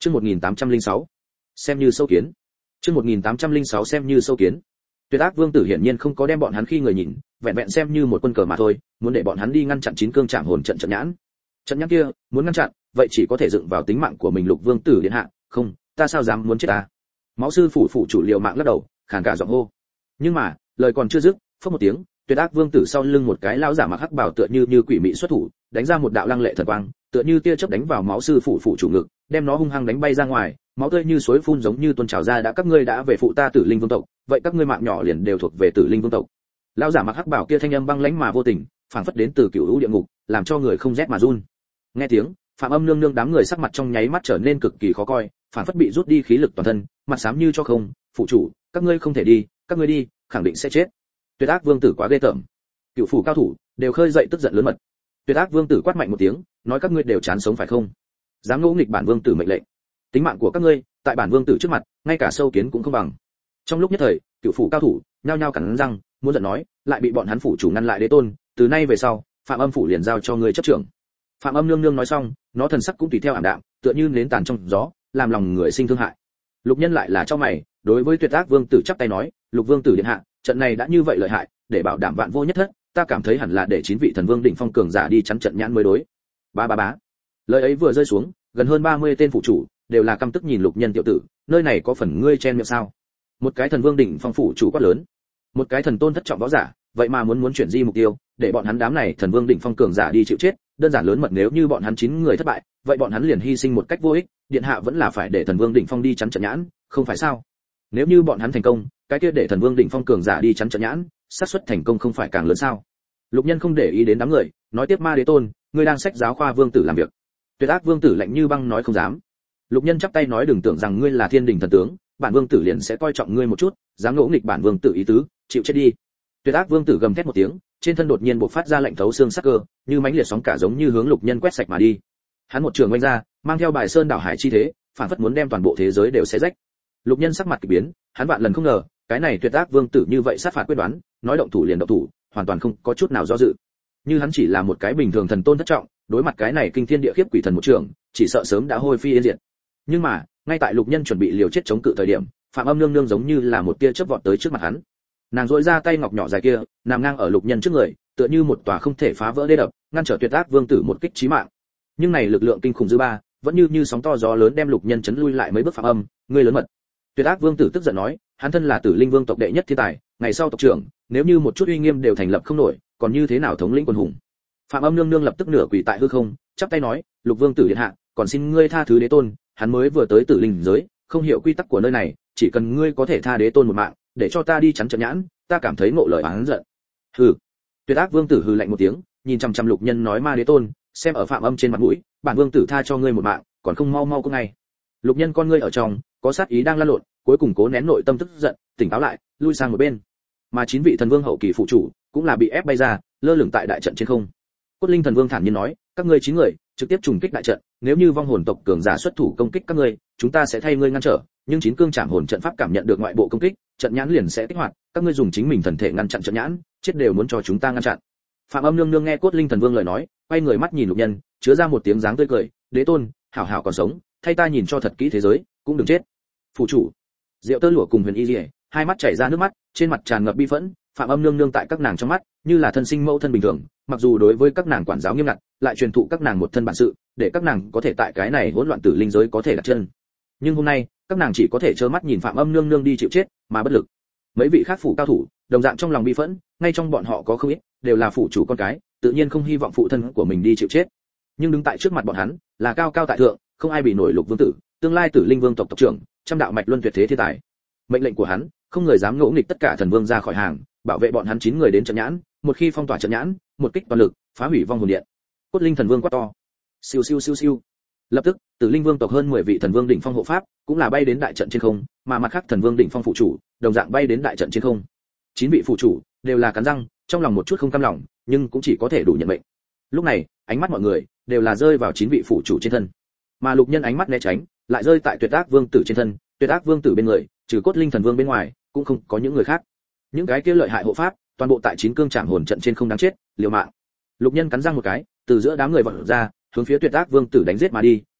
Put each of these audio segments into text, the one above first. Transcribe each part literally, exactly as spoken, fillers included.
Chương một nghìn tám trăm lẻ sáu, xem như sâu kiến. Chương một nghìn tám trăm lẻ sáu xem như sâu kiến. Tuyệt Ác Vương tử hiển nhiên không có đem bọn hắn khi người nhìn, vẹn vẹn xem như một quân cờ mà thôi, muốn để bọn hắn đi ngăn chặn chín cương trảm hồn trận trận nhãn. Trận nhãn kia, muốn ngăn chặn, vậy chỉ có thể dựng vào tính mạng của mình Lục Vương tử điện hạ, không, ta sao dám muốn chết ta. Máu sư phủ phủ chủ liều mạng lắc đầu, khàn cả giọng hô. Nhưng mà, lời còn chưa dứt, phất một tiếng, Tuyệt Ác Vương tử sau lưng một cái lão giả mặc hắc bào tựa như như quỷ mị xuất thủ, đánh ra một đạo lăng lệ thần quang, tựa như tia chớp đánh vào máu sư phủ phủ chủ ngực, đem nó hung hăng đánh bay ra ngoài, máu tươi như suối phun giống như tuôn trào ra. Đã các ngươi đã về phụ ta Tử Linh Vương tộc, vậy các ngươi mạng nhỏ liền đều thuộc về Tử Linh Vương tộc. Lão giả mặc hắc bào kia thanh âm băng lãnh mà vô tình, phảng phất đến từ cựu lũ địa ngục, làm cho người không rét mà run. Nghe tiếng, Phạm Âm nương nương đám người sắc mặt trong nháy mắt trở nên cực kỳ khó coi, phảng phất bị rút đi khí lực toàn thân, mặt xám như cho không. Phụ chủ, các ngươi không thể đi, các ngươi đi, khẳng định sẽ chết. Tuyệt Ác Vương tử quá ghê tởm. Cựu phủ cao thủ đều khơi dậy tức giận lớn mật. Tuyệt Ác Vương tử quát mạnh một tiếng, nói các ngươi đều chán sống phải không? Dám ngỗ nghịch bản vương tử mệnh lệnh, tính mạng của các ngươi tại bản vương tử trước mặt, ngay cả sâu kiến cũng không bằng. Trong lúc nhất thời, cựu phủ cao thủ nhao nhao cắn răng, muốn giận nói, lại bị bọn hắn phủ chủ ngăn lại. Đế tôn, từ nay về sau, Phạm Âm phủ liền giao cho ngươi chấp trưởng. Phạm Âm nương nương nói xong, nó thần sắc cũng tùy theo ảm đạm, tựa như nến tàn trong gió, làm lòng người sinh thương hại. Lục Nhân lại là cho mày, đối với Tuyệt Ác Vương tử chắp tay nói, Lục Vương tử điện hạ, trận này đã như vậy lợi hại, để bảo đảm vạn vô nhất thất, ta cảm thấy hẳn là để chín vị thần vương đỉnh phong cường giả đi chắn trận nhãn mới đối. Ba ba bá. Lời ấy vừa rơi xuống, gần hơn ba mươi tên phụ chủ đều là căm tức nhìn Lục Nhân tiểu tử, nơi này có phần ngươi chen miệng sao? Một cái thần vương đỉnh phong phụ chủ quát lớn, một cái thần tôn thất trọng võ giả, vậy mà muốn muốn chuyển di mục tiêu, để bọn hắn đám này thần vương đỉnh phong cường giả đi chịu chết, đơn giản lớn mật. Nếu như bọn hắn chín người thất bại, vậy bọn hắn liền hy sinh một cách vô ích, điện hạ vẫn là phải để thần vương đỉnh phong đi chắn trận nhãn, không phải sao? Nếu như bọn hắn thành công, cái kia để thần vương đỉnh phong cường giả đi chắn trận nhãn, xác suất thành công không phải càng lớn sao? Lục Nhân không để ý đến đám người, nói tiếp, Ma Đế tôn, ngươi đang sách giáo khoa vương tử làm việc. Tuyệt Ác Vương tử lạnh như băng nói không dám. Lục Nhân chắp tay nói, đừng tưởng rằng ngươi là thiên đình thần tướng, bản vương tử liền sẽ coi trọng ngươi một chút, dám ngỗ nghịch bản vương tử ý tứ, chịu chết đi. Tuyệt Ác Vương tử gầm thét một tiếng, trên thân đột nhiên bộc phát ra lạnh thấu xương sắc cơ, như mãnh liệt sóng cả giống như hướng Lục Nhân quét sạch mà đi. Hắn một trường oanh ra, mang theo bài sơn đảo hải chi thế, phản phất muốn đem toàn bộ thế giới đều xé rách. Lục Nhân sắc mặt kỳ biến, hắn vạn lần không ngờ, cái này Tuyệt Ác Vương tử như vậy sát phạt quyết đoán, nói động thủ liền động thủ, hoàn toàn không có chút nào do dự. Như hắn chỉ là một cái bình thường thần tôn thất trọng, đối mặt cái này kinh thiên địa khiếp quỷ thần một trường, chỉ sợ sớm đã hôi phi yên diệt. Nhưng mà, ngay tại Lục Nhân chuẩn bị liều chết chống cự thời điểm, Phạm Âm nương nương giống như là một tia chớp vọt tới trước mặt hắn. Nàng duỗi ra tay ngọc nhỏ dài kia, nằm ngang ở Lục Nhân trước người, tựa như một tòa không thể phá vỡ đê đập, ngăn trở Tuyệt Ác Vương tử một kích chí mạng. Nhưng này lực lượng kinh khủng dư ba, vẫn như như sóng to gió lớn đem Lục Nhân chấn lui lại mấy bước. Phạm Âm, ngươi lớn mật. Tuyệt Ác Vương tử tức giận nói, hắn thân là Tử Linh Vương tộc đệ nhất thiên tài, ngày sau tộc trưởng, nếu như một chút uy nghiêm đều thành lập không nổi, còn như thế nào thống lĩnh quân hùng? Phạm Âm nương nương lập tức nửa quỳ tại hư không, chắp tay nói, Lục Vương tử điện hạ, còn xin ngươi tha thứ đế tôn, hắn mới vừa tới Tử Linh giới, không hiểu quy tắc của nơi này, chỉ cần ngươi có thể tha đế tôn một mạng, để cho ta đi chắn trận nhãn, ta cảm thấy ngộ lời oán giận. Hừ. Tuyệt Ác Vương tử hừ lạnh một tiếng, nhìn chằm chằm Lục Nhân nói, Ma Đế tôn, xem ở Phạm Âm trên mặt mũi, bản vương tử tha cho ngươi một mạng, còn không mau mau cút ngay. Lục Nhân con ngươi ở trong, có sát ý đang lan lộn, cuối cùng cố nén nội tâm tức giận, tỉnh táo lại, lui sang một bên. Mà chín vị thần vương hậu kỳ phụ chủ cũng là bị ép bay ra, lơ lửng tại đại trận trên không. Cốt Linh thần vương thản nhiên nói, các ngươi chín người trực tiếp trùng kích đại trận, nếu như vong hồn tộc cường giả xuất thủ công kích các ngươi, chúng ta sẽ thay ngươi ngăn trở, nhưng chín cương trảm hồn trận pháp cảm nhận được ngoại bộ công kích, trận nhãn liền sẽ kích hoạt, các ngươi dùng chính mình thần thể ngăn chặn trận nhãn, chết đều muốn cho chúng ta ngăn chặn. Phạm Âm nương nương nghe Cốt Linh thần vương lời nói, quay người mắt nhìn Lục Nhân, chứa ra một tiếng dáng tươi cười, đế tôn, hảo hảo còn sống, thay ta nhìn cho thật kỹ thế giới, cũng đừng chết. Phụ chủ Diệu Tơ Lụa cùng Huyền Y Liễu, hai mắt chảy ra nước mắt, trên mặt tràn ngập bi phẫn. Phạm Âm nương nương tại các nàng trong mắt, như là thân sinh mẫu thân bình thường, mặc dù đối với các nàng quản giáo nghiêm ngặt, lại truyền thụ các nàng một thân bản sự, để các nàng có thể tại cái này hỗn loạn tử linh giới có thể đặt chân. Nhưng hôm nay, các nàng chỉ có thể trơ mắt nhìn Phạm Âm nương nương đi chịu chết, mà bất lực. Mấy vị khác phủ cao thủ, đồng dạng trong lòng bi phẫn, ngay trong bọn họ có không ít đều là phủ chủ con cái, tự nhiên không hy vọng phụ thân của mình đi chịu chết. Nhưng đứng tại trước mặt bọn hắn, là cao cao tại thượng, không ai bị nổi Lục Vương tử, tương lai Tử Linh Vương tộc tộc trưởng, trăm đạo mạch luân tuyệt thế thiên tài. Mệnh lệnh của hắn, không người dám ngỗ nghịch tất cả thần vương ra khỏi hàng, bảo vệ bọn hắn chín người đến trận nhãn, một khi phong tỏa trận nhãn, một kích toàn lực, phá hủy vong hồn điện. Cốt Linh thần vương quát to. Siêu siêu siêu siêu. Lập tức, Tử Linh Vương tộc hơn mười vị thần vương đỉnh phong hộ pháp, cũng là bay đến đại trận trên không, mà mặt khác thần vương đỉnh phong phụ chủ, đồng dạng bay đến đại trận trên không. Chín vị phụ chủ đều là cắn răng, trong lòng một chút không cam lòng, nhưng cũng chỉ có thể đủ nhận mệnh. Lúc này, ánh mắt mọi người đều là rơi vào chín vị phụ chủ trên thân. Mà Lục Nhân ánh mắt né tránh, lại rơi tại Tuyệt Ác Vương tử trên thân, Tuyệt Ác Vương tử bên người, trừ Cốt Linh thần vương bên ngoài, cũng không có những người khác. Những cái kia lợi hại hộ pháp, toàn bộ tại chín cương trảm hồn trận trên không đáng chết, liều mạng. Lục Nhân cắn răng một cái, từ giữa đám người vọt ra, hướng phía Tuyệt Ác Vương tử đánh giết mà đi,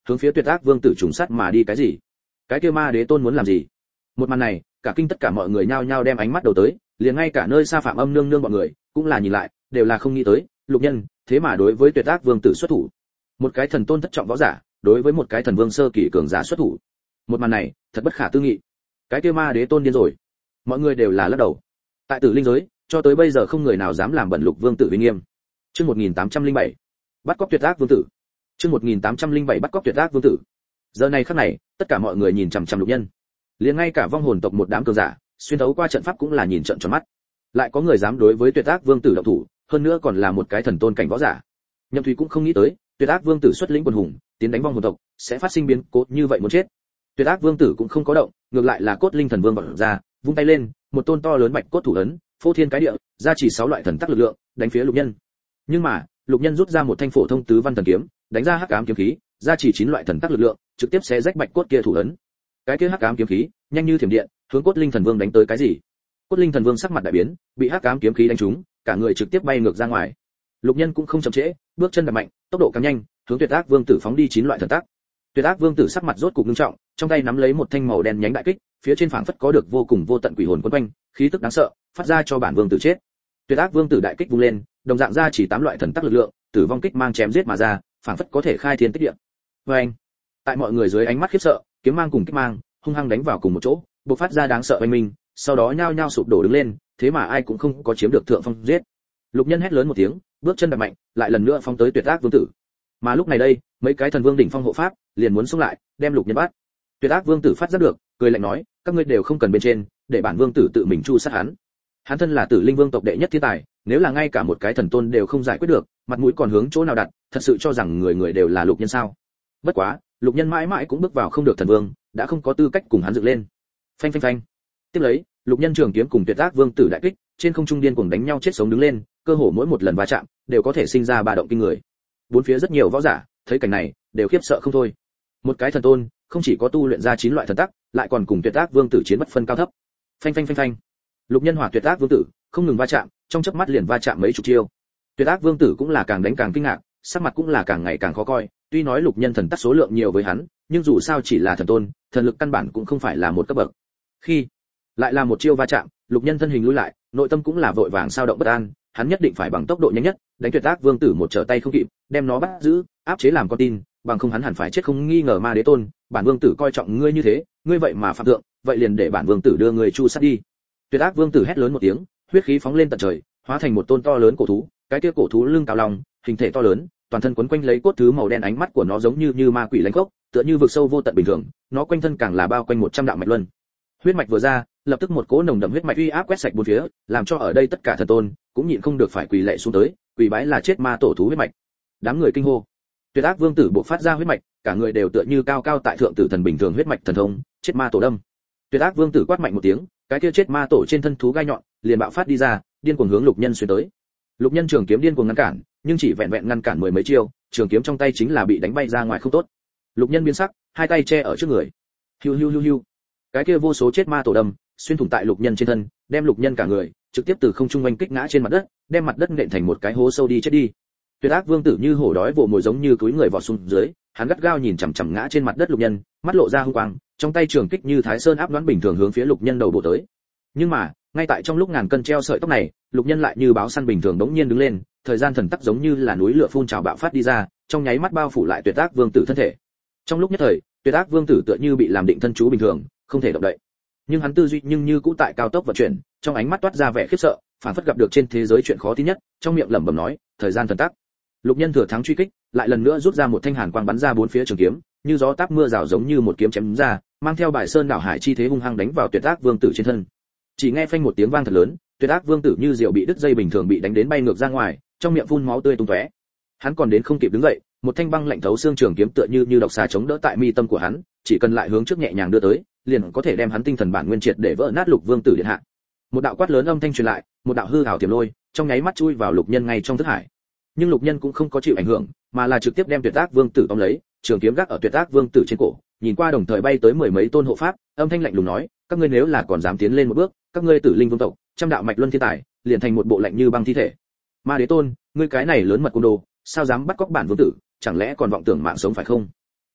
hướng phía tuyệt ác vương tử trùng sát mà đi. Cái gì? Cái kia ma đế tôn muốn làm gì? Một màn này, cả kinh tất cả mọi người nhao nhao đem ánh mắt đầu tới, liền ngay cả nơi xa Phạm Âm nương nương bọn người cũng là nhìn lại, đều là không nghĩ tới, Lục Nhân thế mà đối với tuyệt ác vương tử xuất thủ. Một cái thần tôn thất trọng võ giả, đối với một cái thần vương sơ kỳ cường giả xuất thủ. Một màn này, thật bất khả tư nghị. Cái kia ma đế tôn điên rồi. Mọi người đều là lắc đầu. Tại Tử Linh giới, cho tới bây giờ không người nào dám làm bẩn Lục vương tử uy nghiêm. Chương một nghìn tám trăm lẻ bảy, bắt cóc tuyệt ác vương tử. Chương một nghìn tám trăm lẻ bảy bắt cóc tuyệt ác vương tử. Giờ này khắc này, tất cả mọi người nhìn chằm chằm Lục Nhân. Liền ngay cả vong hồn tộc một đám cường giả, xuyên thấu qua trận pháp cũng là nhìn trợn tròn mắt. Lại có người dám đối với tuyệt ác vương tử động thủ, hơn nữa còn là một cái thần tôn cảnh võ giả. Nhậm Thúy cũng không nghĩ tới, tuyệt ác vương tử xuất lĩnh quân hùng, tiến đánh vong hồn tộc, sẽ phát sinh biến cố như vậy muốn chết. Tuyệt ác vương tử cũng không có động, ngược lại là cốt linh thần vương bật ra, vung tay lên, một tôn to lớn bạch cốt thủ ấn, phô thiên cái địa, ra chỉ sáu loại thần tắc lực lượng, đánh phía Lục Nhân. Nhưng mà, Lục Nhân rút ra một thanh phổ thông tứ văn thần kiếm, đánh ra hắc ám kiếm khí, ra chỉ chín loại thần tắc lực lượng, trực tiếp xé rách bạch cốt kia thủ ấn. Cái kia hắc ám kiếm khí, nhanh như thiểm điện, hướng cốt linh thần vương đánh tới. Cái gì? Cốt linh thần vương sắc mặt đại biến, bị hắc ám kiếm khí đánh trúng, cả người trực tiếp bay ngược ra ngoài. Lục Nhân cũng không chậm trễ, bước chân đạp mạnh, tốc độ càng nhanh, hướng tuyệt ác vương tử phóng đi chín loại thần tắc. Tuyệt ác vương tử sắc mặt rốt cục nghiêm trọng, trong tay nắm lấy một thanh màu đen nhánh đại kích, phía trên phảng phất có được vô cùng vô tận quỷ hồn quấn quanh, khí tức đáng sợ, phát ra cho bản vương tử chết. Tuyệt ác vương tử đại kích vung lên, đồng dạng ra chỉ tám loại thần tắc lực lượng, tử vong kích mang chém giết mà ra, phảng phất có thể khai thiên tích địa. Oeng! Tại mọi người dưới ánh mắt khiếp sợ, kiếm mang cùng kích mang hung hăng đánh vào cùng một chỗ, bộc phát ra đáng sợ oanh minh, sau đó nhao nhao sụp đổ đứng lên, thế mà ai cũng không có chiếm được thượng phong giết. Lục Nhân hét lớn một tiếng, bước chân đạp mạnh, lại lần nữa phóng tới tuyệt ác vương tử. Mà lúc này đây, mấy cái thần vương đỉnh phong hộ pháp liền muốn xông lại, đem Lục Nhân bắt. Tuyệt ác vương tử phát giác được, cười lạnh nói, các ngươi đều không cần bên trên, để bản vương tử tự mình chu sát hắn. Hắn thân là Tử Linh vương tộc đệ nhất thiên tài, nếu là ngay cả một cái thần tôn đều không giải quyết được, mặt mũi còn hướng chỗ nào đặt, thật sự cho rằng người người đều là Lục Nhân sao? Bất quá, Lục Nhân mãi mãi cũng bước vào không được thần vương, đã không có tư cách cùng hắn dựng lên. Phanh phanh phanh. Tiếp lấy, Lục Nhân trường kiếm cùng tuyệt ác vương tử đại kích, trên không trung điên cuồng đánh nhau chết sống đứng lên, cơ hồ mỗi một lần va chạm đều có thể sinh ra ba động kinh người. Bốn phía rất nhiều võ giả thấy cảnh này đều khiếp sợ không thôi. Một cái thần tôn không chỉ có tu luyện ra chín loại thần tắc, lại còn cùng tuyệt ác vương tử chiến bất phân cao thấp. Phanh phanh phanh phanh. Lục Nhân hỏa tuyệt ác vương tử không ngừng va chạm, trong chớp mắt liền va chạm mấy chục chiêu. Tuyệt ác vương tử cũng là càng đánh càng kinh ngạc, sắc mặt cũng là càng ngày càng khó coi, tuy nói Lục Nhân thần tắc số lượng nhiều với hắn, nhưng dù sao chỉ là thần tôn, thần lực căn bản cũng không phải là một cấp bậc. Khi lại là một chiêu va chạm, Lục Nhân thân hình lùi lại, nội tâm cũng là vội vàng sao động bất an, hắn nhất định phải bằng tốc độ nhanh nhất đánh tuyệt ác vương tử một trở tay không kịp, đem nó bắt giữ, áp chế làm con tin, bằng không hắn hẳn phải chết không nghi ngờ. Ma đế tôn, bản vương tử coi trọng ngươi như thế, ngươi vậy mà phạm thượng, vậy liền để bản vương tử đưa ngươi chu sát đi. Tuyệt ác vương tử hét lớn một tiếng, huyết khí phóng lên tận trời, hóa thành một tôn to lớn cổ thú, cái kia cổ thú lưng cao long, hình thể to lớn, toàn thân quấn quanh lấy cốt thứ màu đen, ánh mắt của nó giống như như ma quỷ lãnh khốc, tựa như vực sâu vô tận bình thường, nó quanh thân càng là bao quanh một trăm đạo mạch luân. Huyết mạch vừa ra, lập tức một cỗ nồng đậm huyết mạch uy áp quét sạch bốn phía, làm cho ở đây tất cả thần tôn cũng nhịn không được phải quỳ lạy xuống tới, quỳ bái là chết ma tổ thú huyết mạch. Đám người kinh hô. Tuyệt ác vương tử bộc phát ra huyết mạch, cả người đều tựa như cao cao tại thượng tử thần bình thường, huyết mạch thần thông, chết ma tổ đâm. Tuyệt ác vương tử quát mạnh một tiếng, cái kia chết ma tổ trên thân thú gai nhọn liền bạo phát đi ra, điên cuồng hướng Lục Nhân xuyên tới. Lục Nhân trường kiếm điên cuồng ngăn cản, nhưng chỉ vẹn vẹn ngăn cản mười mấy chiêu, trường kiếm trong tay chính là bị đánh bay ra ngoài không tốt. Lục Nhân biến sắc, hai tay che ở trước người. Hiu hiu hiu hiu. Cái kia vô số chết ma tổ đâm, xuyên thủng tại Lục Nhân trên thân, đem Lục Nhân cả người trực tiếp từ không trung oanh kích ngã trên mặt đất, đem mặt đất nện thành một cái hố sâu đi chết đi. Tuyệt ác vương tử như hổ đói vồ mồi giống như cúi người vọt xuống dưới, hắn gắt gao nhìn chằm chằm ngã trên mặt đất Lục Nhân, mắt lộ ra hung quang, trong tay trường kích như Thái Sơn áp đoán bình thường hướng phía Lục Nhân đầu bổ tới. Nhưng mà, ngay tại trong lúc ngàn cân treo sợi tóc này, Lục Nhân lại như báo săn bình thường đống nhiên đứng lên, thời gian thần tắc giống như là núi lửa phun trào bạo phát đi ra, trong nháy mắt bao phủ lại Tuyệt ác vương tử thân thể. Trong lúc nhất thời, Tuyệt ác vương tử tựa như bị làm định thân chú bình thường, không thể động đậy. Nhưng hắn tư duy nhưng như cũ tại cao tốc vận chuyển, trong ánh mắt toát ra vẻ khiếp sợ, phản phất gặp được trên thế giới chuyện khó tin nhất, trong miệng lẩm bẩm nói, thời gian thần tắc. Lục Nhân thừa thắng truy kích, lại lần nữa rút ra một thanh hàn quang bắn ra bốn phía trường kiếm, như gió táp mưa rào giống như một kiếm chém ra, mang theo bài sơn đảo hải chi thế hung hăng đánh vào Tuyệt ác vương tử trên thân. Chỉ nghe phanh một tiếng vang thật lớn, Tuyệt ác vương tử như diều bị đứt dây bình thường bị đánh đến bay ngược ra ngoài, trong miệng phun máu tươi tung tóe. Hắn còn đến không kịp đứng dậy, một thanh băng lạnh thấu xương trường kiếm tựa như như độc xà chống đỡ tại mi tâm của hắn, chỉ cần lại hướng trước nhẹ nhàng đưa tới, liền có thể đem hắn tinh thần bản nguyên triệt để vỡ nát. Lục vương tử điện hạ. Một đạo quát lớn âm thanh truyền lại, một đạo hư ảo tiềm lôi, trong nháy mắt chui vào Lục Nhân ngay trong thức hải. Nhưng Lục Nhân cũng không có chịu ảnh hưởng, mà là trực tiếp đem Tuyệt ác vương tử tóm lấy, trường kiếm gác ở Tuyệt ác vương tử trên cổ, nhìn qua đồng thời bay tới mười mấy tôn hộ pháp, âm thanh lạnh lùng nói, các ngươi nếu là còn dám tiến lên một bước, các ngươi Tử Linh vương tộc, trăm đạo mạch luân thiên tài, liền thành một bộ lạnh như băng thi thể. Ma đế tôn, ngươi cái này lớn mật côn đồ, sao dám bắt cóc bản vương tử, chẳng lẽ còn vọng tưởng mạng sống phải không?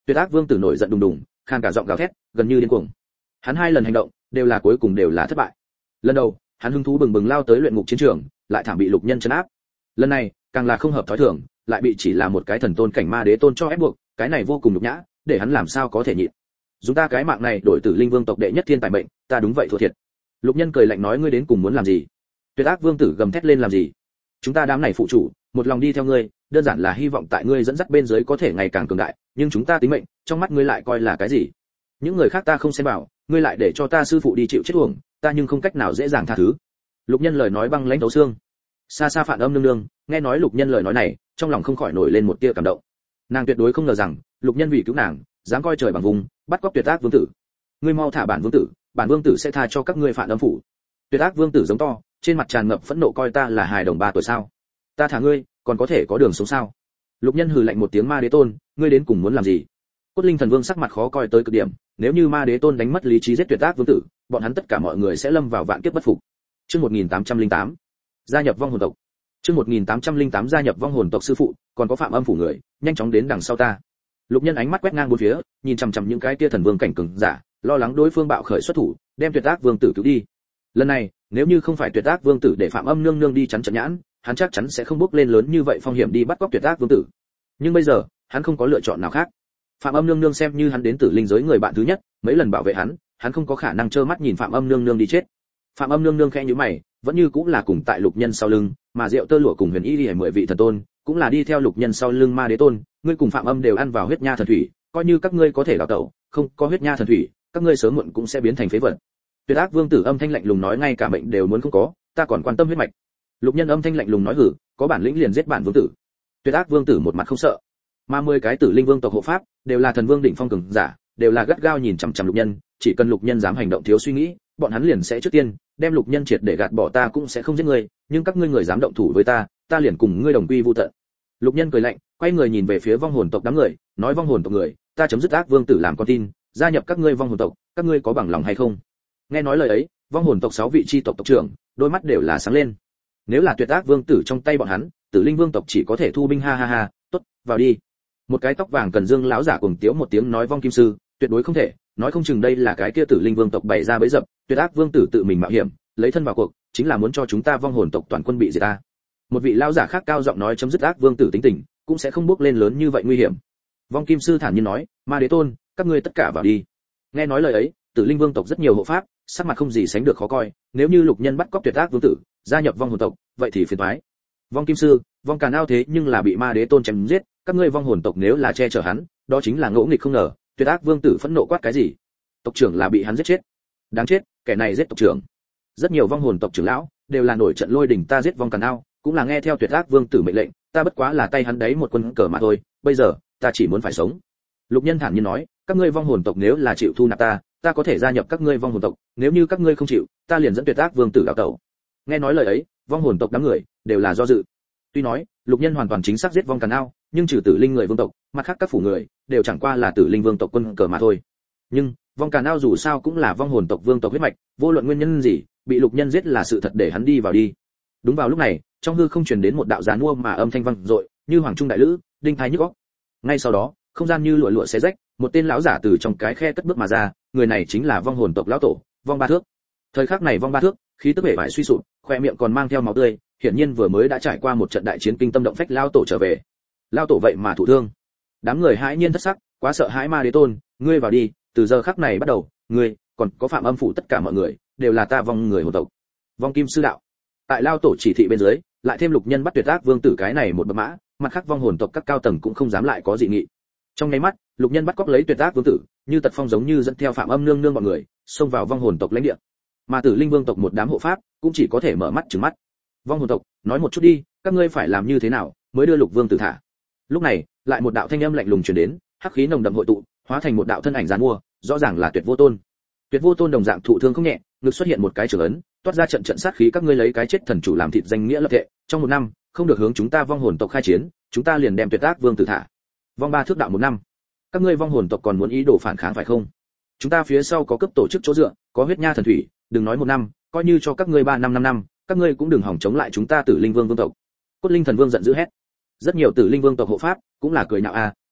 Tuyệt ác vương tử nổi giận đùng đùng, khan cả giọng gào thét, gần như điên cuồng. Hắn hai lần hành động đều là cuối cùng đều là thất bại. Lần đầu, hắn hứng thú bừng bừng lao tới luyện ngục chiến trường, lại thảm bị lục nhân trấn áp. Lần này, càng là không hợp thói thường, lại bị chỉ là một cái thần tôn cảnh ma đế tôn cho ép buộc, cái này vô cùng nhục nhã, để hắn làm sao có thể nhịn. Dùng ta cái mạng này đổi Tử Linh Vương tộc đệ nhất thiên tài mệnh, ta đúng vậy thua thiệt. Lục nhân cười lạnh nói, ngươi đến cùng muốn làm gì? Tuyệt ác vương tử gầm thét lên, làm gì? Chúng ta đám này phụ chủ, một lòng đi theo ngươi, đơn giản là hy vọng tại ngươi dẫn dắt bên dưới có thể ngày càng cường đại, nhưng chúng ta tính mệnh, trong mắt ngươi lại coi là cái gì? Những người khác ta không xen vào, ngươi lại để cho ta sư phụ đi chịu chết uổng, ta nhưng không cách nào dễ dàng tha thứ. Lục nhân lời nói băng lãnh thấu xương. Xa xa Phản Âm nương nương, nghe nói Lục nhân lời nói này, trong lòng không khỏi nổi lên một tia cảm động. Nàng tuyệt đối không ngờ rằng, Lục nhân vì cứu nàng, dám coi trời bằng vùng, bắt cóc Tuyệt ác vương tử. Ngươi mau thả bản vương tử, bản vương tử sẽ tha cho các ngươi Phản Âm phủ. Tuyệt ác vương tử giống to, trên mặt tràn ngập phẫn nộ, coi ta là hài đồng ba tuổi sao? Ta thả ngươi, còn có thể có đường sống sao? Lục nhân hừ lạnh một tiếng, ma đế tôn, ngươi đến cùng muốn làm gì? Cốt Linh Thần Vương sắc mặt khó coi tới cực điểm, nếu như ma đế tôn đánh mất lý trí giết Tuyệt ác vương tử, bọn hắn tất cả mọi người sẽ lâm vào vạn kiếp bất phục. Chương một nghìn tám trăm lẻ tám, gia nhập vong hồn tộc. Chương một nghìn tám trăm lẻ tám, gia nhập vong hồn tộc. Sư phụ, còn có Phạm Âm phủ người, nhanh chóng đến đằng sau ta. Lục nhân ánh mắt quét ngang bốn phía, nhìn chằm chằm những cái kia thần vương cảnh cường giả, lo lắng đối phương bạo khởi xuất thủ, đem Tuyệt ác vương tử cứu đi. Lần này, nếu như không phải Tuyệt ác vương tử để Phạm Âm nương nương đi chắn trận nhãn, hắn chắc chắn sẽ không bước lên lớn như vậy phong hiểm đi bắt cóc Tuyệt ác vương tử. Nhưng bây giờ, hắn không có lựa chọn nào khác. Phạm Âm nương nương xem như hắn đến Tử Linh giới người bạn thứ nhất, mấy lần bảo vệ hắn, hắn không có khả năng trơ mắt nhìn Phạm Âm nương nương đi chết. Phạm Âm nương nương khẽ nhíu mày, vẫn như cũng là cùng tại Lục nhân sau lưng, mà Diệu Tơ Lụa cùng Huyền Y Liễu mười vị thần tôn, cũng là đi theo Lục nhân sau lưng ma đế tôn, ngươi cùng Phạm Âm đều ăn vào huyết nha thần thủy, coi như các ngươi có thể đào tẩu, không có huyết nha thần thủy, các ngươi sớm muộn cũng sẽ biến thành phế vật. Tuyệt ác vương tử âm thanh lạnh lùng nói, ngay cả mệnh đều muốn không có, ta còn quan tâm huyết mạch. Lục nhân âm thanh lạnh lùng nói, hử, có bản lĩnh liền giết bản vương tử. Tuyệt ác vương tử một mặt không sợ, mà mười cái Tử Linh Vương tộc hộ pháp đều là thần vương đỉnh phong cường giả, đều là gắt gao nhìn chằm chằm Lục nhân, chỉ cần Lục nhân dám hành động thiếu suy nghĩ, bọn hắn liền sẽ trước tiên đem Lục nhân triệt để gạt bỏ. Ta cũng sẽ không giết ngươi, nhưng các ngươi người dám động thủ với ta, ta liền cùng ngươi đồng quy vu tận. Lục nhân cười lạnh, quay người nhìn về phía vong hồn tộc đám người, nói, vong hồn tộc người, ta chấm dứt ác vương tử làm con tin, gia nhập các ngươi vong hồn tộc, các ngươi có bằng lòng hay không? Nghe nói lời ấy, vong hồn tộc sáu vị chi tộc tộc trưởng, đôi mắt đều là sáng lên. Nếu là Tuyệt ác vương tử trong tay bọn hắn, Tử Linh Vương tộc chỉ có thể thu binh, ha ha ha, tốt, vào đi. Một cái tóc vàng cần dương lão giả cuồng tiếu một tiếng, nói, vong kim sư, tuyệt đối không thể, nói không chừng đây là cái kia Tử Linh Vương tộc bày ra bẫy dập, Tuyệt ác vương tử tự mình mạo hiểm, lấy thân vào cuộc, chính là muốn cho chúng ta vong hồn tộc toàn quân bị diệt ta. Một vị lão giả khác cao giọng nói, chấm dứt ác vương tử tính tình, cũng sẽ không bước lên lớn như vậy nguy hiểm. Vong kim sư thản nhiên nói, ma đế tôn, các ngươi tất cả vào đi. Nghe nói lời ấy, Tử Linh Vương tộc rất nhiều hộ pháp, sắc mặt không gì sánh được khó coi, nếu như Lục nhân bắt cóc Tuyệt ác vương tử, gia nhập vong hồn tộc, vậy thì phiền toái. Vong kim sư, vong càn ao thế nhưng là bị ma đế tôn chém giết, các ngươi vong hồn tộc nếu là che chở hắn, đó chính là ngỗ nghịch không ngờ. Tuyệt ác vương tử phẫn nộ quát, cái gì? Tộc trưởng là bị hắn giết chết. Đáng chết, kẻ này giết tộc trưởng. Rất nhiều vong hồn tộc trưởng lão đều là nổi trận lôi đình, ta giết vong càn ao, cũng là nghe theo Tuyệt ác vương tử mệnh lệnh, ta bất quá là tay hắn đấy một quân cờ mà thôi, bây giờ, ta chỉ muốn phải sống. Lục nhân thản nhiên nói, các ngươi vong hồn tộc nếu là chịu thu nạp ta, ta có thể gia nhập các ngươi vong hồn tộc, nếu như các ngươi không chịu, ta liền dẫn Tuyệt ác vương tử đào tẩu. Nghe nói lời ấy, vong hồn tộc đám người đều là do dự. Tuy nói, Lục nhân hoàn toàn chính xác giết vong càn ao, nhưng trừ Tử Linh người vương tộc, mặt khác các phủ người đều chẳng qua là Tử Linh vương tộc quân cờ mà thôi. Nhưng, vong càn ao dù sao cũng là vong hồn tộc vương tộc huyết mạch, vô luận nguyên nhân gì, bị Lục nhân giết là sự thật, để hắn đi vào đi. Đúng vào lúc này, trong hư không truyền đến một đạo giàn mua mà âm thanh vang dội, như hoàng trung đại lữ, đinh thái nhức óc. Ngay sau đó, không gian như lụa lụa xé rách, một tên lão giả từ trong cái khe cất bước mà ra, người này chính là vong hồn tộc lão tổ, vong ba thước. Thời khắc này vong ba thước, khí tức bể bại suy sụp, khoe miệng còn mang theo máu tươi, hiển nhiên vừa mới đã trải qua một trận đại chiến kinh tâm động phách. Lão tổ trở về. Lão tổ vậy mà thụ thương. Đám người hãi nhiên thất sắc, quá sợ hãi. Ma đế tôn, ngươi vào đi, từ giờ khắc này bắt đầu, ngươi, còn có Phạm Âm phủ tất cả mọi người, đều là ta vong người hồn tộc. Vong kim sư đạo. Tại Lão tổ chỉ thị bên dưới, lại thêm Lục nhân bắt Tuyệt ác vương tử cái này một bậc mã, mặt khác vong hồn tộc các cao tầng cũng không dám lại có dị nghị. Trong nháy mắt, Lục nhân bắt cóc lấy Tuyệt ác vương tử, như tật phong giống như dẫn theo Phạm Âm nương nương bọn người, xông vào vong hồn tộc lãnh địa. Mà Tử Linh Vương tộc một đám hộ pháp, cũng chỉ có thể mở mắt trừng mắt. Vong hồn tộc, nói một chút đi, các ngươi phải làm như thế nào mới đưa Lục vương tử thả? Lúc này, lại một đạo thanh âm lạnh lùng truyền đến, hắc khí nồng đậm hội tụ, hóa thành một đạo thân ảnh giàn mua, rõ ràng là Tuyệt Vô Tôn. Tuyệt Vô Tôn đồng dạng thụ thương không nhẹ, ngực xuất hiện một cái trường ấn, toát ra trận trận sát khí, các ngươi lấy cái chết thần chủ làm thịt danh nghĩa lập thệ, trong một năm, không được hướng chúng ta vong hồn tộc khai chiến, chúng ta liền đem Tuyệt ác vương tử thả. Vong ba thước đạo một năm. Các ngươi vong hồn tộc còn muốn ý đồ phản kháng phải không? Chúng ta phía sau có cấp tổ chức chỗ dựa, có huyết nha thần thủy, đừng nói một năm, coi như cho các ngươi ba năm năm năm, các ngươi cũng đừng hỏng chống lại chúng ta Tử Linh Vương vương tộc. Cốt Linh Thần Vương giận dữ hét. Rất nhiều Tử Linh Vương tộc hộ pháp cũng là cười nhạo a,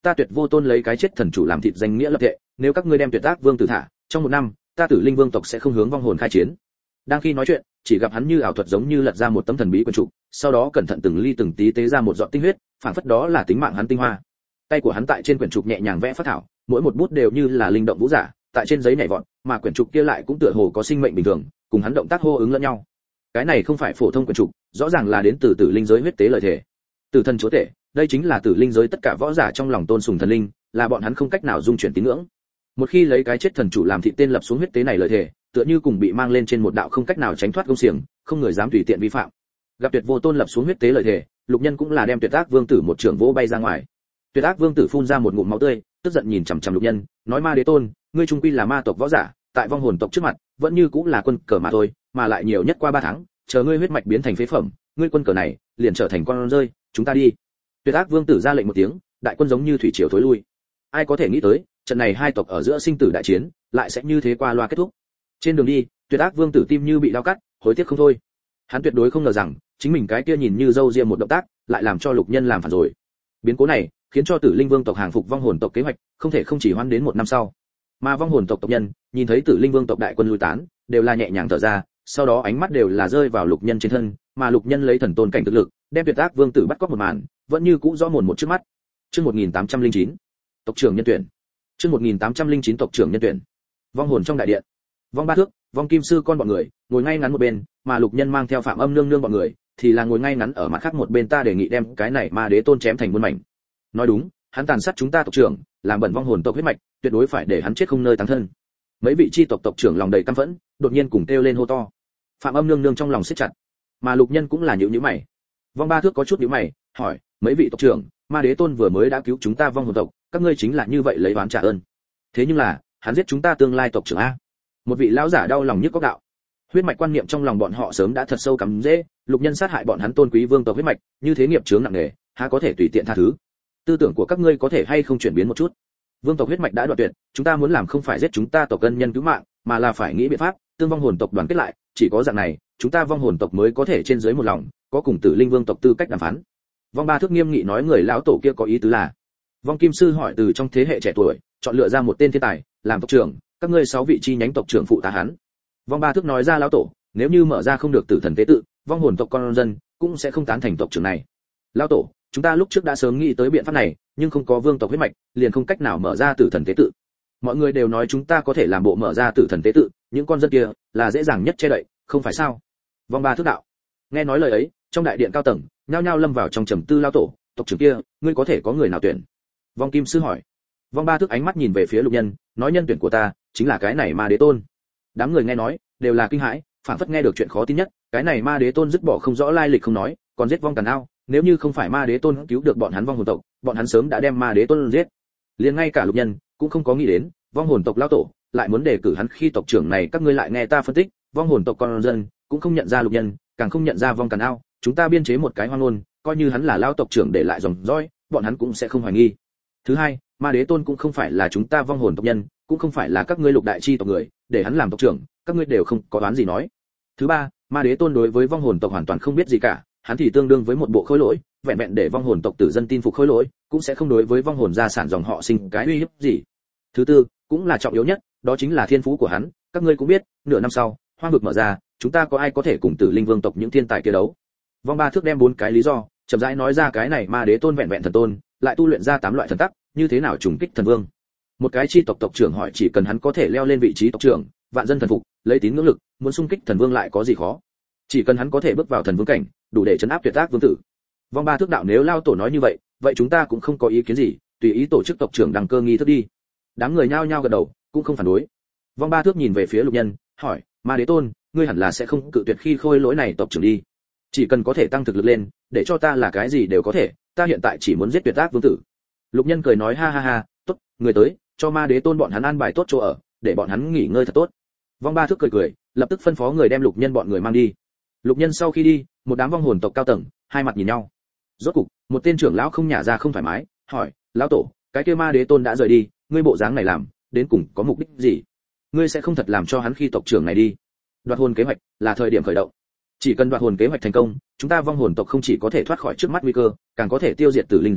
ta Tuyệt Vô Tôn lấy cái chết thần chủ làm thịt danh nghĩa lập thệ, nếu các ngươi đem Tuyệt Ác Vương tử thả, trong một năm, ta Tử Linh Vương tộc sẽ không hướng vong hồn khai chiến. Đang khi nói chuyện, chỉ gặp hắn như ảo thuật giống như lật ra một tấm thần bí quyển trục, sau đó cẩn thận từng ly từng tí tế ra một giọt tinh huyết, phản phất đó là tính mạng hắn tinh hoa. Tay của hắn tại trên quyển trục nhẹ nhàng vẽ phác thảo, mỗi một bút đều như là linh động vũ giả, tại trên giấy nhảy vọt, mà quyển trục kia lại cũng tựa hồ có sinh mệnh bình thường, cùng hắn động tác hô ứng lẫn nhau. Cái này không phải phổ thông quyển trục, rõ ràng là đến từ Tử Linh giới huyết tế lời thề. Tử thần chúa tể, đây chính là Tử Linh giới tất cả võ giả trong lòng tôn sùng thần linh, là bọn hắn không cách nào dung chuyển tín ngưỡng. Một khi lấy cái chết thần chủ làm thị tên lập xuống huyết tế này lời thề, tựa như cùng bị mang lên trên một đạo không cách nào tránh thoát công xiềng, không người dám tùy tiện vi phạm. Gặp Tuyệt Vô Tôn lập xuống huyết tế lời thề, Lục Nhân cũng là đem Tuyệt Ác Vương tử một trường vỗ bay ra ngoài. Tuyệt Ác Vương tử phun ra một ngụm máu tươi, tức giận nhìn chằm chằm Lục Nhân, nói: Ma Đế Tôn, ngươi trung quy là ma tộc võ giả, tại vong hồn tộc trước mặt, vẫn như cũng là quân cờ mà thôi, mà lại nhiều nhất qua ba tháng, chờ ngươi huyết mạch biến thành phế phẩm, ngươi quân cờ này liền trở thành con rơi, chúng ta đi. Tuyệt Ác Vương tử ra lệnh một tiếng, đại quân giống như thủy triều thối lui. Ai có thể nghĩ tới, trận này hai tộc ở giữa sinh tử đại chiến, lại sẽ như thế qua loa kết thúc. Trên đường đi, Tuyệt Ác Vương tử tim như bị dao cắt, hối tiếc không thôi. Hắn tuyệt đối không ngờ rằng, chính mình cái kia nhìn như dâu ria một động tác, lại làm cho Lục Nhân làm phản rồi. Biến cố này, khiến cho Tử Linh Vương tộc hàng phục vong hồn tộc kế hoạch, không thể không chỉ hoãn đến một năm sau. Mà vong hồn tộc tộc nhân, nhìn thấy Tử Linh Vương tộc đại quân lui tán, đều là nhẹ nhàng thở ra, sau đó ánh mắt đều là rơi vào Lục Nhân trên thân, mà Lục Nhân lấy thần tôn cảnh thực lực, đem Tuyệt Ác Vương tử bắt cóc một màn, vẫn như cũ rõ mồn một trước mắt. Chương một nghìn tám trăm lẻ chín, tộc trưởng nhân tuyển. Chương một nghìn tám trăm lẻ chín tộc trưởng nhân tuyển. Vong hồn trong đại điện. Vong Ba Thước, Vong Kim Sư con bọn người, ngồi ngay ngắn một bên, mà Lục Nhân mang theo Phạm Âm nương nương bọn người, thì là ngồi ngay ngắn ở mặt khác một bên. Ta đề nghị đem cái này Ma Đế Tôn chém thành muôn mảnh. Nói đúng, hắn tàn sát chúng ta tộc trưởng, làm bẩn vong hồn tộc huyết mạch, tuyệt đối phải để hắn chết không nơi táng thân. Mấy vị chi tộc tộc trưởng lòng đầy căm phẫn, đột nhiên cùng kêu lên hô to. Phạm Âm nương nương trong lòng siết chặt, mà Lục Nhân cũng là nhíu nhíu mày. Vong Ba Thước có chút nhíu mày, hỏi: mấy vị tộc trưởng, Ma Đế Tôn vừa mới đã cứu chúng ta vong hồn tộc, các ngươi chính là như vậy lấy oán trả ơn. Thế nhưng là, hắn giết chúng ta tương lai tộc trưởng a. Một vị lão giả đau lòng nhức góc đạo. Huyết mạch quan niệm trong lòng bọn họ sớm đã thật sâu cắm rễ, Lục Nhân sát hại bọn hắn tôn quý vương tộc huyết mạch, như thế nghiệp chướng nặng nề, há có thể tùy tiện tha thứ. Tư tưởng của các ngươi có thể hay không chuyển biến một chút? Vương tộc huyết mạch đã đoạn tuyệt, chúng ta muốn làm không phải giết chúng ta tộc ân nhân cứu mạng, mà là phải nghĩ biện pháp tương vong hồn tộc đoàn kết lại, chỉ có dạng này, chúng ta vong hồn tộc mới có thể trên dưới một lòng, có cùng Tử Linh Vương tộc tư cách đàm phán. Vong Ba Thước nghiêm nghị nói. Người lão tổ kia có ý tứ là? Vong Kim Sư hỏi. Từ trong thế hệ trẻ tuổi, chọn lựa ra một tên thiên tài, làm tộc trưởng, các ngươi sáu vị chi nhánh tộc trưởng phụ tá hắn. Vong Ba Thước nói ra. Lão tổ, nếu như mở ra không được tử thần tế tự, vong hồn tộc con dân cũng sẽ không tán thành tộc trưởng này. Lão tổ, chúng ta lúc trước đã sớm nghĩ tới biện pháp này, nhưng không có vương tộc huyết mạch, liền không cách nào mở ra tử thần tế tự. Mọi người đều nói chúng ta có thể làm bộ mở ra tử thần tế tự, những con dân kia là dễ dàng nhất che đậy, không phải sao? Vong Ba Thước đạo. Nghe nói lời ấy, trong đại điện cao tầng nhao nhao lâm vào trong trầm tư. Lão tổ, tộc trưởng kia, ngươi có thể có người nào tuyển? Vong Kim Sư hỏi. Vong Ba Thước ánh mắt nhìn về phía Lục Nhân, nói: nhân tuyển của ta chính là cái này Ma Đế Tôn. Đám người nghe nói đều là kinh hãi, phảng phất nghe được chuyện khó tin nhất. Cái này Ma Đế Tôn dứt bỏ không rõ lai lịch không nói, còn giết vong tàn ao, nếu như không phải Ma Đế Tôn cứu được bọn hắn vong hồn tộc, bọn hắn sớm đã đem Ma Đế Tôn giết. Liền ngay cả Lục Nhân cũng không có nghĩ đến, vong hồn tộc lão tổ lại muốn đề cử hắn khi tộc trưởng này. Các ngươi lại nghe ta phân tích, vong hồn tộc con dân cũng không nhận ra Lục Nhân, càng không nhận ra vong tàn ao, chúng ta biên chế một cái hoang ngôn, coi như hắn là lão tộc trưởng để lại dòng dõi, bọn hắn cũng sẽ không hoài nghi. Thứ hai, Ma Đế Tôn cũng không phải là chúng ta vong hồn tộc nhân, cũng không phải là các ngươi lục đại chi tộc người, để hắn làm tộc trưởng, các ngươi đều không có đoán gì nói. Thứ ba, Ma Đế Tôn đối với vong hồn tộc hoàn toàn không biết gì cả, hắn thì tương đương với một bộ khối lỗi, vẹn vẹn để vong hồn tộc tử dân tin phục khối lỗi, cũng sẽ không đối với vong hồn gia sản dòng họ sinh cái uy hiếp gì. Thứ tư, cũng là trọng yếu nhất, đó chính là thiên phú của hắn, các ngươi cũng biết, nửa năm sau, hoang vực mở ra, chúng ta có ai có thể cùng Tử Linh Vương tộc những thiên tài kia đấu? Vong Ba Thước đem bốn cái lý do, chậm rãi nói ra. Cái này Ma Đế Tôn vẹn vẹn thần tôn, lại tu luyện ra tám loại thần tắc, như thế nào trùng kích thần vương? Một cái chi tộc tộc trưởng hỏi. Chỉ cần hắn có thể leo lên vị trí tộc trưởng, vạn dân thần phục, lấy tín ngưỡng lực, muốn xung kích thần vương lại có gì khó? Chỉ cần hắn có thể bước vào thần vương cảnh, đủ để trấn áp Tuyệt Ác Vương tử. Vong Ba Thước đạo. Nếu lao tổ nói như vậy, vậy chúng ta cũng không có ý kiến gì, tùy ý tổ chức tộc trưởng đăng cơ nghi thức đi. Đám người nhao nhao gật đầu, cũng không phản đối. Vong Ba Thước nhìn về phía Lục Nhân, hỏi: Ma Đế Tôn, ngươi hẳn là sẽ không cự tuyệt khi khôi lỗi này tộc trưởng đi. Chỉ cần có thể tăng thực lực lên, để cho ta là cái gì đều có thể, ta hiện tại chỉ muốn giết Tuyệt Ác Vương tử. Lục Nhân cười nói: ha ha ha, tốt, người tới, cho Ma Đế Tôn bọn hắn an bài tốt chỗ ở, để bọn hắn nghỉ ngơi thật tốt. Vong Ba Thước cười cười, lập tức phân phó người đem Lục Nhân bọn người mang đi. Lục Nhân sau khi đi, một đám vong hồn tộc cao tầng hai mặt nhìn nhau. Rốt cục, một tên trưởng lão không nhả ra không thoải mái, hỏi: lão tổ, cái kia Ma Đế Tôn đã rời đi, ngươi bộ dáng này làm, đến cùng có mục đích gì? Ngươi sẽ không thật làm cho hắn khi tộc trưởng này đi? Đoạt hồn kế hoạch là thời điểm khởi động. Chỉ cần đoạt hồn kế hoạch thành công, chúng ta vong hồn tộc không chỉ có thể thoát khỏi trước mắt nguy cơ, càng có thể tiêu diệt tử linh giới,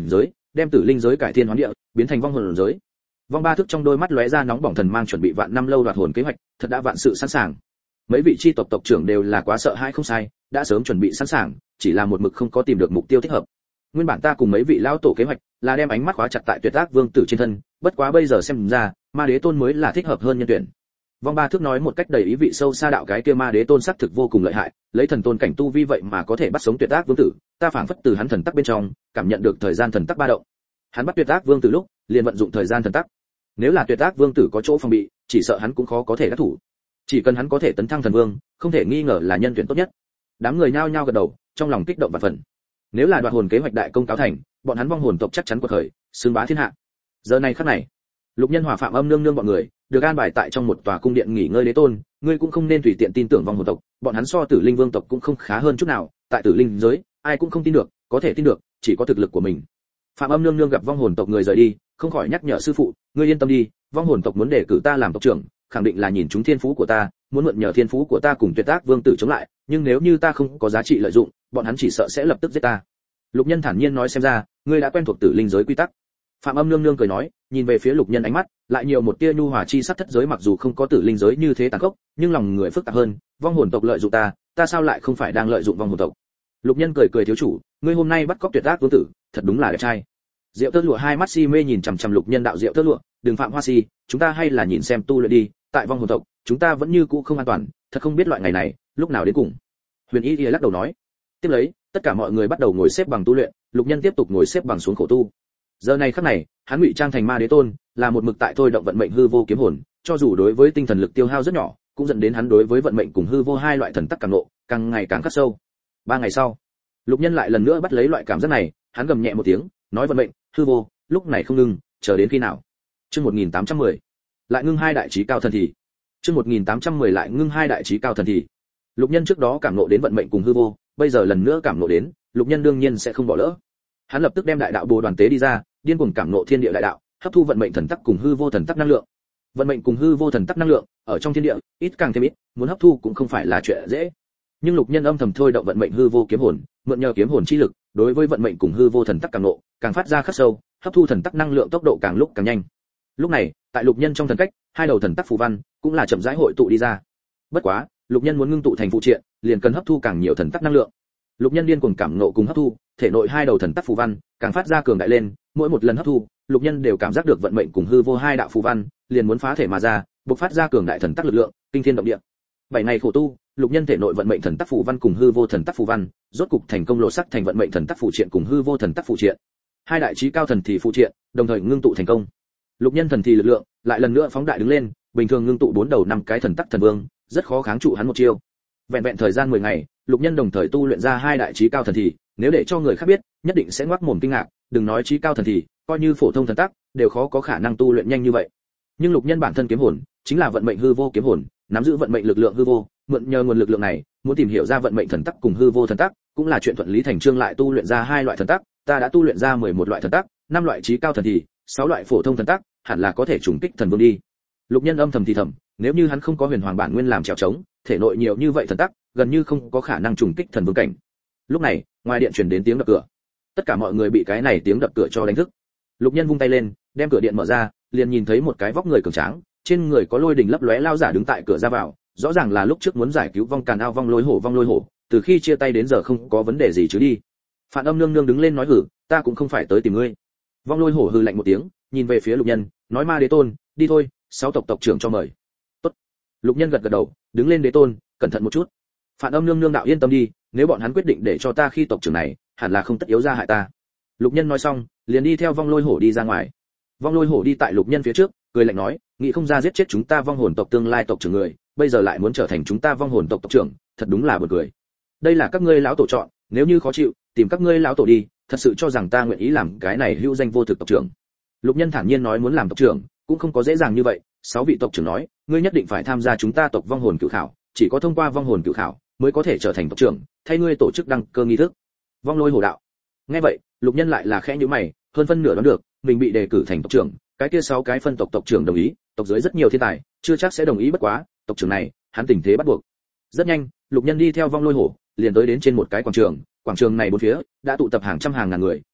đem tử linh giới cải thiên hóa địa, biến thành vong hồn giới. Vong Ba Thức trong đôi mắt lóe ra nóng bỏng thần mang, chuẩn bị vạn năm lâu đoạt hồn kế hoạch, thật đã vạn sự sẵn sàng. Mấy vị chi tộc tộc trưởng đều là quá sợ hãi không sai, đã sớm chuẩn bị sẵn sàng, chỉ là một mực không có tìm được mục tiêu thích hợp. Nguyên bản ta cùng mấy vị lão tổ kế hoạch là đem ánh mắt khóa chặt tại Tuyệt Ác Vương tử trên thân, bất quá bây giờ xem ra, Ma Đế Tôn mới là thích hợp hơn nhân tuyển. Vong Ba Thức nói một cách đầy ý vị sâu xa, đạo cái kia Ma Đế Tôn sắc thực vô cùng lợi hại, lấy thần tôn cảnh tu vi vậy mà có thể bắt sống Tuyệt Ác Vương tử, ta phảng phất từ hắn thần tắc bên trong cảm nhận được thời gian thần tắc ba động. Hắn bắt Tuyệt Ác Vương tử lúc, liền vận dụng thời gian thần tắc. Nếu là Tuyệt Ác Vương tử có chỗ phòng bị, chỉ sợ hắn cũng khó có thể đắc thủ. Chỉ cần hắn có thể tấn thăng thần vương, không thể nghi ngờ là nhân tuyển tốt nhất. Đám người nhao nhao gật đầu, trong lòng kích động và phần. Nếu là đoạt hồn kế hoạch đại công cáo thành, bọn hắn vong hồn tộc chắc chắn quật khởi, xưng bá thiên hạ. Giờ này khắc này, Lục Nhân Hòa Phạm Âm nương nương bọn người được an bài tại trong một tòa cung điện nghỉ ngơi. Đế Tôn, ngươi cũng không nên tùy tiện tin tưởng vong hồn tộc, bọn hắn so Tử Linh Vương tộc cũng không khá hơn chút nào, tại Tử Linh giới, ai cũng không tin được, có thể tin được, chỉ có thực lực của mình. Phạm Âm nương nương gặp vong hồn tộc người rời đi, không khỏi nhắc nhở sư phụ, ngươi yên tâm đi, vong hồn tộc muốn đề cử ta làm tộc trưởng, khẳng định là nhìn chúng thiên phú của ta, muốn mượn nhờ thiên phú của ta cùng Tuyệt Ác Vương tử chống lại, nhưng nếu như ta không có giá trị lợi dụng, bọn hắn chỉ sợ sẽ lập tức giết ta. Lục Nhân thản nhiên nói, xem ra ngươi đã quen thuộc Tử Linh giới quy tắc. Phạm Âm nương nương cười nói, nhìn về phía Lục Nhân, ánh mắt lại nhiều một tia nhu hòa chi sắc. Thất giới mặc dù không có Tử Linh giới như thế tàn khốc, nhưng lòng người phức tạp hơn, vong hồn tộc lợi dụng ta, ta sao lại không phải đang lợi dụng vong hồn tộc. Lục Nhân cười cười, thiếu chủ, ngươi hôm nay bắt cóc Tuyệt Ác Vương tử, thật đúng là đẹp trai. Diệu Tơ Lụa hai mắt si mê nhìn chằm chằm Lục Nhân, đạo Diệu Tơ Lụa, đừng phạm hoa si, chúng ta hay là nhìn xem tu luyện đi, tại vong hồn tộc, chúng ta vẫn như cũ không an toàn, thật không biết loại ngày này lúc nào đến cùng. Huyền Y lắc đầu nói. Tiếp lấy, tất cả mọi người bắt đầu ngồi xếp bằng tu luyện, Lục Nhân tiếp tục ngồi xếp bằng xuống khổ tu. Giờ này khắc này, hắn ngụy trang thành Ma Đế Tôn, là một mực tại thôi động vận mệnh hư vô kiếm hồn, cho dù đối với tinh thần lực tiêu hao rất nhỏ, cũng dẫn đến hắn đối với vận mệnh cùng hư vô hai loại thần tắc càng nộ, càng ngày càng khắc sâu. Ba ngày sau, Lục Nhân lại lần nữa bắt lấy loại cảm giác này, hắn gầm nhẹ một tiếng, nói vận mệnh, hư vô, lúc này không ngừng, chờ đến khi nào? Chương một nghìn tám trăm mười, lại ngưng hai đại chí cao thần thì. Chương một nghìn tám trăm mười lại ngưng hai đại chí cao thần thì. Lục Nhân trước đó cảm ngộ đến vận mệnh cùng hư vô, bây giờ lần nữa cảm ngộ đến, Lục Nhân đương nhiên sẽ không bỏ lỡ. Hắn lập tức đem đại đạo bồ đoàn tế đi ra, điên cuồng cảm ngộ thiên địa đại đạo, hấp thu vận mệnh thần tắc cùng hư vô thần tắc năng lượng. Vận mệnh cùng hư vô thần tắc năng lượng, ở trong thiên địa, ít càng thêm ít, muốn hấp thu cũng không phải là chuyện dễ. Nhưng Lục Nhân âm thầm thôi động vận mệnh hư vô kiếm hồn, mượn nhờ kiếm hồn chi lực, đối với vận mệnh cùng hư vô thần tắc càng ngộ, càng phát ra khắc sâu, hấp thu thần tắc năng lượng tốc độ càng lúc càng nhanh. Lúc này, tại Lục Nhân trong thần cách, hai đầu thần tắc phù văn cũng là chậm rãi hội tụ đi ra. Bất quá, Lục Nhân muốn ngưng tụ thành phụ triện, liền cần hấp thu càng nhiều thần tắc năng lượng. Lục Nhân điên cuồng cảm ngộ cùng hấp thu, thể nội hai đầu thần tắc phù văn càng phát ra cường đại lên, mỗi một lần hấp thu, Lục Nhân đều cảm giác được vận mệnh cùng hư vô hai đạo phù văn liền muốn phá thể mà ra, bộc phát ra cường đại thần tắc lực lượng, kinh thiên động địa. Bảy ngày khổ tu, Lục Nhân thể nội vận mệnh thần tắc phù văn cùng hư vô thần tắc phù văn, rốt cục thành công lộ sắc thành vận mệnh thần tắc phù triện cùng hư vô thần tắc phù triện. Hai đại chí cao thần thì phù triện, đồng thời ngưng tụ thành công. Lục Nhân thần thì lực lượng lại lần nữa phóng đại đứng lên, bình thường ngưng tụ bốn đầu năm cái thần tắc thần vương, rất khó kháng trụ hắn một chiêu. Vẹn vẹn thời gian mười ngày, Lục Nhân đồng thời tu luyện ra hai đại chí cao thần thì, nếu để cho người khác biết, nhất định sẽ ngoác mồm kinh ngạc, đừng nói chí cao thần thì, coi như phổ thông thần tắc, đều khó có khả năng tu luyện nhanh như vậy. Nhưng Lục Nhân bản thân kiếm hồn, chính là vận mệnh hư vô kiếm hồn, nắm giữ vận mệnh lực lượng hư vô, mượn nhờ nguồn lực lượng này, muốn tìm hiểu ra vận mệnh thần tắc cùng hư vô thần tắc, cũng là chuyện thuận lý thành chương. Lại tu luyện ra hai loại thần tắc, ta đã tu luyện ra mười một loại thần tắc, năm loại chí cao thần thì, sáu loại phổ thông thần tắc, hẳn là có thể trùng kích thần vương đi. Lục Nhân âm thầm thì thầm, nếu như hắn không có huyền hoàng bản nguyên làm trèo trống, thể nội nhiều như vậy thần tắc, gần như không có khả năng trùng kích thần vương cảnh. Lúc này, ngoài điện truyền đến tiếng đập cửa. Tất cả mọi người bị cái này tiếng đập cửa cho đánh thức. Lục Nhân vung tay lên, đem cửa điện mở ra, liền nhìn thấy một cái vóc người cường tráng, trên người có lôi đình lấp lóe lao giả đứng tại cửa ra vào, rõ ràng là lúc trước muốn giải cứu vong càn ao vong lôi hổ vong lôi hổ, từ khi chia tay đến giờ không có vấn đề gì chứ đi. Phản Âm nương nương đứng lên nói, hử, ta cũng không phải tới tìm ngươi. Vong lôi hổ hừ lạnh một tiếng, nhìn về phía Lục Nhân, nói, Ma Đế Tôn, đi thôi, sáu tộc tộc trưởng cho mời. Tốt. Lục Nhân gật gật đầu, đứng lên. Đế Tôn, cẩn thận một chút. Phản Âm nương nương đạo, yên tâm đi, nếu bọn hắn quyết định để cho ta khi tộc trưởng này, hẳn là không tất yếu ra hại ta. Lục Nhân nói xong, liền đi theo vong lôi hổ đi ra ngoài. Vong lôi hổ đi tại Lục Nhân phía trước, cười lạnh nói, nghĩ không ra giết chết chúng ta vong hồn tộc tương lai tộc trưởng người, bây giờ lại muốn trở thành chúng ta vong hồn tộc tộc trưởng, thật đúng là buồn cười. Đây là các ngươi lão tổ chọn, nếu như khó chịu, tìm các ngươi lão tổ đi, thật sự cho rằng ta nguyện ý làm cái này hữu danh vô thực tộc trưởng. Lục Nhân thản nhiên nói, muốn làm tộc trưởng cũng không có dễ dàng như vậy. Sáu vị tộc trưởng nói, ngươi nhất định phải tham gia chúng ta tộc vong hồn cửu khảo, chỉ có thông qua vong hồn cửu khảo mới có thể trở thành tộc trưởng, thay ngươi tổ chức đăng cơ nghi thức. Vong lôi hổ đạo. Nghe vậy, Lục Nhân lại là khẽ nhíu mày, hơn phân nửa đoán được mình bị đề cử thành tộc trưởng, cái kia sáu cái phân tộc tộc trưởng đồng ý, tộc dưới rất nhiều thiên tài, chưa chắc sẽ đồng ý, bất quá tộc trưởng này hắn tình thế bắt buộc. Rất nhanh, Lục Nhân đi theo vong lôi hổ, liền tới đến trên một cái quảng trường, quảng trường này bốn phía đã tụ tập hàng trăm hàng ngàn người,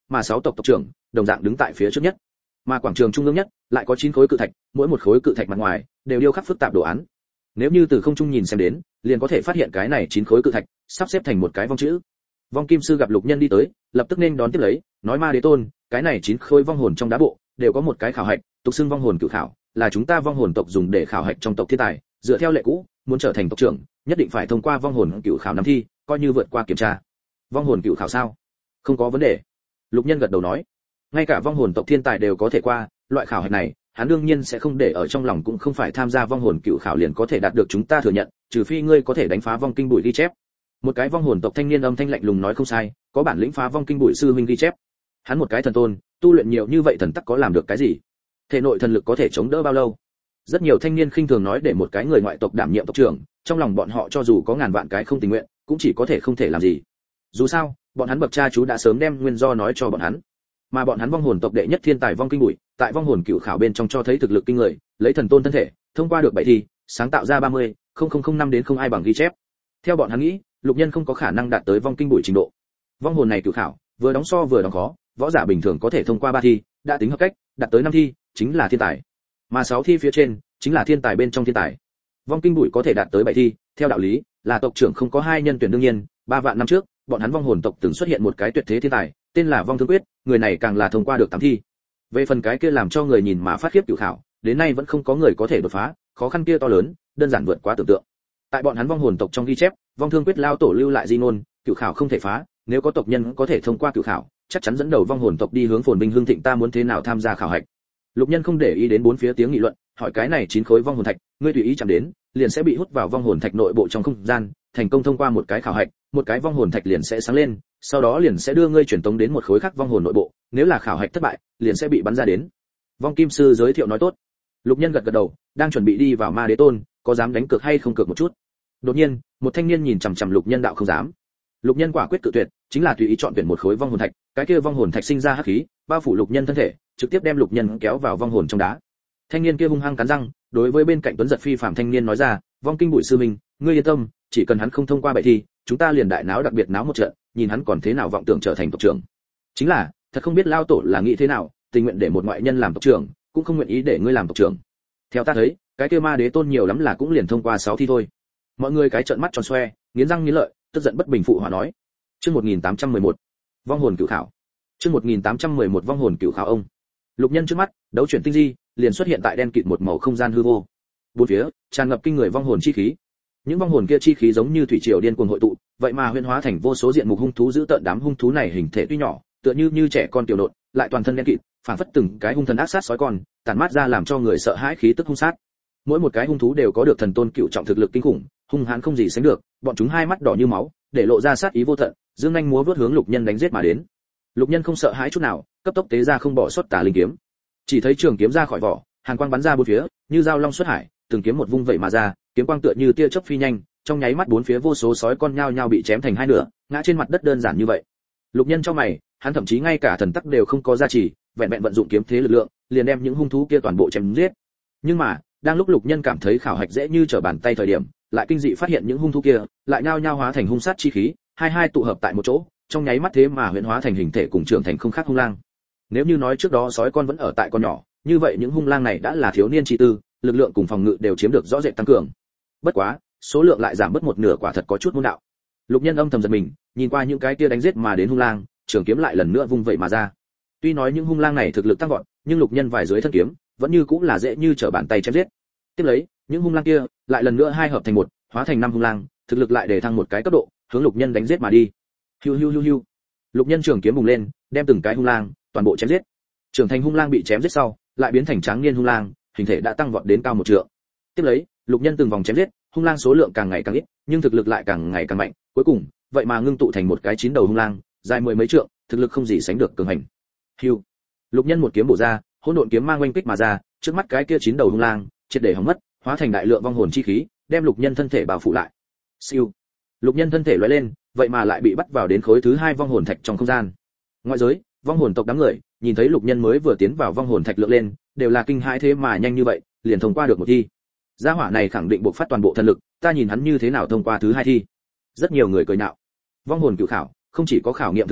mà sáu tộc tộc trưởng đồng dạng đứng tại phía trước nhất. Mà quảng trường trung ương nhất lại có chín khối cự thạch, mỗi một khối cự thạch mặt ngoài đều điêu khắc phức tạp đồ án. Nếu như từ không trung nhìn xem đến, liền có thể phát hiện cái này chín khối cự thạch sắp xếp thành một cái vong chữ. Vong Kim Sư gặp Lục Nhân đi tới, lập tức nên đón tiếp lấy, nói Ma Đế Tôn, cái này chín khối vong hồn trong đá bộ đều có một cái khảo hạch, tục xưng vong hồn cửu khảo, là chúng ta vong hồn tộc dùng để khảo hạch trong tộc thiên tài, dựa theo lệ cũ, muốn trở thành tộc trưởng, nhất định phải thông qua vong hồn cửu khảo năm thi, coi như vượt qua kiểm tra. Vong hồn cửu khảo sao? Không có vấn đề. Lục Nhân gật đầu nói, ngay cả vong hồn tộc thiên tài đều có thể qua, loại khảo hạch này, hắn đương nhiên sẽ không để ở trong lòng, cũng không phải tham gia vong hồn cửu khảo liền có thể đạt được chúng ta thừa nhận, trừ phi ngươi có thể đánh phá vong kinh bụi ghi chép. Một cái vong hồn tộc thanh niên âm thanh lạnh lùng nói không sai, có bản lĩnh phá vong kinh bụi sư huynh ghi chép. Hắn một cái thần tôn, tu luyện nhiều như vậy thần tắc có làm được cái gì? Thể nội thần lực có thể chống đỡ bao lâu? Rất nhiều thanh niên khinh thường nói để một cái người ngoại tộc đảm nhiệm tộc trưởng, trong lòng bọn họ cho dù có ngàn vạn cái không tình nguyện, cũng chỉ có thể không thể làm gì. Dù sao, bọn hắn bậc cha chú đã sớm đem nguyên do nói cho bọn hắn. Mà bọn hắn vong hồn tộc đệ nhất thiên tài vong kinh bụi, tại vong hồn cửu khảo bên trong cho thấy thực lực kinh người, lấy thần tôn thân thể, thông qua được bảy thi, sáng tạo ra ba mươi, không không không năm đến không ai bằng ghi chép. Theo bọn hắn nghĩ, Lục Nhân không có khả năng đạt tới vong kinh bụi trình độ. Vong hồn này cửu khảo, vừa đóng so vừa đóng khó, võ giả bình thường có thể thông qua ba thi, đã tính hợp cách, đạt tới năm thi, chính là thiên tài. Mà sáu thi phía trên, chính là thiên tài bên trong thiên tài. Vong kinh bụi có thể đạt tới bảy thi, theo đạo lý, là tộc trưởng không có hai nhân tuyển đương nhiên, ba vạn năm trước, bọn hắn vong hồn tộc từng xuất hiện một cái tuyệt thế thiên tài, tên là Vong Thương Quyết, người này càng là thông qua được tám thi. Về phần cái kia làm cho người nhìn mà phát khiếp cửu khảo, đến nay vẫn không có người có thể đột phá, khó khăn kia to lớn, đơn giản vượt quá tưởng tượng. Tại bọn hắn vong hồn tộc trong ghi chép, Vong Thương Quyết lao tổ lưu lại di ngôn, cửu khảo không thể phá, nếu có tộc nhân có thể thông qua cửu khảo, chắc chắn dẫn đầu vong hồn tộc đi hướng phồn vinh hương thịnh, ta muốn thế nào tham gia khảo hạch. Lục Nhân không để ý đến bốn phía tiếng nghị luận, hỏi cái này chín khối vong hồn thạch, ngươi tùy ý chạm đến, liền sẽ bị hút vào vong hồn thạch nội bộ trong không gian, thành công thông qua một cái khảo hạch, một cái vong hồn thạch liền sẽ sáng lên, sau đó liền sẽ đưa ngươi truyền tống đến một khối khác vong hồn nội bộ, nếu là khảo hạch thất bại, liền sẽ bị bắn ra đến. Vong Kim Sư giới thiệu nói tốt. Lục Nhân gật gật đầu, đang chuẩn bị đi vào Ma Đế Tôn, có dám đánh cược hay không cược một chút. Đột nhiên, một thanh niên nhìn chằm chằm Lục Nhân đạo không dám. Lục Nhân quả quyết cự tuyệt, chính là tùy ý chọn tuyển một khối vong hồn thạch, cái kia vong hồn thạch sinh ra hắc khí, bao phủ Lục Nhân thân thể, trực tiếp đem Lục Nhân kéo vào vong hồn trong đá. Thanh niên kia hung hăng cắn răng, đối với bên cạnh tuấn giật phi phàm thanh niên nói ra, vong kinh bụi sư minh, ngươi yên tâm, chỉ cần hắn không thông qua bảy thi, chúng ta liền đại náo đặc biệt náo một trận, nhìn hắn còn thế nào vọng tưởng trở thành tộc trưởng. Chính là, thật không biết lao tổ là nghĩ thế nào, tình nguyện để một ngoại nhân làm tộc trưởng, cũng không nguyện ý để ngươi làm tộc trưởng. Theo ta thấy, cái kia Ma Đế Tôn nhiều lắm là cũng liền thông qua sáu thi thôi. Mọi người cái trợn mắt tròn xoe, nghiến răng nghiến lợi, tức giận bất bình phụ họa nói. Chương một nghìn tám trăm mười một, vong hồn cửu khảo. Chương một nghìn tám trăm mười một vong hồn cửu khảo ông. Lục Nhân trước mắt, đấu chuyển tinh di, liền xuất hiện tại đen kịt một màu không gian hư vô. Bốn phía tràn ngập kinh người vong hồn chi khí. Những vong hồn kia chi khí giống như thủy triều điên cuồng hội tụ, vậy mà huyễn hóa thành vô số diện mục hung thú dữ tợn, đám hung thú này hình thể tuy nhỏ, tựa như như trẻ con tiểu nộn, lại toàn thân đen kịt, phảng phất từng cái hung thần ác sát sói con, tản mát ra làm cho người sợ hãi khí tức hung sát. Mỗi một cái hung thú đều có được thần tôn cựu trọng thực lực kinh khủng, hung hãn không gì sánh được, bọn chúng hai mắt đỏ như máu, để lộ ra sát ý vô tận, dương nhanh múa vớt hướng Lục Nhân đánh giết mà đến. Lục Nhân không sợ hãi chút nào, cấp tốc tế ra không bỏ sót tà linh kiếm. Chỉ thấy trường kiếm ra khỏi vỏ, hàn quang bắn ra bốn phía, như dao long xuất hải, từng kiếm một vung vậy mà ra, kiếm quang tựa như tia chớp phi nhanh, trong nháy mắt bốn phía vô số sói con nhao nhao bị chém thành hai nửa, ngã trên mặt đất đơn giản như vậy. Lục Nhân cho mày, hắn thậm chí ngay cả thần tắc đều không có gia trì, vẹn vẹn vận dụng kiếm thế lực lượng, liền đem những hung thú kia toàn bộ chém giết. Nhưng mà, đang lúc Lục Nhân cảm thấy khảo hạch dễ như trở bàn tay thời điểm, lại kinh dị phát hiện những hung thú kia lại nhao nhao hóa thành hung sát chi khí, hai hai tụ hợp tại một chỗ, trong nháy mắt thế mà huyễn hóa thành hình thể cùng trưởng thành không khác hung lang. Nếu như nói trước đó sói con vẫn ở tại con nhỏ, như vậy những hung lang này đã là thiếu niên chi tư, lực lượng cùng phòng ngự đều chiếm được rõ rệt tăng cường. Bất quá, số lượng lại giảm bớt một nửa, quả thật có chút môn đạo. Lục Nhân âm thầm giật mình, nhìn qua những cái kia đánh giết mà đến hung lang, trường kiếm lại lần nữa vung vậy mà ra. Tuy nói những hung lang này thực lực tăng vọt, nhưng Lục Nhân vài dưới thân kiếm, vẫn như cũng là dễ như trở bàn tay chém giết. Tiếp lấy, những hung lang kia lại lần nữa hai hợp thành một, hóa thành năm hung lang, thực lực lại để thăng một cái cấp độ, hướng Lục Nhân đánh giết mà đi. Hiu hiu hiu hiu. Lục Nhân trường kiếm bùng lên, đem từng cái hung lang toàn bộ chém giết. Trưởng thành hung lang bị chém giết sau, lại biến thành tráng niên hung lang, hình thể đã tăng vọt đến cao một trượng. Tiếp lấy, Lục Nhân từng vòng chém giết, hung lang số lượng càng ngày càng ít, nhưng thực lực lại càng ngày càng mạnh, cuối cùng, vậy mà ngưng tụ thành một cái chín đầu hung lang, dài mười mấy trượng, thực lực không gì sánh được cường hành. Hiu. Lục Nhân một kiếm bổ ra, hỗn độn kiếm mang oanh kích mà ra, trước mắt cái kia chín đầu hung lang, triệt để hỏng mất, hóa thành đại lượng vong hồn chi khí, đem Lục Nhân thân thể bao phủ lại. Siêu. Lục Nhân thân thể lóe lên, vậy mà lại bị bắt vào đến khối thứ hai vong hồn thạch trong không gian. Ngoại giới, vong hồn tộc đám người, nhìn thấy Lục Nhân mới vừa tiến vào vong hồn thạch lượng lên, đều là kinh hãi, thế mà nhanh như vậy, liền thông qua được một thi. Gia hỏa này khẳng định buộc phát toàn bộ thần lực, ta nhìn hắn như thế nào thông qua thứ hai thi. Rất nhiều người cười nhạo. Vong hồn cửu khảo, không chỉ có khảo nghiệm thực lực,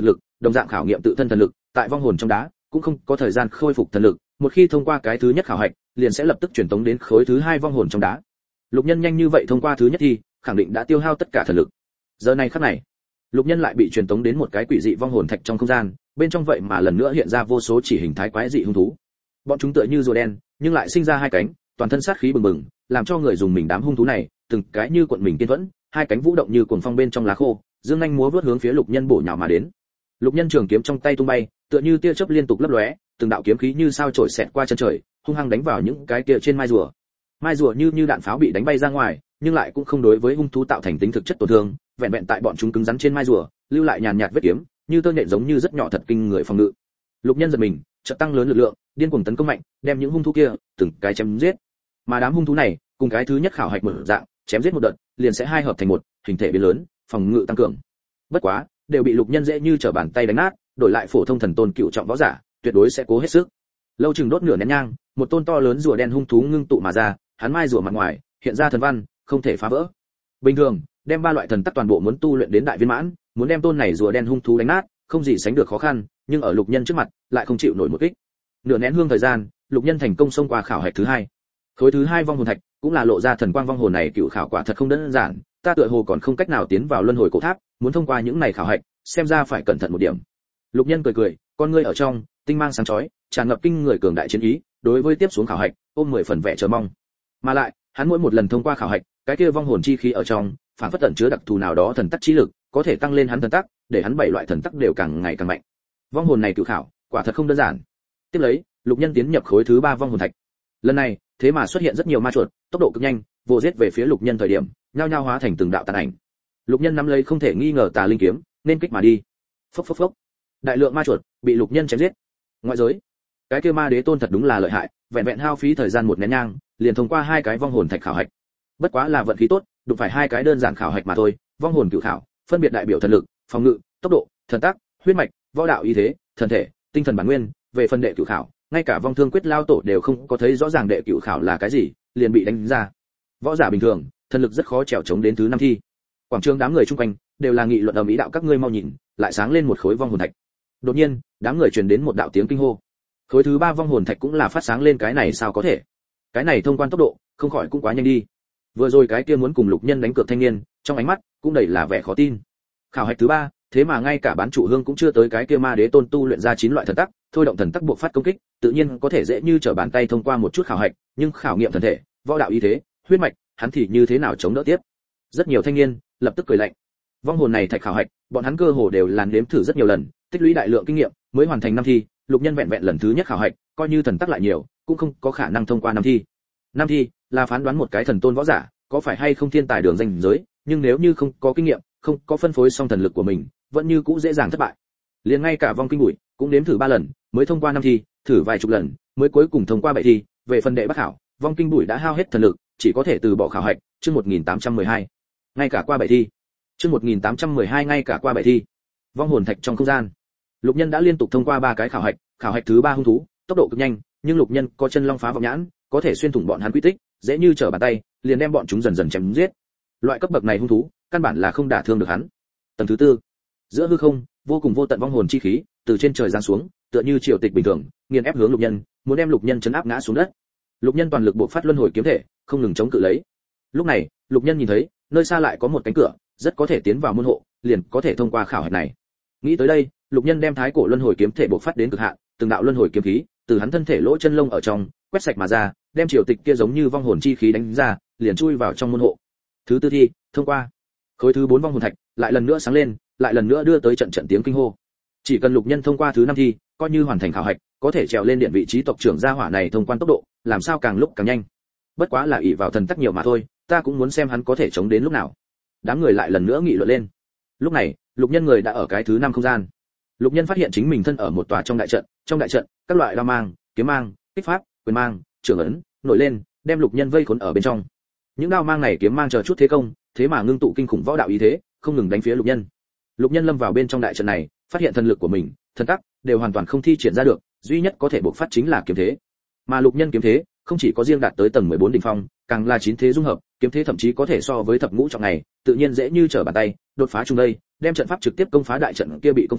đồng dạng khảo nghiệm tự thân thần lực, tại vong hồn trong đá cũng không có thời gian khôi phục thần lực, một khi thông qua cái thứ nhất khảo hạch, liền sẽ lập tức truyền tống đến khối thứ hai vong hồn trong đá. Lục Nhân nhanh như vậy thông qua thứ nhất thì khẳng định đã tiêu hao tất cả thần lực. Giờ này khắc này, Lục Nhân lại bị truyền tống đến một cái quỷ dị vong hồn thạch trong không gian, bên trong vậy mà lần nữa hiện ra vô số chỉ hình thái quái dị hung thú. Bọn chúng tựa như rùa đen, nhưng lại sinh ra hai cánh, toàn thân sát khí bừng bừng, làm cho người dùng mình đám hung thú này, từng cái như cuộn mình kiên thuẫn, hai cánh vũ động như cuồng phong bên trong lá khô, dương nhanh múa vút hướng phía Lục Nhân bổ nhào mà đến. Lục Nhân trường kiếm trong tay tung bay, tựa như tia chớp liên tục lấp lóe, từng đạo kiếm khí như sao chổi xẹt qua chân trời, hung hăng đánh vào những cái kia trên mai rùa. Mai rùa như như đạn pháo bị đánh bay ra ngoài, nhưng lại cũng không đối với hung thú tạo thành tính thực chất tổn thương, vẹn vẹn tại bọn chúng cứng rắn trên mai rùa, lưu lại nhàn nhạt vết kiếm, như tơ nhện giống như rất nhỏ thật kinh người phòng ngự. Lục Nhân giật mình, chợt tăng lớn lực lượng, điên cuồng tấn công mạnh, đem những hung thú kia từng cái chém giết. Mà đám hung thú này, cùng cái thứ nhất khảo hạch một dạng, chém giết một đợt, liền sẽ hai hợp thành một, hình thể biến lớn, phòng ngự tăng cường. Bất quá, đều bị Lục Nhân dễ như trở bàn tay đánh nát, đổi lại phổ thông thần tôn cựu trọng võ giả, tuyệt đối sẽ cố hết sức. Lâu chừng đốt nửa nén nhang, một tôn to lớn rùa đen hung thú ngưng tụ mà ra, hắn mai rùa mặt ngoài hiện ra thần văn, không thể phá vỡ. Bình thường, đem ba loại thần tắc toàn bộ muốn tu luyện đến đại viên mãn, muốn đem tôn này rùa đen hung thú đánh nát, không gì sánh được khó khăn, nhưng ở Lục Nhân trước mặt, lại không chịu nổi một kích. Nửa nén hương thời gian, Lục Nhân thành công xông qua khảo hạch thứ hai. Khối thứ hai vong hồn thạch, cũng là lộ ra thần quang vong hồn này cựu khảo quả thật không đơn giản, ta tựa hồ còn không cách nào tiến vào luân hồi cổ tháp, muốn thông qua những này khảo hạch, xem ra phải cẩn thận một điểm. Lục Nhân cười cười, con ngươi ở trong, tinh mang sáng chói, tràn ngập kinh người cường đại chiến ý, đối với tiếp xuống khảo hạch, ôm mười phần vẻ chờ mong. Mà lại, hắn mỗi một lần thông qua khảo hạch, cái kia vong hồn chi khí ở trong, phản phất tẩn chứa đặc thù nào đó thần tắc chi lực, có thể tăng lên hắn thần tắc, để hắn bảy loại thần tắc đều càng ngày càng mạnh. Vong hồn này cựu khảo, quả thật không đơn giản. Tiếp lấy, Lục Nhân tiến nhập khối thứ ba vong hồn thạch. Lần này, thế mà xuất hiện rất nhiều ma chuột, tốc độ cực nhanh, vồ giết về phía Lục Nhân thời điểm, nhao nhao hóa thành từng đạo tàn ảnh. Lục Nhân nắm lấy không thể nghi ngờ tà linh kiếm, nên kích mà đi. Phốc phốc phốc. Đại lượng ma chuột bị Lục Nhân chém giết. Ngoại giới, cái kia ma đế tôn thật đúng là lợi hại, vẹn vẹn hao phí thời gian một nén nhang, liền thông qua hai cái vong hồn thạch khảo hạch. Bất quá là vận khí tốt, đụng phải hai cái đơn giản khảo hạch mà thôi. Vong hồn cửu khảo, phân biệt đại biểu thần lực, phòng ngự, tốc độ, thần tác, huyết mạch, võ đạo y thế, thần thể, tinh thần bản nguyên. Về phần đệ cửu khảo, ngay cả vong thương quyết lao tổ đều không có thấy rõ ràng đệ cửu khảo là cái gì, liền bị đánh ra. Võ giả bình thường, thần lực rất khó trèo chống đến thứ năm thi. Quảng trường đám người chung quanh đều là nghị luận ầm ĩ đạo các ngươi mau nhìn, lại sáng lên một khối vong hồn thạch. Đột nhiên, đám người truyền đến một đạo tiếng kinh hô. Khối thứ ba vong hồn thạch cũng là phát sáng lên, cái này sao có thể? Cái này thông quan tốc độ, không khỏi cũng quá nhanh đi. Vừa rồi cái kia muốn cùng Lục Nhân đánh cược thanh niên, trong ánh mắt cũng đầy là vẻ khó tin. Khảo hạch thứ ba, thế mà ngay cả bán chủ hương cũng chưa tới, cái kia ma đế tôn tu luyện ra chín loại thần tắc, thôi động thần tắc buộc phát công kích, tự nhiên có thể dễ như trở bàn tay thông qua một chút khảo hạch, nhưng khảo nghiệm thần thể, võ đạo y thế, huyết mạch, hắn thì như thế nào chống đỡ tiếp? Rất nhiều thanh niên lập tức cười lạnh. Vong hồn này thạch khảo hạch, bọn hắn cơ hồ đều làn nếm thử rất nhiều lần, tích lũy đại lượng kinh nghiệm, mới hoàn thành năm thi. Lục Nhân vẹn vẹn lần thứ nhất khảo hạch, coi như thần tắc lại nhiều, cũng không có khả năng thông qua năm thi. Năm thi là phán đoán một cái thần tôn võ giả có phải hay không thiên tài đường danh giới, nhưng nếu như không có kinh nghiệm, không có phân phối xong thần lực của mình, vẫn như cũ dễ dàng thất bại. Liền ngay cả vong kinh bụi cũng đếm thử ba lần, mới thông qua năm thi, thử vài chục lần, mới cuối cùng thông qua bảy thi. Về phần đệ bát khảo, vong kinh bụi đã hao hết thần lực, chỉ có thể từ bỏ khảo hạch. Chương một nghìn tám trăm mười hai, ngay cả qua bảy thi. Chương một nghìn tám trăm mười hai ngay cả qua bảy thi. Vong hồn thạch trong không gian, Lục Nhân đã liên tục thông qua ba cái khảo hạch. Khảo hạch thứ ba hung thú, tốc độ cực nhanh, nhưng Lục Nhân có chân long phá vọng nhãn, có thể xuyên thủng bọn hắn quy tích, dễ như trở bàn tay, liền đem bọn chúng dần dần chém giết. Loại cấp bậc này hung thú, căn bản là không đả thương được hắn. Tầng thứ tư, giữa hư không, vô cùng vô tận vong hồn chi khí từ trên trời giáng xuống, tựa như triều tịch bình thường, nghiền ép hướng Lục Nhân, muốn đem Lục Nhân chấn áp ngã xuống đất. Lục Nhân toàn lực bộc phát luân hồi kiếm thể, không ngừng chống cự lấy. Lúc này, Lục Nhân nhìn thấy, nơi xa lại có một cánh cửa, rất có thể tiến vào môn hộ, liền có thể thông qua khảo hạch này. Nghĩ tới đây, Lục Nhân đem thái cổ luân hồi kiếm thể bộc phát đến cực hạn, từng đạo luân hồi kiếm khí từ hắn thân thể lỗ chân lông ở trong quét sạch mà ra, đem triều tịch kia giống như vong hồn chi khí đánh ra, liền chui vào trong môn hộ. Thứ tư thi thông qua. Khối thứ bốn vong hồn thạch lại lần nữa sáng lên, lại lần nữa đưa tới trận trận tiếng kinh hô. Chỉ cần Lục Nhân thông qua thứ năm thi, coi như hoàn thành khảo hạch, có thể trèo lên điện vị trí tộc trưởng gia hỏa này thông quan tốc độ, làm sao càng lúc càng nhanh. Bất quá là ỷ vào thần tắc nhiều mà thôi, ta cũng muốn xem hắn có thể chống đến lúc nào. Đám người lại lần nữa nghị luận lên. Lúc này, Lục Nhân người đã ở cái thứ năm không gian. Lục Nhân phát hiện chính mình thân ở một tòa trong đại trận, trong đại trận, các loại đao mang, kiếm mang, kích pháp, quyền mang, trường ấn nổi lên, đem Lục Nhân vây khốn ở bên trong. Những đao mang này, kiếm mang chờ chút thế công, thế mà ngưng tụ kinh khủng võ đạo ý thế, không ngừng đánh phía Lục Nhân. Lục Nhân lâm vào bên trong đại trận này, phát hiện thần lực của mình, thần tắc đều hoàn toàn không thi triển ra được, duy nhất có thể bộc phát chính là kiếm thế. Mà Lục Nhân kiếm thế, không chỉ có riêng đạt tới tầng mười bốn đỉnh phong, càng là chín thế dung hợp, kiếm thế thậm chí có thể so với thập ngũ trọng này, tự nhiên dễ như trở bàn tay, đột phá trung đây, đem trận pháp trực tiếp công phá đại trận kia bị công phá,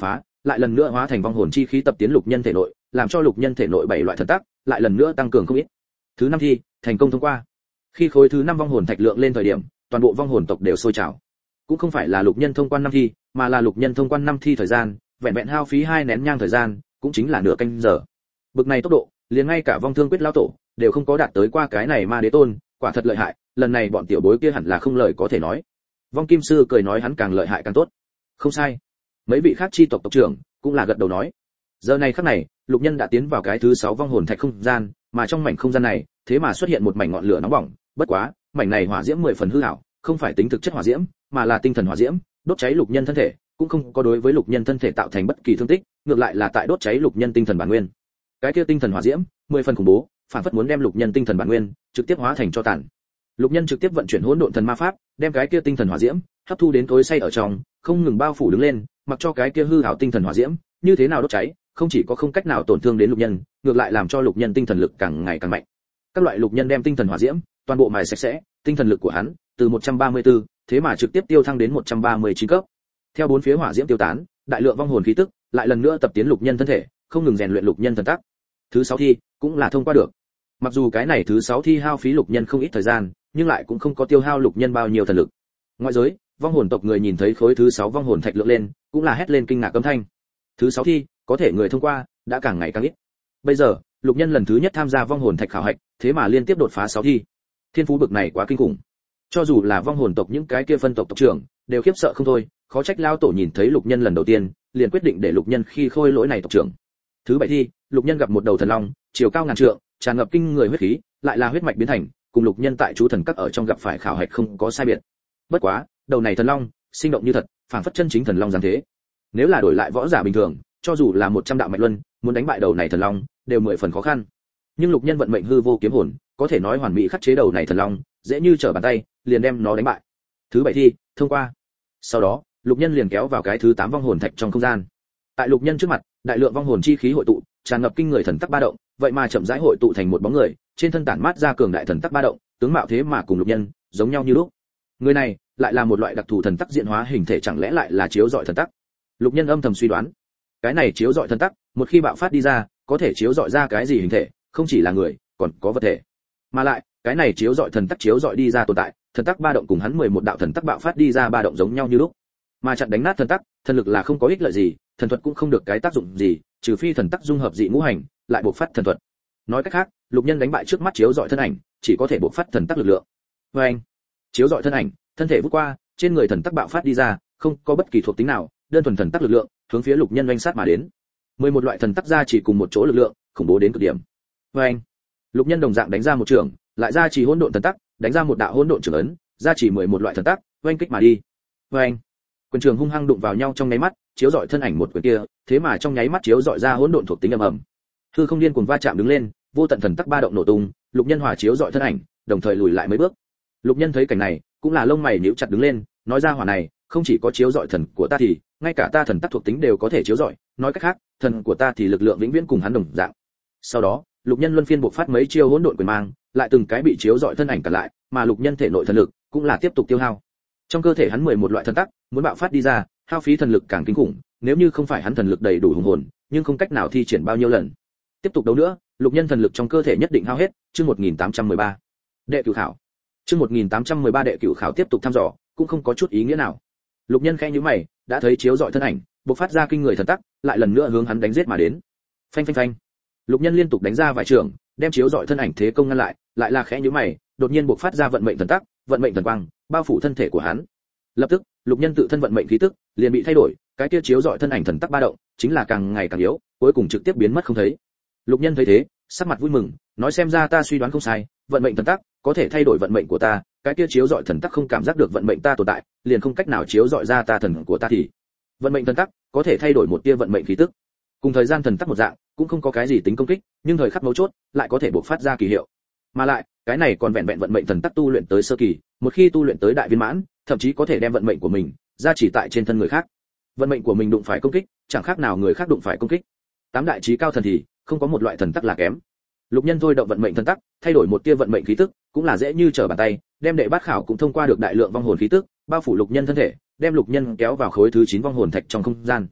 lại lần nữa hóa thành vong hồn chi khí tập tiến lục nhân thể nội, làm cho lục nhân thể nội bảy loại thần tắc lại lần nữa tăng cường không ít. Thứ năm thi thành công thông qua. Khi khối thứ năm vong hồn thạch lượng lên thời điểm, toàn bộ vong hồn tộc đều sôi trào. Cũng không phải là lục nhân thông quan năm thi, mà là lục nhân thông quan năm thi thời gian, vẹn vẹn hao phí hai nén nhang thời gian, cũng chính là nửa canh giờ. Bực này tốc độ, liền ngay cả vong thương quyết lão tổ đều không có đạt tới qua cái này ma đế tôn, quả thật lợi hại, lần này bọn tiểu bối kia hẳn là không lời có thể nói. Vong kim sư cười nói hắn càng lợi hại càng tốt. Không sai. Mấy vị khác chi tộc tộc trưởng cũng là gật đầu nói. Giờ này khắc này, lục nhân đã tiến vào cái thứ sáu vong hồn thạch không gian, mà trong mảnh không gian này, thế mà xuất hiện một mảnh ngọn lửa nóng bỏng, bất quá, mảnh này hỏa diễm mười phần hư ảo, không phải tính thực chất hỏa diễm, mà là tinh thần hỏa diễm, đốt cháy lục nhân thân thể, cũng không có đối với lục nhân thân thể tạo thành bất kỳ thương tích, ngược lại là tại đốt cháy lục nhân tinh thần bản nguyên. Cái kia tinh thần hỏa diễm, mười phần khủng bố, phản phất muốn đem lục nhân tinh thần bản nguyên trực tiếp hóa thành cho tàn. Lục nhân trực tiếp vận chuyển hỗn độn thần ma pháp, đem cái kia tinh thần hỏa diễm hấp thu đến tối say ở trong, không ngừng bao phủ đứng lên, mặc cho cái kia hư ảo tinh thần hỏa diễm như thế nào đốt cháy, không chỉ có không cách nào tổn thương đến lục nhân, ngược lại làm cho lục nhân tinh thần lực càng ngày càng mạnh. Các loại lục nhân đem tinh thần hỏa diễm toàn bộ mài sạch sẽ, tinh thần lực của hắn từ một trăm ba mươi tư, thế mà trực tiếp tiêu thăng đến một trăm ba mươi chín cấp. Theo bốn phía hỏa diễm tiêu tán, đại lượng vong hồn khí tức lại lần nữa tập tiến lục nhân thân thể, không ngừng rèn luyện lục nhân thần tắc. Thứ sáu thi cũng là thông qua được. Mặc dù cái này thứ sáu thi hao phí lục nhân không ít thời gian, nhưng lại cũng không có tiêu hao lục nhân bao nhiêu thần lực. Ngoại giới, vong hồn tộc người nhìn thấy khối thứ sáu vong hồn thạch lượng lên, cũng là hét lên kinh ngạc âm thanh. Thứ sáu thi, có thể người thông qua đã càng ngày càng ít. Bây giờ, lục nhân lần thứ nhất tham gia vong hồn thạch khảo hạch, thế mà liên tiếp đột phá sáu thi. Thiên phú bực này quá kinh khủng. Cho dù là vong hồn tộc những cái kia phân tộc tộc trưởng, đều khiếp sợ không thôi, khó trách lao tổ nhìn thấy lục nhân lần đầu tiên, liền quyết định để lục nhân khi khôi lỗi này tộc trưởng. Thứ bảy thi, lục nhân gặp một đầu thần long, chiều cao ngàn trượng, tràn ngập kinh người huyết khí, lại là huyết mạch biến thành, cùng lục nhân tại chú thần các ở trong gặp phải khảo hạch không có sai biệt. Bất quá, đầu này thần long, sinh động như thật, phảng phất chân chính thần long dáng thế. Nếu là đổi lại võ giả bình thường, cho dù là một trăm đạo mạch luân, muốn đánh bại đầu này thần long, đều mười phần khó khăn. Nhưng lục nhân vận mệnh hư vô kiếm hồn, có thể nói hoàn mỹ khắc chế đầu này thần long, dễ như trở bàn tay, liền đem nó đánh bại. Thứ bảy thi, thông qua. Sau đó, lục nhân liền kéo vào cái thứ tám vong hồn thạch trong không gian. Tại lục nhân trước mặt, đại lượng vong hồn chi khí hội tụ, tràn ngập kinh người thần tắc ba động, vậy mà chậm rãi hội tụ thành một bóng người, trên thân tản mát ra cường đại thần tắc ba động, tướng mạo thế mà cùng lục nhân giống nhau như lúc. Người này lại là một loại đặc thù thần tắc diễn hóa hình thể, chẳng lẽ lại là chiếu rọi thần tắc? Lục nhân âm thầm suy đoán. Cái này chiếu rọi thần tắc, một khi bạo phát đi ra, có thể chiếu rọi ra cái gì hình thể, không chỉ là người, còn có vật thể. Mà lại, cái này chiếu rọi thần tắc chiếu rọi đi ra tồn tại, thần tắc ba động cùng hắn mười một đạo thần tắc bạo phát đi ra ba động giống nhau như lúc. Mà chặn đánh nát thần tắc, thần lực là không có ích lợi gì, thần thuật cũng không được cái tác dụng gì, trừ phi thần tắc dung hợp dị ngũ hành, lại bộc phát thần thuật. Nói cách khác, lục nhân đánh bại trước mắt chiếu rọi thân ảnh, chỉ có thể bộc phát thần tắc lực lượng. Và anh, chiếu rọi thân ảnh, thân thể vút qua, trên người thần tắc bạo phát đi ra, không có bất kỳ thuộc tính nào, đơn thuần thần tắc lực lượng, hướng phía lục nhân oanh sát mà đến. mười một loại thần tắc ra chỉ cùng một chỗ lực lượng, khủng bố đến cực điểm. Và anh, lục nhân đồng dạng đánh ra một trường, lại ra chỉ hỗn độn thần tắc, đánh ra một đạo hỗn độn trường ấn, ra chỉ mười một loại thần tắc, oanh kích mà đi. Và anh, quyền trường hung hăng đụng vào nhau trong nháy mắt, chiếu rọi thân ảnh một quyền kia, thế mà trong nháy mắt chiếu rọi ra hỗn độn thuộc tính ầm ầm. Hư không điên cuồng va chạm đứng lên, vô tận thần tắc ba động nổ tung, lục nhân hòa chiếu rọi thân ảnh, đồng thời lùi lại mấy bước. Lục nhân thấy cảnh này, cũng là lông mày nhíu chặt đứng lên, nói ra hỏa này, không chỉ có chiếu rọi thần của ta thì, ngay cả ta thần tắc thuộc tính đều có thể chiếu rọi, nói cách khác, thần của ta thì lực lượng vĩnh viễn cùng hắn đồng dạng. Sau đó, lục nhân luân phiên bộc phát mấy chiêu hỗn độn quyền mang, lại từng cái bị chiếu rọi thân ảnh cản lại, mà lục nhân thể nội thần lực cũng là tiếp tục tiêu hao. Trong cơ thể hắn mười một loại thần tắc, muốn bạo phát đi ra, hao phí thần lực càng kinh khủng, nếu như không phải hắn thần lực đầy đủ hùng hồn, nhưng không cách nào thi triển bao nhiêu lần. Tiếp tục đấu nữa, lục nhân thần lực trong cơ thể nhất định hao hết, chương một nghìn tám trăm mười ba. Đệ cửu khảo. Chương một nghìn tám trăm mười ba đệ cửu khảo tiếp tục thăm dò, cũng không có chút ý nghĩa nào. Lục nhân khẽ nhíu mày, đã thấy chiếu rọi thân ảnh, bộc phát ra kinh người thần tắc, lại lần nữa hướng hắn đánh giết mà đến. Phanh phanh phanh. Lục nhân liên tục đánh ra vài trường, đem chiếu rọi thân ảnh thế công ngăn lại, lại là khẽ nhíu mày, đột nhiên bộc phát ra vận mệnh thần tắc, vận mệnh thần quang, bao phủ thân thể của hắn. Lập tức, lục nhân tự thân vận mệnh khí tức liền bị thay đổi, cái kia chiếu rọi thân ảnh thần tắc ba động, chính là càng ngày càng yếu, cuối cùng trực tiếp biến mất không thấy. Lục nhân thấy thế, sắc mặt vui mừng, nói xem ra ta suy đoán không sai, vận mệnh thần tắc có thể thay đổi vận mệnh của ta, cái kia chiếu rọi thần tắc không cảm giác được vận mệnh ta tồn tại, liền không cách nào chiếu rọi ra ta thần của ta thì. Vận mệnh thần tắc có thể thay đổi một tia vận mệnh khí tức. Cùng thời gian thần tắc một dạng, cũng không có cái gì tính công kích, nhưng thời khắc mấu chốt lại có thể bộc phát ra kỳ hiệu. Mà lại, cái này còn vẹn vẹn vận mệnh thần tắc tu luyện tới sơ kỳ, một khi tu luyện tới đại viên mãn, thậm chí có thể đem vận mệnh của mình ra chỉ tại trên thân người khác. Vận mệnh của mình đụng phải công kích, chẳng khác nào người khác đụng phải công kích. Tám đại chí cao thần thì không có một loại thần tắc là kém. Lục nhân thôi động vận mệnh thần tắc, thay đổi một tia vận mệnh khí tức, cũng là dễ như trở bàn tay, đem đệ bát khảo cũng thông qua được đại lượng vong hồn khí tức, bao phủ lục nhân thân thể, đem lục nhân kéo vào khối thứ chín vong hồn thạch trong không gian.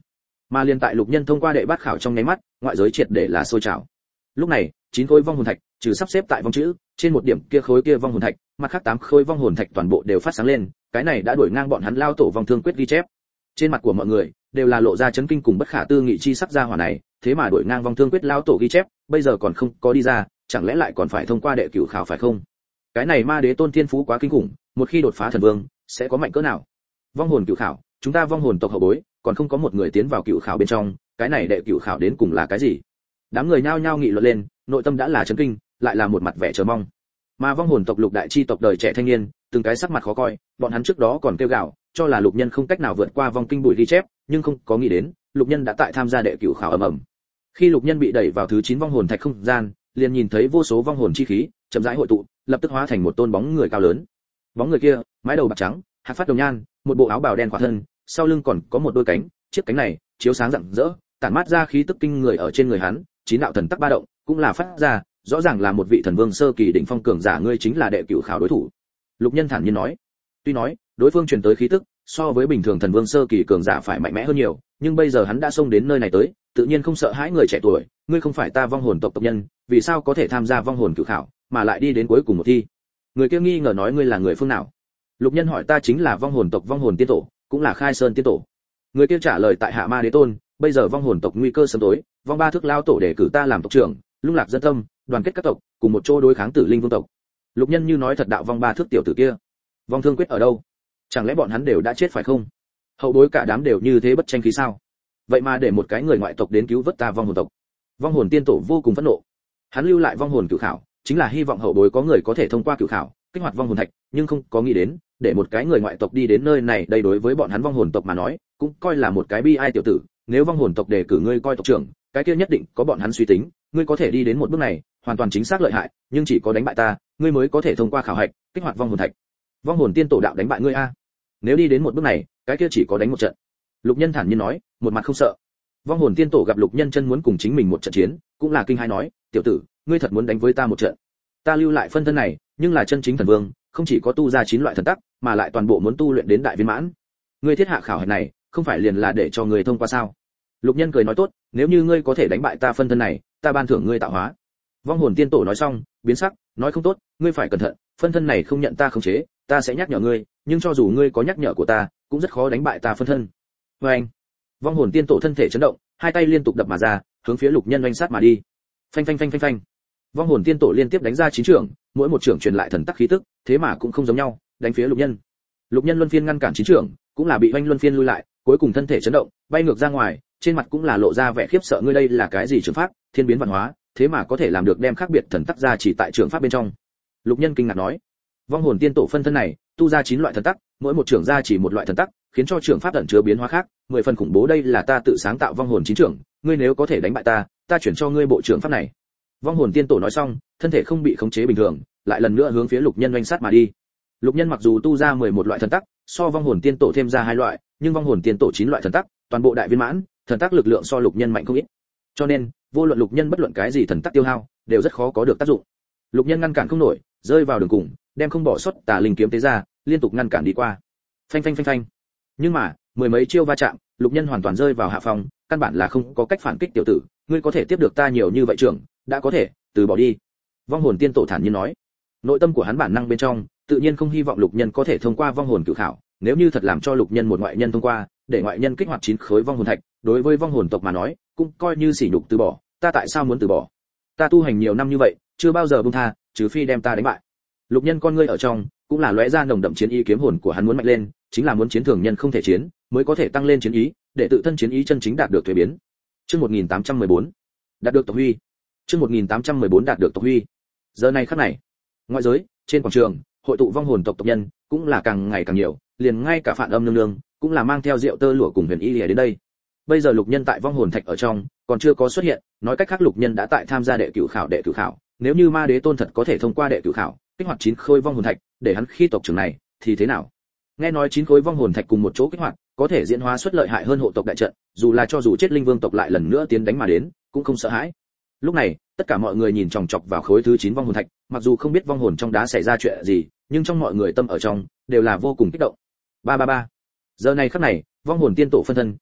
Mà liên tại Lục Nhân thông qua đệ bát khảo trong nháy mắt, ngoại giới triệt để là sôi trào. Lúc này, chín khối vong hồn thạch, trừ sắp xếp tại vong chữ, trên một điểm kia khối kia vong hồn thạch, mặt khác tám khối vong hồn thạch toàn bộ đều phát sáng lên, cái này đã đuổi ngang bọn hắn lao tổ vong thương quyết ghi chép. Trên mặt của mọi người đều là lộ ra chấn kinh cùng bất khả tư nghị chi sắc ra hỏa này, thế mà đuổi ngang vong thương quyết lao tổ ghi chép, bây giờ còn không có đi ra, chẳng lẽ lại còn phải thông qua đệ cửu khảo phải không? Cái này ma đế tôn thiên phú quá kinh khủng, một khi đột phá thần vương, sẽ có mạnh cỡ nào? Vong hồn cửu khảo, chúng ta vong hồn tộc hậu bối, còn không có một người tiến vào cửu khảo bên trong, cái này đệ cửu khảo đến cùng là cái gì? Đám người nhao nhao nghị luận lên, nội tâm đã là chấn kinh, lại là một mặt vẻ chờ mong. Mà vong hồn tộc lục đại chi tộc đời trẻ thanh niên, từng cái sắc mặt khó coi, bọn hắn trước đó còn kêu gào, cho là Lục Nhân không cách nào vượt qua vong kinh bụi ghi chép, nhưng không có nghĩ đến, Lục Nhân đã tại tham gia đệ cửu khảo ầm ầm. Khi Lục Nhân bị đẩy vào thứ chín vong hồn thạch không gian, liền nhìn thấy vô số vong hồn chi khí chậm rãi hội tụ, lập tức hóa thành một tôn bóng người cao lớn. Bóng người kia, mái đầu bạc trắng, hạc phát đồng nhan, một bộ áo bào đen khỏa thân, sau lưng còn có một đôi cánh, chiếc cánh này chiếu sáng rạng rỡ, tản mát ra khí tức kinh người ở trên người hắn, chín đạo thần tắc ba động, cũng là phát ra, rõ ràng là một vị thần vương sơ kỳ đỉnh phong cường giả, ngươi chính là đệ cửu khảo đối thủ. Lục Nhân thản nhiên nói. Tuy nói, đối phương truyền tới khí tức so với bình thường thần vương sơ kỳ cường giả phải mạnh mẽ hơn nhiều, nhưng bây giờ hắn đã xông đến nơi này tới, tự nhiên không sợ hãi người trẻ tuổi, ngươi không phải ta vong hồn tộc tộc nhân, vì sao có thể tham gia vong hồn cửu khảo, mà lại đi đến cuối cùng một thi? Người kia nghi ngờ nói, ngươi là người phương nào? Lục Nhân hỏi, ta chính là vong hồn tộc vong hồn tiên tổ, cũng là Khai Sơn tiên tổ. Người kia trả lời, tại hạ ma đế tôn, bây giờ vong hồn tộc nguy cơ sớm tối, vong ba thước lao tổ để cử ta làm tộc trưởng, lung lạc dân tâm, đoàn kết các tộc, cùng một chỗ đối kháng Tử Linh vương tộc. Lục Nhân như nói thật, đạo vong ba thước tiểu tử kia, vong thương quyết ở đâu? Chẳng lẽ bọn hắn đều đã chết phải không? Hậu bối cả đám đều như thế bất tranh khí sao? Vậy mà để một cái người ngoại tộc đến cứu vớt ta vong hồn tộc. Vong hồn tiên tổ vô cùng phẫn nộ. Hắn lưu lại vong hồn cửu khảo, chính là hy vọng hậu bối có người có thể thông qua cửu khảo, kích hoạt vong hồn thạch, nhưng không có nghĩ đến, để một cái người ngoại tộc đi đến nơi này, đây đối với bọn hắn vong hồn tộc mà nói, cũng coi là một cái bi ai tiểu tử. Nếu vong hồn tộc đề cử ngươi coi tộc trưởng, cái kia nhất định có bọn hắn suy tính, ngươi có thể đi đến một bước này, hoàn toàn chính xác lợi hại, nhưng chỉ có đánh bại ta, ngươi mới có thể thông qua khảo hạch, kích hoạt vong hồn thạch. Vong hồn tiên tổ đạo đánh bại ngươi a? Nếu đi đến một bước này, cái kia chỉ có đánh một trận. Lục Nhân thản nhiên nói, một mặt không sợ. Vong hồn tiên tổ gặp Lục Nhân chân muốn cùng chính mình một trận chiến, cũng là kinh hãi nói, tiểu tử, ngươi thật muốn đánh với ta một trận? Ta lưu lại phân thân này, nhưng là chân chính thần vương, không chỉ có tu ra chín loại thần tắc, mà lại toàn bộ muốn tu luyện đến đại viên mãn. Ngươi thiết hạ khảo hạch này, không phải liền là để cho người thông qua sao? Lục Nhân cười nói, tốt, nếu như ngươi có thể đánh bại ta phân thân này, ta ban thưởng ngươi tạo hóa. Vong hồn tiên tổ nói xong, biến sắc, nói không tốt, ngươi phải cẩn thận, phân thân này không nhận ta khống chế, ta sẽ nhắc nhở ngươi, nhưng cho dù ngươi có nhắc nhở của ta, cũng rất khó đánh bại ta phân thân. Và anh, vong hồn tiên tổ thân thể chấn động, hai tay liên tục đập mà ra, hướng phía Lục Nhân oanh sát mà đi. Phanh phanh phanh phanh phanh. Vong hồn tiên tổ liên tiếp đánh ra chín trưởng, mỗi một trưởng truyền lại thần tắc khí tức, thế mà cũng không giống nhau, đánh phía Lục Nhân. Lục Nhân luân phiên ngăn cản chín trưởng, cũng là bị oanh luân phiên lui lại, cuối cùng thân thể chấn động, bay ngược ra ngoài, trên mặt cũng là lộ ra vẻ khiếp sợ, ngươi đây là cái gì trường pháp, thiên biến vạn hóa, thế mà có thể làm được đem khác biệt thần tắc ra chỉ tại trường pháp bên trong. Lục Nhân kinh ngạc nói, vong hồn tiên tổ phân thân này tu ra chín loại thần tắc, mỗi một trưởng ra chỉ một loại thần tắc, khiến cho trường pháp ẩn chứa biến hóa khác, mười phần khủng bố, đây là ta tự sáng tạo vong hồn chín trưởng, ngươi nếu có thể đánh bại ta, ta chuyển cho ngươi bộ trưởng pháp này. Vong hồn tiên tổ nói xong, thân thể không bị khống chế bình thường, lại lần nữa hướng phía Lục Nhân oanh sát mà đi. Lục Nhân mặc dù tu ra mười một loại thần tắc, so vong hồn tiên tổ thêm ra hai loại, nhưng vong hồn tiên tổ chín loại thần tắc, toàn bộ đại viên mãn, thần tắc lực lượng so Lục Nhân mạnh không ít. Cho nên, vô luận Lục Nhân bất luận cái gì thần tắc tiêu hao, đều rất khó có được tác dụng. Lục Nhân ngăn cản không nổi, rơi vào đường cùng, đem không bỏ sót tà linh kiếm tế ra, liên tục ngăn cản đi qua. Phanh phanh phanh phanh. Nhưng mà, mười mấy chiêu va chạm, Lục Nhân hoàn toàn rơi vào hạ phòng, căn bản là không có cách phản kích, tiểu tử, ngươi có thể tiếp được ta nhiều như vậy trưởng, đã có thể, từ bỏ đi. Vong hồn tiên tổ thản nhiên nói. Nội tâm của hắn bản năng bên trong, tự nhiên không hy vọng Lục Nhân có thể thông qua vong hồn cửu khảo, nếu như thật làm cho Lục Nhân một ngoại nhân thông qua, để ngoại nhân kích hoạt chín khối vong hồn thạch, đối với vong hồn tộc mà nói, cũng coi như sỉ nhục, từ bỏ, ta tại sao muốn từ bỏ? Ta tu hành nhiều năm như vậy, chưa bao giờ buông tha, trừ phi đem ta đánh bại. Lục Nhân con ngươi ở trong, cũng là lóe ra nồng đậm chiến ý, kiếm hồn của hắn muốn mạnh lên, chính là muốn chiến thường nhân không thể chiến, mới có thể tăng lên chiến ý, để tự thân chiến ý chân chính đạt được thuế biến. Chương một nghìn tám trăm mười bốn, đạt được tộc huy. Chương một nghìn tám trăm mười bốn đạt được tộc huy. Giờ này khắc này, ngoại giới, trên quảng trường, hội tụ vong hồn tộc tộc nhân, cũng là càng ngày càng nhiều, liền ngay cả Phạn Âm nương nương, cũng là mang theo rượu tơ lụa cùng Huyền Y Lìa đến đây. Bây giờ Lục Nhân tại vong hồn thạch ở trong, còn chưa có xuất hiện, nói cách khác Lục Nhân đã tại tham gia đệ cửu khảo, đệ cửu khảo, nếu như Ma Đế Tôn thật có thể thông qua đệ cửu khảo, kích hoạt chín khối vong hồn thạch, để hắn khi tộc trưởng này, thì thế nào? Nghe nói chín khối vong hồn thạch cùng một chỗ kích hoạt, có thể diễn hóa xuất lợi hại hơn hộ tộc đại trận, dù là cho dù chết linh vương tộc lại lần nữa tiến đánh mà đến, cũng không sợ hãi. Lúc này, tất cả mọi người nhìn chòng chọc vào khối thứ chín vong hồn thạch, mặc dù không biết vong hồn trong đá xảy ra chuyện gì, nhưng trong mọi người tâm ở trong đều là vô cùng kích động. Ba ba ba. Giờ này khắc này, vong hồn tiên tổ phân thân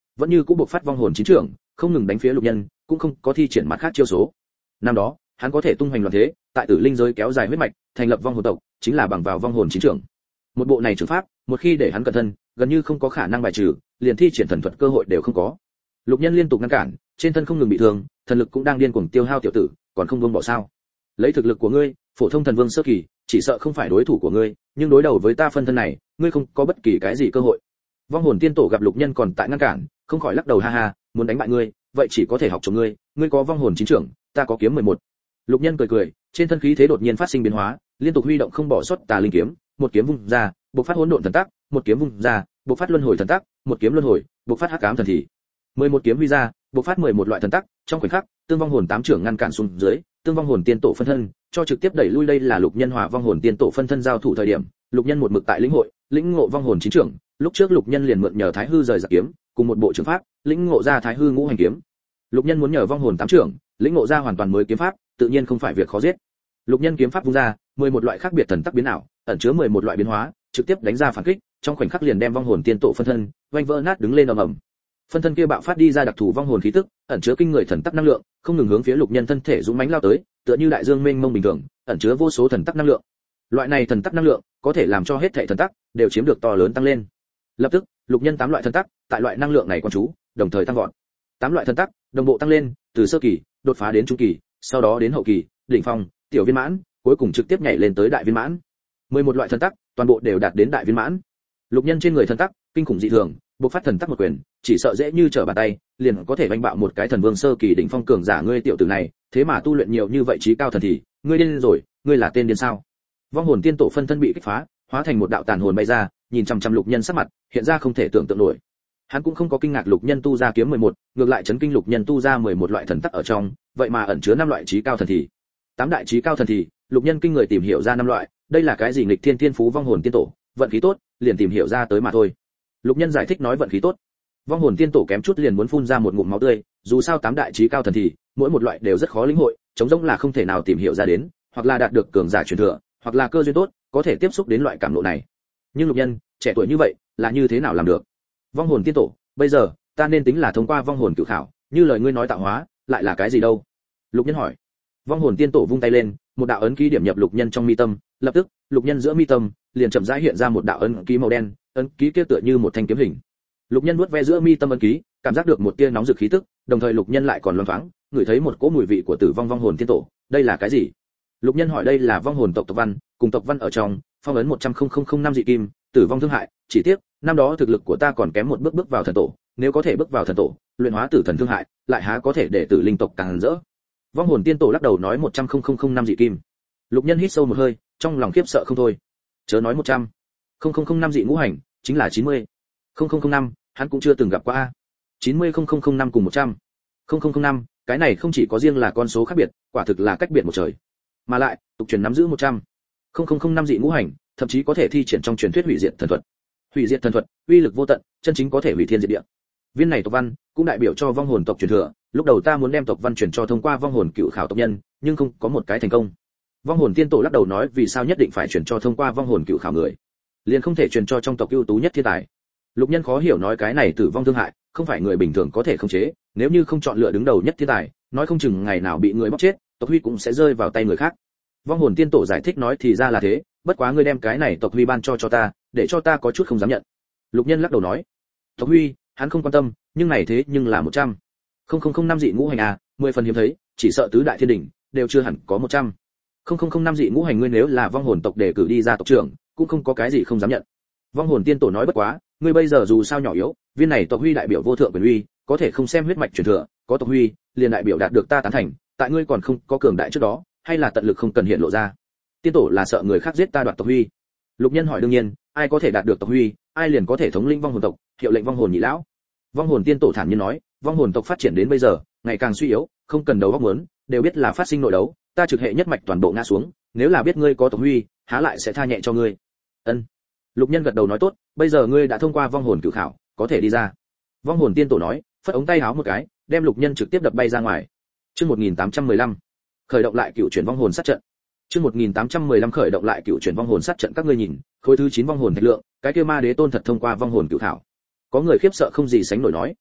vẫn như cũng buộc phát vong hồn chín trưởng, không ngừng đánh phía lục nhân, cũng không có thi triển mặt khác chiêu số. Năm đó, hắn có thể tung hoành loạn thế, tại tử linh giới kéo dài huyết mạch, thành lập vong hồn tộc, chính là bằng vào vong hồn chín trưởng. Một bộ này trưởng pháp, một khi để hắn cẩn thân, gần như không có khả năng bài trừ, liền thi triển thần thuật cơ hội đều không có. Lục nhân liên tục ngăn cản, trên thân không ngừng bị thương, thần lực cũng đang điên cuồng tiêu hao tiểu tử, còn không buông bỏ sao? Lấy thực lực của ngươi, phổ thông thần vương sơ kỳ, chỉ sợ không phải đối thủ của ngươi, nhưng đối đầu với ta phân thân này, ngươi không có bất kỳ cái gì cơ hội. Vong hồn tiên tổ gặp lục nhân còn tại ngăn cản, không khỏi lắc đầu ha ha, muốn đánh bại ngươi, vậy chỉ có thể học chống ngươi, ngươi có vong hồn chín trưởng, ta có kiếm mười một. Lục nhân cười cười, trên thân khí thế đột nhiên phát sinh biến hóa, liên tục huy động không bỏ sót tà linh kiếm, một kiếm vung ra, bộc phát hỗn độn thần tắc, một kiếm vung ra, bộc phát luân hồi thần tắc, một kiếm luân hồi, bộc phát hắc ám thần thị. mười một kiếm huy ra, bộc phát mười một loại thần tắc, trong khoảnh khắc, tương vong hồn tám trưởng ngăn cản xuống dưới, tương vong hồn tiên tổ phân thân, cho trực tiếp đẩy lui. Đây là lục nhân hòa vong hồn tiên tổ phân thân giao thủ thời điểm, lục nhân một mực tại lĩnh hội, lĩnh ngộ vong hồn chín trưởng, lúc trước lục nhân liền mượn nhờ thái hư rời giặc kiếm, cùng một bộ trường pháp, lĩnh ngộ ra thái hư ngũ hành kiếm. Lục nhân muốn nhờ vong hồn tám trưởng, lĩnh ngộ ra hoàn toàn mới kiếm pháp, tự nhiên không phải việc khó giết. Lục nhân kiếm pháp vung ra, mười một loại khác biệt thần tắc biến ảo, ẩn chứa mười một loại biến hóa, trực tiếp đánh ra phản kích, trong khoảnh khắc liền đem vong hồn tiên tổ phân thân vành vỡ nát đứng lên ầm ầm. Phân thân kia bạo phát đi ra đặc thù vong hồn khí tức, ẩn chứa kinh người thần tắc năng lượng, không ngừng hướng phía lục nhân thân thể dũng mãnh lao tới, tựa như đại dương mênh mông bình thường, ẩn chứa vô số thần tắc năng lượng. Loại này thần tắc năng lượng có thể làm cho hết thảy thần tắc đều chiếm được to lớn tăng lên. Lập tức, lục nhân tám loại thần tắc, tại loại năng lượng này quan chú, đồng thời tăng vọt. Tám loại thần tắc đồng bộ tăng lên, từ sơ kỳ đột phá đến trung kỳ, sau đó đến hậu kỳ, đỉnh phong, tiểu viên mãn, cuối cùng trực tiếp nhảy lên tới đại viên mãn. mười một loại thần tắc, toàn bộ đều đạt đến đại viên mãn. Lục nhân trên người thần tắc kinh khủng dị thường, bộc phát thần tắc một quyền, chỉ sợ dễ như trở bàn tay, liền có thể đánh bạo một cái thần vương sơ kỳ đỉnh phong cường giả. Ngươi tiểu tử này, thế mà tu luyện nhiều như vậy trí cao thần thì, ngươi điên rồi, ngươi là tên điên sao? Vong hồn tiên tổ phân thân bị kích phá, hóa thành một đạo tàn hồn bay ra, nhìn chằm chằm lục nhân sắc mặt, hiện ra không thể tưởng tượng nổi. Hắn cũng không có kinh ngạc lục nhân tu ra kiếm mười một, ngược lại chấn kinh lục nhân tu ra mười một loại thần tắc ở trong, vậy mà ẩn chứa năm loại trí cao thần thì. Tám đại trí cao thần thì, lục nhân kinh người tìm hiểu ra năm loại, đây là cái gì nghịch thiên thiên phú vong hồn tiên tổ, vận khí tốt, liền tìm hiểu ra tới mà thôi. Lục nhân giải thích nói vận khí tốt. Vong hồn tiên tổ kém chút liền muốn phun ra một ngụm máu tươi, dù sao tám đại trí cao thần thì, mỗi một loại đều rất khó lĩnh hội, chống rỗng là không thể nào tìm hiểu ra đến, hoặc là đạt được cường giả truyền thừa, hoặc là cơ duyên tốt, có thể tiếp xúc đến loại cảm ngộ này. Nhưng lục nhân, trẻ tuổi như vậy, là như thế nào làm được? Vong hồn tiên tổ, bây giờ, ta nên tính là thông qua vong hồn cửu khảo, như lời ngươi nói tạo hóa, lại là cái gì đâu? Lục nhân hỏi. Vong hồn tiên tổ vung tay lên, một đạo ấn ký điểm nhập lục nhân trong mi tâm, lập tức, lục nhân giữa mi tâm liền chậm rãi hiện ra một đạo ấn ký màu đen, ấn ký kia tựa như một thanh kiếm hình. Lục nhân nuốt ve giữa mi tâm ấn ký, cảm giác được một tia nóng rực khí tức, đồng thời lục nhân lại còn loáng thoáng ngửi thấy một cỗ mùi vị của tử vong vong hồn tiên tổ. Đây là cái gì? Lục nhân hỏi. Đây là vong hồn tộc tộc văn, cùng tộc văn ở trong phong ấn một trăm nghìn năm dị kim, tử vong thương hại. Chỉ tiếc năm đó thực lực của ta còn kém một bước bước vào thần tổ, nếu có thể bước vào thần tổ, luyện hóa tử thần thương hại, lại há có thể để tử linh tộc càng rỡ. Vong hồn tiên tổ lắc đầu nói một trăm nghìn năm dị kim. Lục nhân hít sâu một hơi, trong lòng khiếp sợ không thôi. Chớ nói một trăm nghìn năm dị ngũ hành, chính là chín mươi nghìn năm, hắn cũng chưa từng gặp qua a. chín mươi nghìn năm cùng một trăm nghìn năm, cái này không chỉ có riêng là con số khác biệt, quả thực là cách biệt một trời. Mà lại, tục truyền nắm giữ một trăm nghìn năm dị ngũ hành, thậm chí có thể thi triển trong truyền thuyết hủy diệt thần thuật. Hủy diệt thần thuật, uy lực vô tận, chân chính có thể hủy thiên diệt địa. Viên này tộc văn cũng đại biểu cho vong hồn tộc truyền thừa, lúc đầu ta muốn đem tộc văn truyền cho thông qua vong hồn cựu khảo tộc nhân, nhưng không có một cái thành công. Vong hồn tiên tổ lắc đầu nói vì sao nhất định phải truyền cho thông qua vong hồn cựu khảo người, liền không thể truyền cho trong tộc ưu tú nhất thiên tài. Lục nhân khó hiểu nói cái này tử vong thương hại, không phải người bình thường có thể khống chế, nếu như không chọn lựa đứng đầu nhất thiên tài, nói không chừng ngày nào bị người bóc chết, tộc huy cũng sẽ rơi vào tay người khác. Vong hồn tiên tổ giải thích nói thì ra là thế, bất quá ngươi đem cái này tộc huy ban cho cho ta, để cho ta có chút không dám nhận. Lục nhân lắc đầu nói, tộc huy, hắn không quan tâm, nhưng này thế nhưng là một trăm nghìn năm dị ngũ hành à, mười phần hiếm thấy, chỉ sợ tứ đại thiên đỉnh đều chưa hẳn có một trăm nghìn năm dị ngũ hành. Ngươi nếu là vong hồn tộc đề cử đi ra tộc trưởng, cũng không có cái gì không dám nhận. Vong hồn tiên tổ nói bất quá, ngươi bây giờ dù sao nhỏ yếu, viên này tộc huy đại biểu vô thượng quyền uy, có thể không xem huyết mạch truyền thừa, có tộc huy, liền đại biểu đạt được ta tán thành, tại ngươi còn không có cường đại trước đó, hay là tận lực không cần hiện lộ ra. Tiên tổ là sợ người khác giết ta đoạt tộc huy. Lục nhân hỏi đương nhiên, ai có thể đạt được tộc huy, ai liền có thể thống lĩnh vong hồn tộc, hiệu lệnh vong hồn nhị lão. Vong hồn tiên tổ thản nhiên nói, vong hồn tộc phát triển đến bây giờ, ngày càng suy yếu, không cần đầu óc muốn, đều biết là phát sinh nội đấu, ta trực hệ nhất mạch toàn bộ ngã xuống, nếu là biết ngươi có tộc huy, há lại sẽ tha nhẹ cho ngươi. Ân. Lục nhân gật đầu nói tốt, bây giờ ngươi đã thông qua vong hồn cửu khảo, có thể đi ra. Vong hồn tiên tổ nói, phất ống tay háo một cái, đem lục nhân trực tiếp đập bay ra ngoài. Chương một nghìn tám trăm mười lăm, khởi động lại cựu chuyển vong hồn sát trận. Chương một nghìn tám trăm mười lăm khởi động lại cựu chuyển vong hồn sát trận. Các ngươi nhìn, khối thứ chín vong hồn thạch lượng, cái kia ma đế tôn thật thông qua vong hồn cửu khảo. Có người khiếp sợ không gì sánh nổi nói,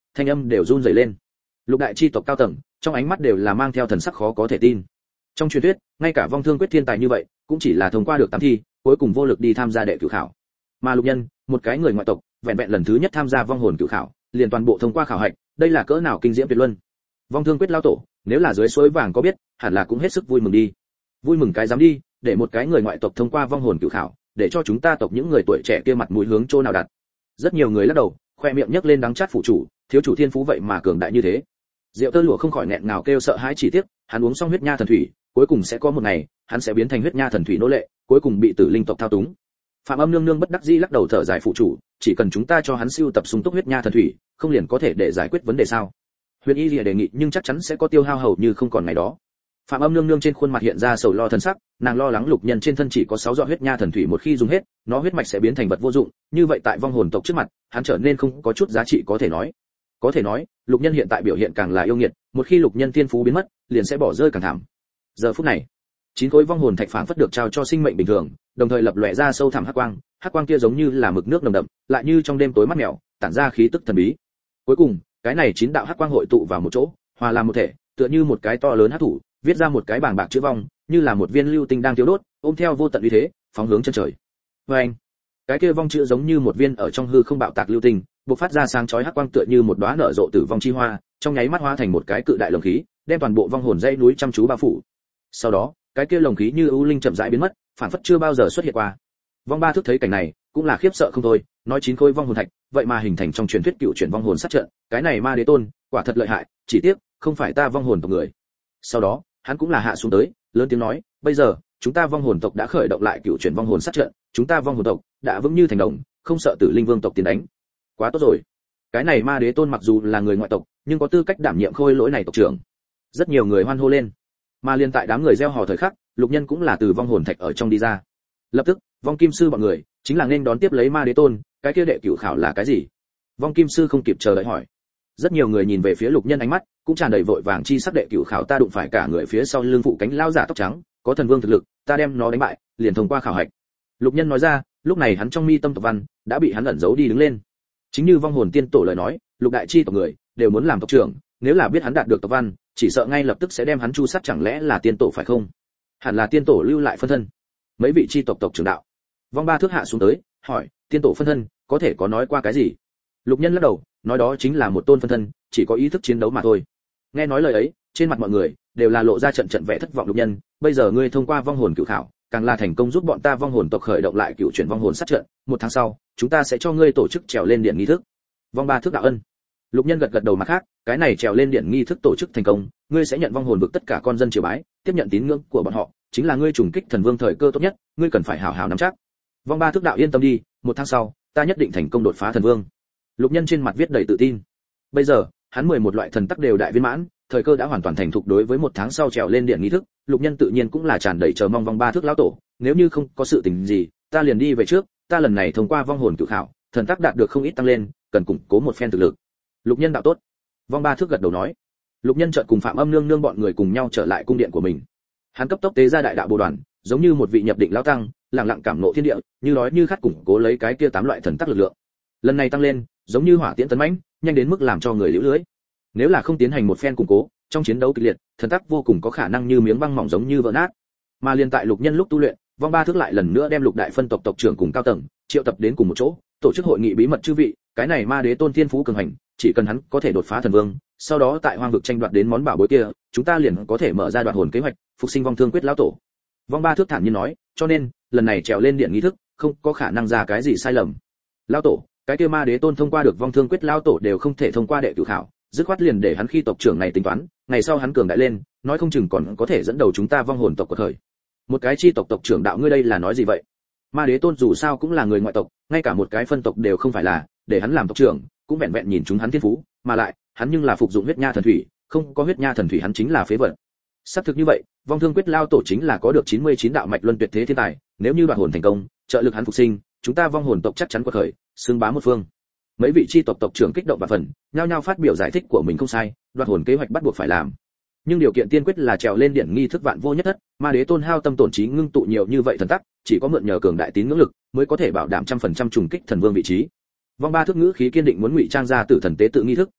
thanh âm đều run rẩy lên. Lục đại chi tộc cao tầng, trong ánh mắt đều là mang theo thần sắc khó có thể tin. Trong truyền thuyết, ngay cả vong thương quyết thiên tài như vậy, cũng chỉ là thông qua được tám thi, cuối cùng vô lực đi tham gia đệ cửu khảo. Mà Lục Nhân, một cái người ngoại tộc, vẹn vẹn lần thứ nhất tham gia vong hồn cửu khảo, liền toàn bộ thông qua khảo hạch, đây là cỡ nào kinh diễm tuyệt luân. Vong thương quyết lao tổ, nếu là dưới suối vàng có biết, hẳn là cũng hết sức vui mừng đi. Vui mừng cái dám đi, để một cái người ngoại tộc thông qua vong hồn cửu khảo, để cho chúng ta tộc những người tuổi trẻ kia mặt mũi hướng chỗ nào đặt. Rất nhiều người lắc đầu, khoe miệng nhếch lên đắng chát phụ chủ, thiếu chủ thiên phú vậy mà cường đại như thế. Diệu Tơ Lụa không khỏi nghẹn ngào kêu sợ hãi chỉ tiếc, hắn uống xong huyết nha thần thủy, cuối cùng sẽ có một ngày, hắn sẽ biến thành huyết nha thần thủy nô lệ, cuối cùng bị tử linh tộc thao túng. Phạm Âm nương nương bất đắc dĩ lắc đầu thở dài phụ chủ, chỉ cần chúng ta cho hắn siêu tập sung túc huyết nha thần thủy, không liền có thể để giải quyết vấn đề sao? Huyền Y Lìa đề nghị nhưng chắc chắn sẽ có tiêu hao hầu như không còn ngày đó. Phạm Âm nương nương trên khuôn mặt hiện ra sầu lo thân sắc, nàng lo lắng Lục Nhân trên thân chỉ có sáu giọt huyết nha thần thủy một khi dùng hết, nó huyết mạch sẽ biến thành vật vô dụng, như vậy tại vong hồn tộc trước mặt, hắn trở nên không có chút giá trị có thể nói. Có thể nói, Lục Nhân hiện tại biểu hiện càng là yêu nghiệt, một khi Lục Nhân tiên phú biến mất, liền sẽ bỏ rơi càng thảm. Giờ phút này, chín khối vong hồn thạch phảng phất được trao cho sinh mệnh bình thường, đồng thời lập lòe ra sâu thẳm hắc quang, hắc quang kia giống như là mực nước nồng đậm, lại như trong đêm tối mát mèo, tản ra khí tức thần bí. Cuối cùng, cái này chín đạo hắc quang hội tụ vào một chỗ, hòa làm một thể, tựa như một cái to lớn hắc thủ, viết ra một cái bảng bạc chữ vong, như là một viên lưu tinh đang thiêu đốt, ôm theo vô tận uy thế, phóng hướng chân trời. Oeng! Cái kia vong chữ giống như một viên ở trong hư không bạo tạc lưu tinh, bộc phát ra sáng chói hắc quang tựa như một đóa nở rộ tử vong chi hoa, trong nháy mắt hóa thành một cái cự đại lồng khí, đem toàn bộ vong hồn dãy núi chăm chú bao phủ. Sau đó, cái kia lồng khí như ưu linh chậm rãi biến mất, phản phất chưa bao giờ xuất hiện qua. Vong Ba Thước thấy cảnh này, cũng là khiếp sợ không thôi, nói chín khối vong hồn thạch, vậy mà hình thành trong truyền thuyết cựu chuyển vong hồn sát trận, cái này ma đế tôn, quả thật lợi hại, chỉ tiếc, không phải ta vong hồn tộc người. Sau đó, hắn cũng là hạ xuống tới, lớn tiếng nói, bây giờ, chúng ta vong hồn tộc đã khởi động lại cựu chuyển vong hồn sát trận, chúng ta vong hồn tộc đã vững như thành đồng, không sợ Tử Linh Vương tộc tiến đánh. Quá tốt rồi. Cái này ma đế tôn mặc dù là người ngoại tộc, nhưng có tư cách đảm nhiệm khôi lỗi này tộc trưởng. Rất nhiều người hoan hô lên. Mà liên tại đám người reo hò thời khắc, Lục Nhân cũng là từ vong hồn thạch ở trong đi ra. Lập tức, vong kim sư bọn người chính là nên đón tiếp lấy ma đế tôn, cái kia đệ cửu khảo là cái gì? Vong kim sư không kịp chờ đợi hỏi. Rất nhiều người nhìn về phía Lục Nhân ánh mắt cũng tràn đầy vội vàng chi sắc đệ cửu khảo ta đụng phải cả người phía sau lưng phụ cánh lao giả tóc trắng, có thần vương thực lực, ta đem nó đánh bại, liền thông qua khảo hạch. Lục Nhân nói ra, lúc này hắn trong mi tâm tộc văn đã bị hắn ẩn giấu đi đứng lên. Chính như vong hồn tiên tổ lời nói, lục đại chi tộc người đều muốn làm tộc trưởng, nếu là biết hắn đạt được tộc văn, chỉ sợ ngay lập tức sẽ đem hắn chu sát, chẳng lẽ là tiên tổ phải không? Hẳn là tiên tổ lưu lại phân thân. Mấy vị chi tộc tộc trưởng đạo. Vong Ba Thước hạ xuống tới, hỏi, tiên tổ phân thân, có thể có nói qua cái gì? Lục Nhân lắc đầu, nói đó chính là một tôn phân thân, chỉ có ý thức chiến đấu mà thôi. Nghe nói lời ấy, trên mặt mọi người đều là lộ ra trận trận vẻ thất vọng. Lục Nhân, bây giờ ngươi thông qua vong hồn cửu khảo, càng là thành công giúp bọn ta vong hồn tộc khởi động lại cựu chuyển vong hồn sát trận, một tháng sau, chúng ta sẽ cho ngươi tổ chức trèo lên điện nghi thức. Vong Ba Thước đạo ân. Lục Nhân gật gật đầu, mặt khác, cái này trèo lên điện nghi thức tổ chức thành công, ngươi sẽ nhận vong hồn vực tất cả con dân triều bái, tiếp nhận tín ngưỡng của bọn họ, chính là ngươi trùng kích thần vương thời cơ tốt nhất, ngươi cần phải hảo hảo nắm chắc. Vong Ba Thước đạo yên tâm đi, một tháng sau, ta nhất định thành công đột phá thần vương. Lục Nhân trên mặt viết đầy tự tin. Bây giờ, hắn mười một loại thần tắc đều đại viên mãn, thời cơ đã hoàn toàn thành thục. Đối với một tháng sau trèo lên điện nghi thức, Lục Nhân tự nhiên cũng là tràn đầy chờ mong. Vong Ba Thước lão tổ, nếu như không có sự tình gì, ta liền đi về trước, ta lần này thông qua vong hồn cửu khảo, thần tắc đạt được không ít tăng lên, cần củng cố một phen thực lực. Lục Nhân đạo tốt. Vong Ba Thước gật đầu nói. Lục Nhân chợt cùng Phạm Âm nương nương bọn người cùng nhau trở lại cung điện của mình. Hắn cấp tốc tế ra đại đạo bồ đoàn, giống như một vị nhập định lão tăng, lặng lặng cảm ngộ thiên địa, như nói như khát củng cố lấy cái kia tám loại thần tắc lực lượng. Lần này tăng lên, giống như hỏa tiễn tấn mãnh, nhanh đến mức làm cho người liễu lưới. Nếu là không tiến hành một phen củng cố, trong chiến đấu kịch liệt, thần tắc vô cùng có khả năng như miếng băng mỏng giống như vỡ nát. Mà liên tại Lục Nhân lúc tu luyện, Vong Ba Thước lại lần nữa đem lục đại phân tộc tộc trưởng cùng cao tầng triệu tập đến cùng một chỗ, tổ chức hội nghị bí mật chư vị, cái này ma đế tôn thiên phú cường hành, chỉ cần hắn có thể đột phá thần vương, sau đó tại hoang vực tranh đoạt đến món bảo bối kia, chúng ta liền có thể mở ra đoạt hồn kế hoạch, phục sinh vong thương quyết lão tổ. Vong Ba Thước thản nhiên nói, cho nên lần này trèo lên điện nghi thức, không có khả năng ra cái gì sai lầm. Lão tổ, cái kia ma đế tôn thông qua được vong thương quyết lão tổ đều không thể thông qua đệ cửu khảo, dứt khoát liền để hắn khi tộc trưởng này tính toán, ngày sau hắn cường đại lên, nói không chừng còn có thể dẫn đầu chúng ta vong hồn tộc của thời. Một cái chi tộc tộc trưởng đạo, ngươi đây là nói gì vậy? Ma đế tôn dù sao cũng là người ngoại tộc, ngay cả một cái phân tộc đều không phải là, để hắn làm tộc trưởng, cũng vẹn vẹn nhìn chúng hắn thiên phú, mà lại, hắn nhưng là phục dụng huyết nha thần thủy, không có huyết nha thần thủy hắn chính là phế vật. Xác thực như vậy, vong thương quyết lao tổ chính là có được chín mươi chín đạo mạch luân tuyệt thế thiên tài, nếu như đoạt hồn thành công, trợ lực hắn phục sinh, chúng ta vong hồn tộc chắc chắn quật khởi, xưng bá một phương. Mấy vị chi tộc tộc trưởng kích động và phần, nhao nhao phát biểu giải thích của mình không sai, đoạt hồn kế hoạch bắt buộc phải làm. Nhưng điều kiện tiên quyết là trèo lên điện nghi thức vạn vô nhất thất, ma đế tôn hao tâm tổn trí ngưng tụ nhiều như vậy thần tắc, chỉ có mượn nhờ cường đại tín ngưỡng lực mới có thể bảo đảm trăm phần trăm trùng kích thần vương vị trí. Vong Ba Thước ngữ khí kiên định muốn ngụy trang ra tử thần tế tự nghi thức,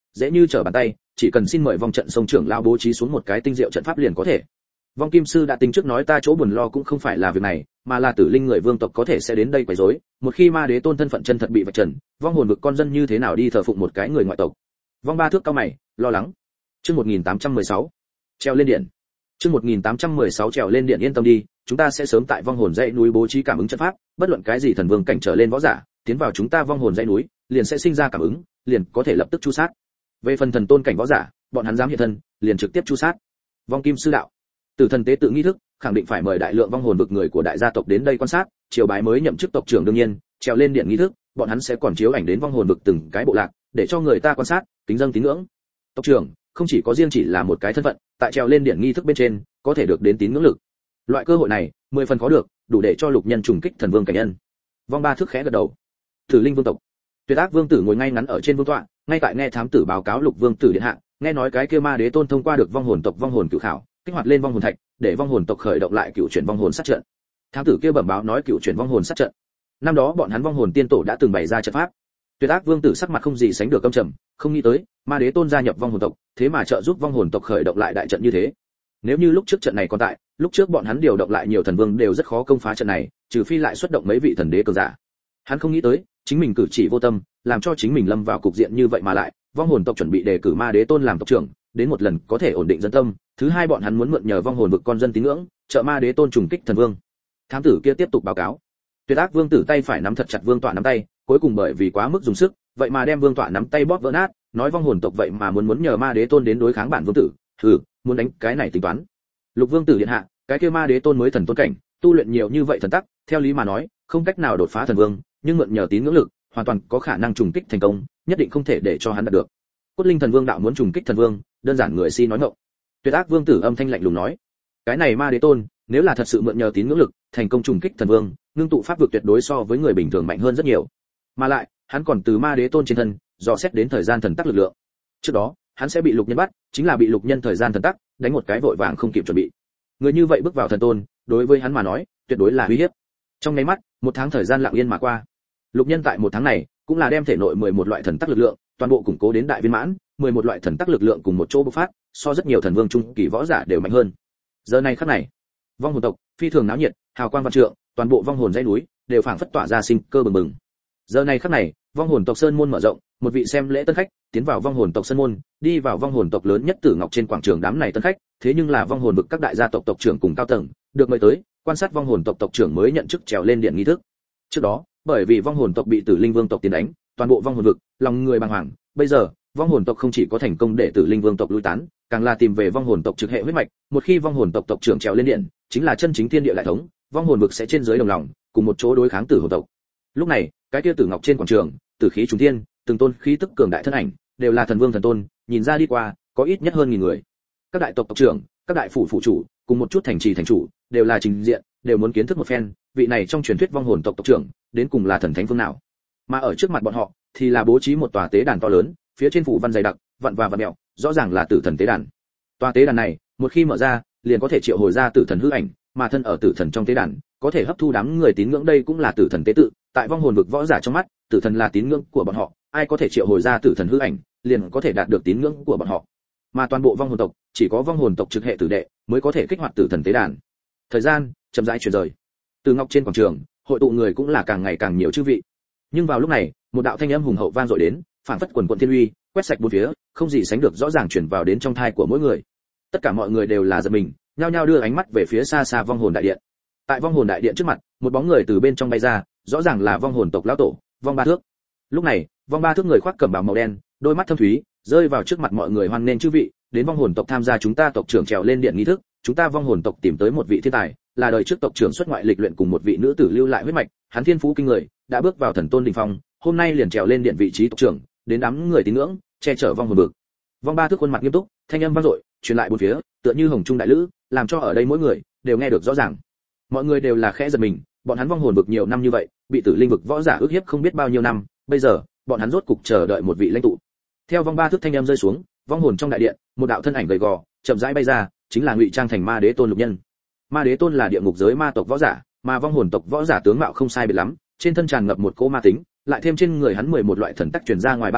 dễ như trở bàn tay, chỉ cần xin mời vong trận sông trưởng lao bố trí xuống một cái tinh diệu trận pháp liền có thể. Vong Kim Sư đã tính trước nói ta chỗ buồn lo cũng không phải là việc này, mà là Tử Linh người vương tộc có thể sẽ đến đây quấy rối, một khi Ma Đế Tôn thân phận chân thật bị vạch trần, vong hồn vực con dân như thế nào đi thờ phụng một cái người ngoại tộc. Vong Ba Thước cao mày, lo lắng. Chương một nghìn tám trăm mười sáu, treo lên điện. Chương một nghìn tám trăm mười sáu trèo lên điện, yên tâm đi, chúng ta sẽ sớm tại vong hồn dãy núi bố trí cảm ứng trận pháp, bất luận cái gì thần vương cảnh trở lên võ giả, tiến vào chúng ta vong hồn dãy núi, liền sẽ sinh ra cảm ứng, liền có thể lập tức chu sát. Về phần thần tôn cảnh võ giả, bọn hắn dám hiện thân, liền trực tiếp chu sát. Vong Kim Sư đạo, Tử thần tế tự nghi thức, khẳng định phải mời đại lượng vong hồn vực người của đại gia tộc đến đây quan sát, triều bái mới nhậm chức tộc trưởng đương nhiên, trèo lên điện nghi thức, bọn hắn sẽ còn chiếu ảnh đến vong hồn vực từng cái bộ lạc, để cho người ta quan sát, kính dâng tín ngưỡng. Tộc trưởng không chỉ có riêng chỉ là một cái thân phận, tại trèo lên điện nghi thức bên trên, có thể được đến tín ngưỡng lực. Loại cơ hội này, mười phần có được, đủ để cho lục nhân trùng kích thần vương cảnh nhân. Vong Ba Thước khẽ gật đầu. Tử Linh vương tộc. Tuyệt Ác Vương tử ngồi ngay ngắn ở trên vương tọa, ngay tại nghe thám tử báo cáo Lục Vương tử điện hạ, nghe nói cái kia Ma Đế Tôn thông qua được vong hồn tộc vong hồn cửu khảo, kích hoạt lên vong hồn thạch, để vong hồn tộc khởi động lại cựu chuyển vong hồn sát trận. Thám tử kia bẩm báo nói cựu chuyển vong hồn sát trận. Năm đó bọn hắn vong hồn tiên tổ đã từng bày ra trận pháp. Tuyệt Ác Vương tử sắc mặt không gì sánh được căm trầm, không nghĩ tới, Ma Đế Tôn gia nhập vong hồn tộc, thế mà trợ giúp vong hồn tộc khởi động lại đại trận như thế. Nếu như lúc trước trận này còn tại, lúc trước bọn hắn điều động lại nhiều thần vương đều rất khó công phá trận này, trừ phi lại xuất động mấy vị thần đế cường giả. Hắn không nghĩ tới, chính mình cử chỉ vô tâm, làm cho chính mình lâm vào cục diện như vậy mà lại, vong hồn tộc chuẩn bị đề cử Ma Đế Tôn làm tộc trưởng, đến một lần có thể ổn định dân tâm, thứ hai bọn hắn muốn mượn nhờ vong hồn vực con dân tín ngưỡng, trợ Ma Đế Tôn trùng kích thần vương. Thám tử kia tiếp tục báo cáo. Tuyệt Ác Vương tử tay phải nắm thật chặt vương tọa nắm tay, cuối cùng bởi vì quá mức dùng sức, vậy mà đem vương tọa nắm tay bóp vỡ nát, nói vong hồn tộc vậy mà muốn muốn nhờ Ma Đế Tôn đến đối kháng bản vương tử, hừ, muốn đánh cái này tính toán. Lục Vương tử điện hạ, cái kia Ma Đế Tôn mới thần tôn cảnh, tu luyện nhiều như vậy thần tắc, theo lý mà nói, không cách nào đột phá thần vương, nhưng mượn nhờ tín ngưỡng lực, hoàn toàn có khả năng trùng kích thành công, nhất định không thể để cho hắn đạt được. Cốt Linh thần vương đạo muốn trùng kích thần vương, đơn giản người si nói ngọng. Tuyệt Ác Vương tử âm thanh lạnh lùng nói, cái này Ma Đế Tôn, nếu là thật sự mượn nhờ tín ngưỡng lực, thành công trùng kích thần vương, ngưng tụ pháp vực tuyệt đối so với người bình thường mạnh hơn rất nhiều. Mà lại, hắn còn từ Ma Đế Tôn trên thân, dò xét đến thời gian thần tắc lực lượng. Trước đó, hắn sẽ bị lục nhân bắt, chính là bị lục nhân thời gian thần tắc, đánh một cái vội vàng không kịp chuẩn bị. Người như vậy bước vào thần tôn, đối với hắn mà nói, tuyệt đối là uy hiếp. Trong nháy mắt, một tháng thời gian lặng yên mà qua. Lục nhân tại một tháng này, cũng là đem thể nội mười một loại thần tắc lực lượng, toàn bộ củng cố đến đại viên mãn, mười một loại thần tắc lực lượng cùng một chỗ bộc phát, so rất nhiều thần vương trung kỳ võ giả đều mạnh hơn. Giờ này khắc này, vong hồn tộc phi thường náo nhiệt, hào quang vạn trượng, toàn bộ vong hồn dãy núi đều phảng phất tỏa ra sinh cơ bừng bừng. Giờ này khắc này, vong hồn tộc sơn môn mở rộng, một vị xem lễ tân khách tiến vào vong hồn tộc sơn môn, đi vào vong hồn tộc lớn nhất Tử Ngọc trên quảng trường. Đám này tân khách, thế nhưng là vong hồn vực các đại gia tộc tộc trưởng cùng cao tầng, được mời tới quan sát vong hồn tộc tộc trưởng mới nhận chức trèo lên điện nghi thức. Trước đó, bởi vì vong hồn tộc bị Tử Linh Vương tộc tiến đánh, toàn bộ vong hồn vực lòng người bàng hoàng, bây giờ, vong hồn tộc không chỉ có thành công để Tử Linh Vương tộc lui tán, càng là tìm về vong hồn tộc trực hệ huyết mạch, một khi vong hồn tộc tộc trưởng trèo lên điện, chính là chân chính thiên địa đại thống, vong hồn vực sẽ trên dưới đồng lòng, cùng một chỗ đối kháng Tử hồn tộc. Lúc này, cái kia Tử Ngọc trên quảng trường, tử khí trùng thiên, từng tôn khí tức cường đại thân ảnh, đều là thần vương thần tôn, nhìn ra đi qua, có ít nhất hơn nghìn người. Các đại tộc tộc trưởng, các đại phủ phủ chủ, cùng một chút thành trì thành chủ, đều là trình diện, đều muốn kiến thức một phen, vị này trong truyền thuyết vong hồn tộc tộc trưởng, đến cùng là thần thánh phương nào. Mà ở trước mặt bọn họ, thì là bố trí một tòa tế đàn to lớn, phía trên phủ văn dày đặc, vặn và vặn mèo, rõ ràng là tử thần tế đàn. Tòa tế đàn này, một khi mở ra, liền có thể triệu hồi ra tử thần hư ảnh, mà thân ở tử thần trong tế đàn, có thể hấp thu đám người tín ngưỡng, đây cũng là tử thần tế tự, tại vong hồn vực võ giả trong mắt, tử thần là tín ngưỡng của bọn họ, ai có thể triệu hồi ra tử thần hư ảnh, liền có thể đạt được tín ngưỡng của bọn họ. Mà toàn bộ vong hồn tộc, chỉ có vong hồn tộc trực hệ tử đệ mới có thể kích hoạt tử thần tế đàn. Thời gian chậm rãi chuyển rời. Từ Ngọc trên quảng trường, hội tụ người cũng là càng ngày càng nhiều chư vị. Nhưng vào lúc này, một đạo thanh âm hùng hậu vang dội đến, phảng phất quần quần thiên uy, quét sạch bốn phía, không gì sánh được rõ ràng truyền vào đến trong thai của mỗi người. Tất cả mọi người đều là giật mình, nhao nhao đưa ánh mắt về phía xa xa vong hồn đại điện. Tại vong hồn đại điện trước mặt, một bóng người từ bên trong bay ra, rõ ràng là vong hồn tộc lão tổ, Vong Ba Thước. Lúc này, Vong Ba Thước người khoác cẩm bào màu đen, đôi mắt thâm thúy, rơi vào trước mặt mọi người hoan nghênh chư vị, đến vong hồn tộc tham gia chúng ta tộc trưởng trèo lên điện nghi thức, chúng ta vong hồn tộc tìm tới một vị thiên tài, là đời trước tộc trưởng xuất ngoại lịch luyện cùng một vị nữ tử lưu lại huyết mạch, hắn thiên phú kinh người, đã bước vào thần tôn đỉnh phong, hôm nay liền trèo lên điện vị trí tộc trưởng, đến đám người tín ngưỡng, che chở vong hồn vực. Vong Ba Thước khuôn mặt nghiêm túc, thanh âm vang dội, truyền lại bốn phía, tựa như hồng trung đại lữ, làm cho ở đây mỗi người đều nghe được rõ ràng. Mọi người đều là khẽ giật mình, bọn hắn vong hồn vực nhiều năm như vậy, bị Tử Linh vực võ giả ức hiếp không biết bao nhiêu năm, bây giờ, bọn hắn rốt cục chờ đợi một vị lãnh tụ. Theo Vong Ba Thước thanh âm rơi xuống, vong hồn trong đại điện, một đạo thân ảnh gầy gò, chậm rãi bay ra, chính là ngụy trang thành Ma Đế Tôn Lục Nhân. Ma Đế Tôn là địa ngục giới ma tộc võ giả, mà vong hồn tộc võ giả tướng mạo không sai biệt lắm, trên thân tràn ngập một cỗ ma tính, lại thêm trên người hắn mười một loại thần tắc truyền ra ngoài ba động,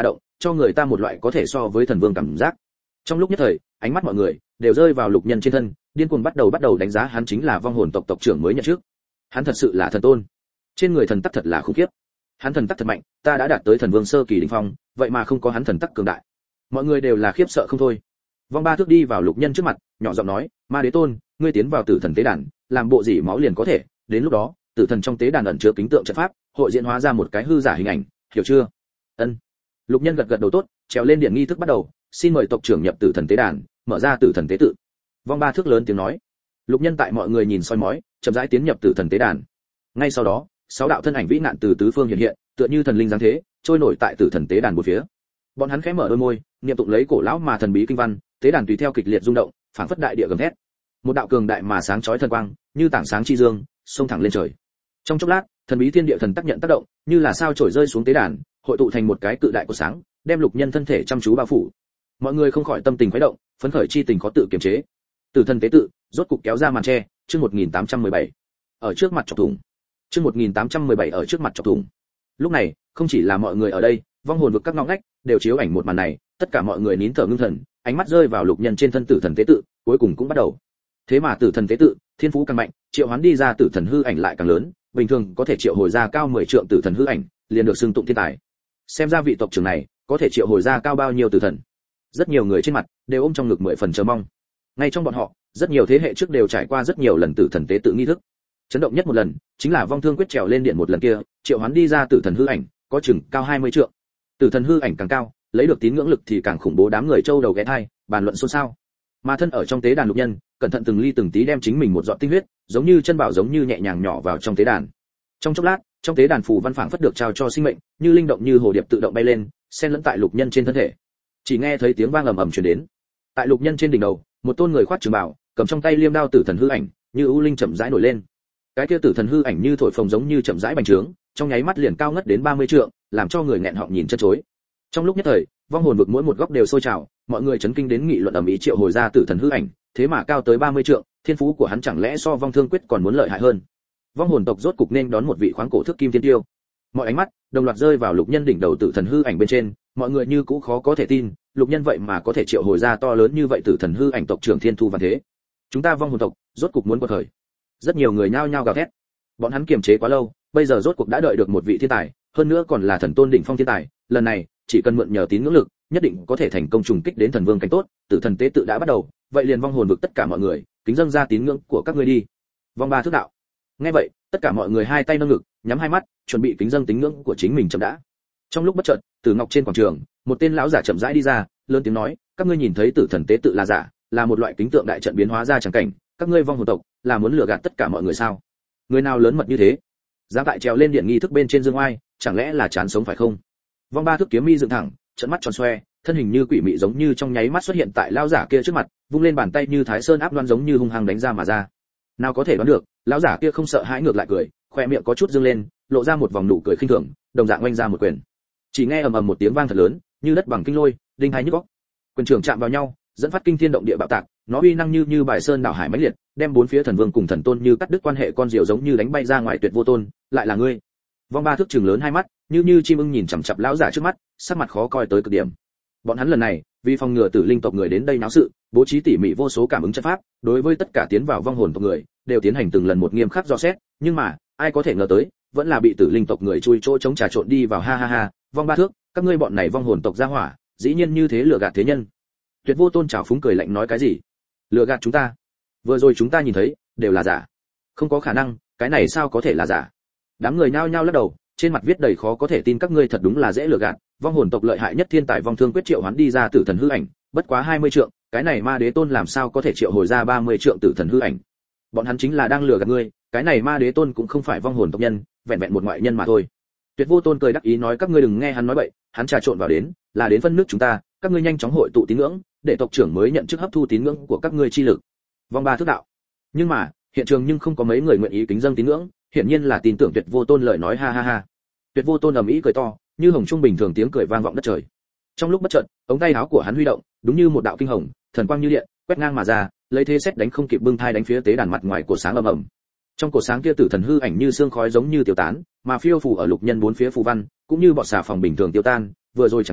cho người ta một loại có thể so với thần vương cảm giác. Trong lúc nhất thời, ánh mắt mọi người đều rơi vào Lục Nhân trên thân, điên cuồng bắt đầu bắt đầu đánh giá hắn chính là vong hồn tộc tộc trưởng mới nhận trước. Hắn thật sự là thần tôn. Trên người thần tắc thật là khủng khiếp. Hắn thần tắc thật mạnh, ta đã đạt tới thần vương sơ kỳ đỉnh phong, vậy mà không có hắn thần tắc cường đại. Mọi người đều là khiếp sợ không thôi. Vong Ba Thước đi vào Lục Nhân trước mặt, nhỏ giọng nói, Ma Đế Tôn, ngươi tiến vào tử thần tế đàn, làm bộ gì máu liền có thể, đến lúc đó, tử thần trong tế đàn ẩn chứa kính tượng trận pháp, hội diễn hóa ra một cái hư giả hình ảnh, hiểu chưa? Ân. Lục Nhân gật gật đầu tốt, trèo lên điện nghi thức bắt đầu, xin mời tộc trưởng nhập tử thần tế đàn, mở ra tử thần tế tự. Vong Ba Thước lớn tiếng nói. Lục Nhân tại mọi người nhìn soi mói, chậm rãi tiến nhập tử thần tế đàn. Ngay sau đó, sáu đạo thân ảnh vĩ nạn từ tứ phương hiện hiện, tựa như thần linh giáng thế, trôi nổi tại tử thần tế đàn bốn phía. Bọn hắn khẽ mở đôi môi, niệm tụng lấy cổ lão mà thần bí kinh văn, tế đàn tùy theo kịch liệt rung động, phảng phất đại địa gầm thét. Một đạo cường đại mà sáng chói thần quang, như tảng sáng chi dương, xông thẳng lên trời. Trong chốc lát, thần bí thiên địa thần tác nhận tác động, như là sao chổi rơi xuống tế đàn, hội tụ thành một cái cự đại của sáng, đem Lục Nhân thân thể chăm chú bao phủ. Mọi người không khỏi tâm tình khuấy động, phấn khởi chi tình khó tự kiềm chế. Tử thần tế tự, rốt cục kéo ra màn che, chương một nghìn tám trăm mười bảy. Ở trước mặt chọc thủng. Chương một nghìn tám trăm mười bảy ở trước mặt chọc thủng. Lúc này, không chỉ là mọi người ở đây, vong hồn vực các ngóc ngách đều chiếu ảnh một màn này, tất cả mọi người nín thở ngưng thần, ánh mắt rơi vào Lục Nhân trên thân tử thần tế tự, cuối cùng cũng bắt đầu. Thế mà tử thần tế tự, thiên phú càng mạnh, triệu hoán đi ra tử thần hư ảnh lại càng lớn, bình thường có thể triệu hồi ra cao mười trượng tử thần hư ảnh, liền được xưng tụng thiên tài. Xem ra vị tộc trưởng này, có thể triệu hồi ra cao bao nhiêu tử thần. Rất nhiều người trên mặt đều ôm trong ngực mười phần chờ mong. Ngay trong bọn họ, rất nhiều thế hệ trước đều trải qua rất nhiều lần tử thần tế tự nghi thức. Chấn động nhất một lần, chính là vong thương quyết trèo lên điện một lần kia, triệu hoán đi ra tử thần hư ảnh, có chừng cao hai mươi trượng. Tử thần hư ảnh càng cao, lấy được tín ngưỡng lực thì càng khủng bố, đám người châu đầu ghé thai, bàn luận xôn xao. Mà thân ở trong tế đàn Lục Nhân, cẩn thận từng ly từng tí đem chính mình một giọt tinh huyết, giống như chân bảo giống như nhẹ nhàng nhỏ vào trong tế đàn. Trong chốc lát, trong tế đàn phù văn phảng phất được trao cho sinh mệnh, như linh động như hồ điệp tự động bay lên, xen lẫn tại Lục Nhân trên thân thể. Chỉ nghe thấy tiếng vang ầm ầm truyền đến. Tại Lục Nhân trên đỉnh đầu, một tôn người khoác trường bào, cầm trong tay liêm đao tử thần hư ảnh, như ưu linh chậm rãi nổi lên. Cái kia tử thần hư ảnh như thổi phồng giống như chậm rãi bành trướng, trong nháy mắt liền cao ngất đến ba mươi trượng, làm cho người nghẹn họng nhìn chân chối. Trong lúc nhất thời, vong hồn vực mỗi một góc đều sôi trào, mọi người chấn kinh đến nghị luận ầm ĩ triệu hồi ra tử thần hư ảnh, thế mà cao tới ba mươi trượng, thiên phú của hắn chẳng lẽ so vong thương quyết còn muốn lợi hại hơn. Vong hồn tộc rốt cục nên đón một vị khoáng cổ thức kim thiên tiêu. Mọi ánh mắt đồng loạt rơi vào Lục Nhân đỉnh đầu tử thần hư ảnh bên trên, mọi người như cũ khó có thể tin, Lục Nhân vậy mà có thể triệu hồi ra to lớn như vậy tử thần hư ảnh tộc trưởng thiên thu văn thế. Chúng ta vong hồn tộc rốt cục muốn quật khởi. Rất nhiều người nhao nhao gào thét. Bọn hắn kiềm chế quá lâu, bây giờ rốt cuộc đã đợi được một vị thiên tài, hơn nữa còn là thần tôn đỉnh phong thiên tài, lần này, chỉ cần mượn nhờ tín ngưỡng lực, nhất định có thể thành công trùng kích đến thần vương cảnh tốt, tử thần tế tự đã bắt đầu, vậy liền vong hồn vực tất cả mọi người, kính dâng ra tín ngưỡng của các ngươi đi. Vong Ba Thước đạo. Nghe vậy, tất cả mọi người hai tay nâng ngực, nhắm hai mắt, chuẩn bị kính dâng tín ngưỡng của chính mình chậm đã. Trong lúc bất chợt, từ ngọc trên quảng trường, một tên lão giả chậm rãi đi ra, lớn tiếng nói, các ngươi nhìn thấy tử thần tế tự là giả, là một loại kính tượng đại trận biến hóa ra chẳng cảnh, các ngươi vong hồn tộc là muốn lừa gạt tất cả mọi người sao? Người nào lớn mật như thế? Dám tại trèo lên điện nghi thức bên trên dương oai, chẳng lẽ là chán sống phải không? Vong Ba Thước kiếm mi dựng thẳng, trợn mắt tròn xoe, thân hình như quỷ mị giống như trong nháy mắt xuất hiện tại lão giả kia trước mặt, vung lên bàn tay như thái sơn áp đoan giống như hung hăng đánh ra mà ra. Nào có thể đoán được, lão giả kia không sợ hãi ngược lại cười, khoe miệng có chút dương lên, lộ ra một vòng nụ cười khinh thường, đồng dạng oanh ra một quyền. Chỉ nghe ầm ầm một tiếng vang thật lớn, như đất bằng kinh lôi, đinh hai nhức óc. Quyền trưởng chạm vào nhau, dẫn phát kinh thiên động địa bạo tạc, nó uy năng như như bài sơn đảo hải mãnh liệt, đem bốn phía thần vương cùng thần tôn như cắt đứt quan hệ con diều giống như đánh bay ra ngoài. Tuyệt vô tôn, lại là ngươi. Vong Ba Thước trừng lớn hai mắt, như như chim ưng nhìn chằm chằm lão giả trước mắt, sắc mặt khó coi tới cực điểm. Bọn hắn lần này, vì phòng ngừa tử linh tộc người đến đây náo sự, bố trí tỉ mỉ vô số cảm ứng trận pháp, đối với tất cả tiến vào vong hồn tộc người, đều tiến hành từng lần một nghiêm khắc dò xét, nhưng mà, ai có thể ngờ tới, vẫn là bị tử linh tộc người chui chỗ chống trà trộn đi vào. Ha ha ha, Vong Ba Thước, các ngươi bọn này vong hồn tộc gia hỏa, dĩ nhiên như thế lừa gạt thế nhân. Tuyệt vô tôn trào phúng cười lạnh nói cái gì? Lừa gạt chúng ta? Vừa rồi chúng ta nhìn thấy, đều là giả. Không có khả năng, cái này sao có thể là giả? Đám người nhao nhao lắc đầu, trên mặt viết đầy khó có thể tin. Các ngươi thật đúng là dễ lừa gạt, vong hồn tộc lợi hại nhất thiên tài vong thương quyết triệu hoán đi ra tử thần hư ảnh, bất quá hai mươi trượng, cái này ma đế tôn làm sao có thể triệu hồi ra ba mươi trượng tử thần hư ảnh? Bọn hắn chính là đang lừa gạt ngươi, cái này ma đế tôn cũng không phải vong hồn tộc nhân, vẹn vẹn một ngoại nhân mà thôi. Tuyệt vô tôn cười đắc ý nói, các ngươi đừng nghe hắn nói bậy, hắn trà trộn vào đến, là đến phân nước chúng ta, các ngươi nhanh chóng hội tụ tín ngưỡng, để tộc trưởng mới nhận chức hấp thu tín ngưỡng của các ngươi chi lực. Vong Ba Thước đạo. Nhưng mà, hiện trường nhưng không có mấy người nguyện ý kính dâng tín ngưỡng, hiển nhiên là tin tưởng Tuyệt vô tôn lời nói. Ha ha ha. Tuyệt vô tôn ầm ĩ cười to, như hồng trung bình thường tiếng cười vang vọng đất trời. Trong lúc bất chợt, ống tay áo của hắn huy động, đúng như một đạo kinh hồng, thần quang như điện, quét ngang mà ra, lấy thế xét đánh không kịp bưng thai đánh phía tế đàn mặt ngoài của sáng ầm ầm. Trong cổ sáng kia tử thần hư ảnh như sương khói giống như tiêu tán, mà phiêu phù ở Lục Nhân bốn phía phù văn, cũng như bọt xà phòng bình thường tiêu tan, vừa rồi chẳng cảnh,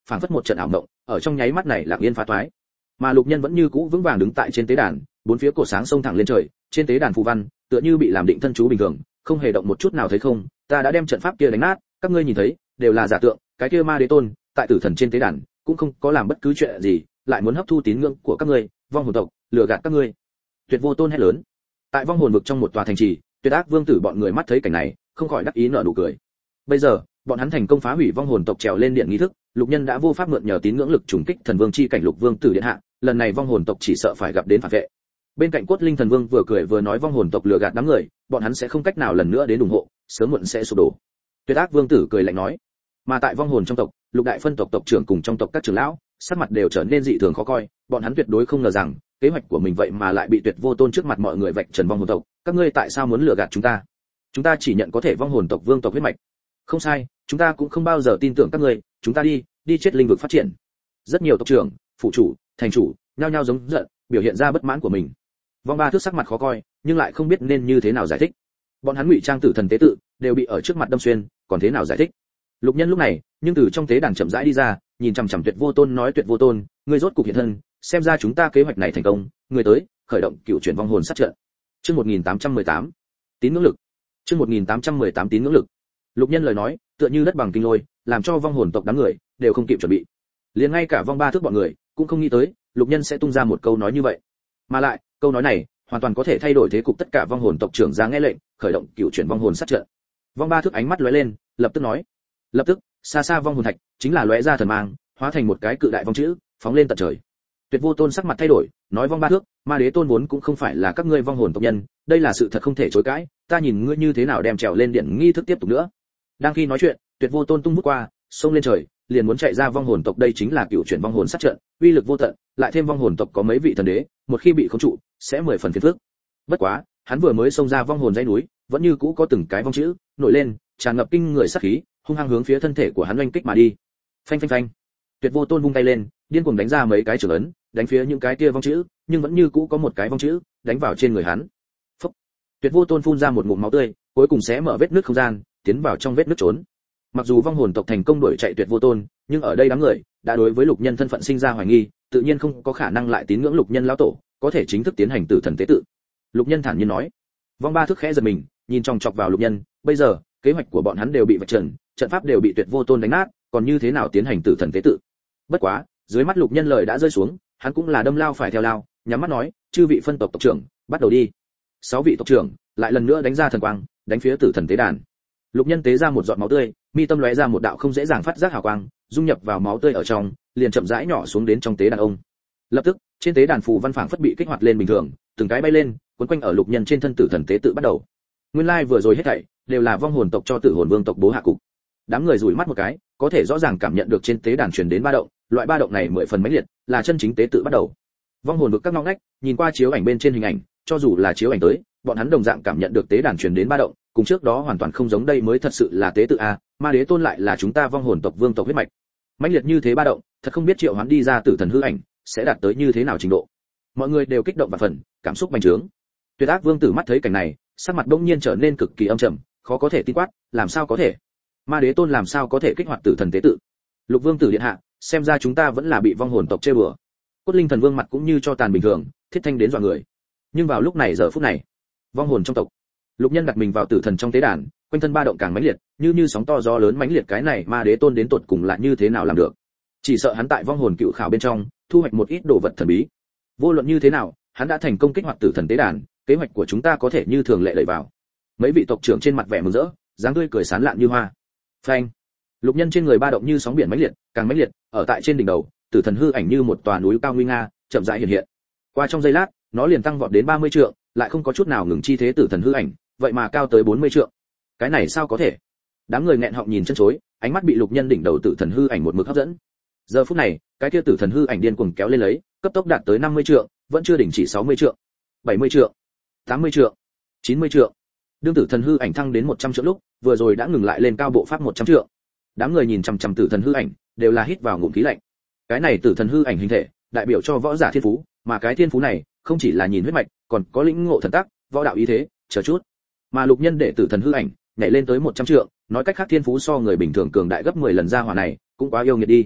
phảng phất một trận ảo mộng, ở trong nháy mắt này lặng yên phá toái. Mà Lục Nhân vẫn như cũ vững vàng đứng tại trên tế đàn, bốn phía cổ sáng sông thẳng lên trời, trên tế đàn phù văn, tựa như bị làm định thân chú bình thường, không hề động một chút nào thấy không, ta đã đem trận pháp kia đánh nát, các ngươi nhìn thấy, đều là giả tượng, cái kia ma đế tôn, tại tử thần trên tế đàn, cũng không có làm bất cứ chuyện gì, lại muốn hấp thu tín ngưỡng của các ngươi, vong hồn tộc, lừa gạt các ngươi. Tuyệt Vô Tôn hét lớn. Tại vong hồn vực trong một tòa thành trì, Tuyệt Ác Vương tử bọn người mắt thấy cảnh này, không khỏi đắc ý nở nụ cười. Bây giờ, bọn hắn thành công phá hủy vong hồn tộc trèo lên điện nghi thức, Lục Nhân đã vô pháp mượn nhờ tín ngưỡng lực trùng kích thần vương chi cảnh Lục Vương tử điện hạ, lần này vong hồn tộc chỉ sợ phải gặp đến phản vệ. Bên cạnh Cốt Linh thần vương vừa cười vừa nói vong hồn tộc lừa gạt đám người, bọn hắn sẽ không cách nào lần nữa đến ủng hộ, sớm muộn sẽ sụp đổ. Tuyệt Ác Vương tử cười lạnh nói. Mà tại vong hồn trong tộc, Lục đại phân tộc tộc trưởng cùng trong tộc các trưởng lão, sắc mặt đều trở nên dị thường khó coi, bọn hắn tuyệt đối không ngờ rằng, kế hoạch của mình vậy mà lại bị Tuyệt Vô Tôn trước mặt mọi người vạch trần vong hồn tộc, các ngươi tại sao muốn lừa gạt chúng ta? Chúng ta chỉ nhận có thể vong hồn tộc vương tộc huyết mạch. Không sai, chúng ta cũng không bao giờ tin tưởng các ngươi, chúng ta đi, đi chết linh vực phát triển. Rất nhiều tộc trưởng, phụ chủ, thành chủ, nhao nhao giống giận, biểu hiện ra bất mãn của mình. Vong Ba Thước sắc mặt khó coi, nhưng lại không biết nên như thế nào giải thích. Bọn hắn ngụy trang tử thần tế tự, đều bị ở trước mặt đâm xuyên, còn thế nào giải thích? Lục Nhân lúc này, nhưng từ trong tế đàn chậm rãi đi ra, nhìn chằm chằm Tuyệt Vô Tôn nói Tuyệt Vô Tôn, ngươi rốt cục hiện thân, xem ra chúng ta kế hoạch này thành công, người tới, khởi động cựu chuyển vong hồn sát trận. Chương một nghìn tám trăm mười tám, tín ngưỡng lực. Chương một nghìn tám trăm mười tám tín ngưỡng lực. Lục Nhân lời nói, tựa như đất bằng kinh lôi, làm cho vong hồn tộc đám người đều không kịp chuẩn bị. Liền ngay cả Vong Ba Thước bọn người cũng không nghĩ tới, Lục Nhân sẽ tung ra một câu nói như vậy. Mà lại, câu nói này hoàn toàn có thể thay đổi thế cục, tất cả vong hồn tộc trưởng ra nghe lệnh, khởi động cựu chuyển vong hồn sát trận. Vong Ba Thước ánh mắt lóe lên, lập tức nói. Lập tức, xa xa vong hồn thạch chính là lóe ra thần mang, hóa thành một cái cự đại vong chữ, phóng lên tận trời. Tuyệt Vô Tôn sắc mặt thay đổi, nói Vong Ba Thước, ma đế tôn vốn cũng không phải là các ngươi vong hồn tộc nhân, đây là sự thật không thể chối cãi, ta nhìn ngươi như thế nào đem trèo lên điện nghi thức tiếp tục nữa. Đang khi nói chuyện, Tuyệt Vô Tôn tung bút qua, xông lên trời, liền muốn chạy ra vong hồn tộc, đây chính là cựu chuyển vong hồn sát trận, uy lực vô tận, lại thêm vong hồn tộc có mấy vị thần đế, một khi bị khống trụ, sẽ mười phần phiền phức. Bất quá, hắn vừa mới xông ra vong hồn dãy núi, vẫn như cũ có từng cái vong chữ nổi lên, tràn ngập kinh người sát khí, hung hăng hướng phía thân thể của hắn oanh kích mà đi. Phanh phanh phanh. Tuyệt Vô Tôn vung tay lên, điên cuồng đánh ra mấy cái trường ấn, đánh phía những cái kia vong chữ, nhưng vẫn như cũ có một cái vong chữ đánh vào trên người hắn. Phốc. Tuyệt Vô Tôn phun ra một ngụm máu tươi, cuối cùng sẽ mở vết nứt không gian, tiến vào trong vết nứt trốn. Mặc dù vong hồn tộc thành công đuổi chạy Tuyệt Vô Tôn, nhưng ở đây đám người đã đối với Lục Nhân thân phận sinh ra hoài nghi, tự nhiên không có khả năng lại tín ngưỡng Lục Nhân lão tổ, có thể chính thức tiến hành tử thần tế tự. Lục Nhân thản nhiên nói. Vong Ba Thước khẽ giật mình, nhìn chòng chọc vào Lục Nhân, bây giờ, kế hoạch của bọn hắn đều bị vạch trần, trận pháp đều bị Tuyệt Vô Tôn đánh nát, còn như thế nào tiến hành tử thần tế tự? Bất quá, dưới mắt Lục Nhân lời đã rơi xuống, hắn cũng là đâm lao phải theo lao, nhắm mắt nói, chư vị phân tộc tộc trưởng, bắt đầu đi. Sáu vị tộc trưởng lại lần nữa đánh ra thần quang, đánh phía tử thần tế đàn. Lục Nhân tế ra một giọt máu tươi, mi tâm lóe ra một đạo không dễ dàng phát giác hào quang, dung nhập vào máu tươi ở trong, liền chậm rãi nhỏ xuống đến trong tế đàn ông. Lập tức, trên tế đàn phù văn phảng phất bị kích hoạt lên bình thường, từng cái bay lên, quấn quanh ở Lục Nhân trên thân tử thần tế tự bắt đầu. Nguyên lai like vừa rồi hết thảy đều là vong hồn tộc cho tử hồn vương tộc bố hạ cục. Đám người rủi mắt một cái, có thể rõ ràng cảm nhận được trên tế đàn truyền đến ba động, loại ba động này mười phần mãnh liệt, là chân chính tế tự bắt đầu. Vong hồn vực các ngóc ngách, nhìn qua chiếu ảnh bên trên hình ảnh, cho dù là chiếu ảnh tới, bọn hắn đồng dạng cảm nhận được tế đàn truyền đến ba động, cùng trước đó hoàn toàn không giống, đây mới thật sự là tế tự a, ma đế tôn lại là chúng ta vong hồn tộc vương tộc huyết mạch. Mãnh liệt như thế ba động, thật không biết triệu hoán đi ra tử thần hư ảnh sẽ đạt tới như thế nào trình độ. Mọi người đều kích động và phần, cảm xúc bành trướng. Tuyệt Ác Vương tử mắt thấy cảnh này, sắc mặt bỗng nhiên trở nên cực kỳ âm trầm, khó có thể tin quát, làm sao có thể? Ma đế tôn làm sao có thể kích hoạt tử thần tế tự? Lục Vương tử điện hạ, xem ra chúng ta vẫn là bị vong hồn tộc chơi bừa. Cốt Linh thần vương mặt cũng như cho tàn bình thường, thiết thanh đến dọa người. Nhưng vào lúc này giờ phút này, vong hồn trong tộc, Lục Nhân đặt mình vào tử thần trong tế đàn, quanh thân ba động càng mãnh liệt, như như sóng to gió lớn mãnh liệt, cái này ma đế tôn đến tột cùng là như thế nào làm được? Chỉ sợ hắn tại vong hồn cựu khảo bên trong, thu hoạch một ít đồ vật thần bí. Vô luận như thế nào, hắn đã thành công kích hoạt tử thần tế đàn, kế hoạch của chúng ta có thể như thường lệ đẩy vào. Mấy vị tộc trưởng trên mặt vẻ mừng rỡ, dáng tươi cười sán lạn như hoa. Phanh. Lục Nhân trên người ba động như sóng biển mãnh liệt, càng mãnh liệt, ở tại trên đỉnh đầu, tử thần hư ảnh như một tòa núi cao nguy nga, chậm rãi hiện hiện. Qua trong giây lát, nó liền tăng vọt đến ba mươi trượng, lại không có chút nào ngừng chi thế, tử thần hư ảnh, vậy mà cao tới bốn mươi trượng. Cái này sao có thể? Đám người nghẹn họng nhìn chân chối, ánh mắt bị Lục Nhân đỉnh đầu tử thần hư ảnh một mực hấp dẫn. Giờ phút này, cái kia tử thần hư ảnh điên cuồng kéo lên lấy, cấp tốc đạt tới năm mươi trượng, vẫn chưa đình chỉ sáu mươi trượng, bảy mươi trượng, tám mươi trượng, chín mươi trượng. Đương tử thần hư ảnh thăng đến một trăm trượng lúc, vừa rồi đã ngừng lại lên cao bộ pháp một trăm trượng. Đám người nhìn chằm chằm tử thần hư ảnh, đều là hít vào ngụm khí lạnh. Cái này tử thần hư ảnh hình thể, đại biểu cho võ giả thiên phú, mà cái thiên phú này, không chỉ là nhìn huyết mạch, còn có lĩnh ngộ thần tác, võ đạo ý thế, chờ chút. Mà Lục Nhân để tử thần hư ảnh nhảy lên tới một trăm trượng, nói cách khác thiên phú so người bình thường cường đại gấp mười lần, ra hỏa này, cũng quá yêu nghiệt đi.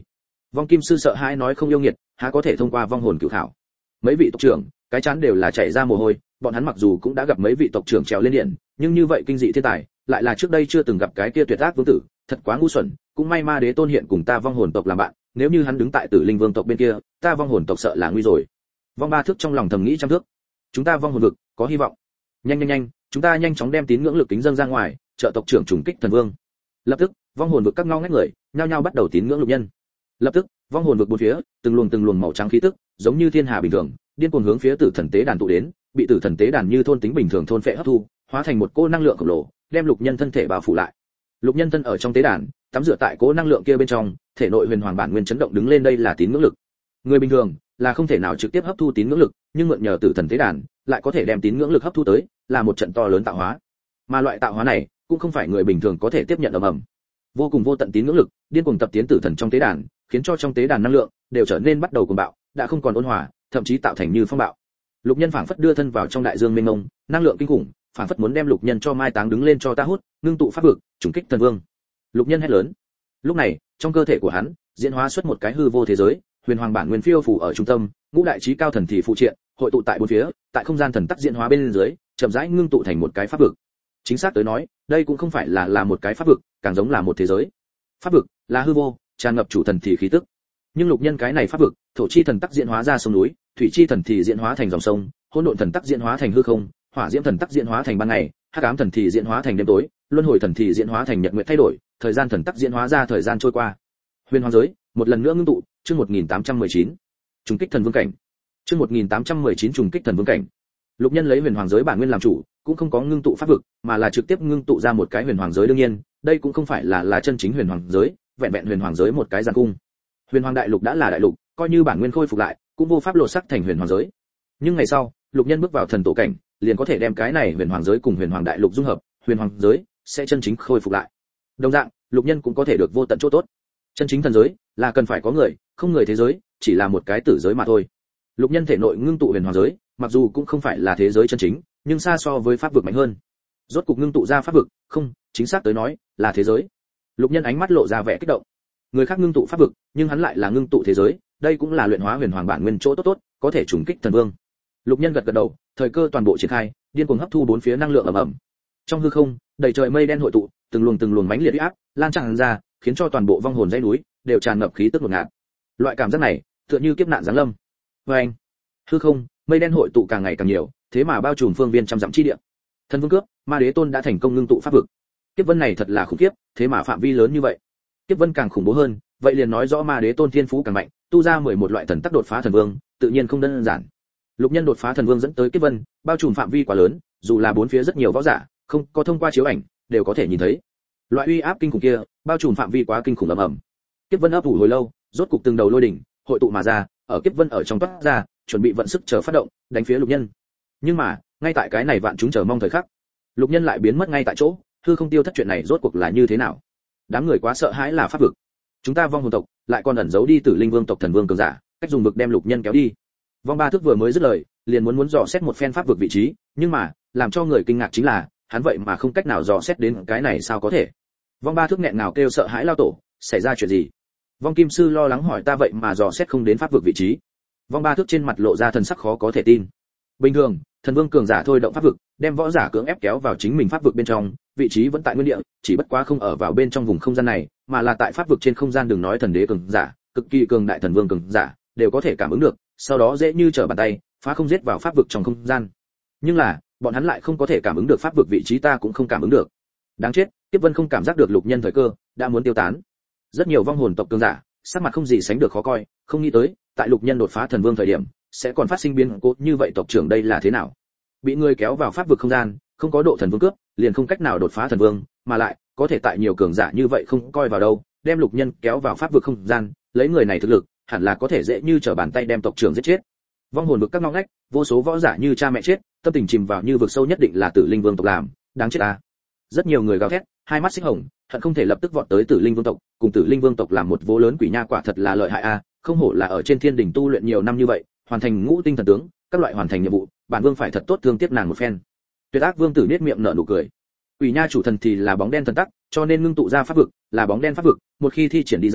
Vong Kim Sư sợ hãi nói không yêu nghiệt, há có thể thông qua vong hồn cửu khảo. Mấy vị tộc trưởng, cái chán đều là chảy ra mồ hôi, bọn hắn mặc dù cũng đã gặp mấy vị tộc trưởng trèo lên điện, nhưng như vậy kinh dị thiên tài, lại là trước đây chưa từng gặp cái kia tuyệt ác vương tử, thật quá ngu xuẩn, cũng may Ma Đế Tôn hiện cùng ta vong hồn tộc làm bạn, nếu như hắn đứng tại Tử Linh Vương tộc bên kia, ta vong hồn tộc sợ là nguy rồi. Vong Ba Thước trong lòng thầm nghĩ trăm thước. Chúng ta vong hồn vực có hy vọng. Nhanh nhanh nhanh, chúng ta nhanh chóng đem tín ngưỡng lực kính dâng ra ngoài, trợ tộc trưởng trùng kích thần vương. Lập tức, vong hồn vực các ngao ngách người, nhao nhao bắt đầu tín ngưỡng lục nhân. Lập tức, vong hồn vực bốn phía, từng luồng từng luồng màu trắng khí tức, giống như thiên hà bình thường, điên cuồng hướng phía Tử Thần tế đàn tụ đến, bị Tử Thần tế đàn như thôn tính bình thường thôn phệ hấp thu, hóa thành một cỗ năng lượng khổng lồ, đem lục nhân thân thể bao phủ lại. Lục nhân thân ở trong tế đàn, tắm rửa tại cỗ năng lượng kia bên trong, thể nội huyền hoàng bản nguyên chấn động đứng lên, đây là tín ngưỡng lực. Người bình thường là không thể nào trực tiếp hấp thu tín ngưỡng lực, nhưng mượn nhờ Tử Thần tế đàn, lại có thể đem tín ngưỡng lực hấp thu tới, là một trận to lớn tạo hóa. Mà loại tạo hóa này, cũng không phải người bình thường có thể tiếp nhận ầm ầm. Vô cùng vô tận tín ngưỡng lực, điên cuồng tập tiến Tử Thần trong tế đàn, khiến cho trong tế đàn năng lượng đều trở nên bắt đầu cuồng bạo, đã không còn ôn hòa, thậm chí tạo thành như phong bạo. Lục nhân phảng phất đưa thân vào trong đại dương mênh mông, năng lượng kinh khủng, phảng phất muốn đem lục nhân cho mai táng đứng lên cho ta hút, ngưng tụ pháp vực, trùng kích thần vương. Lục nhân hét lớn. Lúc này, trong cơ thể của hắn diễn hóa xuất một cái hư vô thế giới, huyền hoàng bản nguyên phiêu phù ở trung tâm, ngũ đại chí cao thần thì phụ triện, hội tụ tại bốn phía, tại không gian thần tắc diễn hóa bên dưới, chậm rãi ngưng tụ thành một cái pháp vực. Chính xác tới nói, đây cũng không phải là là một cái pháp vực, càng giống là một thế giới. Pháp vực là hư vô, tràn ngập chủ thần thì khí tức. Nhưng lục nhân cái này pháp vực, thổ chi thần tắc diễn hóa ra sông núi, thủy chi thần thì diễn hóa thành dòng sông, hỗn độn thần tắc diễn hóa thành hư không, hỏa diễm thần tắc diễn hóa thành ban ngày, hắc ám thần thì diễn hóa thành đêm tối, luân hồi thần thì diễn hóa thành nhật nguyệt thay đổi, thời gian thần tắc diễn hóa ra thời gian trôi qua. Huyền hoàng giới, một lần nữa ngưng tụ, chương một nghìn tám trăm mười chín. Trùng kích thần vương cảnh. Chương một nghìn tám trăm mười chín trùng kích thần vương cảnh. Lục nhân lấy huyền hoàng giới bản nguyên làm chủ, cũng không có ngưng tụ pháp vực, mà là trực tiếp ngưng tụ ra một cái huyền hoàng giới, đương nhiên, đây cũng không phải là là chân chính huyền hoàng giới, vẹn vẹn huyền hoàng giới một cái giàn cung. Huyền hoàng đại lục đã là đại lục, coi như bản nguyên khôi phục lại, cũng vô pháp lột sắc thành huyền hoàng giới. Nhưng ngày sau, lục nhân bước vào thần tổ cảnh, liền có thể đem cái này huyền hoàng giới cùng huyền hoàng đại lục dung hợp, huyền hoàng giới sẽ chân chính khôi phục lại. Đồng dạng, lục nhân cũng có thể được vô tận chỗ tốt. Chân chính thần giới là cần phải có người, không người thế giới, chỉ là một cái tử giới mà thôi. Lục nhân thể nội ngưng tụ huyền hoàng giới, mặc dù cũng không phải là thế giới chân chính, nhưng xa so với pháp vực mạnh hơn. Rốt cục ngưng tụ ra pháp vực, không, chính xác tới nói, là thế giới. Lục nhân ánh mắt lộ ra vẻ kích động. Người khác ngưng tụ pháp vực, nhưng hắn lại là ngưng tụ thế giới, đây cũng là luyện hóa huyền hoàng bản nguyên chỗ tốt tốt, có thể trùng kích thần vương. Lục nhân gật gật đầu, thời cơ toàn bộ triển khai, điên cuồng hấp thu bốn phía năng lượng ầm ầm. Trong hư không, đầy trời mây đen hội tụ, từng luồng từng luồng mãnh liệt uy áp lan tràn ra, khiến cho toàn bộ vong hồn dãy núi đều tràn ngập khí tức ngột ngạt. Loại cảm giác này, tựa như kiếp nạn giáng lâm. Oeng! Hư không, mây đen hội tụ càng ngày càng nhiều, thế mà bao trùm phương viên trăm dặm chi địa. Thần vương cướp, Ma Đế Tôn đã thành công ngưng tụ pháp vực. Kiếp vân này thật là khủng khiếp, thế mà phạm vi lớn như vậy. Kiếp vân càng khủng bố hơn, vậy liền nói rõ Ma Đế Tôn thiên phú càng mạnh, tu ra mười một loại thần tắc đột phá thần vương, tự nhiên không đơn giản. Lục nhân đột phá thần vương dẫn tới kiếp vân, bao trùm phạm vi quá lớn, dù là bốn phía rất nhiều võ giả, không có thông qua chiếu ảnh, đều có thể nhìn thấy. Loại uy áp kinh khủng kia, bao trùm phạm vi quá kinh khủng ầm ầm. Kiếp vân ấp ủ hồi lâu, rốt cục từng đầu lôi đỉnh hội tụ mà ra, ở kiếp vân ở trong toát ra, chuẩn bị vận sức chờ phát động, đánh phía lục nhân. Nhưng mà, ngay tại cái này vạn chúng chờ mong thời khắc, lục nhân lại biến mất ngay tại chỗ, hư không tiêu thất, chuyện này rốt cuộc là như thế nào? Đám người quá sợ hãi là pháp vực. Chúng ta vong hồn tộc lại còn ẩn giấu đi Tử Linh Vương tộc thần vương cường giả, cách dùng vực đem lục nhân kéo đi. Vong Ba Thước vừa mới dứt lời, liền muốn muốn dò xét một phen pháp vực vị trí, nhưng mà, làm cho người kinh ngạc chính là, hắn vậy mà không cách nào dò xét đến cái này, sao có thể? Vong Ba Thước nghẹn nào kêu sợ hãi lao tổ, xảy ra chuyện gì? Vong Kim Sư lo lắng hỏi, ta vậy mà dò xét không đến pháp vực vị trí. Vong Ba Thước trên mặt lộ ra thần sắc khó có thể tin. Bình thường, thần vương cường giả thôi động pháp vực, đem võ giả cưỡng ép kéo vào chính mình pháp vực bên trong, vị trí vẫn tại nguyên địa, chỉ bất quá không ở vào bên trong vùng không gian này, mà là tại pháp vực trên không gian, đừng nói thần đế cường giả, cực kỳ cường đại thần vương cường giả, đều có thể cảm ứng được, sau đó dễ như trở bàn tay, phá không giết vào pháp vực trong không gian. Nhưng là, bọn hắn lại không có thể cảm ứng được pháp vực vị trí, ta cũng không cảm ứng được. Đáng chết, Kiếp Vân không cảm giác được lục nhân thời cơ, đã muốn tiêu tán. Rất nhiều vong hồn tộc cường giả, sắc mặt không gì sánh được khó coi, không nghĩ tới, tại lục nhân đột phá thần vương thời điểm, sẽ còn phát sinh biến cố như vậy, tộc trưởng đây là thế nào? Bị người kéo vào pháp vực không gian, không có độ thần vương cướp, liền không cách nào đột phá thần vương, mà lại có thể tại nhiều cường giả như vậy không coi vào đâu, đem lục nhân kéo vào pháp vực không gian, lấy người này thực lực, hẳn là có thể dễ như trở bàn tay đem tộc trưởng giết chết. Vong hồn vực các ngóc ngách, vô số võ giả như cha mẹ chết, tâm tình chìm vào như vực sâu, nhất định là Tử Linh Vương tộc làm, đáng chết à. Rất nhiều người gào thét, hai mắt xích hồng, hận không thể lập tức vọt tới Tử Linh Vương tộc, cùng Tử Linh Vương tộc làm một vố lớn quỷ nha, quả thật là lợi hại a, à. Không hổ là ở trên thiên đỉnh tu luyện nhiều năm như vậy, hoàn thành ngũ tinh thần tướng, các loại hoàn thành nhiệm vụ, bản vương phải thật tốt thương tiếc nàng một phen. Tuyệt ác vương tử nhếch miệng nở nụ cười. Quỷ nha chủ thần thì là bóng đen thần tắc, cho nên ngưng tụ ra pháp vực, là bóng đen pháp vực, một khi thi triển đi ra,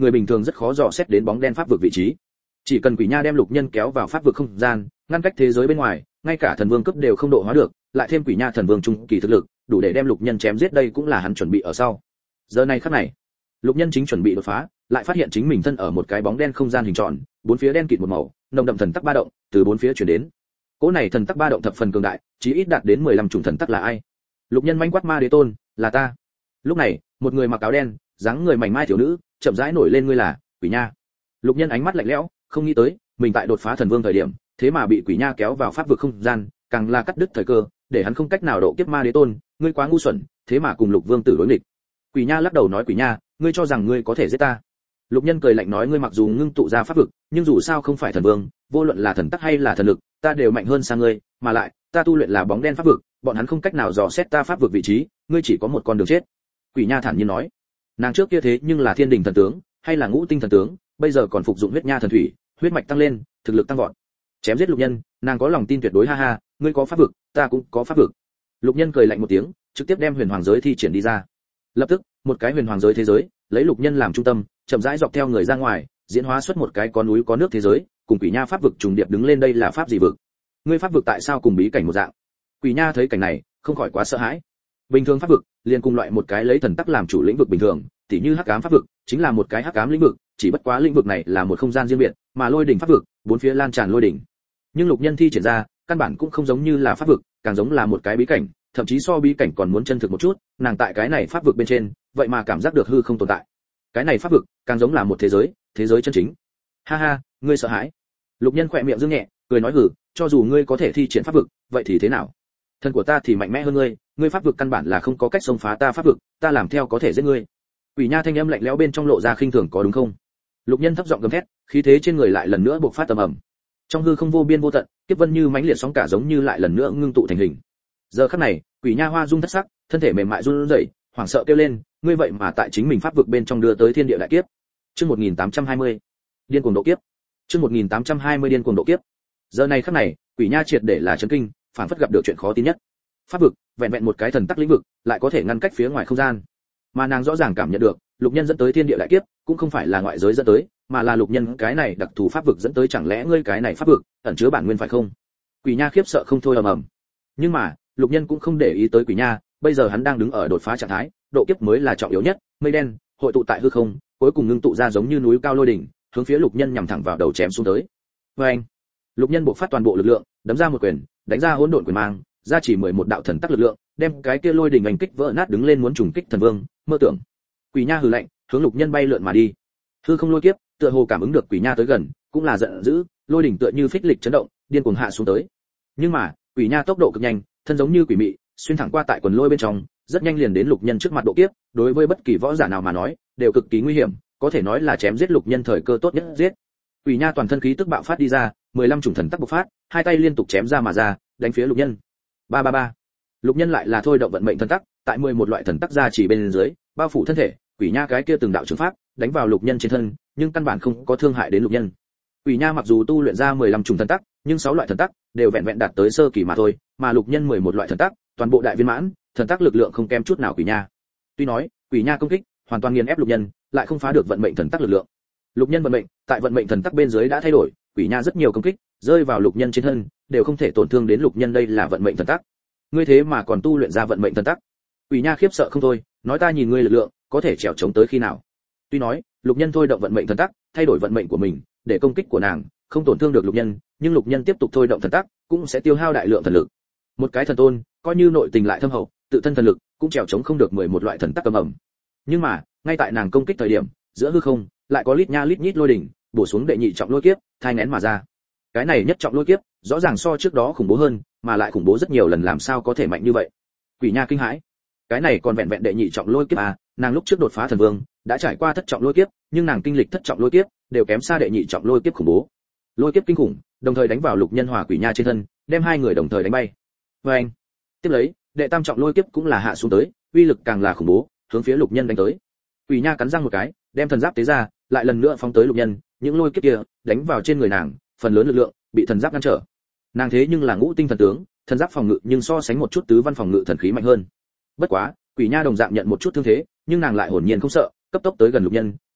người bình thường rất khó dò xét đến bóng đen pháp vực vị trí. Chỉ cần quỷ nha đem lục nhân kéo vào pháp vực không gian, ngăn cách thế giới bên ngoài, ngay cả thần vương cấp đều không độ hóa được, lại thêm quỷ nha thần vương trung kỳ thực lực, đủ để đem lục nhân chém giết, đây cũng là hắn chuẩn bị ở sau. Giờ này khắc này, lục nhân chính chuẩn bị đột phá, lại phát hiện chính mình thân ở một cái bóng đen không gian hình tròn, bốn phía đen kịt một màu, nồng đậm thần tắc ba động từ bốn phía truyền đến. Cỗ này thần tắc ba động thập phần cường đại, chí ít đạt đến mười lăm chủng thần tắc là ai? Lục nhân manh quát ma đế tôn, là ta. Lúc này, một người mặc áo đen, dáng người mảnh mai thiếu nữ, chậm rãi nổi lên, ngươi là quỷ nha. Lục nhân ánh mắt lạnh lẽo, không nghĩ tới, mình tại đột phá thần vương thời điểm, thế mà bị quỷ nha kéo vào pháp vực không gian, càng là cắt đứt thời cơ, để hắn không cách nào độ kiếp ma đế tôn, ngươi quá ngu xuẩn, thế mà cùng lục vương tử đối nghịch. Quỷ nha lắc đầu nói, quỷ nha, ngươi cho rằng ngươi có thể giết ta? Lục nhân cười lạnh nói, ngươi mặc dù ngưng tụ ra pháp vực, nhưng dù sao không phải thần vương, vô luận là thần tắc hay là thần lực, ta đều mạnh hơn xa ngươi, mà lại, ta tu luyện là bóng đen pháp vực, bọn hắn không cách nào dò xét ta pháp vực vị trí, ngươi chỉ có một con đường chết. Quỷ nha thản nhiên nói, nàng trước kia thế nhưng là thiên đình thần tướng, hay là ngũ tinh thần tướng, bây giờ còn phục dụng huyết nha thần thủy, huyết mạch tăng lên, thực lực tăng vọt. Chém giết lục nhân, nàng có lòng tin tuyệt đối, ha ha, ngươi có pháp vực, ta cũng có pháp vực. Lục nhân cười lạnh một tiếng, trực tiếp đem huyền hoàng giới thi triển đi ra. Lập tức, một cái huyền hoàng giới thế giới, lấy lục nhân làm trung tâm, chậm rãi dọc theo người ra ngoài, diễn hóa xuất một cái có núi có nước thế giới, cùng quỷ nha pháp vực trùng điệp đứng lên, đây là pháp gì vực? Ngươi pháp vực tại sao cùng bí cảnh một dạng? Quỷ nha thấy cảnh này, không khỏi quá sợ hãi. Bình thường pháp vực, liền cùng loại một cái lấy thần tắc làm chủ lĩnh vực bình thường, tỉ như hắc ám pháp vực, chính là một cái hắc ám lĩnh vực, chỉ bất quá lĩnh vực này là một không gian riêng biệt, mà lôi đỉnh pháp vực, bốn phía lan tràn lôi đỉnh. Nhưng lục nhân thi triển ra, căn bản cũng không giống như là pháp vực, càng giống là một cái bí cảnh, thậm chí so bí cảnh còn muốn chân thực một chút, nàng tại cái này pháp vực bên trên, vậy mà cảm giác được hư không tồn tại. Cái này pháp vực, càng giống là một thế giới, thế giới chân chính. Ha ha, ngươi sợ hãi? Lục nhân khỏe miệng dương nhẹ, cười nói, hử, cho dù ngươi có thể thi triển pháp vực, vậy thì thế nào? Thân của ta thì mạnh mẽ hơn ngươi, ngươi pháp vực căn bản là không có cách xông phá ta pháp vực, ta làm theo có thể giết ngươi. Quỷ nha thanh âm lạnh lẽo bên trong lộ ra khinh thường, có đúng không? Lục nhân thấp giọng gầm thét, khí thế trên người lại lần nữa bộc phát tầm ầm. Trong hư không vô biên vô tận, kiếp vân như mãnh liệt sóng cả giống như lại lần nữa ngưng tụ thành hình. Giờ khắc này, quỷ nha hoa dung thất sắc, thân thể mềm mại run rẩy, hoảng sợ kêu lên, ngươi vậy mà tại chính mình pháp vực bên trong đưa tới thiên địa đại kiếp. Chương một nghìn tám trăm hai mươi, điên cuồng độ kiếp. Chương một nghìn tám trăm hai mươi điên cuồng độ kiếp. Giờ này khắc này, quỷ nha triệt để là chấn kinh, phản phất gặp được chuyện khó tin nhất. Pháp vực, vẹn vẹn một cái thần tắc lĩnh vực, lại có thể ngăn cách phía ngoài không gian. Mà nàng rõ ràng cảm nhận được, lục nhân dẫn tới thiên địa đại kiếp, cũng không phải là ngoại giới dẫn tới, mà là lục nhân cái này đặc thù pháp vực dẫn tới, chẳng lẽ ngươi cái này pháp vực ẩn chứa bản nguyên phải không? Quỷ nha khiếp sợ không thôi ầm ầm. Nhưng mà, lục nhân cũng không để ý tới quỷ nha, bây giờ hắn đang đứng ở đột phá trạng thái, độ kiếp mới là trọng yếu nhất, mây đen hội tụ tại hư không, cuối cùng ngưng tụ ra giống như núi cao lôi đỉnh, hướng phía lục nhân nhằm thẳng vào đầu chém xuống tới. Oeng! Lục nhân bộc phát toàn bộ lực lượng, đấm ra một quyền, đánh ra hỗn độn quyền mang, ra chỉ mười một đạo thần tắc lực lượng, đem cái kia lôi đỉnh ảnh kích vỡ nát, đứng lên muốn trùng kích thần vương, mơ tưởng. Quỷ nha hừ lạnh, hướng lục nhân bay lượn mà đi. Hư không lôi kiếp, tựa hồ cảm ứng được quỷ nha tới gần, cũng là giận dữ, lôi đỉnh tựa như phích lịch chấn động, điên cuồng hạ xuống tới. Nhưng mà, quỷ nha tốc độ cực nhanh, thân giống như quỷ mị, xuyên thẳng qua tại quần lôi bên trong, rất nhanh liền đến lục nhân trước mặt độ kiếp, đối với bất kỳ võ giả nào mà nói, đều cực kỳ nguy hiểm, có thể nói là chém giết lục nhân thời cơ tốt nhất giết. Quỷ nha toàn thân khí tức bạo phát đi ra, mười lăm chủng thần tắc bộc phát, hai tay liên tục chém ra mà ra, đánh phía lục nhân. Ba ba ba. Lục nhân lại là thôi động vận mệnh thần tắc, tại mười một loại thần tắc ra chỉ bên dưới, bao phủ thân thể, quỷ nha cái kia từng đạo trường pháp, đánh vào lục nhân trên thân, nhưng căn bản không có thương hại đến lục nhân. Quỷ nha mặc dù tu luyện ra mười lăm chủng thần tắc, nhưng sáu loại thần tắc đều vẹn vẹn đạt tới sơ kỳ mà thôi, mà lục nhân mười một loại thần tắc, toàn bộ đại viên mãn, thần tắc lực lượng không kém chút nào quỷ nha. Tuy nói, quỷ nha công kích hoàn toàn nghiền ép lục nhân, lại không phá được vận mệnh thần tắc lực lượng. Lục nhân vận mệnh, tại vận mệnh thần tắc bên dưới đã thay đổi, quỷ nha rất nhiều công kích, rơi vào lục nhân trên thân, đều không thể tổn thương đến lục nhân, đây là vận mệnh thần tắc. Ngươi thế mà còn tu luyện ra vận mệnh thần tắc? Quỷ nha khiếp sợ không thôi, nói ta nhìn ngươi lực lượng, có thể trèo chống tới khi nào? Tuy nói, lục nhân thôi động vận mệnh thần tắc, thay đổi vận mệnh của mình, để công kích của nàng không tổn thương được lục nhân, nhưng lục nhân tiếp tục thôi động thần tắc, cũng sẽ tiêu hao đại lượng thần lực. Một cái thần tôn, coi như nội tình lại thâm hậu, tự thân thần lực cũng trèo chống không được mười một loại thần tắc cầm ẩm. Nhưng mà, ngay tại nàng công kích thời điểm, giữa hư không lại có lít nha lít nhít lôi đỉnh bổ xuống đệ nhị trọng lôi kiếp, thai nén mà ra. Cái này nhất trọng lôi kiếp, rõ ràng so trước đó khủng bố hơn, mà lại khủng bố rất nhiều lần, làm sao có thể mạnh như vậy? Quỷ nha kinh hãi. Cái này còn vẹn vẹn đệ nhị trọng lôi kiếp à? Nàng lúc trước đột phá thần vương, đã trải qua thất trọng lôi kiếp, nhưng nàng kinh lịch thất trọng lôi kiếp, đều kém xa đệ nhị trọng lôi kiếp khủng bố. Lôi kiếp kinh khủng, đồng thời đánh vào lục nhân hòa quỷ nha trên thân, đem hai người đồng thời đánh bay. Và anh, tiếp lấy, đệ tam trọng lôi kiếp cũng là hạ xuống tới, uy lực càng là khủng bố, hướng phía lục nhân đánh tới. Quỷ nha cắn răng một cái, đem thần giáp tế ra, lại lần nữa phóng tới lục nhân, những lôi kiếp kia đánh vào trên người nàng, phần lớn lực lượng bị thần giáp ngăn trở. Nàng thế nhưng là ngũ tinh thần tướng, thần giáp phòng ngự nhưng so sánh một chút tứ văn phòng ngự thần khí mạnh hơn. Bất quá, quỷ nha đồng dạng nhận một chút thương thế, nhưng nàng lại hồn nhiên không sợ, cấp tốc tới gần lục nhân,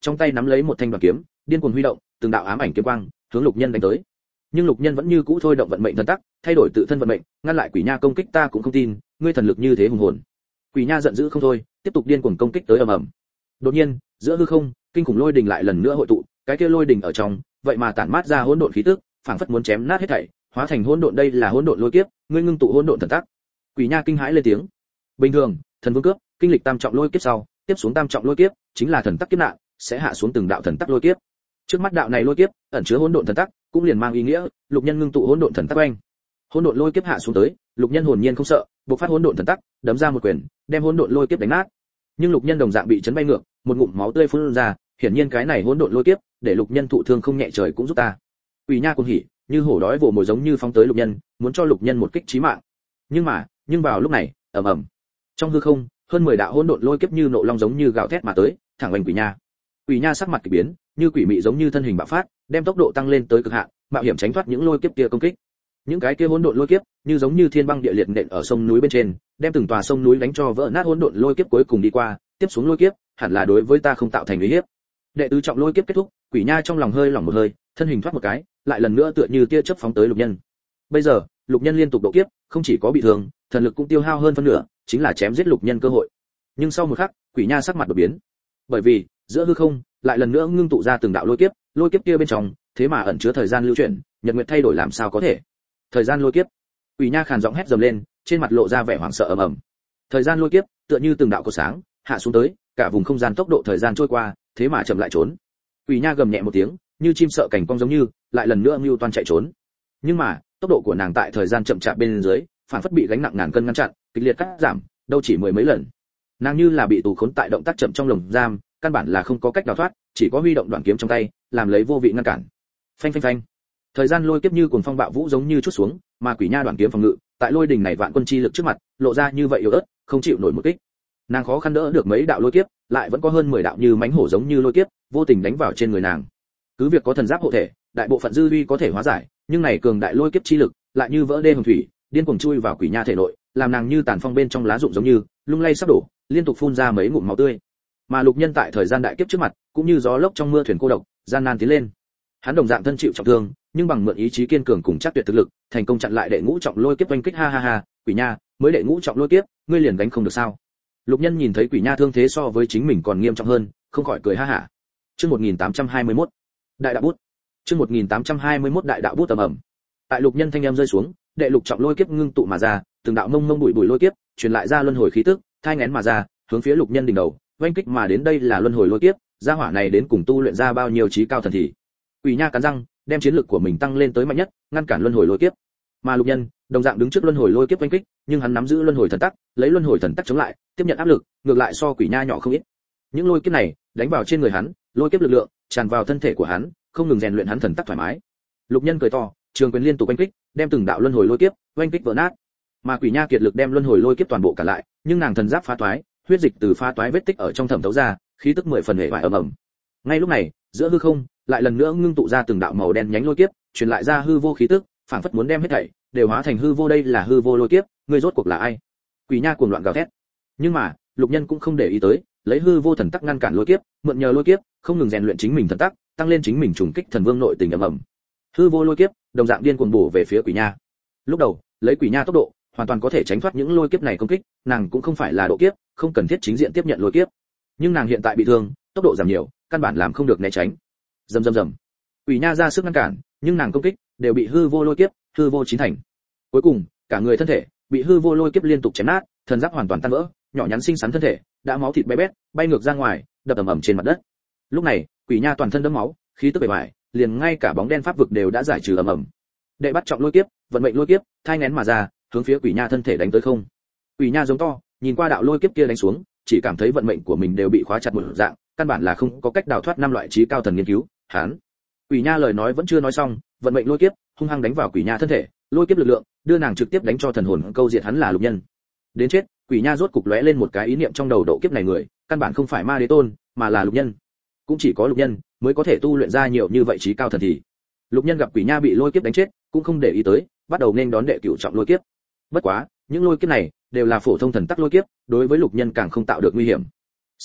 trong tay nắm lấy một thanh đoàn kiếm, điên cuồng huy động, từng đạo ám ảnh kiếm quang hướng Lục Nhân đánh tới. Nhưng Lục Nhân vẫn như cũ thôi động vận mệnh thần tắc, thay đổi tự thân vận mệnh, ngăn lại Quỷ Nha công kích. Ta cũng không tin, ngươi thần lực như thế hùng hồn. Quỷ Nha giận dữ không thôi, tiếp tục điên cuồng công kích tới ầm ầm. Đột nhiên, giữa hư không, kinh khủng lôi đình lại lần nữa hội tụ, cái kia lôi đình ở trong, vậy mà tản mát ra hỗn độn khí tức, phảng phất muốn chém nát hết thảy, hóa thành hỗn độn. Đây là hỗn độn lôi kiếp, ngươi ngưng tụ hỗn độn thần tắc. Quỷ Nha kinh hãi lên tiếng. Bình thường, thần vương cướp, kinh lịch tam trọng lôi kiếp sau, tiếp xuống tam trọng lôi kiếp, chính là thần tắc kiếp nạn, sẽ hạ xuống từng đạo thần tắc lôi kiếp. Trước mắt đạo này lôi kiếp, ẩn chứa hỗn độn thần tắc, cũng liền mang ý nghĩa, Lục Nhân ngưng tụ hỗn độn thần tắc oanh. Hỗn độn lôi kiếp hạ xuống tới, Lục Nhân hồn nhiên không sợ, bộc phát hỗn độn thần tắc, đấm ra một quyền, đem hỗn độn lôi kiếp đánh nát. Nhưng Lục Nhân đồng dạng bị chấn bay ngược, một ngụm máu tươi phun ra, hiển nhiên cái này hỗn độn lôi kiếp, để Lục Nhân thụ thương không nhẹ. Trời cũng giúp ta. Quỷ Nha cuồng hỉ, như hổ đói vồ mồi giống như phóng tới Lục Nhân, muốn cho Lục Nhân một kích chí mạng. Nhưng mà, nhưng vào lúc này, ầm ầm. Trong hư không, hơn mười đạo hỗn độn lôi kiếp như nộ long giống như gào thét mà tới, thẳng đánh Quỷ Nha. Quỷ Nha sắc mặt kỳ biến, như quỷ mị giống như thân hình bạo phát, đem tốc độ tăng lên tới cực hạn, mạo hiểm tránh thoát những lôi kiếp kia công kích. Những cái kia hỗn độn lôi kiếp, như giống như thiên băng địa liệt nện ở sông núi bên trên, đem từng tòa sông núi đánh cho vỡ nát. Hỗn độn lôi kiếp cuối cùng đi qua, tiếp xuống lôi kiếp, hẳn là đối với ta không tạo thành uy hiếp. Đệ tứ trọng lôi kiếp kết thúc, Quỷ Nha trong lòng hơi lỏng một hơi, thân hình thoát một cái, lại lần nữa tựa như tia chớp phóng tới Lục Nhân. Bây giờ, Lục Nhân liên tục độ kiếp, không chỉ có bị thương, thần lực cũng tiêu hao hơn phân nửa, chính là chém giết Lục Nhân cơ hội. Nhưng sau một khắc, Quỷ Nha sắc mặt đột biến, bởi vì giữa hư không lại lần nữa ngưng tụ ra từng đạo lôi kiếp, lôi kiếp kia bên trong thế mà ẩn chứa thời gian lưu chuyển, nhật nguyệt thay đổi làm sao có thể? Thời gian lôi kiếp. Quỷ Nha khàn giọng hét dầm lên, trên mặt lộ ra vẻ hoảng sợ ầm ầm. Thời gian lôi kiếp, tựa như từng đạo cột sáng, hạ xuống tới, cả vùng không gian tốc độ thời gian trôi qua, thế mà chậm lại trốn. Quỷ Nha gầm nhẹ một tiếng, như chim sợ cảnh cong giống như, lại lần nữa mưu toan chạy trốn. Nhưng mà, tốc độ của nàng tại thời gian chậm chạp bên dưới, phản phất bị gánh nặng ngàn cân ngăn chặn, kịch liệt cắt giảm, đâu chỉ mười mấy lần. Nàng như là bị tù khốn tại động tác chậm trong lồng giam, căn bản là không có cách đào thoát, chỉ có huy động đoạn kiếm trong tay, làm lấy vô vị ngăn cản. Phanh phanh phanh. Thời gian lôi kiếp như cuồng phong bạo vũ giống như chút xuống, mà Quỷ Nha đoạn kiếm phòng ngự, tại lôi đỉnh này vạn quân chi lực trước mặt, lộ ra như vậy yếu ớt, không chịu nổi một kích. Nàng khó khăn đỡ được mấy đạo lôi kiếp, lại vẫn có hơn mười đạo như mãnh hổ giống như lôi kiếp, vô tình đánh vào trên người nàng. Cứ việc có thần giáp hộ thể, đại bộ phận dư uy có thể hóa giải, nhưng này cường đại lôi kiếp chi lực, lại như vỡ đê hồng thủy, điên cuồng chui vào Quỷ Nha thể nội, làm nàng như tàn phong bên trong lá rụng giống như, lung lay sắp đổ, liên tục phun ra mấy ngụm máu tươi. Mà Lục Nhân tại thời gian đại kiếp trước mặt, cũng như gió lốc trong mưa thuyền cô độc, gian nan tiến lên. Hắn đồng dạng thân chịu trọng thương, nhưng bằng mượn ý chí kiên cường cùng chắc tuyệt thực lực, thành công chặn lại đệ ngũ trọng lôi kiếp oanh kích. Ha ha ha, Quỷ Nha, mới đệ ngũ trọng lôi kiếp, ngươi liền đánh không được sao? Lục Nhân nhìn thấy Quỷ Nha thương thế so với chính mình còn nghiêm trọng hơn, không khỏi cười ha hả. Chương một nghìn tám trăm hai mươi mốt, đại đạo bút. Chương một nghìn tám trăm hai mươi mốt đại đạo bút tầm ẩm. Tại Lục Nhân thanh em rơi xuống, đệ lục trọng lôi kiếp ngưng tụ mà ra, từng đạo mông mông bụi bụi lôi kiếp, truyền lại ra luân hồi khí tức, thai nghén mà ra, hướng phía Lục Nhân đỉnh đầu, oanh kích mà đến. Đây là luân hồi lôi kiếp, gia hỏa này đến cùng tu luyện ra bao nhiêu trí cao thần thì. Quỷ Nha cắn răng, đem chiến lực của mình tăng lên tới mạnh nhất, ngăn cản luân hồi lôi kiếp. Mà Lục Nhân, đồng dạng đứng trước luân hồi lôi kiếp oanh kích, nhưng hắn nắm giữ luân hồi thần tắc, lấy luân hồi thần tắc chống lại, tiếp nhận áp lực, ngược lại so Quỷ Nha nhỏ không ít. Những lôi kiếp này đánh vào trên người hắn, lôi kiếp lực lượng tràn vào thân thể của hắn, không ngừng rèn luyện hắn thần tắc thoải mái. Lục Nhân cười to, trường quyền liên tục oanh kích, đem từng đạo luân hồi lôi kiếp oanh kích vỡ nát. Mà Quỷ Nha kiệt lực đem luân hồi lôi kiếp toàn bộ cả lại, nhưng nàng thần giáp phá toái, huyết dịch từ phá toái vết tích ở trong thẩm thấu ra, khí tức mười phần hệ vải ầm ầm. Ngay lúc này, giữa hư không lại lần nữa ngưng tụ ra từng đạo màu đen nhánh lôi kiếp, truyền lại ra hư vô khí tức, phảng phất muốn đem hết thảy đều hóa thành hư vô. Đây là hư vô lôi kiếp, ngươi rốt cuộc là ai? Quỷ Nha cuồng loạn gào thét. Nhưng mà, Lục Nhân cũng không để ý tới, lấy hư vô thần tắc ngăn cản lôi kiếp, mượn nhờ lôi kiếp, không ngừng rèn luyện chính mình thần tắc, tăng lên chính mình trùng kích thần vương nội tình ầm ầm. Hư vô lôi kiếp, đồng dạng điên cuồng bổ về phía Quỷ Nha. Lúc đầu, lấy Quỷ Nha tốc độ, hoàn toàn có thể tránh thoát những lôi kiếp này công kích, nàng cũng không phải là độ kiếp, không cần thiết chính diện tiếp nhận lôi kiếp. Nhưng nàng hiện tại bị thương, tốc độ giảm nhiều, căn bản làm không được né tránh. Rầm rầm rầm. Quỷ Nha ra sức ngăn cản, nhưng nàng công kích đều bị hư vô lôi kiếp, hư vô chín thành. Cuối cùng, cả người thân thể bị hư vô lôi kiếp liên tục chém nát, thần giáp hoàn toàn tan vỡ, nhỏ nhắn xinh xắn thân thể đã máu thịt bé bét, bay ngược ra ngoài, đập ầm ầm trên mặt đất. Lúc này, Quỷ Nha toàn thân đẫm máu, khí tức bề bại, liền ngay cả bóng đen pháp vực đều đã giải trừ ầm ầm. Đệ bắt trọng lôi kiếp, vận mệnh lôi kiếp, thai nghén mà ra, hướng phía Quỷ Nha thân thể đánh tới không. Quỷ Nha giống to, nhìn qua đạo lôi kiếp kia đánh xuống, chỉ cảm thấy vận mệnh của mình đều bị khóa chặt một dạng, căn bản là không có cách đào thoát năm loại trí cao thần nghiên cứu. Hán. Quỷ Nha lời nói vẫn chưa nói xong, vận mệnh lôi kiếp hung hăng đánh vào Quỷ Nha thân thể, lôi kiếp lực lượng đưa nàng trực tiếp đánh cho thần hồn câu diệt. Hắn là Lục Nhân. Đến chết, Quỷ Nha rốt cục lóe lên một cái ý niệm trong đầu, độ kiếp này người, căn bản không phải Ma Đế Tôn, mà là Lục Nhân. Cũng chỉ có Lục Nhân mới có thể tu luyện ra nhiều như vậy trí cao thần thì. Lục Nhân gặp Quỷ Nha bị lôi kiếp đánh chết, cũng không để ý tới, bắt đầu nên đón đệ cửu trọng lôi kiếp. Bất quá, những lôi kiếp này đều là phổ thông thần tắc lôi kiếp, đối với Lục Nhân càng không tạo được nguy hiểm. Sau đó,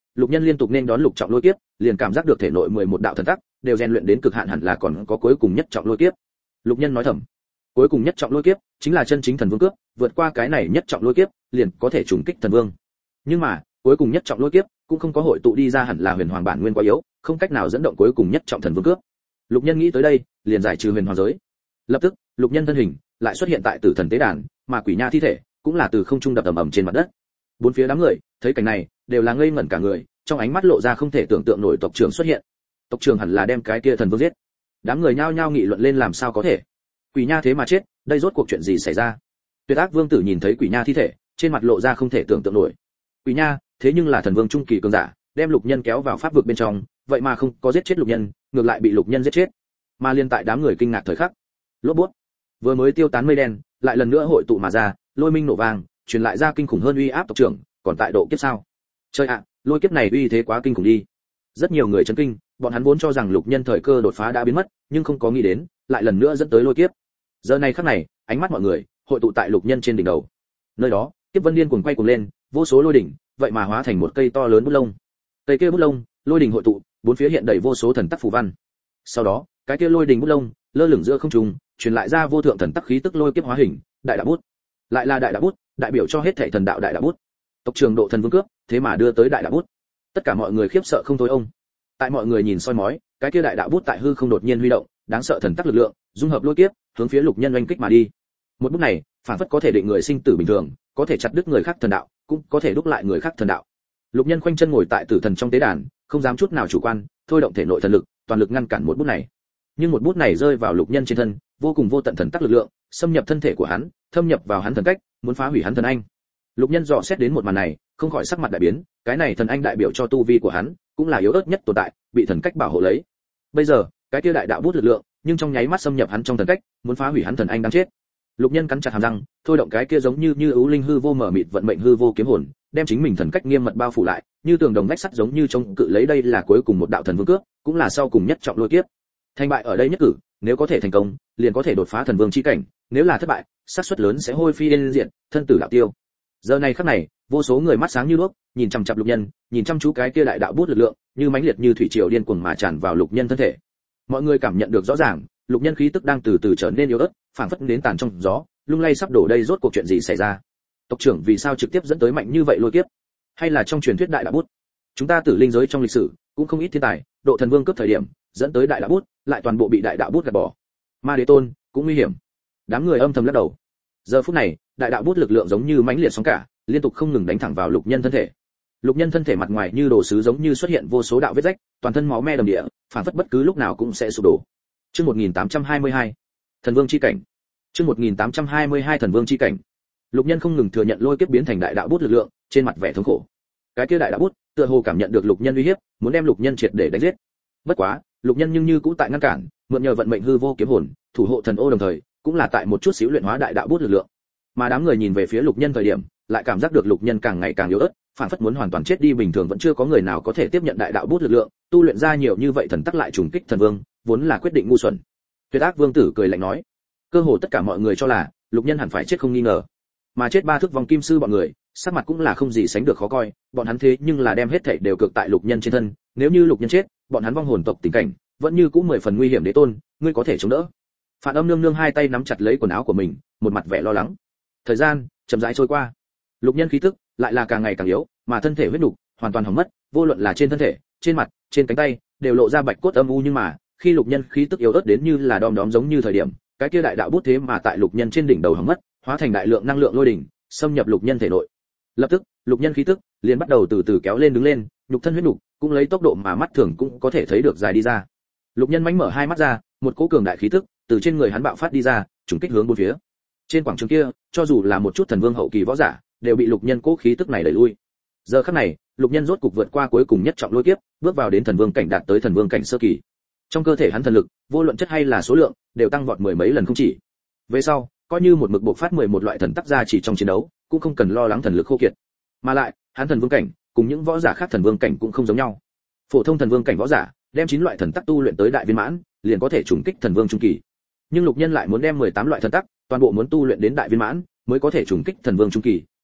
lục nhân liên tục nên đón lục trọng lôi kiếp, liền cảm giác được thể nội mười một đạo thần tắc đều rèn luyện đến cực hạn, hẳn là còn có cuối cùng nhất trọng lôi kiếp. Lục nhân nói thầm, cuối cùng nhất trọng lôi kiếp chính là chân chính thần vương cướp, vượt qua cái này nhất trọng lôi kiếp, liền có thể trùng kích thần vương. Nhưng mà, cuối cùng nhất trọng lôi kiếp cũng không có hội tụ đi ra, hẳn là huyền hoàng bản nguyên quá yếu, không cách nào dẫn động cuối cùng nhất trọng thần vương cướp. Lục nhân nghĩ tới đây, liền giải trừ huyền hoàng giới. Lập tức, lục nhân thân hình lại xuất hiện tại tử thần tế đàn, mà quỷ nha thi thể cũng là từ không trung đập ầm ầm trên mặt đất. Bốn phía đám người thấy cảnh này, đều là ngây ngẩn cả người, trong ánh mắt lộ ra không thể tưởng tượng nổi tộc trưởng xuất hiện. Tộc trưởng hẳn là đem cái kia thần vương giết. Đám người nhao nhao nghị luận lên làm sao có thể. Quỷ nha thế mà chết, đây rốt cuộc chuyện gì xảy ra? Tuyệt ác vương tử nhìn thấy quỷ nha thi thể, trên mặt lộ ra không thể tưởng tượng nổi. Quỷ nha, thế nhưng là thần vương trung kỳ cường giả, đem lục nhân kéo vào pháp vực bên trong, vậy mà không có giết chết lục nhân, ngược lại bị lục nhân giết chết. Mà liên tại đám người kinh ngạc thời khắc, lốp bút, vừa mới tiêu tán mây đen, lại lần nữa hội tụ mà ra, lôi minh nổ vang, truyền lại ra kinh khủng hơn uy áp tộc trưởng, còn tại độ kiếp sao? Trời ạ, lôi kiếp này uy thế quá kinh khủng đi. Rất nhiều người chấn kinh, bọn hắn vốn cho rằng lục nhân thời cơ đột phá đã biến mất, nhưng không có nghĩ đến, lại lần nữa dẫn tới lôi kiếp. Giờ này khắc này, ánh mắt mọi người hội tụ tại lục nhân trên đỉnh đầu. Nơi đó, kiếp vân điên cuồng quay cuồng lên, vô số lôi đỉnh, vậy mà hóa thành một cây to lớn bút lông. Cây kia bút lông, lôi đỉnh hội tụ, bốn phía hiện đầy vô số thần tắc phù văn. Sau đó, cái kia lôi đỉnh bút lông lơ lửng giữa không trung, truyền lại ra vô thượng thần tắc khí tức lôi kiếp hóa hình, đại đạo bút. Lại là đại đạo bút, đại biểu cho hết thảy thần đạo đại đạo bút. Tộc trưởng độ thần vương cướp, thế mà đưa tới đại đạo bút. Tất cả mọi người khiếp sợ không thôi ông. Tại mọi người nhìn soi mói, cái kia đại đạo bút tại hư không đột nhiên huy động, đáng sợ thần tắc lực lượng, dung hợp lôi kiếp, hướng phía lục nhân oanh kích mà đi. Một bút này, phản phất có thể định người sinh tử bình thường, có thể chặt đứt người khác thần đạo, cũng có thể đúc lại người khác thần đạo. Lục nhân khoanh chân ngồi tại tử thần trong tế đàn, không dám chút nào chủ quan, thôi động thể nội thần lực, toàn lực ngăn cản một bút này. Nhưng một bút này rơi vào lục nhân trên thân, vô cùng vô tận thần tắc lực lượng, xâm nhập thân thể của hắn, thâm nhập vào hắn thần cách, muốn phá hủy hắn thần anh. Lục nhân dò xét đến một màn này, không khỏi sắc mặt đại biến, cái này thần anh đại biểu cho tu vi của hắn, cũng là yếu ớt nhất tồn tại, bị thần cách bảo hộ lấy. Bây giờ, cái kia đại đạo bút lực lượng, nhưng trong nháy mắt xâm nhập hắn trong thần cách, muốn phá hủy hắn thần anh đang chết. Lục nhân cắn chặt hàm răng, thôi động cái kia giống như như ưu linh hư vô mở mịt vận mệnh hư vô kiếm hồn, đem chính mình thần cách nghiêm mật bao phủ lại, như tường đồng vách sắt giống như chống cự lấy. Đây là cuối cùng một đạo thần vương cướp, cũng là sau cùng nhất trọng lôi kiếp. Thành bại ở đây nhất cử, nếu có thể thành công, liền có thể đột phá thần vương chi cảnh, nếu là thất bại, xác suất lớn sẽ hôi phi yên diện, thân tử đạo tiêu. Giờ này khắc này, vô số người mắt sáng như đuốc, nhìn chằm chằm lục nhân, nhìn chăm chú cái kia đại đạo bút lực lượng, như mãnh liệt như thủy triều điên cuồng mà tràn vào lục nhân thân thể. Mọi người cảm nhận được rõ ràng, lục nhân khí tức đang từ từ trở nên yếu ớt, phảng phất đến tàn trong gió, lung lay sắp đổ. Đây rốt cuộc chuyện gì xảy ra? Tộc trưởng vì sao trực tiếp dẫn tới mạnh như vậy lôi kiếp? Hay là trong truyền thuyết đại đạo bút? Chúng ta tử linh giới trong lịch sử cũng không ít thiên tài, độ thần vương cấp thời điểm, dẫn tới đại đạo bút, lại toàn bộ bị đại đạo bút gạt bỏ. Ma đế tôn cũng nguy hiểm. Đám người âm thầm lắc đầu. Giờ phút này, đại đạo bút lực lượng giống như mãnh liệt sóng cả, liên tục không ngừng đánh thẳng vào lục nhân thân thể. Lục nhân thân thể mặt ngoài như đồ sứ giống như xuất hiện vô số đạo vết rách, toàn thân máu me đầm địa, phản phất bất cứ lúc nào cũng sẽ sụp đổ. Chương một nghìn tám trăm hai mươi hai, Thần Vương chi cảnh. Chương một nghìn tám trăm hai mươi hai Thần Vương chi cảnh. Lục nhân không ngừng thừa nhận lôi kiếp biến thành đại đạo bút lực lượng, trên mặt vẻ thống khổ. Cái kia đại đạo bút, tựa hồ cảm nhận được lục nhân uy hiếp, muốn đem lục nhân triệt để đánh giết. Bất quá, lục nhân nhưng như cũ tại ngăn cản, mượn nhờ vận mệnh hư vô kiếm hồn, thủ hộ thần ô đồng thời, cũng là tại một chút xíu luyện hóa đại đạo bút lực lượng. Mà đám người nhìn về phía lục nhân thời điểm, lại cảm giác được lục nhân càng ngày càng yếu ớt, phản phất muốn hoàn toàn chết đi bình thường. Vẫn chưa có người nào có thể tiếp nhận đại đạo bút lực lượng, tu luyện ra nhiều như vậy thần tắc lại trùng kích thần vương, vốn là quyết định ngu xuẩn. Tuyệt ác vương tử cười lạnh nói, cơ hồ tất cả mọi người cho là lục nhân hẳn phải chết không nghi ngờ, mà chết ba thước vòng kim sư bọn người, sắc mặt cũng là không gì sánh được khó coi. Bọn hắn thế nhưng là đem hết thảy đều cược tại lục nhân trên thân, nếu như lục nhân chết, bọn hắn vong hồn tộc tình cảnh vẫn như cũ mười phần nguy hiểm. Đế tôn, ngươi có thể chống đỡ? Phản Âm nương nương hai tay nắm chặt lấy quần áo của mình, một mặt vẻ lo lắng. Thời gian chậm rãi trôi qua, lục nhân khí tức lại là càng ngày càng yếu, mà thân thể huyết nục hoàn toàn hỏng mất, vô luận là trên thân thể, trên mặt, trên cánh tay, đều lộ ra bạch cốt âm u. Nhưng mà khi lục nhân khí tức yếu ớt đến như là đom đóm giống như thời điểm, cái kia đại đạo bút thế mà tại lục nhân trên đỉnh đầu hỏng mất, hóa thành đại lượng năng lượng lôi đỉnh, xâm nhập lục nhân thể nội. Lập tức, lục nhân khí tức liền bắt đầu từ từ kéo lên đứng lên, nhục thân huyết nục cũng lấy tốc độ mà mắt thường cũng có thể thấy được dài đi ra. Lục nhân mánh mở hai mắt ra, một cỗ cường đại khí tức từ trên người hắn bạo phát đi ra, trùng kích hướng bốn phía. Trên quảng trường kia, cho dù là một chút thần vương hậu kỳ võ giả, đều bị lục nhân cỗ khí tức này đẩy lui. Giờ khắc này, lục nhân rốt cục vượt qua cuối cùng nhất trọng lôi kiếp, bước vào đến thần vương cảnh, đạt tới thần vương cảnh sơ kỳ. Trong cơ thể hắn thần lực, vô luận chất hay là số lượng, đều tăng vọt mười mấy lần không chỉ. Về sau, coi như một mực bộc phát mười một loại thần tắc ra chỉ trong chiến đấu, cũng không cần lo lắng thần lực khô kiệt. Mà lại, hắn thần vương cảnh, cùng những võ giả khác thần vương cảnh cũng không giống nhau. Phổ thông thần vương cảnh võ giả, đem chín loại thần tắc tu luyện tới đại viên mãn, liền có thể trùng kích thần vương trung kỳ. Nhưng lục nhân lại muốn đem mười tám loại thần tắc, toàn bộ muốn tu luyện đến đại viên mãn, mới có thể trùng kích thần vương trung kỳ,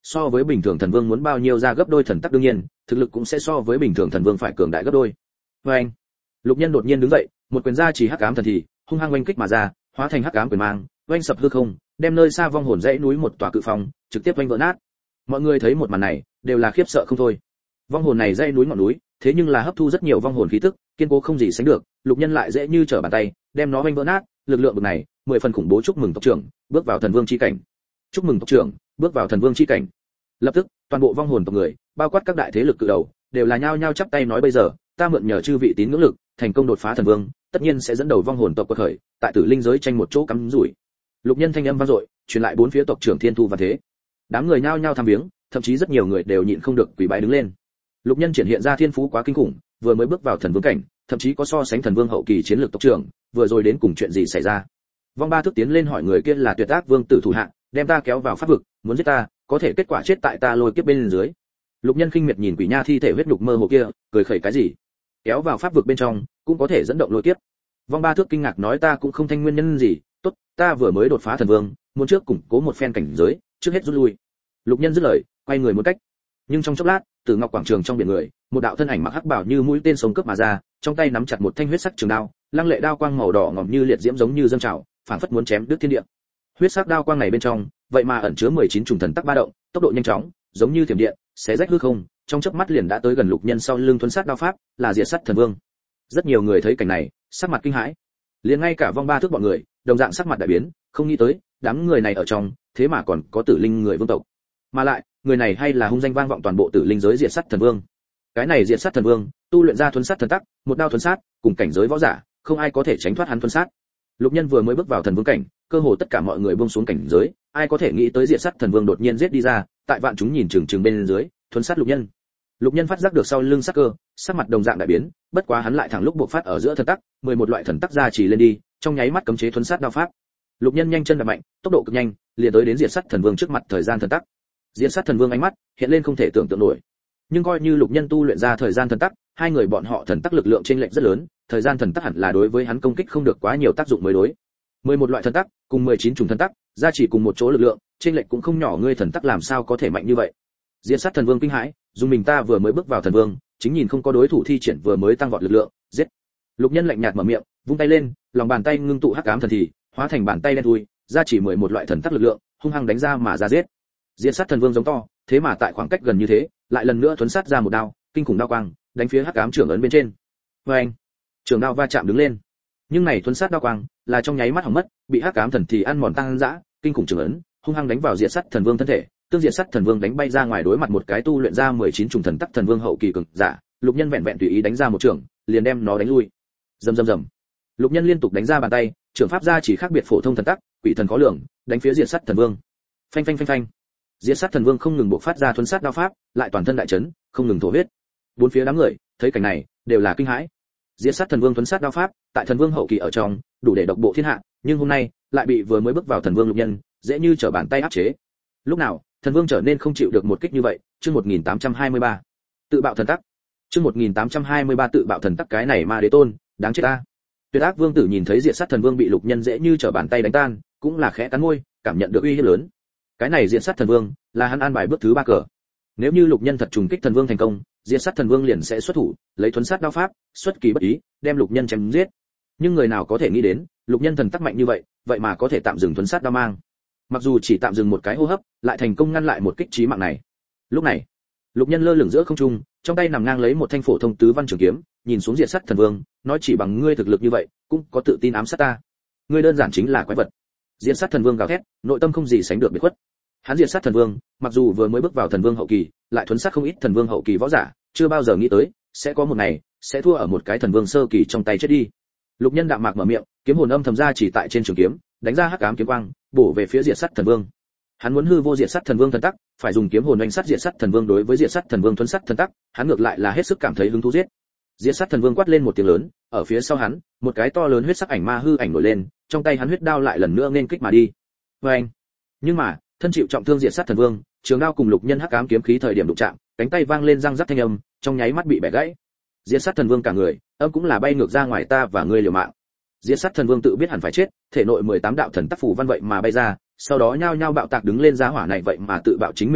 so với bình thường thần vương muốn bao nhiêu ra gấp đôi thần tắc, đương nhiên thực lực cũng sẽ so với bình thường thần vương phải cường đại gấp đôi. Và anh, Lục Nhân đột nhiên đứng dậy, một quyền ra chỉ hắc ám thần thì hung hăng oanh kích mà ra, hóa thành hắc ám quyền mang, oanh sập hư không, đem nơi xa vong hồn dãy núi một tòa cự phong trực tiếp oanh vỡ nát. Mọi người thấy một màn này đều là khiếp sợ không thôi. Vong hồn này dãy núi ngọn núi, thế nhưng là hấp thu rất nhiều vong hồn khí tức, kiên cố không gì sánh được, Lục Nhân lại dễ như trở bàn tay đem nó oanh vỡ nát, lực lượng bực này mười phần khủng bố. Chúc mừng tộc trưởng bước vào thần vương chi cảnh. Chúc mừng tộc trưởng bước vào thần vương chi cảnh. Lập tức toàn bộ vong hồn tộc người, bao quát các đại thế lực cự đầu, đều là nhao nhao chắp tay nói bây giờ ta mượn nhờ chư vị tín ngưỡng lực, thành công đột phá thần vương, tất nhiên sẽ dẫn đầu vong hồn tộc quật khởi, tại tử linh giới tranh một chỗ cắm rủi. Lục Nhân thanh âm vang dội, truyền lại bốn phía tộc trưởng Thiên Thu và Thế. Đám người nhao nhao tham viếng, thậm chí rất nhiều người đều nhịn không được quỳ bái đứng lên. Lục Nhân triển hiện ra thiên phú quá kinh khủng, vừa mới bước vào thần vương cảnh, thậm chí có so sánh thần vương hậu kỳ chiến lược tộc trưởng, vừa rồi đến cùng chuyện gì xảy ra? Vong Ba Thước tiến lên hỏi người kia là Tuyệt Ác Vương tử thủ hạ, đem ta kéo vào pháp vực, muốn giết ta, có thể kết quả chết tại ta lôi kiếp bên dưới. Lục Nhân khinh miệt nhìn quỷ nha thi thể huyết nhục mơ hồ kia, cười khẩy cái gì? Kéo vào pháp vực bên trong, cũng có thể dẫn động lôi kiếp. Vong Ba Thước kinh ngạc nói ta cũng không thanh nguyên nhân gì, tốt, ta vừa mới đột phá thần vương, muốn trước củng cố một phen cảnh giới, trước hết rút lui. Lục Nhân dứt lời, quay người muốn cách. Nhưng trong chốc lát, từ ngọc quảng trường trong biển người, một đạo thân ảnh mặc hắc bảo như mũi tên sống cướp mà ra, trong tay nắm chặt một thanh huyết sắc trường đao, lăng lệ đao quang màu đỏ ngòm như liệt diễm giống như dâng trào, phảng phất muốn chém đứt thiên địa. Huyết sắc đao quang này bên trong, vậy mà ẩn chứa mười chín trùng thần tắc ba động, tốc độ nhanh chóng, giống như thiểm điện, xé rách hư không, trong chớp mắt liền đã tới gần Lục Nhân sau lưng thuần sát đao pháp, là diệt sát thần vương. Rất nhiều người thấy cảnh này, sắc mặt kinh hãi. Liền ngay cả Vong Ba Thước bọn người, đồng dạng sắc mặt đại biến, không nghĩ tới, đám người này ở trong, thế mà còn có tử linh người vương tộc. Mà lại, người này hay là hung danh vang vọng toàn bộ tử linh giới diệt sát thần vương. Cái này diệt sát thần vương, tu luyện ra thuần sát thần tắc, một đao thuần sát, cùng cảnh giới võ giả, không ai có thể tránh thoát hắn thuần sát. Lục Nhân vừa mới bước vào thần vương cảnh, cơ hồ tất cả mọi người buông xuống cảnh giới, ai có thể nghĩ tới diệt sát thần vương đột nhiên giết đi ra, tại vạn chúng nhìn chừng chừng bên dưới, thuần sát Lục Nhân. Lục Nhân phát giác được sau lưng sắc cơ, sắc mặt đồng dạng đại biến, bất quá hắn lại thẳng lúc buộc phát ở giữa thần tắc, mười một loại thần tắc ra chỉ lên đi, trong nháy mắt cấm chế thuần sát đao pháp. Lục Nhân nhanh chân đạp mạnh, tốc độ cực nhanh, liền tới đến diệt sát thần vương trước mặt thời gian thần tắc. Diệt sát thần vương ánh mắt hiện lên không thể tưởng tượng nổi. Nhưng coi như Lục Nhân tu luyện ra thời gian thần tắc, hai người bọn họ thần tắc lực lượng chênh lệch rất lớn, thời gian thần tắc hẳn là đối với hắn công kích không được quá nhiều tác dụng mới đối. mười một loại thần tắc, cùng mười chín chủng thần tắc, ra chỉ cùng một chỗ lực lượng, chênh lệch cũng không nhỏ, ngươi thần tắc làm sao có thể mạnh như vậy? Diệt sát thần vương kinh hãi, dùng mình ta vừa mới bước vào thần vương, chính nhìn không có đối thủ thi triển vừa mới tăng vọt lực lượng, giết. Lục Nhân lạnh nhạt mở miệng, vung tay lên, lòng bàn tay ngưng tụ hắc ám thần thì, hóa thành bàn tay đen thui, ra chỉ mười một loại thần tắc lực lượng, hung hăng đánh ra mà ra giết. Diệt sát thần vương giống to, thế mà tại khoảng cách gần như thế, lại lần nữa thuấn sát ra một đao, kinh khủng đao quang, đánh phía hắc ám trưởng ấn bên trên. Oeng! Trường đao va chạm đứng lên. Nhưng này thuấn sát đao quang, là trong nháy mắt hỏng mất, bị hắc ám thần thì ăn mòn tăng dã, kinh khủng trưởng ấn, hung hăng đánh vào diệt sát thần vương thân thể, tương diệt sát thần vương đánh bay ra ngoài, đối mặt một cái tu luyện ra mười chín trùng thần tắc thần vương hậu kỳ cường giả, Lục Nhân vẹn vẹn tùy ý đánh ra một trường, liền đem nó đánh lui. Rầm rầm rầm. Lục Nhân liên tục đánh ra bàn tay, trường pháp ra chỉ khác biệt phổ thông thần tắc, quỷ thần khó lường, đánh phía diệt sát thần vương. Phanh phanh phanh phanh. Diệt sát thần vương không ngừng bộc phát ra thuần sát đao pháp, lại toàn thân đại chấn, không ngừng thổ huyết. Bốn phía đám người thấy cảnh này đều là kinh hãi. Diệt sát thần vương thuần sát đao pháp, tại thần vương hậu kỳ ở trong, đủ để độc bộ thiên hạ, nhưng hôm nay lại bị vừa mới bước vào thần vương Lục Nhân, dễ như trở bàn tay áp chế. Lúc nào, thần vương trở nên không chịu được một kích như vậy? Chương một nghìn tám trăm hai mươi ba, tự bạo thần tắc. Chương một nghìn tám trăm hai mươi ba tự bạo thần tắc, cái này ma đế tôn, đáng chết ta. Tuyệt Ác Vương tử nhìn thấy Diệt sát thần vương bị Lục Nhân dễ như trở bàn tay đánh tan, cũng là khẽ cắn môi, cảm nhận được uy hiếp lớn. Cái này Diệt sát thần vương là hắn an bài bước thứ ba cờ. Nếu như Lục Nhân thật trùng kích thần vương thành công, Diệt sát thần vương liền sẽ xuất thủ, lấy thuần sát đao pháp, xuất kỳ bất ý, đem Lục Nhân chém giết. Nhưng người nào có thể nghĩ đến, Lục Nhân thần tắc mạnh như vậy, vậy mà có thể tạm dừng thuần sát đao mang. Mặc dù chỉ tạm dừng một cái hô hấp, lại thành công ngăn lại một kích chí mạng này. Lúc này, Lục Nhân lơ lửng giữa không trung, trong tay nằm ngang lấy một thanh phổ thông tứ văn trường kiếm, nhìn xuống Diệt sát thần vương, nói chỉ bằng ngươi thực lực như vậy, cũng có tự tin ám sát ta. Ngươi đơn giản chính là quái vật. Diệt sát thần vương gào thét, nội tâm không gì sánh được biệt khuất. Hắn diệt sát thần vương, mặc dù vừa mới bước vào thần vương hậu kỳ, lại thuần sát không ít thần vương hậu kỳ võ giả, chưa bao giờ nghĩ tới sẽ có một ngày sẽ thua ở một cái thần vương sơ kỳ trong tay chết đi. Lục Nhân đạm mạc mở miệng, kiếm hồn âm thầm ra chỉ tại trên trường kiếm, đánh ra hắc ám kiếm quang, bổ về phía diệt sát thần vương. Hắn muốn hư vô diệt sát thần vương thần tắc, phải dùng kiếm hồn đánh sát diệt sát thần vương. Đối với diệt sát thần vương thuần sát thần tắc, hắn ngược lại là hết sức cảm thấy hứng thú giết. Diệt sát thần vương quát lên một tiếng lớn, ở phía sau hắn, một cái to lớn huyết sắc ảnh ma hư ảnh nổi lên, trong tay hắn huyết đao lại lần nữa nên kích mà đi. Oeng! Nhưng mà, thân chịu trọng thương diệt sát thần vương, trường đao cùng Lục Nhân hắc ám kiếm khí thời điểm đụng chạm, cánh tay vang lên răng rắc thanh âm, trong nháy mắt bị bẻ gãy. Diệt sát thần vương cả người, âm cũng là bay ngược ra ngoài, ta và ngươi liều mạng. Diệt sát thần vương tự biết hẳn phải chết, thể nội mười tám đạo thần tắc phù văn vậy mà bay ra, sau đó nhao nhao bạo tạc đứng lên, giá hỏa này vậy mà tự bạo chính mình thần tắc,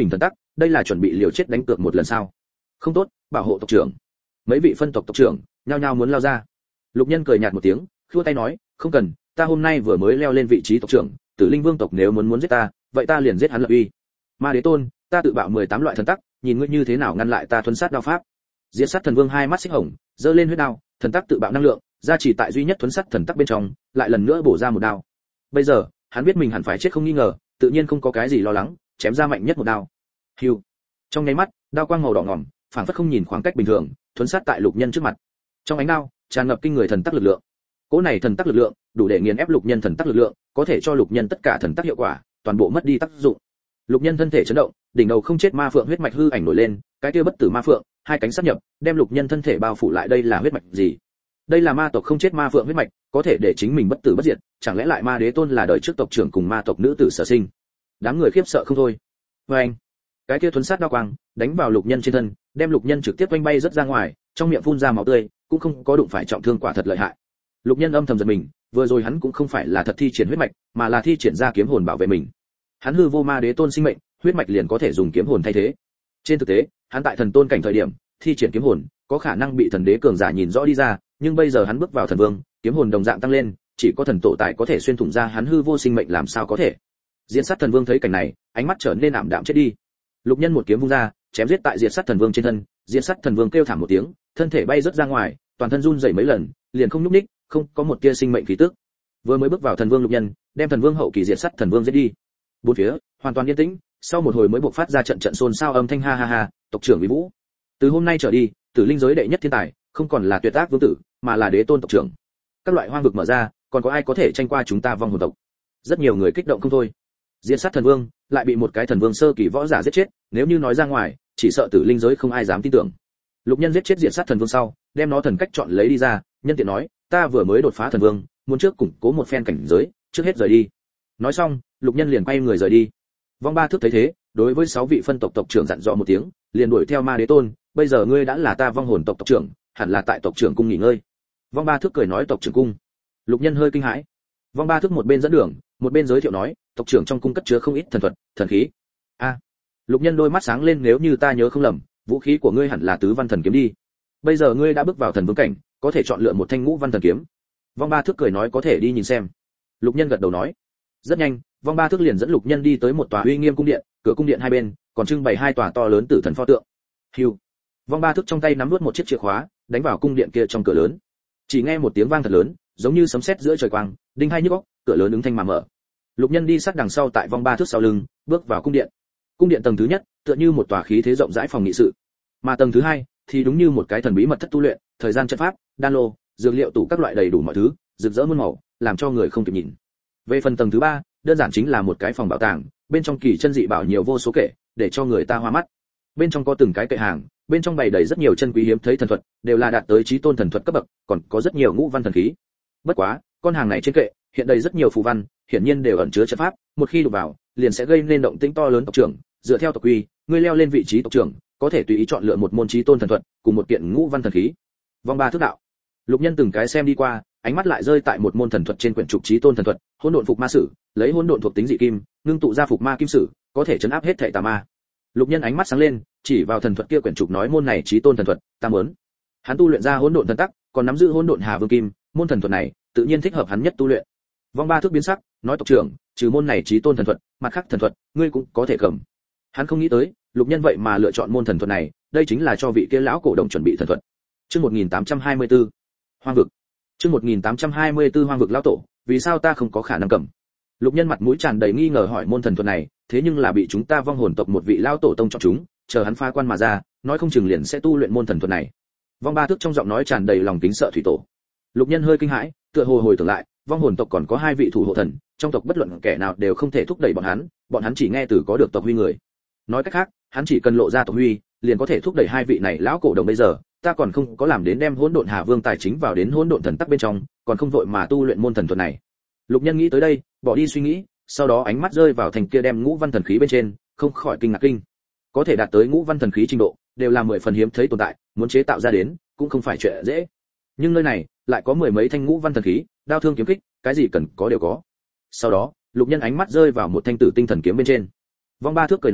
đây là chuẩn bị liều chết đánh cược một lần sao? Không tốt, bảo hộ tộc trưởng. Mấy vị phân tộc tộc trưởng nhao nhao muốn lao ra. Lục Nhân cười nhạt một tiếng, khua tay nói, không cần, ta hôm nay vừa mới leo lên vị trí tộc trưởng, Tử Linh Vương tộc nếu muốn muốn giết ta, vậy ta liền giết hắn lập uy. Ma Đế Tôn, ta tự bạo mười tám loại thần tắc, nhìn ngươi như thế nào ngăn lại ta thuần sát đao pháp. Diệt sát thần vương hai mắt xích hồng, giơ lên huyết đao, thần tắc tự bạo năng lượng, gia trì tại duy nhất thuần sát thần tắc bên trong, lại lần nữa bổ ra một đao. Bây giờ, hắn biết mình hẳn phải chết không nghi ngờ, tự nhiên không có cái gì lo lắng, chém ra mạnh nhất một đao. Hưu. Trong nháy mắt, đao quang màu đỏ ngòm, phảng phất không nhìn khoảng cách bình thường, thuần sát tại Lục Nhân trước mặt. Trong ánh đao, tràn ngập kinh người thần tắc lực lượng. Cỗ này thần tắc lực lượng, đủ để nghiền ép Lục Nhân thần tắc lực lượng, có thể cho Lục Nhân tất cả thần tắc hiệu quả, toàn bộ mất đi tác dụng. Lục Nhân thân thể chấn động, đỉnh đầu không chết ma phượng huyết mạch hư ảnh nổi lên, cái kia bất tử ma phượng, hai cánh sát nhập, đem Lục Nhân thân thể bao phủ lại. Đây là huyết mạch gì? Đây là ma tộc không chết ma phượng huyết mạch, có thể để chính mình bất tử bất diệt, chẳng lẽ lại Ma Đế Tôn là đời trước tộc trưởng cùng ma tộc nữ tử sở sinh? Đám người khiếp sợ không thôi. Oeng! Cái kia thuần sát đao quang, đánh vào Lục Nhân trên thân, đem Lục Nhân trực tiếp vênh bay rất ra ngoài, trong miệng phun ra máu tươi, cũng không có đụng phải trọng thương, quả thật lợi hại. Lục Nhân âm thầm giật mình, vừa rồi hắn cũng không phải là thật thi triển huyết mạch, mà là thi triển ra kiếm hồn bảo vệ mình. Hắn hư vô Ma Đế Tôn sinh mệnh, huyết mạch liền có thể dùng kiếm hồn thay thế. Trên thực tế, hắn tại thần tôn cảnh thời điểm, thi triển kiếm hồn, có khả năng bị thần đế cường giả nhìn rõ đi ra, nhưng bây giờ hắn bước vào thần vương, kiếm hồn đồng dạng tăng lên, chỉ có thần tổ tài có thể xuyên thủng ra hắn hư vô sinh mệnh, làm sao có thể. Diệt sát thần vương thấy cảnh này, ánh mắt trở nên ảm đạm chết đi. Lục Nhân một kiếm vung ra, chém giết tại diệt sát thần vương trên thân, diệt sát thần vương kêu thảm một tiếng, thân thể bay rất ra ngoài, toàn thân run rẩy mấy lần, liền không nhúc nhích, không có một tia sinh mệnh khí tức. Vừa mới bước vào thần vương Lục Nhân, đem thần vương hậu kỳ diệt sát thần vương giết đi. Bốn phía hoàn toàn yên tĩnh, sau một hồi mới bộc phát ra trận trận xôn xao âm thanh ha ha ha, tộc trưởng Vĩ Vũ. Từ hôm nay trở đi, Tử Linh giới đệ nhất thiên tài, không còn là Tuyệt Ác Vương tử, mà là Đế Tôn tộc trưởng. Các loại hoang vực mở ra, còn có ai có thể tranh qua chúng ta vong hồn tộc? Rất nhiều người kích động không thôi. Diệt sát thần vương, lại bị một cái thần vương sơ kỳ võ giả giết chết, nếu như nói ra ngoài, chỉ sợ Tử Linh giới không ai dám tin tưởng. Lục Nhân giết chết diệt sát thần vương sau, đem nó thần cách chọn lấy đi ra, nhân tiện nói, ta vừa mới đột phá thần vương, muốn trước củng cố một phen cảnh giới, trước hết rời đi. Nói xong, Lục Nhân liền quay người rời đi. Vong Ba Thước thấy thế, đối với sáu vị phân tộc tộc trưởng dặn dò một tiếng, liền đuổi theo Ma Đế Tôn, bây giờ ngươi đã là ta vong hồn tộc tộc trưởng, hẳn là tại tộc trưởng cung nghỉ ngơi. Vong Ba Thước cười nói tộc trưởng cung. Lục Nhân hơi kinh hãi. Vong Ba Thước một bên dẫn đường, một bên giới thiệu nói, tộc trưởng trong cung cất chứa không ít thần thuật, thần khí. A. Lục Nhân đôi mắt sáng lên, nếu như ta nhớ không lầm, vũ khí của ngươi hẳn là tứ văn thần kiếm đi. Bây giờ ngươi đã bước vào thần vương cảnh, có thể chọn lựa một thanh ngũ văn thần kiếm. Vong Ba Thước cười nói có thể đi nhìn xem. Lục Nhân gật đầu nói. Rất nhanh, Vong Ba Thước liền dẫn Lục Nhân đi tới một tòa uy nghiêm cung điện, cửa cung điện hai bên còn trưng bày hai tòa to lớn tử thần pho tượng. Hưu. Vong Ba Thước trong tay nắm nuốt một chiếc chìa khóa, đánh vào cung điện kia trong cửa lớn. Chỉ nghe một tiếng vang thật lớn, giống như sấm sét giữa trời quang, đinh hai nhức óc, cửa lớn ứng thanh mà mở. Lục Nhân đi sát đằng sau tại Vong Ba Thước sau lưng, bước vào cung điện. Cung điện tầng thứ nhất, tựa như một tòa khí thế rộng rãi phòng nghị sự, mà tầng thứ hai thì đúng như một cái thần bí mật thất tu luyện, thời gian trận pháp, đan lô, dược liệu tủ các loại đầy đủ mọi thứ, rực rỡ muôn màu, làm cho người không kịp nhìn. Về phần tầng thứ ba, đơn giản chính là một cái phòng bảo tàng, bên trong kỳ chân dị bảo nhiều vô số kể, để cho người ta hoa mắt. Bên trong có từng cái kệ hàng, bên trong bày đầy rất nhiều chân quý hiếm thấy thần thuật, đều là đạt tới chí tôn thần thuật cấp bậc, còn có rất nhiều ngũ văn thần khí. Bất quá, con hàng này trên kệ hiện đầy rất nhiều phù văn, hiển nhiên đều ẩn chứa trận pháp, một khi đụng vào, liền sẽ gây nên động tĩnh to lớn. Tộc trưởng, dựa theo tộc quy, ngươi leo lên vị trí tộc trưởng, có thể tùy ý chọn lựa một môn chí tôn thần thuật, cùng một kiện ngũ văn thần khí. Vong Ba Thước đạo. Lục Nhân từng cái xem đi qua, ánh mắt lại rơi tại một môn thần thuật trên quyển trục chí tôn thần thuật, hỗn độn phục ma sử, lấy hỗn độn thuộc tính dị kim, ngưng tụ ra phục ma kim sử, có thể chấn áp hết thảy tà ma. Lục Nhân ánh mắt sáng lên, chỉ vào thần thuật kia quyển trục nói môn này chí tôn thần thuật, ta muốn. Hắn tu luyện ra hỗn độn thần tắc, còn nắm giữ hỗn độn hà vương kim, môn thần thuật này tự nhiên thích hợp hắn nhất tu luyện. Vong Ba Thước biến sắc, nói tộc trưởng, trừ môn này chí tôn thần thuật, mặt khác thần thuật, ngươi cũng có thể cầm. Hắn không nghĩ tới, Lục Nhân vậy mà lựa chọn môn thần thuật này, đây chính là cho vị kia lão cổ đồng chuẩn bị thần thuật. Chương một nghìn tám trăm hai mươi tư, Hoang vực. Chương một nghìn tám trăm hai mươi tư Hoang vực lão tổ, vì sao ta không có khả năng cầm? Lục Nhân mặt mũi tràn đầy nghi ngờ hỏi môn thần thuật này, thế nhưng là bị chúng ta vong hồn tộc một vị lão tổ tông chọn chúng, chờ hắn phá quan mà ra, nói không chừng liền sẽ tu luyện môn thần thuật này. Vong Ba Thước trong giọng nói tràn đầy lòng kính sợ thủy tổ. Lục Nhân hơi kinh hãi, tựa hồ hồi tưởng lại, vong hồn tộc còn có hai vị thủ hộ thần, trong tộc bất luận kẻ nào đều không thể thúc đẩy bọn hắn, bọn hắn chỉ nghe từ có được tộc huy người. Nói cách khác, hắn chỉ cần lộ ra tộc huy, liền có thể thúc đẩy hai vị này lão cổ đồng. Bây giờ, ta còn không có làm đến đem hỗn độn hà vương tài chính vào đến hỗn độn thần tắc bên trong, còn không vội mà tu luyện môn thần thuật này. Lục Nhân nghĩ tới đây, bỏ đi suy nghĩ, sau đó ánh mắt rơi vào thành kia đem ngũ văn thần khí bên trên, không khỏi kinh ngạc kinh. Có thể đạt tới ngũ văn thần khí trình độ, đều là mười phần hiếm thấy tồn tại, muốn chế tạo ra đến, cũng không phải chuyện dễ. Nhưng nơi này, lại có mười mấy thanh ngũ văn thần khí, đao thương kiếm kích, cái gì cần có đều có. Sau đó, Lục Nhân ánh mắt rơi vào một thanh tử tinh thần kiếm bên trên. Vong Ba Thước cười nói,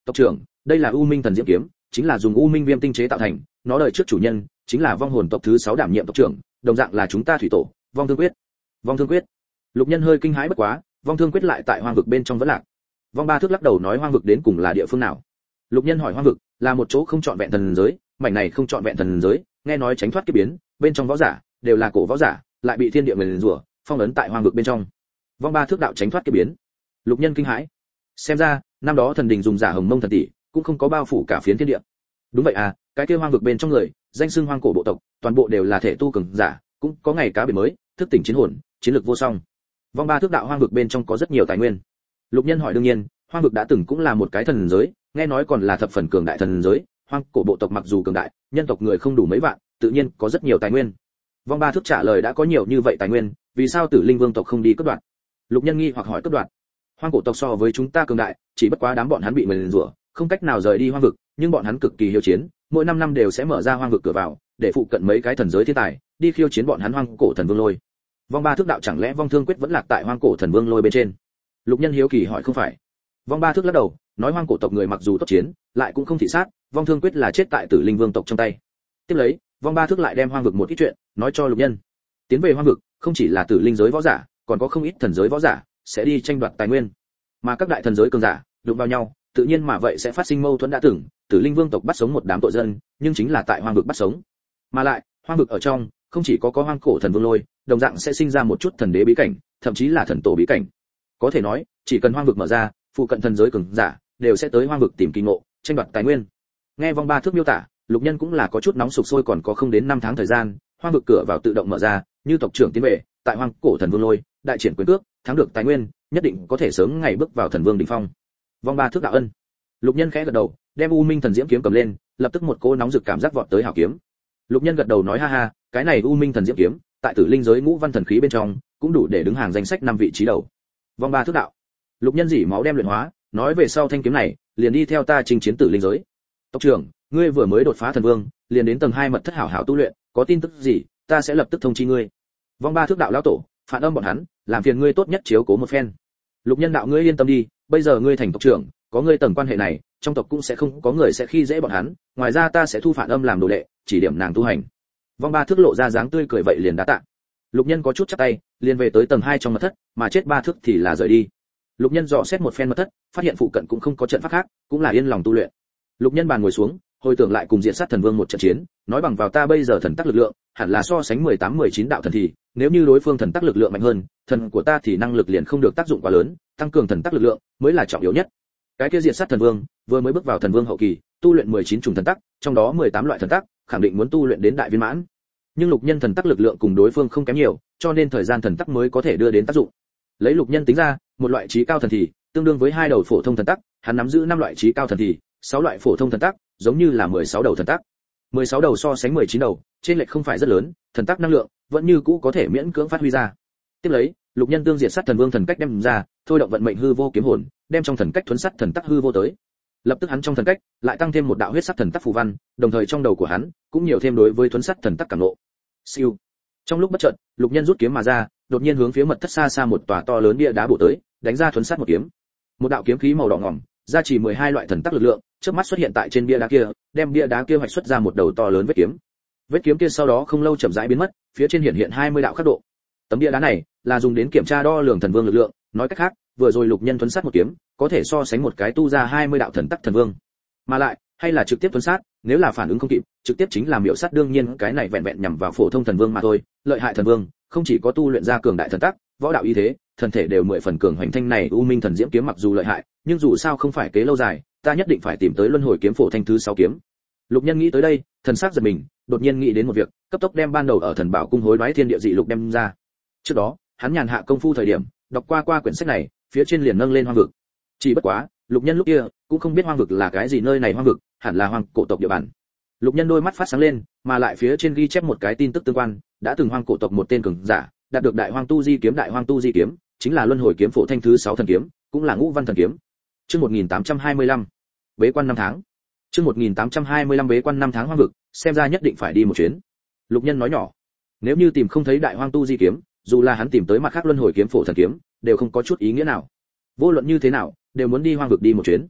Tộc trưởng, đây là U Minh Thần Diễm kiếm, chính là dùng U Minh Viêm tinh chế tạo thành, nó đời trước chủ nhân chính là vong hồn tộc thứ sáu đảm nhiệm tộc trưởng, đồng dạng là chúng ta thủy tổ, Vong Thương Quyết. Vong Thương Quyết. Lục Nhân hơi kinh hãi bất quá, Vong Thương Quyết lại tại hoang vực bên trong vẫn lạc. Vong Ba Thước lắc đầu nói hoang vực đến cùng là địa phương nào? Lục Nhân hỏi hoang vực, là một chỗ không chọn vẹn thần giới, mảnh này không chọn vẹn thần giới, nghe nói tránh thoát kiếp biến, bên trong võ giả đều là cổ võ giả, lại bị thiên địa nguyền rủa, phong ấn tại hoang vực bên trong. Vong Ba Thước đạo tránh thoát kiếp biến. Lục Nhân kinh hãi. Xem ra, năm đó thần đình dùng giả hồng mông thần tỷ, cũng không có bao phủ cả phiến thiên địa. Đúng vậy à, cái kia hoang vực bên trong người, danh xưng hoang cổ bộ tộc, toàn bộ đều là thể tu cường giả, cũng có ngày cá biển mới, thức tỉnh chiến hồn, chiến lược vô song. Vong Ba Thước đạo hoang vực bên trong có rất nhiều tài nguyên. Lục Nhân hỏi đương nhiên, hoang vực đã từng cũng là một cái thần giới, nghe nói còn là thập phần cường đại thần giới, hoang cổ bộ tộc mặc dù cường đại, nhân tộc người không đủ mấy vạn, tự nhiên có rất nhiều tài nguyên. Vong Ba Thước trả lời đã có nhiều như vậy tài nguyên, vì sao Tử Linh Vương tộc không đi cướp đoạt? Lục Nhân nghi hoặc hỏi cướp đoạt. Hoang cổ tộc so với chúng ta cường đại, chỉ bất quá đám bọn hắn bị nguyền rủa, không cách nào rời đi hoang vực, nhưng bọn hắn cực kỳ hiếu chiến, mỗi năm năm đều sẽ mở ra hoang vực cửa vào, để phụ cận mấy cái thần giới thiên tài đi khiêu chiến bọn hắn hoang cổ thần vương lôi. Vong Ba Thước đạo chẳng lẽ Vong Thương Quyết vẫn lạc tại hoang cổ thần vương lôi bên trên? Lục Nhân hiếu kỳ hỏi không phải. Vong Ba Thước lắc đầu, nói hoang cổ tộc người mặc dù tốt chiến, lại cũng không thị sát, Vong Thương Quyết là chết tại Tử Linh Vương tộc trong tay. Tiếp lấy, Vong Ba Thước lại đem hoang vực một ít chuyện nói cho Lục Nhân. Tiến về hoang vực, không chỉ là Tử Linh giới võ giả, còn có không ít thần giới võ giả sẽ đi tranh đoạt tài nguyên, mà các đại thần giới cường giả đụng vào nhau, tự nhiên mà vậy sẽ phát sinh mâu thuẫn đã từng, Tử Linh Vương tộc bắt sống một đám tội dân, nhưng chính là tại hoang vực bắt sống. Mà lại, hoang vực ở trong, không chỉ có có hoang cổ thần vương lôi, đồng dạng sẽ sinh ra một chút thần đế bí cảnh, thậm chí là thần tổ bí cảnh. Có thể nói, chỉ cần hoang vực mở ra, phụ cận thần giới cường giả đều sẽ tới hoang vực tìm kỳ ngộ, tranh đoạt tài nguyên. Nghe Vong Ba Thước miêu tả, Lục Nhân cũng là có chút nóng sục sôi, còn có không đến năm tháng thời gian, hoang vực cửa vào tự động mở ra, như tộc trưởng tiến về, tại hoang cổ thần vương lôi, đại triển quyền cước, thắng được tài nguyên, nhất định có thể sớm ngày bước vào thần vương đỉnh phong. Vong Ba Thước đạo ân. Lục Nhân khẽ gật đầu, đem U Minh Thần Diễm kiếm cầm lên, lập tức một cỗ nóng rực cảm giác vọt tới hảo kiếm. Lục Nhân gật đầu nói ha ha, cái này U Minh Thần Diễm kiếm, tại Tử Linh giới ngũ văn thần khí bên trong, cũng đủ để đứng hàng danh sách năm vị trí đầu. Vong Ba Thước đạo. Lục Nhân dỉ máu đem luyện hóa, nói về sau thanh kiếm này, liền đi theo ta chinh chiến Tử Linh giới. Tộc trưởng, ngươi vừa mới đột phá thần vương, liền đến tầng hai mật thất hảo hảo tu luyện, có tin tức gì, ta sẽ lập tức thông chi ngươi. Vong Ba Thước đạo lão tổ, phản âm bọn hắn, làm phiền ngươi tốt nhất chiếu cố một phen. Lục Nhân đạo ngươi yên tâm đi, bây giờ ngươi thành tộc trưởng, có ngươi tầng quan hệ này, trong tộc cũng sẽ không có người sẽ khi dễ bọn hắn, ngoài ra ta sẽ thu phản âm làm đồ đệ, chỉ điểm nàng tu hành. Vong Ba Thước lộ ra dáng tươi cười vậy liền đá tạ. Lục Nhân có chút chắp tay, liền về tới tầng hai trong mật thất, mà chết Ba Thước thì là rời đi. Lục Nhân dò xét một phen mật thất, phát hiện phụ cận cũng không có trận pháp khác, cũng là yên lòng tu luyện. Lục Nhân bàn ngồi xuống, hồi tưởng lại cùng Diện Sát Thần Vương một trận chiến, nói bằng vào ta bây giờ thần tắc lực lượng, hẳn là so sánh mười tám mười chín đạo thần thì, nếu như đối phương thần tắc lực lượng mạnh hơn, thần của ta thì năng lực liền không được tác dụng quá lớn, tăng cường thần tắc lực lượng mới là trọng yếu nhất. Cái kia Diện Sát Thần Vương vừa mới bước vào thần vương hậu kỳ, tu luyện mười chín chủng thần tắc, trong đó mười tám loại thần tắc, khẳng định muốn tu luyện đến đại viên mãn. Nhưng Lục Nhân thần tắc lực lượng cùng đối phương không kém nhiều, cho nên thời gian thần tắc mới có thể đưa đến tác dụng. Lấy Lục Nhân tính ra, một loại trí cao thần thì tương đương với hai đầu phổ thông thần tắc, hắn nắm giữ năm loại trí cao thần thì, sáu loại phổ thông thần tắc, giống như là mười sáu đầu thần tắc. mười sáu đầu so sánh mười chín đầu, trên lệch không phải rất lớn, thần tắc năng lượng vẫn như cũ có thể miễn cưỡng phát huy ra. Tiếp lấy, Lục Nhân tương Diệt Sát Thần Vương thần cách đem ra, thôi động vận mệnh hư vô kiếm hồn, đem trong thần cách thuấn sát thần tắc hư vô tới. Lập tức hắn trong thần cách lại tăng thêm một đạo huyết sắc thần tắc phù văn, đồng thời trong đầu của hắn cũng nhiều thêm đối với thuấn sát thần tắc cảm ngộ. Siêu. Trong lúc bất chợt, Lục Nhân rút kiếm mà ra, đột nhiên hướng phía mật thất xa xa một tòa to lớn bia đá bổ tới, đánh ra thuấn sát một kiếm. Một đạo kiếm khí màu đỏ ngòm, gia trì mười hai loại thần tắc lực lượng, chớp mắt xuất hiện tại trên bia đá kia, đem bia đá kia hoạch xuất ra một đầu to lớn vết kiếm. Vết kiếm kia sau đó không lâu chậm rãi biến mất, phía trên hiện hiện hai mươi đạo khắc độ. Tấm bia đá này là dùng đến kiểm tra đo lường thần vương lực lượng, nói cách khác, vừa rồi Lục Nhân thuấn sát một kiếm, có thể so sánh một cái tu ra hai mươi đạo thần tắc thần vương. Mà lại, hay là trực tiếp thuấn sát, nếu là phản ứng không kịp, trực tiếp chính là miểu sát, đương nhiên cái này vẹn vẹn nhằm vào phổ thông thần vương mà thôi, lợi hại thần vương, không chỉ có tu luyện ra cường đại thần tắc, võ đạo y thế, thần thể đều mười phần cường hoành. Thanh này U Minh Thần Diễm kiếm mặc dù lợi hại, nhưng dù sao không phải kế lâu dài, ta nhất định phải tìm tới Luân Hồi kiếm phổ thanh thứ sáu kiếm. Lục Nhân nghĩ tới đây, thần sắc giật mình, đột nhiên nghĩ đến một việc, cấp tốc đem ban đầu ở Thần Bảo cung hối đoái thiên địa dị lục đem ra. Trước đó, hắn nhàn hạ công phu thời điểm, đọc qua qua quyển sách này, phía trên liền nâng lên hoang vực. Chỉ bất quá, Lục Nhân lúc kia cũng không biết hoang vực là cái gì, nơi này hoang vực hẳn là hoang cổ tộc địa bàn. Lục Nhân đôi mắt phát sáng lên, mà lại phía trên ghi chép một cái tin tức tương quan, đã từng hoang cổ tộc một tên cường giả, đạt được đại hoang tu di kiếm, đại hoang tu di kiếm chính là Luân Hồi kiếm phổ thanh thứ sáu thần kiếm, cũng là ngũ văn thần kiếm. Chương một nghìn tám trăm hai mươi lăm, bế quan năm tháng. Chương một nghìn tám trăm hai mươi lăm bế quan năm tháng hoang vực, xem ra nhất định phải đi một chuyến. Lục Nhân nói nhỏ, nếu như tìm không thấy đại hoang tu di kiếm, dù là hắn tìm tới mặt khác Luân Hồi kiếm phổ thần kiếm, đều không có chút ý nghĩa nào. Vô luận như thế nào, đều muốn đi hoang vực đi một chuyến.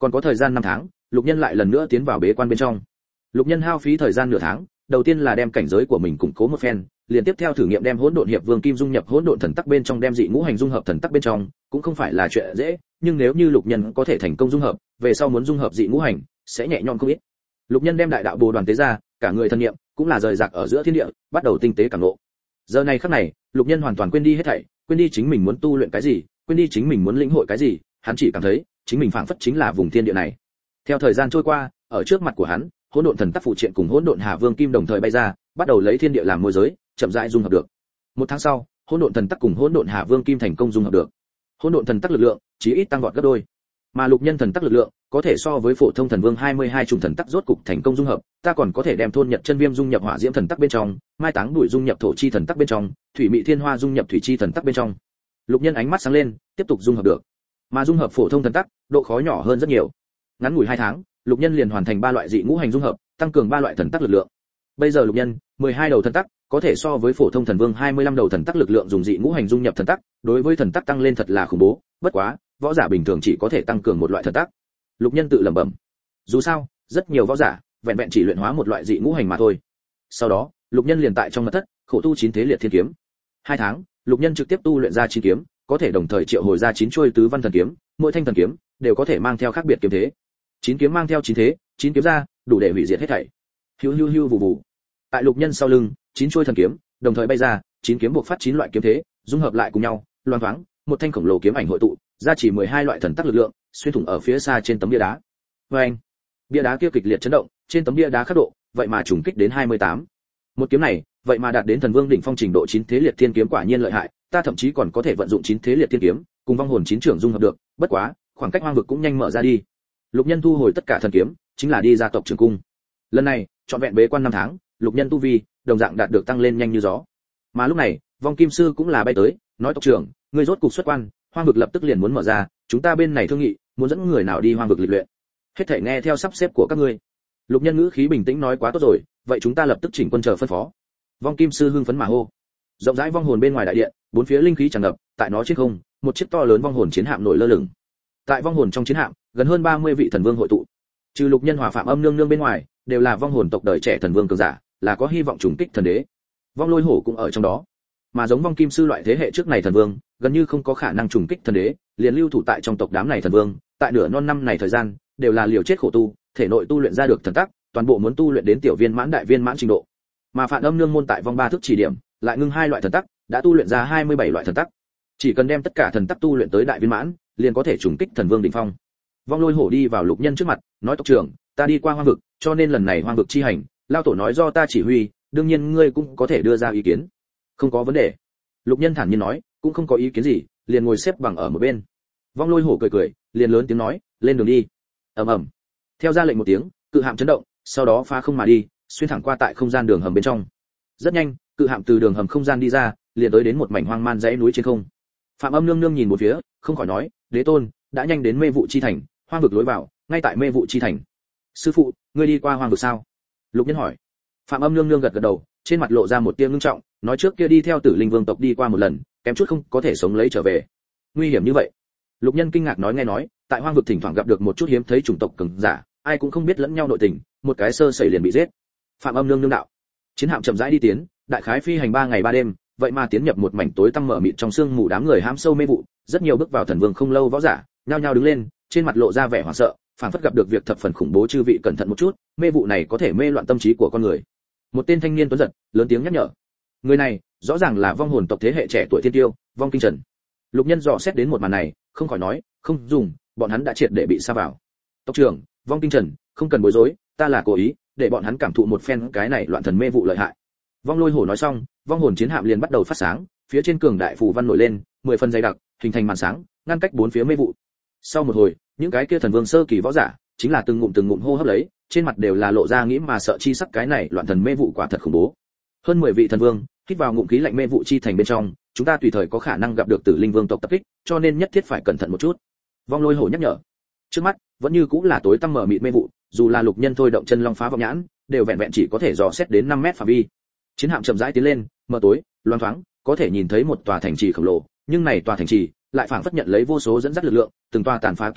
Còn có thời gian năm tháng, Lục Nhân lại lần nữa tiến vào bế quan bên trong. Lục Nhân hao phí thời gian nửa tháng, đầu tiên là đem cảnh giới của mình củng cố một phen, liền tiếp theo thử nghiệm đem hỗn độn hiệp vương kim dung nhập hỗn độn thần tắc bên trong, đem dị ngũ hành dung hợp thần tắc bên trong, cũng không phải là chuyện dễ, nhưng nếu như Lục Nhân có thể thành công dung hợp, về sau muốn dung hợp dị ngũ hành sẽ nhẹ nhõm không ít. Lục Nhân đem đại đạo bồ đoàn tế ra, cả người thân niệm cũng là rời rạc ở giữa thiên địa, bắt đầu tinh tế cảm ngộ. Giờ này khắc này, Lục Nhân hoàn toàn quên đi hết thảy, quên đi chính mình muốn tu luyện cái gì, quên đi chính mình muốn lĩnh hội cái gì, hắn chỉ cảm thấy chính mình phảng phất chính là vùng thiên địa này. Theo thời gian trôi qua, ở trước mặt của hắn, hỗn độn thần tắc phụ triện cùng hỗn độn hà vương kim đồng thời bay ra, bắt đầu lấy thiên địa làm môi giới, chậm rãi dung hợp được. Một tháng sau, hỗn độn thần tắc cùng hỗn độn hà vương kim thành công dung hợp được. Hỗn độn thần tắc lực lượng chí ít tăng vọt gấp đôi, mà Lục Nhân thần tắc lực lượng có thể so với phổ thông thần vương hai mươi hai chủng thần tắc rốt cục thành công dung hợp, ta còn có thể đem thôn nhật chân viêm dung nhập hỏa diễm thần tắc bên trong, mai táng đuổi dung nhập thổ chi thần tắc bên trong, thủy mị thiên hoa dung nhập thủy chi thần tắc bên trong. Lục Nhân ánh mắt sáng lên, tiếp tục dung hợp được. Mà dung hợp phổ thông thần tắc, độ khó nhỏ hơn rất nhiều. Ngắn ngủi hai tháng, Lục Nhân liền hoàn thành ba loại dị ngũ hành dung hợp, tăng cường ba loại thần tắc lực lượng. Bây giờ Lục Nhân, mười hai đầu thần tắc, có thể so với phổ thông thần vương hai mươi lăm đầu thần tắc lực lượng, dùng dị ngũ hành dung nhập thần tắc, đối với thần tắc tăng lên thật là khủng bố, bất quá, võ giả bình thường chỉ có thể tăng cường một loại thần tắc. Lục Nhân tự lẩm bẩm. Dù sao, rất nhiều võ giả vẹn vẹn chỉ luyện hóa một loại dị ngũ hành mà thôi. Sau đó, Lục Nhân liền tại trong mật thất, khổ tu chín thế liệt thiên kiếm. Hai tháng, Lục Nhân trực tiếp tu luyện ra chín kiếm, có thể đồng thời triệu hồi ra chín chuôi tứ văn thần kiếm, mỗi thanh thần kiếm đều có thể mang theo khác biệt kiếm thế. Chín kiếm mang theo chín thế, chín kiếm ra, đủ để hủy diệt hết thảy. Hiu hiu hiu vù vù. Tại Lục Nhân sau lưng, chín chuôi thần kiếm đồng thời bay ra, chín kiếm buộc phát chín loại kiếm thế, dung hợp lại cùng nhau, loan thoáng, một thanh khổng lồ kiếm ảnh hội tụ, ra chỉ mười hai loại thần tắc lực lượng, xuyên thủng ở phía xa trên tấm bia đá. Oeng! Bia đá kia kịch liệt chấn động, trên tấm bia đá khắc độ, vậy mà trùng kích đến hai mươi tám. Một kiếm này, vậy mà đạt đến thần vương đỉnh phong trình độ chín thế liệt thiên kiếm, quả nhiên lợi hại, ta thậm chí còn có thể vận dụng chín thế liệt thiên kiếm, cùng vong hồn chín trưởng dung hợp được, bất quá, khoảng cách hoang vực cũng nhanh mở ra đi. Lục Nhân thu hồi tất cả thần kiếm, chính là đi ra tộc trưởng cung. Lần này, trọn vẹn bế quan năm tháng, Lục Nhân tu vi đồng dạng đạt được tăng lên nhanh như gió. Mà lúc này, Vong Kim Sư cũng là bay tới, nói tộc trưởng, ngươi rốt cục xuất quan, hoang vực lập tức liền muốn mở ra, chúng ta bên này thương nghị, muốn dẫn người nào đi hoang vực lịch luyện. Hết thảy nghe theo sắp xếp của các ngươi. Lục Nhân ngữ khí bình tĩnh nói, quá tốt rồi, vậy chúng ta lập tức chỉnh quân chờ phân phó. Vong Kim Sư hưng phấn mà hô. Rộng rãi vong hồn bên ngoài đại điện, bốn phía linh khí tràn ngập, tại nó trên không, một chiếc to lớn vong hồn chiến hạm nổi lơ lửng. Tại vong hồn trong chiến hạm, gần hơn ba mươi vị thần vương hội tụ. Trừ Lục Nhân hòa Phạm Âm Nương Nương bên ngoài, đều là vong hồn tộc đời trẻ thần vương cường giả, là có hy vọng trùng kích thần đế. Vong Lôi Hổ cũng ở trong đó. Mà giống Vong Kim Sư loại thế hệ trước này thần vương, gần như không có khả năng trùng kích thần đế, liền lưu thủ tại trong tộc đám này thần vương, tại nửa non năm này thời gian, đều là liều chết khổ tu, thể nội tu luyện ra được thần tắc, toàn bộ muốn tu luyện đến tiểu viên mãn đại viên mãn trình độ. Mà Phạm Âm Nương môn tại vong ba thức chỉ điểm, lại ngưng hai loại thần tắc, đã tu luyện ra hai mươi bảy loại thần tắc. Chỉ cần đem tất cả thần tắc tu luyện tới đại viên mãn, liền có thể trùng kích thần vương đỉnh phong. Vong Lôi Hổ đi vào Lục Nhân trước mặt, nói tộc trưởng, ta đi qua hoang vực, cho nên lần này hoang vực chi hành, lao tổ nói do ta chỉ huy, đương nhiên ngươi cũng có thể đưa ra ý kiến. Không có vấn đề. Lục Nhân thản nhiên nói, cũng không có ý kiến gì, liền ngồi xếp bằng ở một bên. Vong Lôi Hổ cười cười, liền lớn tiếng nói, lên đường đi. Ầm ầm. Theo ra lệnh một tiếng, cự hạm chấn động, sau đó phá không mà đi, xuyên thẳng qua tại không gian đường hầm bên trong. Rất nhanh, cự hạm từ đường hầm không gian đi ra, liền tới đến một mảnh hoang man dãy núi trên không. Phạm Âm Nương Nương nhìn một phía, không khỏi nói, đế tôn, đã nhanh đến mê vụ chi thành, hoang vực lối vào, ngay tại mê vụ chi thành. Sư phụ, ngươi đi qua hoang vực sao? Lục Nhân hỏi. Phạm Âm Nương Nương gật gật đầu, trên mặt lộ ra một tia ngưng trọng, nói trước kia đi theo Tử Linh Vương tộc đi qua một lần, kém chút không có thể sống lấy trở về. Nguy hiểm như vậy? Lục Nhân kinh ngạc nói, nghe nói, tại hoang vực thỉnh thoảng gặp được một chút hiếm thấy chủng tộc cường giả, ai cũng không biết lẫn nhau nội tình, một cái sơ sẩy liền bị giết. Phạm Âm Nương Nương đạo. Chiến hạm chậm rãi đi tiến, đại khái phi hành ba ngày ba đêm, vậy mà tiến nhập một mảnh tối tăm mở mịt trong sương mù, đám người hãm sâu mê vụ, rất nhiều bước vào thần vương không lâu võ giả, nhao nhao đứng lên, trên mặt lộ ra vẻ hoảng sợ, phảng phất gặp được việc thập phần khủng bố, chư vị cẩn thận một chút, mê vụ này có thể mê loạn tâm trí của con người. Một tên thanh niên tuấn giật lớn tiếng nhắc nhở. Người này rõ ràng là vong hồn tộc thế hệ trẻ tuổi thiên tiêu, Vong Kinh Trần. Lục Nhân dò xét đến một màn này, không khỏi nói, không dùng, bọn hắn đã triệt để bị sa vào. Tộc trưởng, Vong Kinh Trần, không cần bối rối, ta là cố ý để bọn hắn cảm thụ một phen cái này loạn thần mê vụ lợi hại. Vong Lôi Hổ nói xong, vong hồn chiến hạm liền bắt đầu phát sáng, phía trên cường đại phù văn nổi lên, mười phần dày đặc, hình thành màn sáng, ngăn cách bốn phía mê vụ. Sau một hồi, những cái kia thần vương sơ kỳ võ giả, chính là từng ngụm từng ngụm hô hấp lấy, trên mặt đều là lộ ra nghĩ mà sợ chi sắc, cái này loạn thần mê vụ quả thật khủng bố. Hơn mười vị thần vương hít vào ngụm khí lạnh mê vụ chi thành bên trong, chúng ta tùy thời có khả năng gặp được Tử Linh Vương tộc tập kích, cho nên nhất thiết phải cẩn thận một chút. Vong Lôi Hổ nhắc nhở. Trước mắt vẫn như cũng là tối tăm mở mịt mê vụ, dù là Lục Nhân thôi động chân long phá vọng nhãn, đều vẹn vẹn chỉ có thể dò xét đến năm mét phạm vi. Chiến hạm chậm rãi tiến lên, mờ tối, loáng thoáng, có thể nhìn thấy một tòa thành trì khổng lồ, nhưng này tòa thành trì lại phảng phất nhận lấy vô số dẫn dắt lực lượng, từng tòa tàn phá kiến trúc,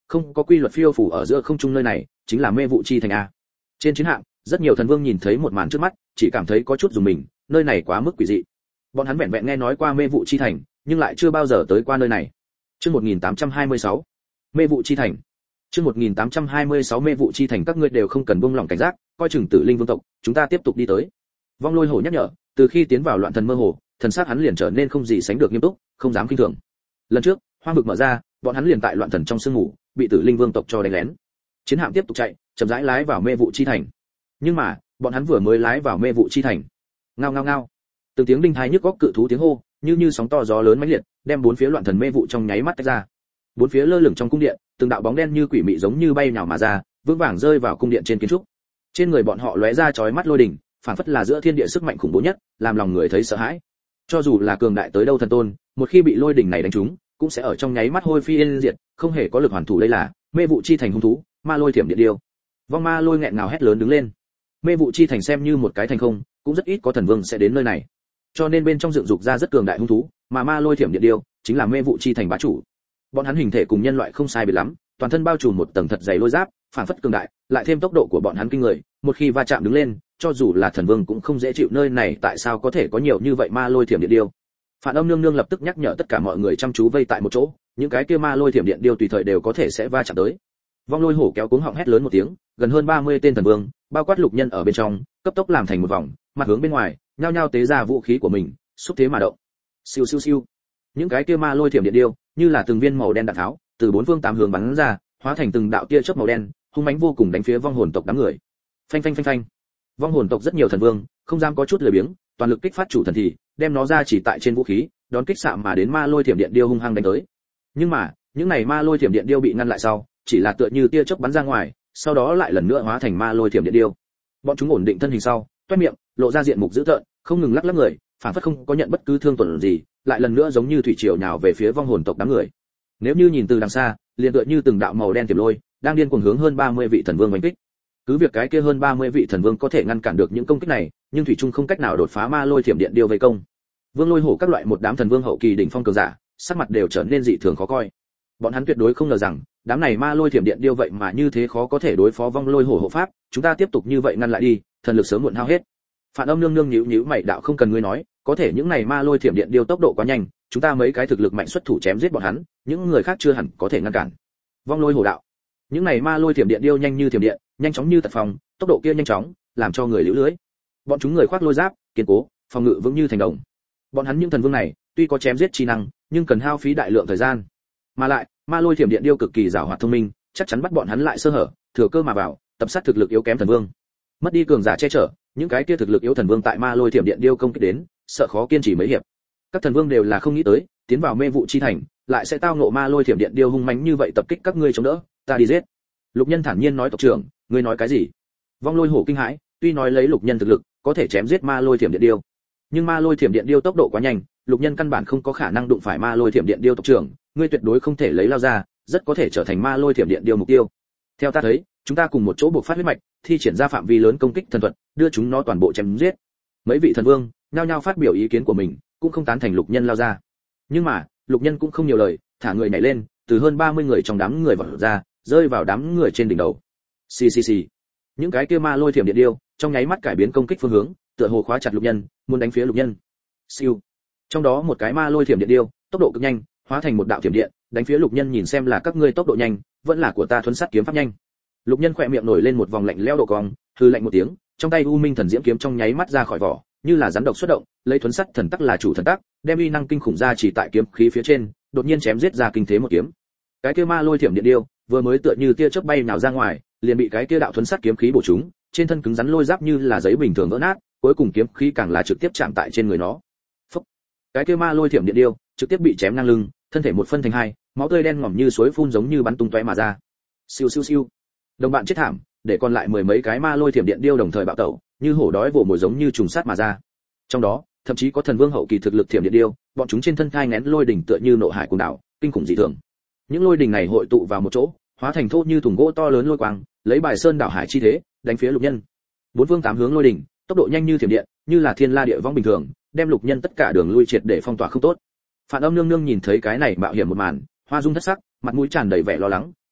không có quy luật phiêu phù ở giữa không trung, nơi này chính là mê vụ chi thành a. Trên chiến hạm, rất nhiều thần vương nhìn thấy một màn trước mắt, chỉ cảm thấy có chút dùng mình, nơi này quá mức quỷ dị. Bọn hắn vẹn vẹn nghe nói qua mê vụ chi thành, nhưng lại chưa bao giờ tới qua nơi này. Chương một nghìn tám trăm hai mươi sáu, mê vụ chi thành. Chương một nghìn tám trăm hai mươi sáu mê vụ chi thành, các ngươi đều không cần buông lỏng cảnh giác, coi chừng Tử Linh vương tộc, chúng ta tiếp tục đi tới. Vong Lôi Hổ nhắc nhở, từ khi tiến vào loạn thần mơ hồ, thần sắc hắn liền trở nên không gì sánh được nghiêm túc, không dám kinh thường. Lần trước, hoang vực mở ra, bọn hắn liền tại loạn thần trong sương ngủ, bị Tử Linh vương tộc cho đánh lén. Chiến hạm tiếp tục chạy, chậm rãi lái vào mê vụ chi thành. Nhưng mà, bọn hắn vừa mới lái vào mê vụ chi thành, ngao ngao ngao, từng tiếng đinh thái nhức góc cự thú tiếng hô, như như sóng to gió lớn mãnh liệt, đem bốn phía loạn thần mê vụ trong nháy mắt tách ra. Bốn phía lơ lửng trong cung điện, từng đạo bóng đen như quỷ mị giống như bay nhào mà ra, vững vàng rơi vào cung điện trên kiến trúc. Trên người bọn họ lóe ra chói mắt lôi đỉnh, phản phất là giữa thiên địa sức mạnh khủng bố nhất, làm lòng người thấy sợ hãi. Cho dù là cường đại tới đâu thần tôn, một khi bị lôi đỉnh này đánh trúng, cũng sẽ ở trong nháy mắt hôi phi yên diệt, không hề có lực hoàn thủ. Đây là mê vụ chi thành hung thú, ma lôi thiểm điện điêu. Vong Ma Lôi nghẹn ngào hét lớn đứng lên. Mê vụ chi thành xem như một cái thành không, cũng rất ít có thần vương sẽ đến nơi này, cho nên bên trong dựng dục ra rất cường đại hung thú, mà ma lôi thiểm điện điêu chính là mê vụ chi thành bá chủ. Bọn hắn hình thể cùng nhân loại không sai biệt lắm, toàn thân bao trùm một tầng thật dày lôi giáp, phản phất cường đại, lại thêm tốc độ của bọn hắn kinh người, một khi va chạm đứng lên, cho dù là thần vương cũng không dễ chịu. Nơi này tại sao có thể có nhiều như vậy ma lôi thiểm điện điêu? Phản Âm nương nương lập tức nhắc nhở tất cả mọi người chăm chú vây tại một chỗ, những cái kia ma lôi thiểm điện điêu tùy thời đều có thể sẽ va chạm tới. Vong Lôi Hổ kéo cuống họng hét lớn một tiếng, gần hơn ba mươi tên thần vương, bao quát lục nhân ở bên trong, cấp tốc làm thành một vòng, mặt hướng bên ngoài, nhao nhao tế ra vũ khí của mình, xúc thế mà động. Siêu siêu siêu. Những cái kia ma lôi thiểm điện điêu, như là từng viên màu đen đạn tháo, từ bốn phương tám hướng bắn ra, hóa thành từng đạo tia chớp màu đen, hung mãnh vô cùng đánh phía vong hồn tộc đám người. Phanh phanh phanh phanh. Vong hồn tộc rất nhiều thần vương, không dám có chút lười biếng, toàn lực kích phát chủ thần thì, đem nó ra chỉ tại trên vũ khí, đón kích xạ mà đến ma lôi thiểm điện điêu hung hăng đánh tới. Nhưng mà, những này ma lôi thiểm điện điêu bị ngăn lại sau, chỉ là tựa như tia chớp bắn ra ngoài, sau đó lại lần nữa hóa thành ma lôi thiểm điện điêu. Bọn chúng ổn định thân hình sau, toét miệng, lộ ra diện mục dữ tợn, không ngừng lắc lắc người, phản phất không có nhận bất cứ thương tổn gì, lại lần nữa giống như thủy triều nhào về phía vong hồn tộc đám người. Nếu như nhìn từ đằng xa, liền tựa như từng đạo màu đen tiềm lôi, đang điên cuồng hướng hơn ba mươi vị thần vương đánh kích. Cứ việc cái kia hơn ba mươi vị thần vương có thể ngăn cản được những công kích này, nhưng thủy chung không cách nào đột phá ma lôi thiểm điện điêu vây công. Vương Lôi Hổ các loại một đám thần vương hậu kỳ đỉnh phong cường giả, sắc mặt đều trở nên dị thường khó coi. Bọn hắn tuyệt đối không ngờ rằng, đám này ma lôi thiểm điện điêu vậy mà như thế khó có thể đối phó Vong Lôi Hổ hộ pháp, chúng ta tiếp tục như vậy ngăn lại đi, thần lực sớm muộn hao hết. Phản Âm nương nương nhíu nhíu mày đạo, không cần ngươi nói, có thể những này ma lôi thiểm điện điêu tốc độ quá nhanh, chúng ta mấy cái thực lực mạnh xuất thủ chém giết bọn hắn, những người khác chưa hẳn có thể ngăn cản. Vong Lôi Hổ đạo, những này ma lôi thiểm điện điêu nhanh như thiểm điện, nhanh chóng như tật phong, tốc độ kia nhanh chóng, làm cho người liễu lưới. Bọn chúng người khoác lôi giáp, kiên cố, phòng ngự vững như thành đồng. Bọn hắn những thần vương này, tuy có chém giết chi năng, nhưng cần hao phí đại lượng thời gian. Mà lại, ma lôi thiểm điện điêu cực kỳ giàu hoạt thông minh, chắc chắn bắt bọn hắn lại sơ hở, thừa cơ mà vào, tập sát thực lực yếu kém thần vương. Mất đi cường giả che chở, những cái kia thực lực yếu thần vương tại ma lôi thiểm điện điêu công kích đến, sợ khó kiên trì mấy hiệp. Các thần vương đều là không nghĩ tới, tiến vào mê vụ chi thành, lại sẽ tao ngộ ma lôi thiểm điện điêu hung mãnh như vậy tập kích các ngươi chống đỡ, ta đi giết. Lục Nhân thản nhiên nói, tộc trưởng, ngươi nói cái gì? Vong Lôi Hổ kinh hãi, tuy nói lấy Lục Nhân thực lực, có thể chém giết ma lôi thiểm điện điêu, nhưng ma lôi thiểm điện điêu tốc độ quá nhanh, Lục Nhân căn bản không có khả năng đụng phải ma lôi thiểm điện điêu. Tộc trưởng, ngươi tuyệt đối không thể lấy lao ra, rất có thể trở thành ma lôi thiểm điện điêu mục tiêu. Theo ta thấy, chúng ta cùng một chỗ buộc phát huyết mạch, thi triển ra phạm vi lớn công kích thần thuật, đưa chúng nó toàn bộ chém giết. Mấy vị thần vương nhao nhao phát biểu ý kiến của mình, cũng không tán thành Lục Nhân lao ra. Nhưng mà, Lục Nhân cũng không nhiều lời, thả người nhảy lên, từ hơn ba mươi người trong đám người vọt ra, rơi vào đám người trên đỉnh đầu. Xì xì xì. Những cái kia ma lôi thiểm điện điêu, trong nháy mắt cải biến công kích phương hướng, tựa hồ khóa chặt Lục Nhân, muốn đánh phía Lục Nhân. Siêu. Trong đó một cái ma lôi thiểm điện điêu, tốc độ cực nhanh, hóa thành một đạo thiểm điện, đánh phía Lục Nhân. Nhìn xem là các ngươi tốc độ nhanh, vẫn là của ta thuấn sát kiếm pháp nhanh. Lục Nhân khỏe miệng nổi lên một vòng lạnh lẽo độ cong, hừ lạnh một tiếng, trong tay U Minh Thần Diễm kiếm trong nháy mắt ra khỏi vỏ, như là rắn độc xuất động, lấy thuấn sát thần tắc là chủ thần tắc, đem uy năng kinh khủng ra chỉ tại kiếm khí phía trên, đột nhiên chém giết ra kinh thế một kiếm. Cái kia ma lôi thiểm điện điêu, vừa mới tựa như tia chớp bay nào ra ngoài, liền bị cái kia đạo thuấn sát kiếm khí bổ trúng, trên thân cứng rắn lôi giáp như là giấy bình thường vỡ nát, cuối cùng kiếm khí càng là trực tiếp chạm tại trên người nó. Phốc. Cái kia ma lôi thiểm điện điêu, trực tiếp bị chém ngang lưng, thân thể một phân thành hai, máu tươi đen ngòm như suối phun giống như bắn tung tóe mà ra. Siêu siêu siêu. Đồng bạn chết thảm, để còn lại mười mấy cái ma lôi thiểm điện điêu đồng thời bạo tẩu, như hổ đói vồ mồi giống như trùng sát mà ra. Trong đó, thậm chí có thần vương hậu kỳ thực lực thiểm điện điêu, bọn chúng trên thân thai nén lôi đỉnh tựa như nộ hải cuồng đảo, kinh khủng dị thường. Những lôi đỉnh này hội tụ vào một chỗ, hóa thành thô như thùng gỗ to lớn lôi quang, lấy bài sơn đảo hải chi thế, đánh phía Lục Nhân. Bốn phương tám hướng lôi đỉnh, tốc độ nhanh như thiểm điện, như là thiên la địa võng bình thường, đem Lục Nhân tất cả đường lui triệt để phong tỏa không tốt. Phản Âm nương nương nhìn thấy cái này mạo hiểm một màn, hoa dung thất sắc, mặt mũi tràn đầy vẻ lo lắng,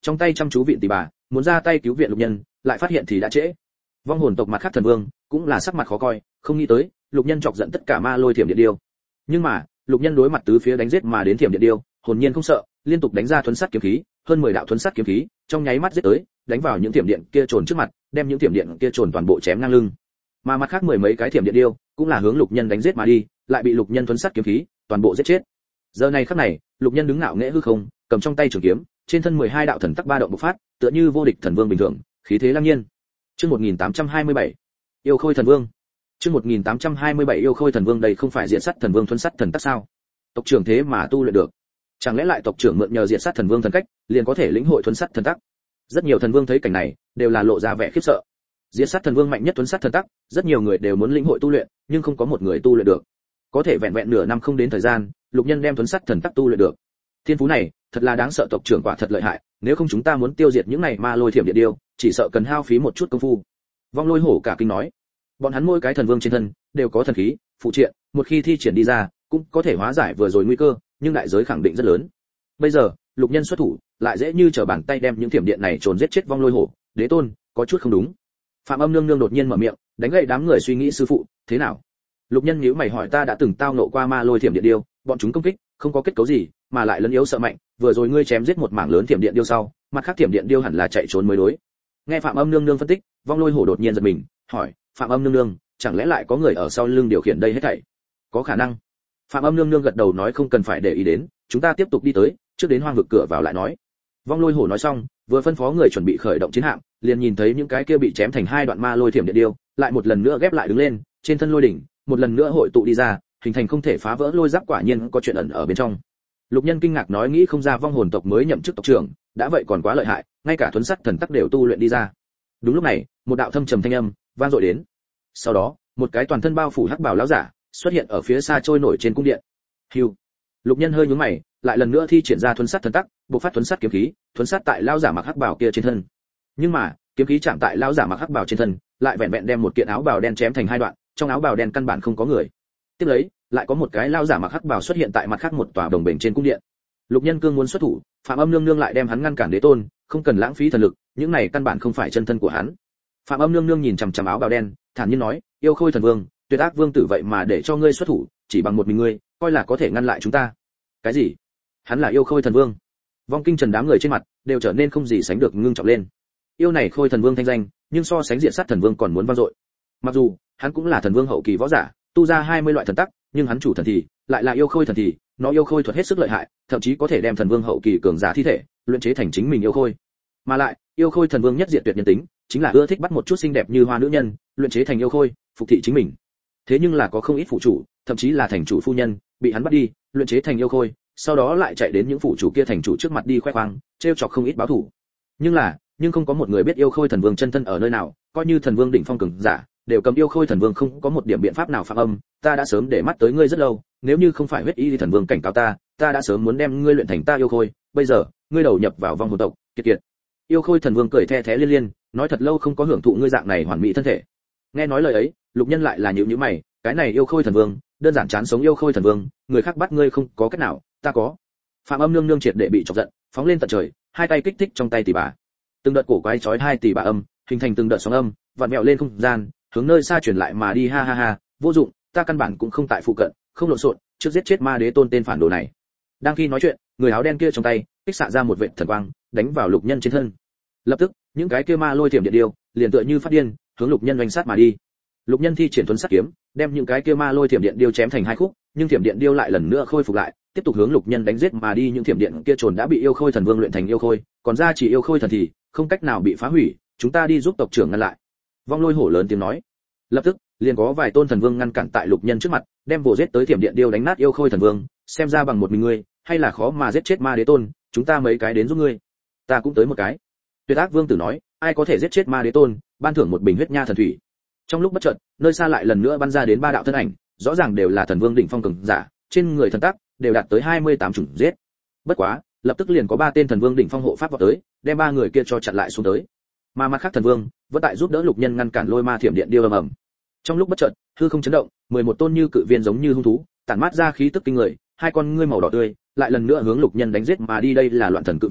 trong tay chăm chú viện tỷ bà, muốn ra tay cứu viện lục nhân, lại phát hiện thì đã trễ. Vong hồn tộc mặt khác thần vương cũng là sắc mặt khó coi, không nghĩ tới lục nhân chọc giận tất cả ma lôi thiểm điện điêu. Nhưng mà lục nhân đối mặt tứ phía đánh giết mà đến thiểm điện điêu, hồn nhiên không sợ, liên tục đánh ra thuấn sát kiếm khí, hơn mười đạo thuấn sát kiếm khí, trong nháy mắt giết tới, đánh vào những thiểm điện kia trồn trước mặt, đem những thiểm điện kia trồn toàn bộ chém ngang lưng. Mà mặt khác mười mấy cái thiểm điện điêu cũng là hướng lục nhân đánh giết mà đi, lại bị lục nhân thuấn sát kiếm khí toàn bộ giết chết. Giờ này khắc này, lục nhân đứng ngạo nghễ hư không, cầm trong tay trường kiếm, trên thân mười hai đạo thần tắc ba động bộc phát, tựa như vô địch thần vương bình thường, khí thế lang nhiên. Chương một nghìn tám trăm hai mươi bảy, yêu khôi thần vương. Chương một nghìn tám trăm hai mươi bảy yêu khôi thần vương, đây không phải diện sát thần vương thuấn sát thần tắc sao? Tộc trưởng thế mà tu luyện được. Chẳng lẽ lại tộc trưởng mượn nhờ diện sát thần vương thần cách, liền có thể lĩnh hội thuấn sát thần tắc? Rất nhiều thần vương thấy cảnh này, đều là lộ ra vẻ khiếp sợ. Diện sát thần vương mạnh nhất thuấn sát thần tắc, rất nhiều người đều muốn lĩnh hội tu luyện, nhưng không có một người tu luyện được. Có thể vẹn vẹn nửa năm không đến thời gian, lục nhân đem thuấn sát thần tắc tu luyện được. Thiên phú này, thật là đáng sợ, tộc trưởng quả thật lợi hại, nếu không chúng ta muốn tiêu diệt những này ma lôi thiểm điện điêu, chỉ sợ cần hao phí một chút công phu. Vong Lôi Hổ cả kinh nói, bọn hắn mỗi cái thần vương trên thân đều có thần khí, phụ triện, một khi thi triển đi ra, cũng có thể hóa giải vừa rồi nguy cơ, nhưng đại giới khẳng định rất lớn. Bây giờ, lục nhân xuất thủ, lại dễ như trở bàn tay đem những thiểm điện này trồn giết chết Vong Lôi Hổ, đế tôn, có chút không đúng. Phạm Âm nương nương đột nhiên mở miệng, đánh gậy đám người suy nghĩ. Sư phụ, thế nào? Lục nhân nhíu mày hỏi, ta đã từng tao nộ qua ma lôi thiểm điện điêu, bọn chúng công kích không có kết cấu gì, mà lại lấn yếu sợ mạnh, vừa rồi ngươi chém giết một mảng lớn thiểm điện điêu sau, mặt khác thiểm điện điêu hẳn là chạy trốn mới đối. Nghe Phạm Âm nương nương phân tích, Vong Lôi Hổ đột nhiên giật mình, hỏi, Phạm Âm nương nương, chẳng lẽ lại có người ở sau lưng điều khiển đây hết thảy? Có khả năng. Phạm Âm nương nương gật đầu nói, không cần phải để ý đến, chúng ta tiếp tục đi tới, trước đến hoang vực cửa vào lại nói. Vong Lôi Hổ nói xong, vừa phân phó người chuẩn bị khởi động chiến hạm, liền nhìn thấy những cái kia bị chém thành hai đoạn ma lôi thiểm điện điêu, lại một lần nữa ghép lại đứng lên, trên thân lôi đỉnh, một lần nữa hội tụ đi ra, hình thành không thể phá vỡ lôi giáp, quả nhiên có chuyện ẩn ở bên trong. Lục nhân kinh ngạc nói, nghĩ không ra vong hồn tộc mới nhậm chức tộc trưởng, đã vậy còn quá lợi hại, ngay cả thuấn sắt thần tắc đều tu luyện đi ra. Đúng lúc này, một đạo thâm trầm thanh âm vang dội đến. Sau đó, một cái toàn thân bao phủ hắc bào lão giả xuất hiện ở phía xa trôi nổi trên cung điện. Hưu. Lục nhân hơi nhướng mày, lại lần nữa thi triển ra thuấn sắt thần tắc, bộc phát thuấn sắt kiếm khí, thuấn sát tại lão giả mặc hắc bào kia trên thân. Nhưng mà, kiếm khí chạm tại lão giả mặc hắc bào trên thân, lại vẹn vẹn đem một kiện áo bào đen chém thành hai đoạn, trong áo bào đen căn bản không có người. Tiếp lấy, lại có một cái lão giả mặc hắc bào xuất hiện tại mặt khác một tòa đồng bền trên cung điện. Lục nhân cương muốn xuất thủ, Phạm Âm nương nương lại đem hắn ngăn cản, đế tôn, không cần lãng phí thần lực, những này căn bản không phải chân thân của hắn. Phạm Âm nương nương nhìn chằm chằm áo bào đen, thản nhiên nói, yêu khôi thần vương, tuyệt ác vương tử vậy mà để cho ngươi xuất thủ, chỉ bằng một mình ngươi, coi là có thể ngăn lại chúng ta? Cái gì? Hắn là yêu khôi thần vương? Vong kinh trần đám người trên mặt đều trở nên không gì sánh được ngưng trọng lên. Yêu này khôi thần vương thanh danh, nhưng so sánh diện sát thần vương còn muốn vang dội. Mặc dù hắn cũng là thần vương hậu kỳ võ giả, tu ra hai mươi loại thần tắc, nhưng hắn chủ thần thì lại là yêu khôi thần thì, nó yêu khôi thuật hết sức lợi hại, thậm chí có thể đem thần vương hậu kỳ cường giả thi thể luyện chế thành chính mình yêu khôi. Mà lại, yêu khôi thần vương nhất diện tuyệt nhân tính, chính là ưa thích bắt một chút xinh đẹp như hoa nữ nhân, luyện chế thành yêu khôi, phục thị chính mình. Thế nhưng là có không ít phụ chủ, thậm chí là thành chủ phu nhân, bị hắn bắt đi, luyện chế thành yêu khôi, sau đó lại chạy đến những phụ chủ kia thành chủ trước mặt đi khoe khoang, trêu chọc không ít báo thủ. Nhưng là, nhưng không có một người biết yêu khôi thần vương chân thân ở nơi nào, coi như thần vương đỉnh phong cường giả, đều cầm yêu khôi thần vương không có một điểm biện pháp nào. Phạm Âm, ta đã sớm để mắt tới ngươi rất lâu, nếu như không phải huyết y thần vương cảnh cáo ta, ta đã sớm muốn đem ngươi luyện thành ta yêu khôi, bây giờ, ngươi đầu nhập vào vong hồn tộc, kiệt kiệt. Yêu khôi thần vương cười the thé liên liên, nói thật lâu không có hưởng thụ ngươi dạng này hoàn mỹ thân thể. Nghe nói lời ấy, Lục nhân lại là nhíu nhíu mày, cái này yêu khôi thần vương, đơn giản chán sống yêu khôi thần vương, người khác bắt ngươi không có cách nào, ta có. Phạm Âm nương nương triệt để bị chọc giận, phóng lên tận trời, hai tay kích thích trong tay tỷ bà. Từng đợt cổ quái chói hai tỷ bà âm, hình thành từng đợt sóng âm, vặn vẹo lên không gian, hướng nơi xa truyền lại mà đi. Ha ha ha, vô dụng, ta căn bản cũng không tại phụ cận, không lộn xộn, trước giết chết ma đế tôn tên phản đồ này. Đang khi nói chuyện, người áo đen kia trong tay kích xạ ra một vệt thần quang, đánh vào Lục nhân trên thân. Lập tức, những cái kia ma lôi thiểm điện điêu, liền tựa như phát điên, hướng Lục nhân oanh sát mà đi. Lục nhân thi triển thuấn sát kiếm, đem những cái kia ma lôi thiểm điện điêu chém thành hai khúc, nhưng thiểm điện điêu lại lần nữa khôi phục lại, tiếp tục hướng Lục nhân đánh giết mà đi. Những thiểm điện kia trồn đã bị yêu khôi thần vương luyện thành yêu khôi, còn ra chỉ yêu khôi thần thì không cách nào bị phá hủy, chúng ta đi giúp tộc trưởng ngăn lại. Vong Lôi Hổ lớn tiếng nói. Lập tức, liền có vài tôn thần vương ngăn cản tại Lục nhân trước mặt, đem vồ giết tới thiểm điện điêu đánh nát yêu khôi thần vương, xem ra bằng một mình ngươi, hay là khó mà giết chết ma đế tôn, chúng ta mấy cái đến giúp ngươi. Ta cũng tới một cái. Tuyệt ác vương tử nói, ai có thể giết chết ma đế tôn, ban thưởng một bình huyết nha thần thủy. Trong lúc bất chợt, nơi xa lại lần nữa bắn ra đến ba đạo thân ảnh, rõ ràng đều là thần vương đỉnh phong cường giả, trên người thần tắc đều đạt tới hai mươi tám chủng giết. Bất quá, lập tức liền có ba tên thần vương đỉnh phong hộ pháp vọt tới, đem ba người kia cho chặn lại xuống tới. Mà mặt khác thần vương vẫn tại giúp đỡ Lục nhân ngăn cản lôi ma thiểm điện điêu ầm ầm. Trong lúc bất chợt, hư không chấn động, mười một tôn như cự viên giống như hung thú, tản mát ra khí tức kinh người, hai con ngươi màu đỏ tươi, lại lần nữa hướng Lục nhân đánh giết mà đi. Đây là loạn thần cự viên,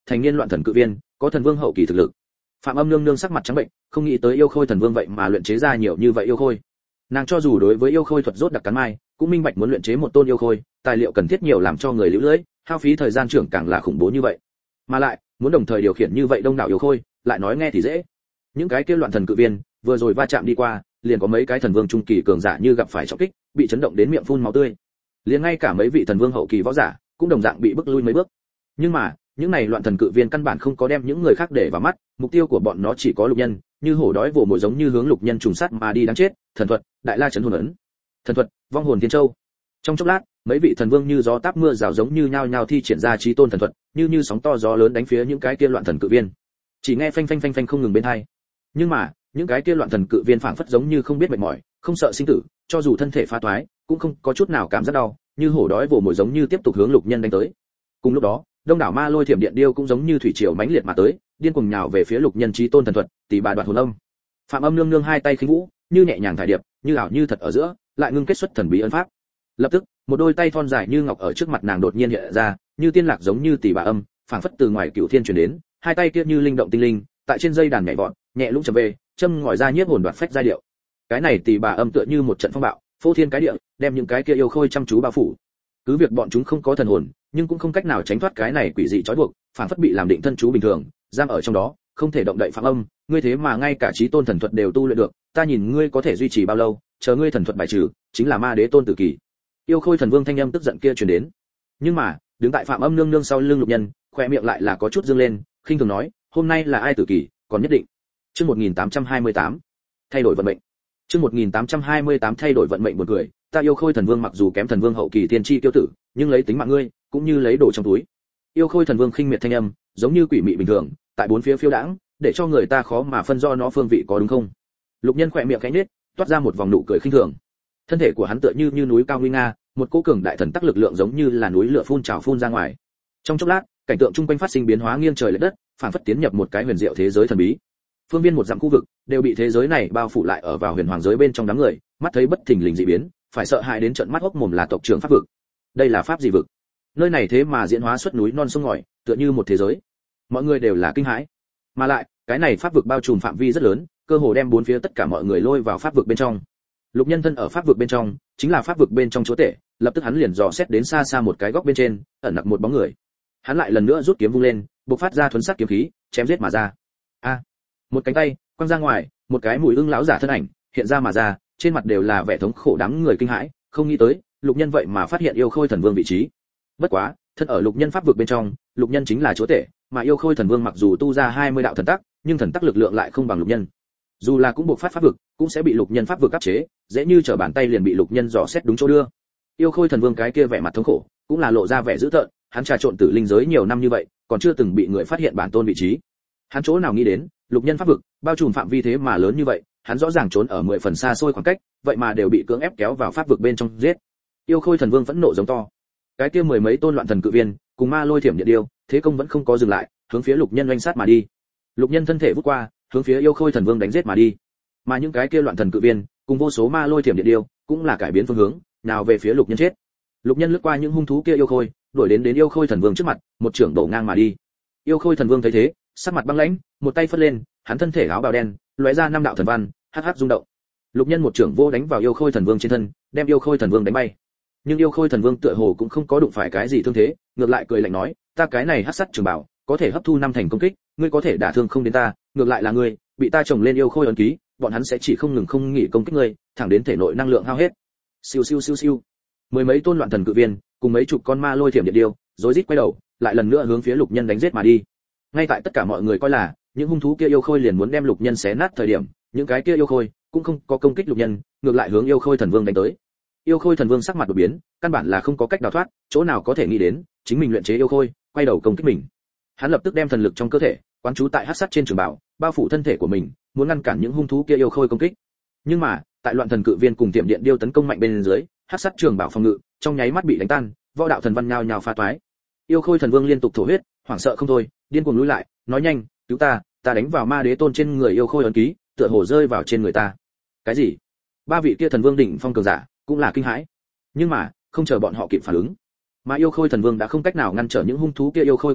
thành niên loạn thần cự viên, có thần vương hậu kỳ thực lực. Phạm Âm nương nương sắc mặt trắng bệnh, không nghĩ tới yêu khôi thần vương vậy mà luyện chế ra nhiều như vậy yêu khôi. Nàng cho dù đối với yêu khôi thuật rốt đặc cắn mai, cũng minh bạch muốn luyện chế một tôn yêu khôi, tài liệu cần thiết nhiều làm cho người lưu lưỡi, hao phí thời gian trưởng càng là khủng bố như vậy. Mà lại, muốn đồng thời điều khiển như vậy đông đảo yêu khôi, lại nói nghe thì dễ. Những cái kia loạn thần cự viên, vừa rồi va chạm đi qua, liền có mấy cái thần vương trung kỳ cường giả như gặp phải trọng kích, bị chấn động đến miệng phun máu tươi. Liền ngay cả mấy vị thần vương hậu kỳ võ giả, cũng đồng dạng bị bức lui mấy bước. Nhưng mà, những này loạn thần cự viên căn bản không có đem những người khác để vào mắt, mục tiêu của bọn nó chỉ có Lục Nhân, như hổ đói vồ mồi giống như hướng Lục Nhân trùng sát mà đi đáng chết. Thần thuật, Đại La chấn hồn ấn. Thần thuật, Vong hồn thiên châu. Trong chốc lát, mấy vị thần vương như gió táp mưa rào giống như nhao nhao thi triển ra chí tôn thần thuật, như như sóng to gió lớn đánh phía những cái kia loạn thần cự viên. Chỉ nghe phanh phanh phanh phanh không ngừng bên hai. Nhưng mà, những cái kia loạn thần cự viên phảng phất giống như không biết mệt mỏi, không sợ sinh tử, cho dù thân thể phá toái, cũng không có chút nào cảm giác đau, như hổ đói vồ mồi giống như tiếp tục hướng Lục Nhân đánh tới. Cùng lúc đó, đông đảo ma lôi thiểm điện điêu cũng giống như thủy triều mãnh liệt mà tới, điên cuồng nhào về phía Lục Nhân chí tôn thần thuật, tỷ bà đoạt hồn âm. Phạm Âm nương nương hai tay khinh vũ, như nhẹ nhàng thải điệp, như ảo như thật ở giữa, lại ngưng kết xuất thần bí ấn pháp. Lập tức, một đôi tay thon dài như ngọc ở trước mặt nàng đột nhiên hiện ra, như tiên lạc giống như tỷ bà âm, phảng phất từ ngoài cửu thiên truyền đến, hai tay kia như linh động tinh linh, tại trên dây đàn nhảy vọt, nhẹ lũng trầm về, châm ngòi ra nhiếp hồn đoạt phách giai điệu. Cái này tỷ bà âm tựa như một trận phong bạo, phô thiên cái địa, đem những cái kia yêu khôi chăm chú bao phủ. Cứ việc bọn chúng không có thần hồn, nhưng cũng không cách nào tránh thoát cái này quỷ dị trói buộc, phảng phất bị làm định thân chú bình thường, giam ở trong đó, không thể động đậy. Phạm Âm, ngươi thế mà ngay cả chí tôn thần thuật đều tu luyện được, ta nhìn ngươi có thể duy trì bao lâu, chờ ngươi thần thuật bài trừ, chính là ma đế tôn tử kỳ. Yêu khôi thần vương thanh âm tức giận kia truyền đến. Nhưng mà, đứng tại Phạm Âm nương nương sau lưng Lục Nhân, khóe miệng lại là có chút dương lên, khinh thường nói, hôm nay là ai tử kỳ, còn nhất định. Chương một nghìn tám trăm hai mươi tám, thay đổi vận mệnh. Chương một nghìn tám trăm hai mươi tám thay đổi vận mệnh buồn cười, ta yêu khôi thần vương mặc dù kém thần vương hậu kỳ tiên tri tiêu tử, nhưng lấy tính mạng ngươi, cũng như lấy đồ trong túi. Yêu khôi thần vương khinh miệt thanh âm, giống như quỷ mị bình thường, tại bốn phía phiêu đãng, để cho người ta khó mà phân do nó phương vị có đúng không. Lục Nhân khỏe miệng khẽ nhếch, toát ra một vòng nụ cười khinh thường. Thân thể của hắn tựa như như núi cao nguy nga, một cỗ cường đại thần tắc lực lượng giống như là núi lửa phun trào phun ra ngoài. Trong chốc lát, cảnh tượng chung quanh phát sinh biến hóa nghiêng trời lệch đất, phảng phất tiến nhập một cái huyền diệu thế giới thần bí. Phương viên một dặm khu vực đều bị thế giới này bao phủ lại ở vào huyền hoàng giới bên trong đám người, mắt thấy bất thình lình dị biến, phải sợ hãi đến trợn mắt hốc mồm là tộc trưởng pháp vực. Đây là pháp gì vực? Nơi này thế mà diễn hóa xuất núi non sông ngòi, tựa như một thế giới. Mọi người đều là kinh hãi. Mà lại, cái này pháp vực bao trùm phạm vi rất lớn, cơ hồ đem bốn phía tất cả mọi người lôi vào pháp vực bên trong. Lục Nhân thân ở pháp vực bên trong, chính là pháp vực bên trong chúa tể, lập tức hắn liền dò xét đến xa xa một cái góc bên trên, ẩn nặc một bóng người. Hắn lại lần nữa rút kiếm vung lên, bộc phát ra thuần sắc kiếm khí, chém giết mà ra. A! Một cánh tay quăng ra ngoài, một cái mùi ưng lão giả thân ảnh hiện ra mà ra, trên mặt đều là vẻ thống khổ đám người kinh hãi, không nghĩ tới, Lục Nhân vậy mà phát hiện yêu khôi thần vương vị trí. Bất quá, thân ở Lục Nhân pháp vực bên trong, Lục Nhân chính là chúa tể, mà yêu khôi thần vương mặc dù tu ra hai mươi đạo thần tắc, nhưng thần tắc lực lượng lại không bằng Lục Nhân. Dù là cũng buộc phát pháp vực, cũng sẽ bị Lục Nhân pháp vực áp chế, dễ như trở bàn tay liền bị Lục Nhân dò xét đúng chỗ đưa. Yêu khôi thần vương cái kia vẻ mặt thống khổ, cũng là lộ ra vẻ dữ tợn, hắn trà trộn tử linh giới nhiều năm như vậy, còn chưa từng bị người phát hiện bản tôn vị trí. Hắn chỗ nào nghĩ đến, Lục Nhân pháp vực bao trùm phạm vi thế mà lớn như vậy, hắn rõ ràng trốn ở mười phần xa xôi khoảng cách, vậy mà đều bị cưỡng ép kéo vào pháp vực bên trong giết. Yêu khôi thần vương phẫn nộ giống to. Cái kia mười mấy tôn loạn thần cự viên, cùng ma lôi thiểm điện điêu, thế công vẫn không có dừng lại, hướng phía Lục Nhân oanh sát mà đi. Lục Nhân thân thể vút qua, hướng phía yêu khôi thần vương đánh giết mà đi. Mà những cái kia loạn thần cự viên, cùng vô số ma lôi thiểm điện điêu, cũng là cải biến phương hướng, nào về phía Lục Nhân chết. Lục Nhân lướt qua những hung thú kia yêu khôi, đuổi đến đến yêu khôi thần vương trước mặt, một trưởng đổ ngang mà đi. Yêu khôi thần vương thấy thế, sắc mặt băng lãnh, một tay phất lên, hắn thân thể áo bào đen, lóe ra năm đạo thần văn, hắc hắc rung động. Lục Nhân một trưởng vô đánh vào yêu khôi thần vương trên thân, đem yêu khôi thần vương đánh bay. Nhưng yêu khôi thần vương tựa hồ cũng không có đụng phải cái gì thương thế, ngược lại cười lạnh nói, ta cái này hắc sắt trường bảo, có thể hấp thu năm thành công kích, ngươi có thể đả thương không đến ta, ngược lại là ngươi, bị ta trồng lên yêu khôi ấn ký, bọn hắn sẽ chỉ không ngừng không nghỉ công kích ngươi, thẳng đến thể nội năng lượng hao hết. Siêu siêu siêu siêu. Mười mấy tôn loạn thần cự viên, cùng mấy chục con ma lôi thiểm điện điêu, rối rít quay đầu, lại lần nữa hướng phía Lục Nhân đánh giết mà đi. Ngay tại tất cả mọi người coi là những hung thú kia yêu khôi liền muốn đem Lục Nhân xé nát thời điểm, những cái kia yêu khôi cũng không có công kích Lục Nhân, ngược lại hướng yêu khôi thần vương đánh tới. Yêu khôi thần vương sắc mặt đột biến, căn bản là không có cách đào thoát, chỗ nào có thể nghĩ đến, chính mình luyện chế yêu khôi, quay đầu công kích mình. Hắn lập tức đem thần lực trong cơ thể quán trú tại hắc sắt trên trường bảo, bao phủ thân thể của mình, muốn ngăn cản những hung thú kia yêu khôi công kích. Nhưng mà, tại loạn thần cự viên cùng tiệm điện điêu tấn công mạnh bên dưới, hắc sắt trường bảo phòng ngự trong nháy mắt bị đánh tan, võ đạo thần văn nhao nhao pha toái. Yêu khôi thần vương liên tục thổ huyết, hoảng sợ không thôi, điên cuồng lùi lại, nói nhanh, cứu ta, ta đánh vào ma đế tôn trên người yêu khôi ấn ký, tựa hồ rơi vào trên người ta. Cái gì? Ba vị kia thần vương đỉnh phong cường giả cũng là kinh hãi. Nhưng mà, không chờ bọn họ kịp phản ứng, mà yêu khôi thần vương đã không cách nào ngăn trở những hung thú kia yêu khôi công kích,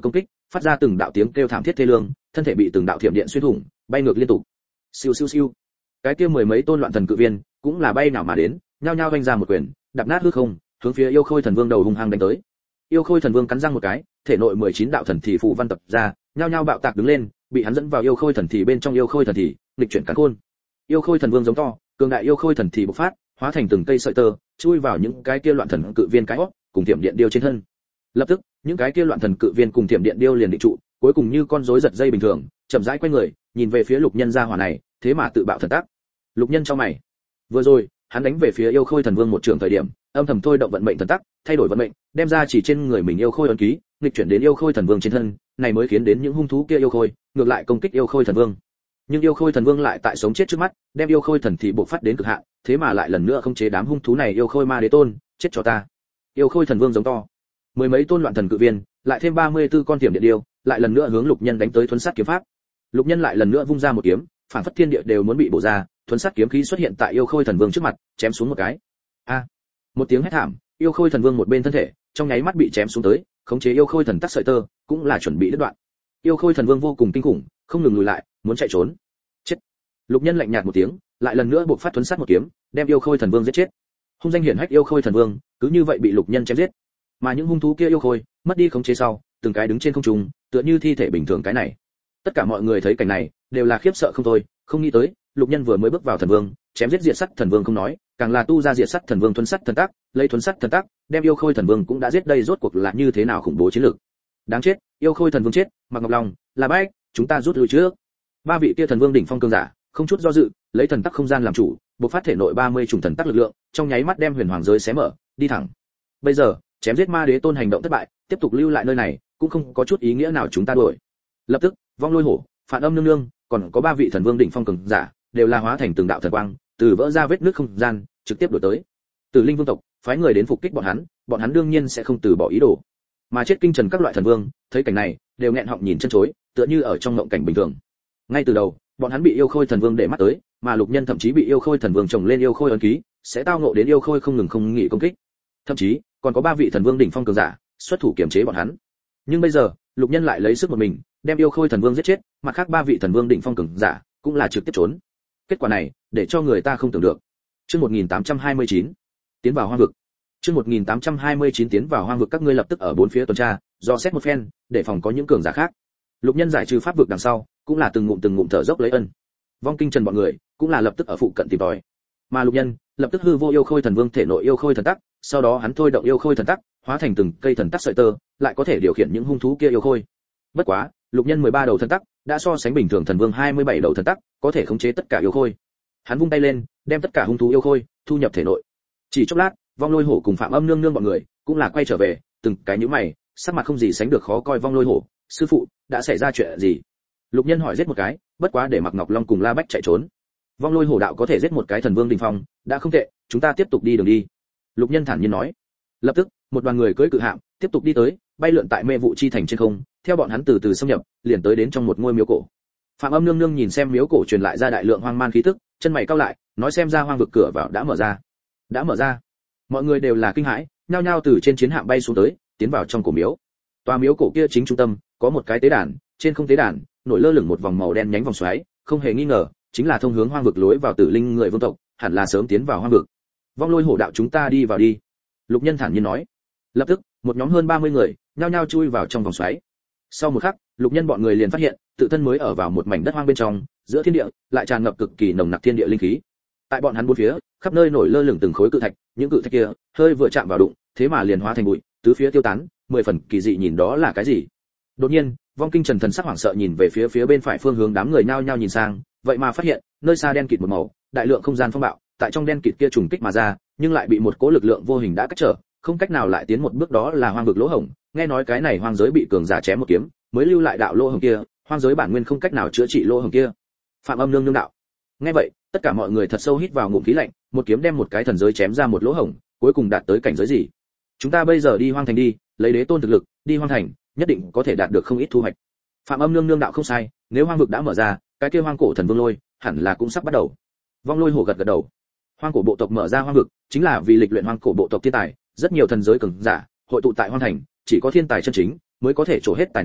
phát ra từng đạo tiếng kêu thảm thiết thê lương, thân thể bị từng đạo thiểm điện xuyên thủng, bay ngược liên tục. Siêu siêu siêu. Cái kia mười mấy tôn loạn thần cự viên cũng là bay nào mà đến, nhao nhao vung ra một quyền, đập nát hư không, hướng phía Yêu Khôi Thần Vương đầu hung hăng đánh tới. Yêu Khôi Thần Vương cắn răng một cái, thể nội mười chín đạo thần thì phù văn tập ra, nhao nhao bạo tạc đứng lên, bị hắn dẫn vào Yêu Khôi Thần thì bên trong Yêu Khôi Thần thì, nghịch chuyển cắn khôn. Yêu Khôi Thần Vương giống to, cường đại Yêu Khôi Thần thì bộc phát, hóa thành từng cây sợi tơ, chui vào những cái kia loạn thần cự viên cái hốc, cùng thiểm điện điêu trên thân. Lập tức, những cái kia loạn thần cự viên cùng thiểm điện điêu liền định trụ, cuối cùng như con rối giật dây bình thường, chậm rãi quay người, nhìn về phía Lục Nhân gia hỏa này, thế mà tự bạo thần tác. Lục Nhân trong mày. Vừa rồi, hắn đánh về phía Yêu Khôi Thần Vương một trường thời điểm, âm thầm thôi động vận mệnh thần tắc, thay đổi vận mệnh, đem ra chỉ trên người mình Yêu Khôi ấn ký, nghịch chuyển đến Yêu Khôi Thần Vương trên thân, này mới khiến đến những hung thú kia yêu khôi, ngược lại công kích Yêu Khôi Thần Vương. Nhưng Yêu Khôi Thần Vương lại tại sống chết trước mắt, đem Yêu Khôi Thần thì bộc phát đến cực hạn, thế mà lại lần nữa không chế đám hung thú này Yêu Khôi Ma Đế Tôn, chết cho ta. Yêu Khôi Thần Vương giống to. Mười mấy tôn loạn thần cự viên, lại thêm ba mươi tư con tiềm điện điêu, lại lần nữa hướng Lục Nhân đánh tới thuần sát kiếm pháp. Lục Nhân lại lần nữa vung ra một kiếm, phản phất thiên địa đều muốn bị bổ ra, thuần sát kiếm khí xuất hiện tại Yêu Khôi Thần Vương trước mặt, chém xuống một cái. A! Một tiếng hét thảm, Yêu Khôi Thần Vương một bên thân thể, trong nháy mắt bị chém xuống tới, khống chế Yêu Khôi Thần tắc sợi tơ, cũng là chuẩn bị đứt đoạn. Yêu Khôi Thần Vương vô cùng kinh khủng, không ngừng lùi lại, muốn chạy trốn. Chết! Lục Nhân lạnh nhạt một tiếng, lại lần nữa buộc phát thuần sát một kiếm, đem Yêu Khôi Thần Vương giết chết. Hung danh hiển hách Yêu Khôi Thần Vương, cứ như vậy bị Lục Nhân chém giết. Mà những hung thú kia yêu khôi, mất đi khống chế sau, từng cái đứng trên không trung, tựa như thi thể bình thường cái này. Tất cả mọi người thấy cảnh này, đều là khiếp sợ không thôi, không nghĩ tới, Lục Nhân vừa mới bước vào thần vương, chém giết diệt sắt thần vương không nói, càng là tu ra diệt sắt thần vương thuần sắt thần tác, lấy thuần sắt thần tác, đem yêu khôi thần vương cũng đã giết, đây rốt cuộc là như thế nào khủng bố chiến lược. Đáng chết, yêu khôi thần vương chết, Mạc Ngọc Long, là bách, chúng ta rút lui trước. Ba vị kia thần vương đỉnh phong cường giả, không chút do dự, lấy thần tắc không gian làm chủ, bộc phát thể nội ba mươi chủng thần tắc lực lượng, trong nháy mắt đem huyền hoàng giới xé mở, đi thẳng. Bây giờ, chém giết ma đế tôn hành động thất bại, tiếp tục lưu lại nơi này, cũng không có chút ý nghĩa nào chúng ta đuổi. Lập tức, Vong Lôi Hổ, Phản Âm Nương Nương, còn có ba vị thần vương đỉnh phong cường giả, đều là hóa thành từng đạo thần quang, từ vỡ ra vết nứt không gian, trực tiếp đuổi tới. Tử Linh Vương tộc phái người đến phục kích bọn hắn, bọn hắn đương nhiên sẽ không từ bỏ ý đồ. Mà chết kinh trần các loại thần vương, thấy cảnh này, đều nghẹn họng nhìn chân chối, tựa như ở trong ngộng cảnh bình thường. Ngay từ đầu, bọn hắn bị yêu khôi thần vương để mắt tới, mà Lục Nhân thậm chí bị yêu khôi thần vương trồng lên yêu khôi ấn ký, sẽ tao ngộ đến yêu khôi không ngừng không nghỉ công kích. Thậm chí, còn có ba vị thần vương đỉnh phong cường giả xuất thủ kiềm chế bọn hắn. Nhưng bây giờ, Lục Nhân lại lấy sức một mình, đem yêu khôi thần vương giết chết, mặt khác ba vị thần vương đỉnh phong cường giả cũng là trực tiếp trốn. Kết quả này, để cho người ta không tưởng được. Chương một nghìn tám trăm hai mươi chín, tiến vào hoang vực. Chương một nghìn tám trăm hai mươi chín tiến vào hoang vực, các ngươi lập tức ở bốn phía tuần tra, dò xét một phen, để phòng có những cường giả khác. Lục Nhân giải trừ pháp vực đằng sau, cũng là từng ngụm từng ngụm thở dốc lấy ân. Vong Kinh Trần bọn người, cũng là lập tức ở phụ cận tìm tòi. Mà Lục Nhân, lập tức hư vô yêu khôi thần vương thể nội yêu khôi thần tắc, sau đó hắn thôi động yêu khôi thần tắc, hóa thành từng cây thần tắc sợi tơ, lại có thể điều khiển những hung thú kia yêu khôi. Bất quá, Lục Nhân mười ba đầu thần tắc, đã so sánh bình thường thần vương hai mươi bảy đầu thần tắc, có thể khống chế tất cả yêu khôi. Hắn vung tay lên, đem tất cả hung thú yêu khôi thu nhập thể nội. Chỉ chốc lát, Vong Lôi Hổ cùng Phạm Âm Nương Nương bọn người, cũng là quay trở về, từng cái nhíu mày, sắc mặt không gì sánh được khó coi. Vong Lôi Hổ, sư phụ, đã xảy ra chuyện gì? Lục Nhân hỏi giết một cái, bất quá để Mạc Ngọc Long cùng La Bách chạy trốn. Vong Lôi Hổ đạo có thể giết một cái thần vương đỉnh phong, đã không tệ, chúng ta tiếp tục đi đường đi. Lục Nhân thản nhiên nói. Lập tức, một đoàn người cưỡi cự hạm, tiếp tục đi tới, bay lượn tại mê vụ chi thành trên không, theo bọn hắn từ từ xâm nhập, liền tới đến trong một ngôi miếu cổ. Phạm Âm Nương Nương nhìn xem miếu cổ truyền lại ra đại lượng hoang man khí tức, chân mày cau lại, nói xem ra hoang vực cửa vào đã mở ra. Đã mở ra. Mọi người đều là kinh hãi, nhao nhao từ trên chiến hạm bay xuống tới, tiến vào trong cổ miếu. Tòa miếu cổ kia chính trung tâm, có một cái tế đàn, trên không tế đàn, nổi lơ lửng một vòng màu đen nhánh vòng xoáy, không hề nghi ngờ, chính là thông hướng hoang vực lối vào Tử Linh người vương tộc, hẳn là sớm tiến vào hoang vực. Vong Lôi Hổ đạo chúng ta đi vào đi. Lục Nhân thản nhiên nói. Lập tức, một nhóm hơn ba mươi người, nhao nhao chui vào trong vòng xoáy. Sau một khắc, Lục Nhân bọn người liền phát hiện, tự thân mới ở vào một mảnh đất hoang bên trong, giữa thiên địa lại tràn ngập cực kỳ nồng nặc thiên địa linh khí. Tại bọn hắn bốn phía, khắp nơi nổi lơ lửng từng khối cự thạch, những cự thạch kia, hơi vừa chạm vào đụng, thế mà liền hóa thành bụi, tứ phía tiêu tán, mười phần kỳ dị, nhìn đó là cái gì? Đột nhiên, Vong Kinh Trần thần sắc hoảng sợ nhìn về phía phía bên phải phương hướng, đám người nhao nhao nhìn sang, vậy mà phát hiện, nơi xa đen kịt một màu, đại lượng không gian phong bạo, tại trong đen kịt kia trùng kích mà ra, nhưng lại bị một cỗ lực lượng vô hình đã cách trở, không cách nào lại tiến một bước, đó là hoang vực lỗ hổng. Nghe nói cái này hoang giới bị cường giả chém một kiếm, mới lưu lại đạo lỗ hổng kia, hoang giới bản nguyên không cách nào chữa trị lỗ hổng kia. Phạm Âm Nương Nương đạo. Nghe vậy, tất cả mọi người thật sâu hít vào ngụm khí lạnh, một kiếm đem một cái thần giới chém ra một lỗ hổng, cuối cùng đạt tới cảnh giới gì? Chúng ta bây giờ đi hoang thành đi, lấy đế tôn thực lực, đi hoang thành, nhất định có thể đạt được không ít thu hoạch. Phạm Âm Nương Nương đạo không sai, nếu hoang vực đã mở ra, cái kia hoang cổ thần vương lôi, hẳn là cũng sắp bắt đầu. Vong Lôi Hổ gật gật đầu. Hoang cổ bộ tộc mở ra hoang vực, chính là vì lịch luyện hoang cổ bộ tộc thiên tài, rất nhiều thần giới cường giả hội tụ tại hoang thành, chỉ có thiên tài chân chính mới có thể trổ hết tài năng,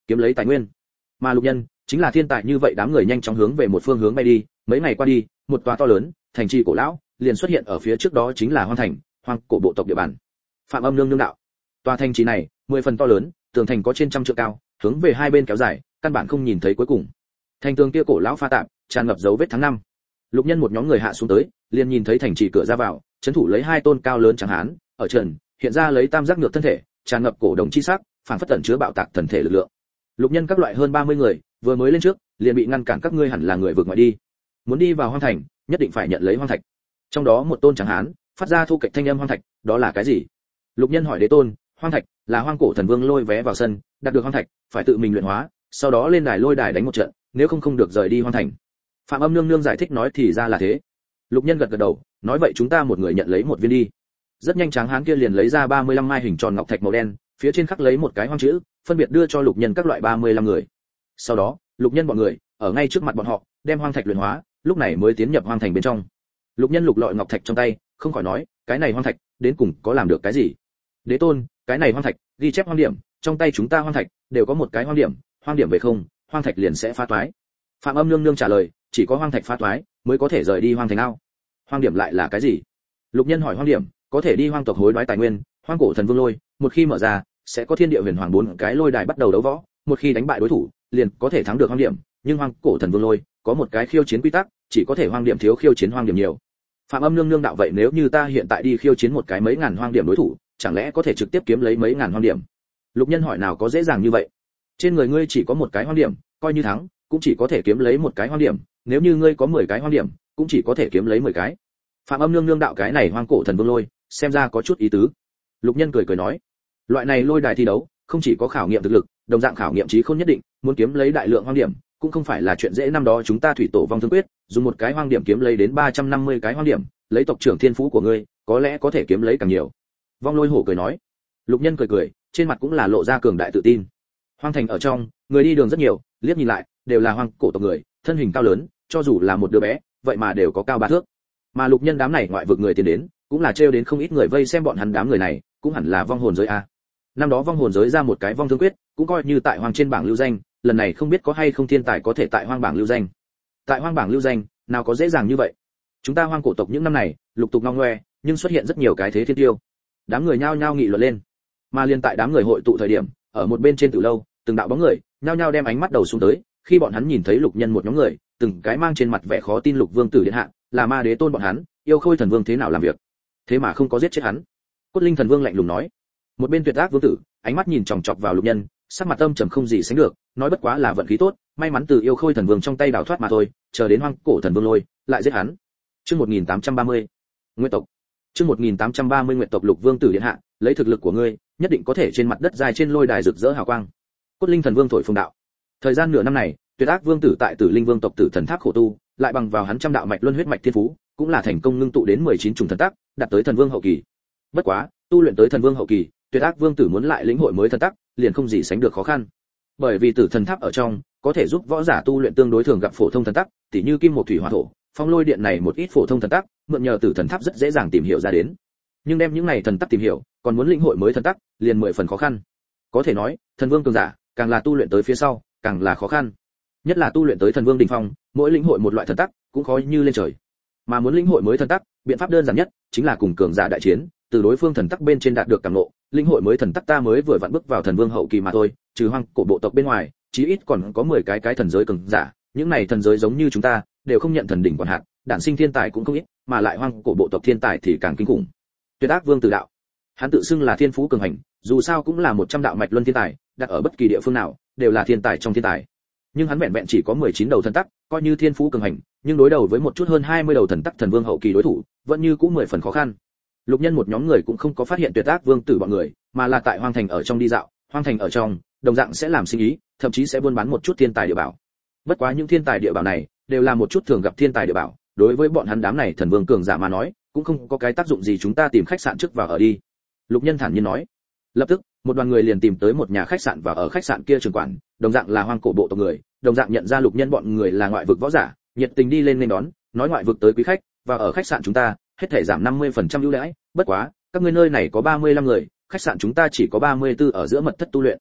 kiếm lấy tài nguyên. Mà Lục Nhân chính là thiên tài như vậy, đám người nhanh chóng hướng về một phương hướng bay đi. Mấy ngày qua đi, một tòa to lớn thành trì cổ lão liền xuất hiện ở phía trước, đó chính là Hoang Thành, Hoang cổ bộ tộc địa bàn. Phạm Âm Nương nương đạo, tòa thành trì này mười phần to lớn, tường thành có trên trăm trượng cao, hướng về hai bên kéo dài, căn bản không nhìn thấy cuối cùng. Thành tường kia cổ lão pha tạp, tràn ngập dấu vết tháng năm. Lục Nhân một nhóm người hạ xuống tới, liền nhìn thấy thành trì cửa ra vào, trấn thủ lấy hai tôn cao lớn trắng hán, ở trần hiện ra lấy tam giác ngược thân thể, tràn ngập cổ đồng chi sắc, phản phất tẩn chứa bạo tạc thần thể lực lượng. Lục Nhân các loại hơn ba mươi người, vừa mới lên trước, liền bị ngăn cản, các ngươi hẳn là người vượt ngoại đi, muốn đi vào Hoang Thành, nhất định phải nhận lấy hoang thạch. Trong đó một tôn trắng hán phát ra thu kịch thanh âm, hoang thạch, đó là cái gì? Lục Nhân hỏi đế tôn, hoang thạch là hoang cổ thần vương lôi vé vào sân, đạt được hoang thạch, phải tự mình luyện hóa, sau đó lên đài lôi đài đánh một trận, nếu không không được rời đi Hoang Thành. Phạm Âm Nương nương giải thích nói, thì ra là thế. Lục Nhân gật gật đầu, nói vậy chúng ta một người nhận lấy một viên đi. Rất nhanh tráng hán kia liền lấy ra ba mươi lăm mai hình tròn ngọc thạch màu đen, phía trên khắc lấy một cái hoang chữ, phân biệt đưa cho Lục Nhân các loại ba mươi lăm người. Sau đó, Lục Nhân bọn người ở ngay trước mặt bọn họ, đem hoang thạch luyện hóa, lúc này mới tiến nhập Hoang Thành bên trong. Lục Nhân lục lọi ngọc thạch trong tay, không khỏi nói, cái này hoang thạch đến cùng có làm được cái gì? Đế tôn, cái này hoang thạch ghi chép hoang điểm, trong tay chúng ta hoang thạch đều có một cái hoang điểm, hoang điểm về không, hoang thạch liền sẽ phá toái. Phạm Âm Nương nương trả lời, chỉ có hoang thạch phá toái mới có thể rời đi Hoang Thành ao. Hoang điểm lại là cái gì? Lục Nhân hỏi, hoang điểm có thể đi hoang tộc hối đoái tài nguyên, hoang cổ thần vương lôi, một khi mở ra, sẽ có thiên địa huyền hoàng bốn cái lôi đài bắt đầu đấu võ, một khi đánh bại đối thủ, liền có thể thắng được hoang điểm, nhưng hoang cổ thần vương lôi có một cái khiêu chiến quy tắc, chỉ có thể hoang điểm thiếu, khiêu chiến hoang điểm nhiều. Phạm Âm Nương nương đạo, vậy nếu như ta hiện tại đi khiêu chiến một cái mấy ngàn hoang điểm đối thủ, chẳng lẽ có thể trực tiếp kiếm lấy mấy ngàn hoang điểm? Lục Nhân hỏi, nào có dễ dàng như vậy? Trên người ngươi chỉ có một cái hoang điểm, coi như thắng, cũng chỉ có thể kiếm lấy một cái hoang điểm, nếu như ngươi có mười cái hoang điểm, cũng chỉ có thể kiếm lấy mười cái. Phạm Âm Nương nương đạo, cái này hoang cổ thần vương lôi, xem ra có chút ý tứ. Lục Nhân cười cười nói, loại này lôi đài thi đấu, không chỉ có khảo nghiệm thực lực, đồng dạng khảo nghiệm trí khôn nhất định, muốn kiếm lấy đại lượng hoang điểm, cũng không phải là chuyện dễ. Năm đó chúng ta thủy tổ vong thương quyết, dùng một cái hoang điểm kiếm lấy đến ba trăm năm mươi cái hoang điểm, lấy tộc trưởng thiên phú của ngươi, có lẽ có thể kiếm lấy càng nhiều. Vong Lôi Hổ cười nói. Lục Nhân cười cười, trên mặt cũng là lộ ra cường đại tự tin. Hoang Thành ở trong, người đi đường rất nhiều, liếc nhìn lại, đều là hoang cổ tộc người, thân hình cao lớn, cho dù là một đứa bé, vậy mà đều có cao ba thước. Mà Lục Nhân đám này ngoại vực người tiến đến, cũng là trêu đến không ít người vây xem, bọn hắn đám người này, cũng hẳn là vong hồn giới a. Năm đó vong hồn giới ra một cái vong thương quyết, cũng coi như tại hoang trên bảng lưu danh, lần này không biết có hay không thiên tài có thể tại hoang bảng lưu danh. Tại hoang bảng lưu danh, nào có dễ dàng như vậy. Chúng ta hoang cổ tộc những năm này, lục tục ngong ngoe, nhưng xuất hiện rất nhiều cái thế thiên tiêu. Đám người nhao nhao nghị luận lên. Mà liên tại đám người hội tụ thời điểm, ở một bên trên tử lâu, từng đạo bóng người nhao nhao đem ánh mắt đầu xuống tới, khi bọn hắn nhìn thấy Lục Nhân một nhóm người, từng cái mang trên mặt vẻ khó tin, Lục Vương tử điện hạ, là Ma Đế tôn bọn hắn, yêu Khôi thần vương thế nào làm việc, thế mà không có giết chết hắn. Cốt Linh thần vương lạnh lùng nói. Một bên Tuyệt Ác vương tử, ánh mắt nhìn chòng chọc vào Lục Nhân, sắc mặt âm trầm không gì sánh được, nói bất quá là vận khí tốt, may mắn từ yêu Khôi thần vương trong tay đào thoát mà thôi, chờ đến hoang cổ thần vương lôi, lại giết hắn. Chương một nghìn tám trăm ba mươi, Nguyệt tộc. Chương một nghìn tám trăm ba mươi Nguyệt tộc. Lục Vương tử điện hạ, lấy thực lực của ngươi, nhất định có thể trên mặt đất dài trên lôi đài rực rỡ hào quang. Cốt Linh thần vương thổi phồng đạo. Thời gian nửa năm này, Tuyệt Ác vương tử tại Tử Linh vương tộc Tử Thần Tháp khổ tu, lại bằng vào hắn trăm đạo mạch luân huyết mạch thiên phú, cũng là thành công ngưng tụ đến mười chín trùng thần tắc, đạt tới thần vương hậu kỳ. Bất quá, tu luyện tới thần vương hậu kỳ, Tuyệt Ác vương tử muốn lại lĩnh hội mới thần tắc, liền không gì sánh được khó khăn. Bởi vì Tử Thần Tháp ở trong, có thể giúp võ giả tu luyện tương đối thường gặp phổ thông thần tắc, tỉ như kim một thủy hỏa thổ, phong lôi điện này một ít phổ thông thần tắc, mượn nhờ Tử Thần Tháp rất dễ dàng tìm hiểu ra đến. Nhưng đem những này thần tắc tìm hiểu, còn muốn lĩnh hội mới thần tắc, liền mười phần khó khăn. Có thể nói, thần vương cường giả, càng là tu luyện tới phía sau, càng là khó khăn. Nhất là tu luyện tới thần vương đỉnh phong, mỗi lĩnh hội một loại thần tắc, cũng khó như lên trời. Mà muốn lĩnh hội mới thần tắc, biện pháp đơn giản nhất chính là cùng cường giả đại chiến, từ đối phương thần tắc bên trên đạt được cảm ngộ, lĩnh hội mới thần tắc. Ta mới vừa vặn bước vào thần vương hậu kỳ mà thôi, trừ hoang cổ bộ tộc bên ngoài, chí ít còn có mười cái cái thần giới cường giả, những này thần giới giống như chúng ta, đều không nhận thần đỉnh quản hạt, đản sinh thiên tài cũng không ít, mà lại hoang cổ bộ tộc thiên tài thì càng kinh khủng. Tuyệt Ác vương tử đạo, hắn tự xưng là thiên phú cường hành, dù sao cũng là một trăm đạo mạch luân thiên tài, đặt ở bất kỳ địa phương nào, đều là thiên tài trong thiên tài. Nhưng hắn vẹn vẹn chỉ có mười chín đầu thần tắc, coi như thiên phú cường hành, nhưng đối đầu với một chút hơn hai mươi đầu thần tắc thần vương hậu kỳ đối thủ, vẫn như cũng mười phần khó khăn. Lục Nhân một nhóm người cũng không có phát hiện Tuyệt Ác vương tử bọn người, mà là tại hoang thành ở trong đi dạo, hoang thành ở trong, đồng dạng sẽ làm sinh ý, thậm chí sẽ buôn bán một chút thiên tài địa bảo. Bất quá những thiên tài địa bảo này, đều là một chút thường gặp thiên tài địa bảo, đối với bọn hắn đám này thần vương cường giả mà nói, cũng không có cái tác dụng gì, chúng ta tìm khách sạn trước vào ở đi. Lục Nhân thản nhiên nói. Lập tức, một đoàn người liền tìm tới một nhà khách sạn và ở khách sạn kia trưởng quản, đồng dạng là hoang cổ bộ tộc người, đồng dạng nhận ra Lục Nhân bọn người là ngoại vực võ giả, nhiệt tình đi lên nên đón, nói ngoại vực tới quý khách, và ở khách sạn chúng ta, hết thảy giảm năm mươi phần trăm ưu đãi, bất quá, các ngươi nơi này có ba mươi lăm người, khách sạn chúng ta chỉ có ba mươi tư ở giữa mật thất tu luyện.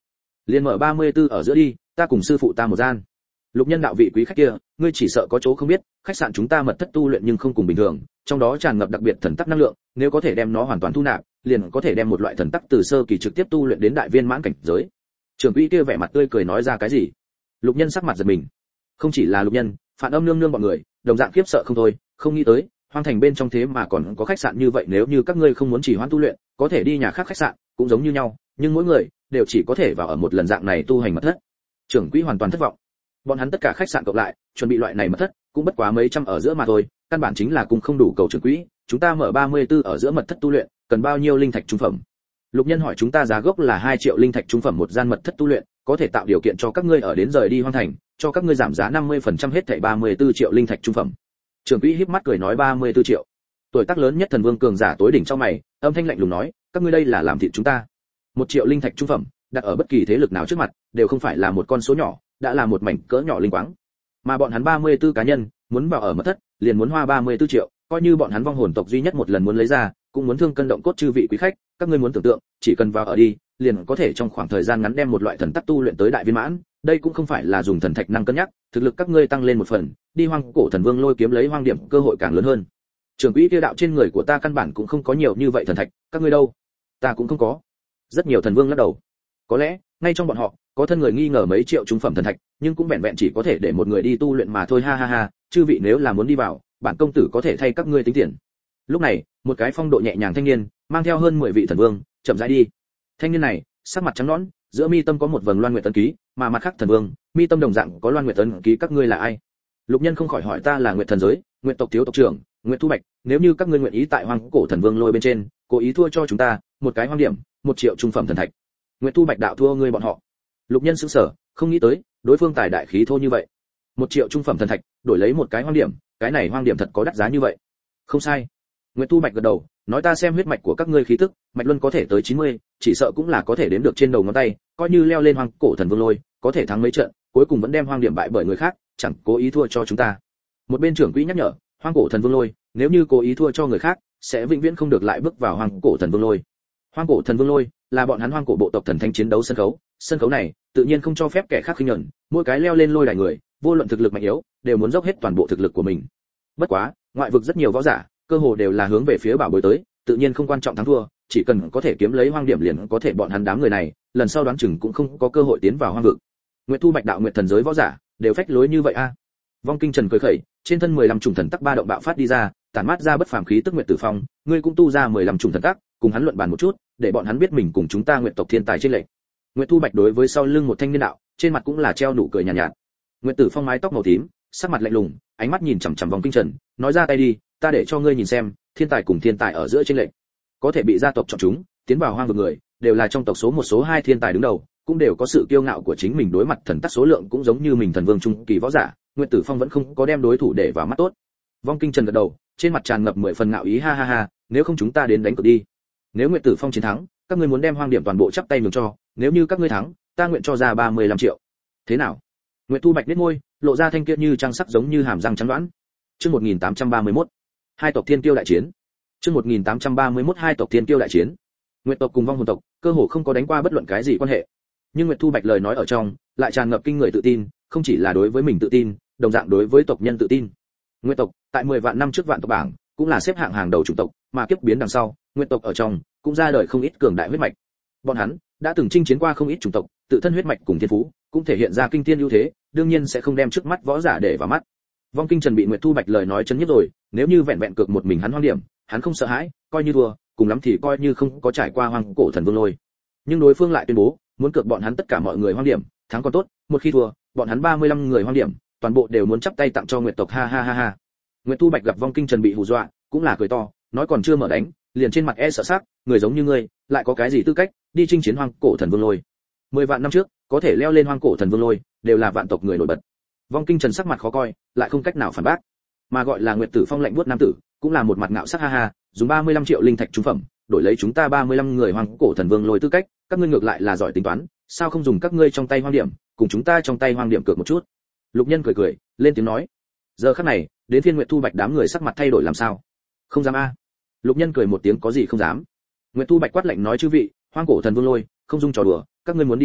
liền mở ba mươi tư ở giữa đi, ta cùng sư phụ ta một gian. Lục Nhân đạo vị quý khách kia, ngươi chỉ sợ có chỗ không biết, khách sạn chúng ta mật thất tu luyện nhưng không cùng bình thường, trong đó tràn ngập đặc biệt thần tắc năng lượng, nếu có thể đem nó hoàn toàn thu nạp, liền có thể đem một loại thần tắc từ sơ kỳ trực tiếp tu luyện đến đại viên mãn cảnh giới. Trưởng quỹ kia vẻ mặt tươi cười nói ra cái gì? Lục Nhân sắc mặt giật mình. Không chỉ là Lục Nhân, Phản Âm nương nương bọn người, đồng dạng khiếp sợ không thôi, không nghĩ tới, hoang thành bên trong thế mà còn có khách sạn như vậy, nếu như các ngươi không muốn chỉ hoãn tu luyện, có thể đi nhà khác khách sạn, cũng giống như nhau, nhưng mỗi người đều chỉ có thể vào ở một lần dạng này tu hành mật thất. Trưởng quỹ hoàn toàn thất vọng. Bọn hắn tất cả khách sạn cộng lại, chuẩn bị loại này mật thất, cũng bất quá mấy trăm ở giữa mà thôi, căn bản chính là cũng không đủ cầu trưởng quỹ, chúng ta mở ba mươi tư ở giữa mật thất tu luyện, cần bao nhiêu linh thạch trung phẩm? Lục Nhân hỏi chúng ta giá gốc là hai triệu linh thạch trung phẩm một gian mật thất tu luyện, có thể tạo điều kiện cho các ngươi ở đến rời đi hoang thành, cho các ngươi giảm giá năm mươi phần trăm hết thảy ba mươi tư triệu linh thạch trung phẩm. Trưởng quỹ híp mắt cười nói ba mươi tư triệu. Tuổi tác lớn nhất thần vương cường giả tối đỉnh trong mày, âm thanh lạnh lùng nói, các ngươi đây là làm thịt chúng ta. Một triệu linh thạch trung phẩm, đặt ở bất kỳ thế lực nào trước mặt, đều không phải là một con số nhỏ, đã là một mảnh cỡ nhỏ linh quáng. Mà bọn hắn ba mươi tư cá nhân, muốn vào ở mật thất, liền muốn hoa ba mươi tư triệu, coi như bọn hắn vong hồn tộc duy nhất một lần muốn lấy ra, cũng muốn thương cân động cốt chư vị quý khách, các ngươi muốn tưởng tượng, chỉ cần vào ở đi, liền có thể trong khoảng thời gian ngắn đem một loại thần tắc tu luyện tới đại viên mãn, đây cũng không phải là dùng thần thạch năng cân nhắc, thực lực các ngươi tăng lên một phần, đi hoang cổ thần vương lôi kiếm lấy hoang điểm, cơ hội càng lớn hơn. Trưởng quỹ kia đạo trên người của ta căn bản cũng không có nhiều như vậy thần thạch, các ngươi đâu? Ta cũng không có. Rất nhiều thần vương lắc đầu. Có lẽ, ngay trong bọn họ, có thân người nghi ngờ mấy triệu trung phẩm thần thạch, nhưng cũng vẹn vẹn chỉ có thể để một người đi tu luyện mà thôi, ha ha ha, chư vị nếu là muốn đi vào, bản công tử có thể thay các ngươi tính tiền. Lúc này, một cái phong độ nhẹ nhàng thanh niên, mang theo hơn mười vị thần vương, chậm rãi đi. Thanh niên này, sắc mặt trắng nõn, giữa mi tâm có một vầng loan nguyệt ấn ký, mà mặt khác thần vương, mi tâm đồng dạng có loan nguyệt ấn ký, các ngươi là ai? Lục Nhân không khỏi hỏi, ta là Nguyệt thần giới, Nguyệt tộc thiếu tộc trưởng, Nguyệt Thu Bạch, nếu như các ngươi nguyện ý tại hoang cổ thần vương lôi bên trên, cố ý thua cho chúng ta, một cái hoang điểm, một triệu trung phẩm thần thạch. Nguyệt Thu Bạch đạo thua ngươi bọn họ. Lục Nhân sững sờ, không nghĩ tới, đối phương tài đại khí thô như vậy. Một triệu trung phẩm thần thạch, đổi lấy một cái hoang điểm, cái này hoang điểm thật có đắt giá như vậy. Không sai. Nguyệt Thu Bạch gật đầu, nói ta xem huyết mạch của các ngươi khí tức, mạch luân có thể tới chín mươi, chỉ sợ cũng là có thể đếm được trên đầu ngón tay, coi như leo lên hoang cổ thần vương lôi, có thể thắng mấy trận, cuối cùng vẫn đem hoang điểm bại bởi người khác, chẳng cố ý thua cho chúng ta. Một bên trưởng quỹ nhắc nhở, hoang cổ thần vương lôi, nếu như cố ý thua cho người khác, sẽ vĩnh viễn không được lại bước vào hoang cổ thần vương lôi. Hoang cổ thần vương lôi là bọn hắn hoang cổ bộ tộc thần thanh chiến đấu sân khấu, sân khấu này tự nhiên không cho phép kẻ khác khinh nhẫn, mỗi cái leo lên lôi đài người, vô luận thực lực mạnh yếu, đều muốn dốc hết toàn bộ thực lực của mình. Bất quá, ngoại vực rất nhiều võ giả, cơ hồ đều là hướng về phía bảo bối tới, tự nhiên không quan trọng thắng thua, chỉ cần có thể kiếm lấy hoang điểm liền có thể bọn hắn đám người này, lần sau đoán chừng cũng không có cơ hội tiến vào hoang vực. Nguyệt Thu Bạch đạo Nguyệt thần giới võ giả, đều phách lối như vậy a. À. Vong Kinh Trần cười khẩy, trên thân mười lăm trùng thần tắc ba động bạo phát đi ra, tản mát ra bất phàm khí tức Nguyệt Tử Phong, ngươi cũng tu ra mười lăm trùng thần tắc, cùng hắn luận bàn một chút, để bọn hắn biết mình cùng chúng ta Nguyệt tộc thiên tài trên lệnh. Nguyệt Thu Bạch đối với sau lưng một thanh niên đạo, trên mặt cũng là treo nụ cười nhàn nhạt, nhạt. Nguyệt Tử Phong mái tóc màu tím, sắc mặt lạnh lùng, ánh mắt nhìn chằm chằm Vong Kinh Trần, nói ra tay đi, ta để cho ngươi nhìn xem, thiên tài cùng thiên tài ở giữa trên lệnh. Có thể bị gia tộc chọn chúng, tiến vào hoang vực người, đều là trong tộc số một số hai thiên tài đứng đầu, cũng đều có sự kiêu ngạo của chính mình, đối mặt thần tắc số lượng cũng giống như mình thần vương trung kỳ võ giả, Nguyệt Tử Phong vẫn không có đem đối thủ để vào mắt tốt. Vong Kinh Trần gật đầu, trên mặt tràn ngập mười phần ngạo ý, ha ha ha, nếu không chúng ta đến đánh cược đi. Nếu Nguyệt Tử Phong chiến thắng, các ngươi muốn đem hoang điểm toàn bộ chắp tay nhường cho, nếu như các ngươi thắng, ta nguyện cho ra ba mươi lăm triệu. Thế nào? Nguyệt Thu Bạch nhếch môi, lộ ra thanh kia như trăng sắc giống như hàm răng trắng đoán. Chương một nghìn tám trăm ba mươi mốt, hai tộc thiên kiêu đại chiến. Chương một nghìn tám trăm ba mươi mốt hai tộc thiên kiêu đại chiến. Nguyệt tộc cùng vong hồn tộc, cơ hồ không có đánh qua bất luận cái gì quan hệ. Nhưng Nguyệt Thu Bạch lời nói ở trong, lại tràn ngập kinh người tự tin, không chỉ là đối với mình tự tin, đồng dạng đối với tộc nhân tự tin. Nguyệt tộc, tại mười vạn năm trước vạn tộc bảng, cũng là xếp hạng hàng đầu chủng tộc, mà kiếp biến đằng sau, Nguyệt tộc ở trong, cũng ra đời không ít cường đại huyết mạch. Bọn hắn đã từng chinh chiến qua không ít chủng tộc, tự thân huyết mạch cùng thiên phú, cũng thể hiện ra kinh thiên ưu thế, đương nhiên sẽ không đem trước mắt võ giả để vào mắt. Vong Kinh Trần bị Nguyệt Thu Bạch lời nói chấn nhất rồi, nếu như vẹn vẹn cược một mình hắn hoang điểm, hắn không sợ hãi, coi như thua, cùng lắm thì coi như không có trải qua hoang cổ thần vương lôi. Nhưng đối phương lại tuyên bố, muốn cược bọn hắn tất cả mọi người hoang điểm, thắng còn tốt, một khi thua, bọn hắn ba mươi lăm người hoang điểm, toàn bộ đều muốn chắp tay tặng cho Nguyệt tộc, ha ha ha ha. Nguyệt Thu Bạch gặp Vong Kinh Trần bị hù dọa, cũng là cười to, nói còn chưa mở đánh, liền trên mặt e sợ sắc, người giống như ngươi, lại có cái gì tư cách đi chinh chiến hoang cổ thần vương lôi? Mười vạn năm trước, có thể leo lên hoang cổ thần vương lôi, đều là vạn tộc người nổi bật. Vong Kinh Trần sắc mặt khó coi, lại không cách nào phản bác. Mà gọi là Nguyệt Tử Phong lạnh buốt nam tử, cũng là một mặt ngạo sắc, ha ha, dùng ba mươi lăm triệu linh thạch trung phẩm, đổi lấy chúng ta ba mươi lăm người hoang cổ thần vương lôi tư cách, các ngươi ngược lại là giỏi tính toán, sao không dùng các ngươi trong tay hoang điểm, cùng chúng ta trong tay hoang điểm cược một chút. Lục Nhân cười cười, lên tiếng nói. Giờ khắc này, đến phiên Nguyệt Thu Bạch đám người sắc mặt thay đổi làm sao? Không dám a. Lục Nhân cười một tiếng, có gì không dám. Nguyệt Thu Bạch quát lạnh nói, chư vị, hoang cổ thần vương lôi, không dung trò đùa, các ngươi muốn đi đấu,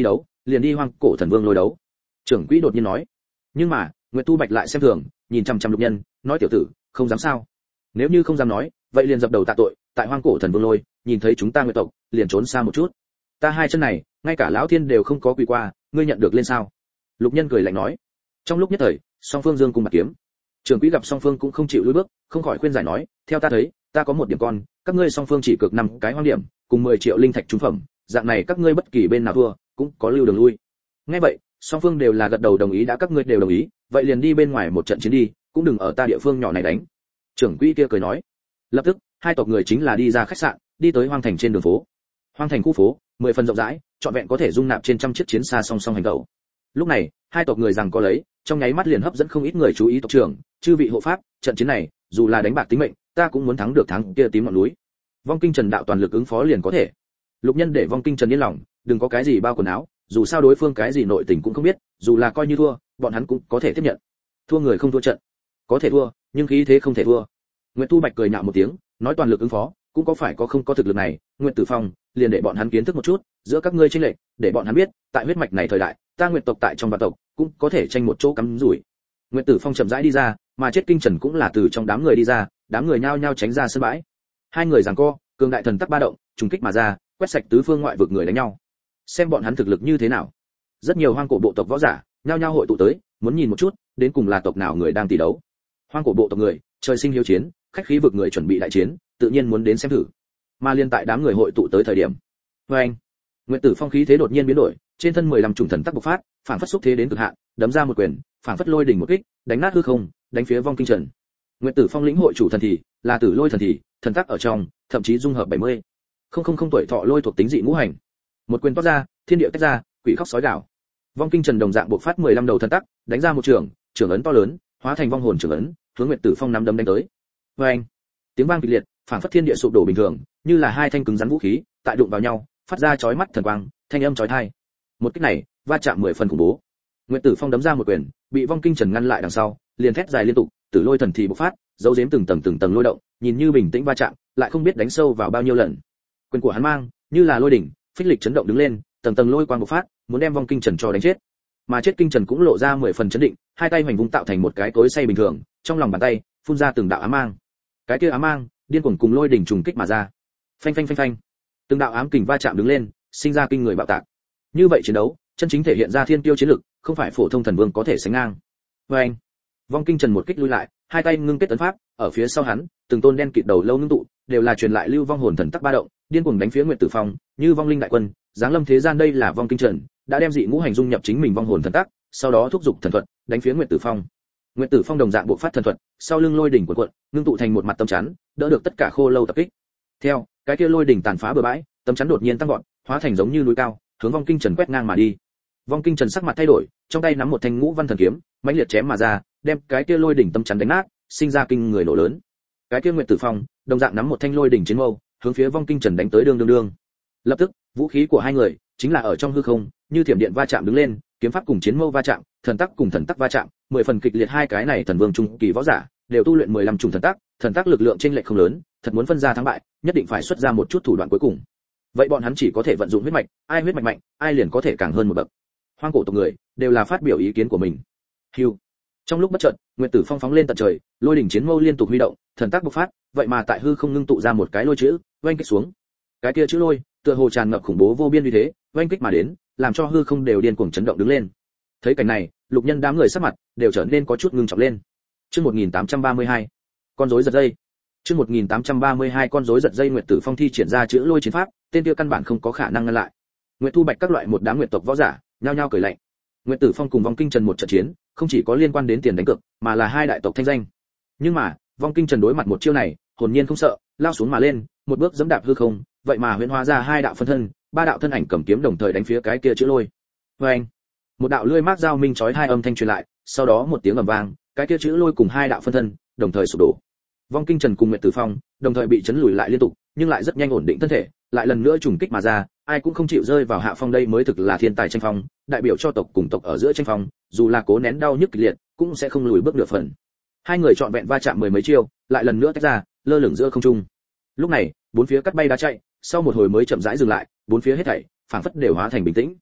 liền đi Hoang Cổ Thần Vương lôi đấu. Trưởng quỹ đột nhiên nói. Nhưng mà, Nguyệt Tu Bạch lại xem thường, nhìn chăm chăm Lục Nhân, nói tiểu tử, không dám sao? Nếu như không dám nói, vậy liền dập đầu tạ tội, tại Hoang Cổ Thần Vương lôi, nhìn thấy chúng ta Nguyệt tộc, liền trốn xa một chút. Ta hai chân này, ngay cả lão thiên đều không có quỳ qua, ngươi nhận được lên sao? Lục Nhân cười lạnh nói. Trong lúc nhất thời, song phương dương cùng bạc kiếm. Trưởng quỹ gặp song phương cũng không chịu lùi bước, không khỏi khuyên giải nói, theo ta thấy, ta có một điểm con, các ngươi song phương chỉ cược năm cái hoang điểm, cùng mười triệu linh thạch trúng phẩm, dạng này các ngươi bất kỳ bên nào thua, cũng có lưu đường lui. Nghe vậy, song phương đều là gật đầu đồng ý, đã các ngươi đều đồng ý, vậy liền đi bên ngoài một trận chiến đi, cũng đừng ở ta địa phương nhỏ này đánh. Trưởng quỹ kia cười nói. Lập tức, hai tộc người chính là đi ra khách sạn, đi tới hoang thành trên đường phố. Hoang thành khu phố, mười phần rộng rãi, trọn vẹn có thể dung nạp trên trăm chiếc chiến xa song song hành động. Lúc này, hai tộc người rằng có lấy, trong nháy mắt liền hấp dẫn không ít người chú ý. Tộc trưởng, chư vị hộ pháp, trận chiến này, dù là đánh bạc tính mệnh, ta cũng muốn thắng được thắng kia tím ngọn núi. Vong Kinh Trần đạo toàn lực ứng phó liền có thể. Lục Nhân để Vong Kinh Trần yên lòng, đừng có cái gì bao quần áo, dù sao đối phương cái gì nội tình cũng không biết, dù là coi như thua, bọn hắn cũng có thể tiếp nhận. Thua người không thua trận, có thể thua, nhưng khí thế không thể thua. Nguyệt Tu Bạch cười nhạo một tiếng, nói toàn lực ứng phó, cũng có phải có không có thực lực này. Nguyệt Tử Phong, liền để bọn hắn kiến thức một chút, giữa các ngươi chênh lệch, để bọn hắn biết, tại huyết mạch này thời đại, ta Nguyệt tộc tại trong vạn tộc, cũng có thể tranh một chỗ cắm rủi. Nguyệt Tử Phong chậm rãi đi ra, mà Chết Kinh Trần cũng là từ trong đám người đi ra, đám người nhao nhao tránh ra sân bãi. Hai người giằng co, cường đại thần tắc ba động, trùng kích mà ra, quét sạch tứ phương ngoại vực người đánh nhau. Xem bọn hắn thực lực như thế nào. Rất nhiều hoang cổ bộ tộc võ giả, nhao nhao hội tụ tới, muốn nhìn một chút, đến cùng là tộc nào người đang tỷ đấu. Hoang cổ bộ tộc người, trời sinh hiếu chiến, khách khí vực người chuẩn bị đại chiến, tự nhiên muốn đến xem thử. Mà liên tại đám người hội tụ tới thời điểm, với anh, Nguyệt Tử Phong khí thế đột nhiên biến đổi, trên thân mười lăm chủng thần tắc bộc phát, phản phất xúc thế đến cực hạn, đấm ra một quyền, phản phất lôi đỉnh một kích, đánh nát hư không, đánh phía Vong Kinh Trần. Nguyệt Tử Phong lĩnh hội chủ thần thì, là Tử Lôi thần thì, thần tắc ở trong, thậm chí dung hợp bảy mươi. Không không không tuổi thọ lôi thuộc tính dị ngũ hành. Một quyền toát ra, thiên địa tách ra, quỷ khóc sói gào. Vong Kinh Trần đồng dạng bộc phát mười lăm đầu thần tắc, đánh ra một trường, trường ấn to lớn, hóa thành vong hồn trường ấn, hướng Nguyệt Tử Phong nắm đấm đánh tới. Với anh, tiếng vang kịch liệt, phản phất thiên địa sụp đổ bình thường, như là hai thanh cứng rắn vũ khí, tại đụng vào nhau, phát ra chói mắt thần quang, thanh âm chói tai. Một kích này, va chạm mười phần khủng bố. Nguyệt Tử Phong đấm ra một quyền, bị Vong Kinh Trần ngăn lại đằng sau, liền thét dài liên tục, Tử Lôi thần thì bộc phát, dấu giếm từng tầng từng tầng lôi động, nhìn như bình tĩnh va chạm, lại không biết đánh sâu vào bao nhiêu lần. Quyền của hắn mang, như là lôi đỉnh, phích lịch chấn động đứng lên, tầng tầng lôi quang bộc phát, muốn đem Vong Kinh Trần cho đánh chết. Mà Chết Kinh Trần cũng lộ ra mười phần chấn định, hai tay hoành vung tạo thành một cái cối xay bình thường, trong lòng bàn tay phun ra từng đạo ám mang. Cái kia ám mang, điên cuồng cùng lôi đỉnh trùng kích mà ra. Phanh phanh phanh phanh. Từng đạo ám kình va chạm đứng lên, sinh ra kinh người bạo tạc. Như vậy chiến đấu, chân chính thể hiện ra thiên tiêu chiến lực, không phải phổ thông thần vương có thể sánh ngang. Và anh, Vong Kinh Trần một kích lui lại, hai tay ngưng kết ấn pháp, ở phía sau hắn, từng tôn đen kịt đầu lâu ngưng tụ, đều là truyền lại lưu vong hồn thần tắc ba động, điên cuồng đánh phía Nguyệt Tử Phong, như vong linh đại quân, giáng lâm thế gian. Đây là Vong Kinh Trần, đã đem dị ngũ hành dung nhập chính mình vong hồn thần tắc, sau đó thúc giục thần thuật, đánh phía Nguyệt Tử Phong. Nguyệt Tử Phong đồng dạng bộ phát thần thuật, sau lưng lôi đỉnh cuộn cuộn, ngưng tụ thành một mặt tấm chắn, đỡ được tất cả khô lâu tập kích. Theo, cái kia lôi đỉnh tàn phá bừa bãi, tấm chắn đột nhiên tăng vọt, hóa thành giống như núi cao, hướng Vong Kinh Trần quét ngang mà đi. Vong Kinh Trần sắc mặt thay đổi, trong tay nắm một thanh ngũ văn thần kiếm, mãnh liệt chém mà ra, đem cái kia lôi đỉnh tấm chắn đánh nát, sinh ra kinh người nổ lớn. Cái kia Nguyệt Tử Phong, đồng dạng nắm một thanh lôi đỉnh chiến mâu, hướng phía Vong Kinh Trần đánh tới đương đương đương. Lập tức, vũ khí của hai người chính là ở trong hư không, như thiểm điện va chạm đứng lên, kiếm pháp cùng chiến mâu va chạm, thần tắc cùng thần tắc va chạm, mười phần kịch liệt. Hai cái này thần vương trung kỳ võ giả, đều tu luyện mười lăm chủng thần tắc, thần tắc lực lượng chênh lệch không lớn, thật muốn phân ra thắng bại, nhất định phải xuất ra một chút thủ đoạn cuối cùng. Vậy bọn hắn chỉ có thể vận dụng huyết mạch, ai huyết mạch mạnh, ai liền có thể càng hơn một bậc. Hoang cổ tộc người đều là phát biểu ý kiến của mình. Hưu. Trong lúc bất chợt, Nguyệt Tử Phong phóng lên tận trời, lôi đỉnh chiến mâu liên tục huy động, thần tắc bộc phát, vậy mà tại hư không ngưng tụ ra một cái lôi chữ, oanh kích xuống. Cái kia chữ lôi, tựa hồ tràn ngập khủng bố vô biên uy thế, oanh kích mà đến, làm cho hư không đều điên cuồng chấn động đứng lên. Thấy cảnh này, Lục Nhân đám người sắc mặt đều trở nên có chút ngưng trọng lên. Chương một nghìn tám trăm ba mươi hai, con rối giật dây. Chương một nghìn tám trăm ba mươi hai con rối giật dây. Nguyệt Tử Phong thi triển ra chữ lôi chiến pháp, tên kia căn bản không có khả năng ngăn lại. Nguyệt Thu Bạch các loại một đám nguyệt tộc võ giả, nhao nhao cười lạnh. Nguyệt Tử Phong cùng Vong Kinh Trần một trận chiến, không chỉ có liên quan đến tiền đánh cược, mà là hai đại tộc thanh danh. Nhưng mà, Vong Kinh Trần đối mặt một chiêu này, hồn nhiên không sợ, lao xuống mà lên, một bước giẫm đạp hư không, vậy mà huyễn hóa ra hai đạo phân thân, ba đạo thân ảnh cầm kiếm đồng thời đánh phía cái kia chữ lôi. Oeng! Một đạo lưỡi mác dao minh chói hai âm thanh truyền lại, sau đó một tiếng ầm vang, cái kia chữ lôi cùng hai đạo phân thân đồng thời sụp đổ. Vong Kinh Trần cùng Nguyệt Tử Phong đồng thời bị chấn lùi lại liên tục, nhưng lại rất nhanh ổn định thân thể, lại lần nữa trùng kích mà ra, ai cũng không chịu rơi vào hạ phong. Đây mới thực là thiên tài tranh phong, đại biểu cho tộc cùng tộc ở giữa tranh phong, dù là cố nén đau nhức kịch liệt, cũng sẽ không lùi bước nửa phần. Hai người trọn vẹn va chạm mười mấy chiêu, lại lần nữa tách ra, lơ lửng giữa không trung. Lúc này, bốn phía cắt bay đá chạy, sau một hồi mới chậm rãi dừng lại, bốn phía hết thảy phảng phất đều hóa thành bình tĩnh.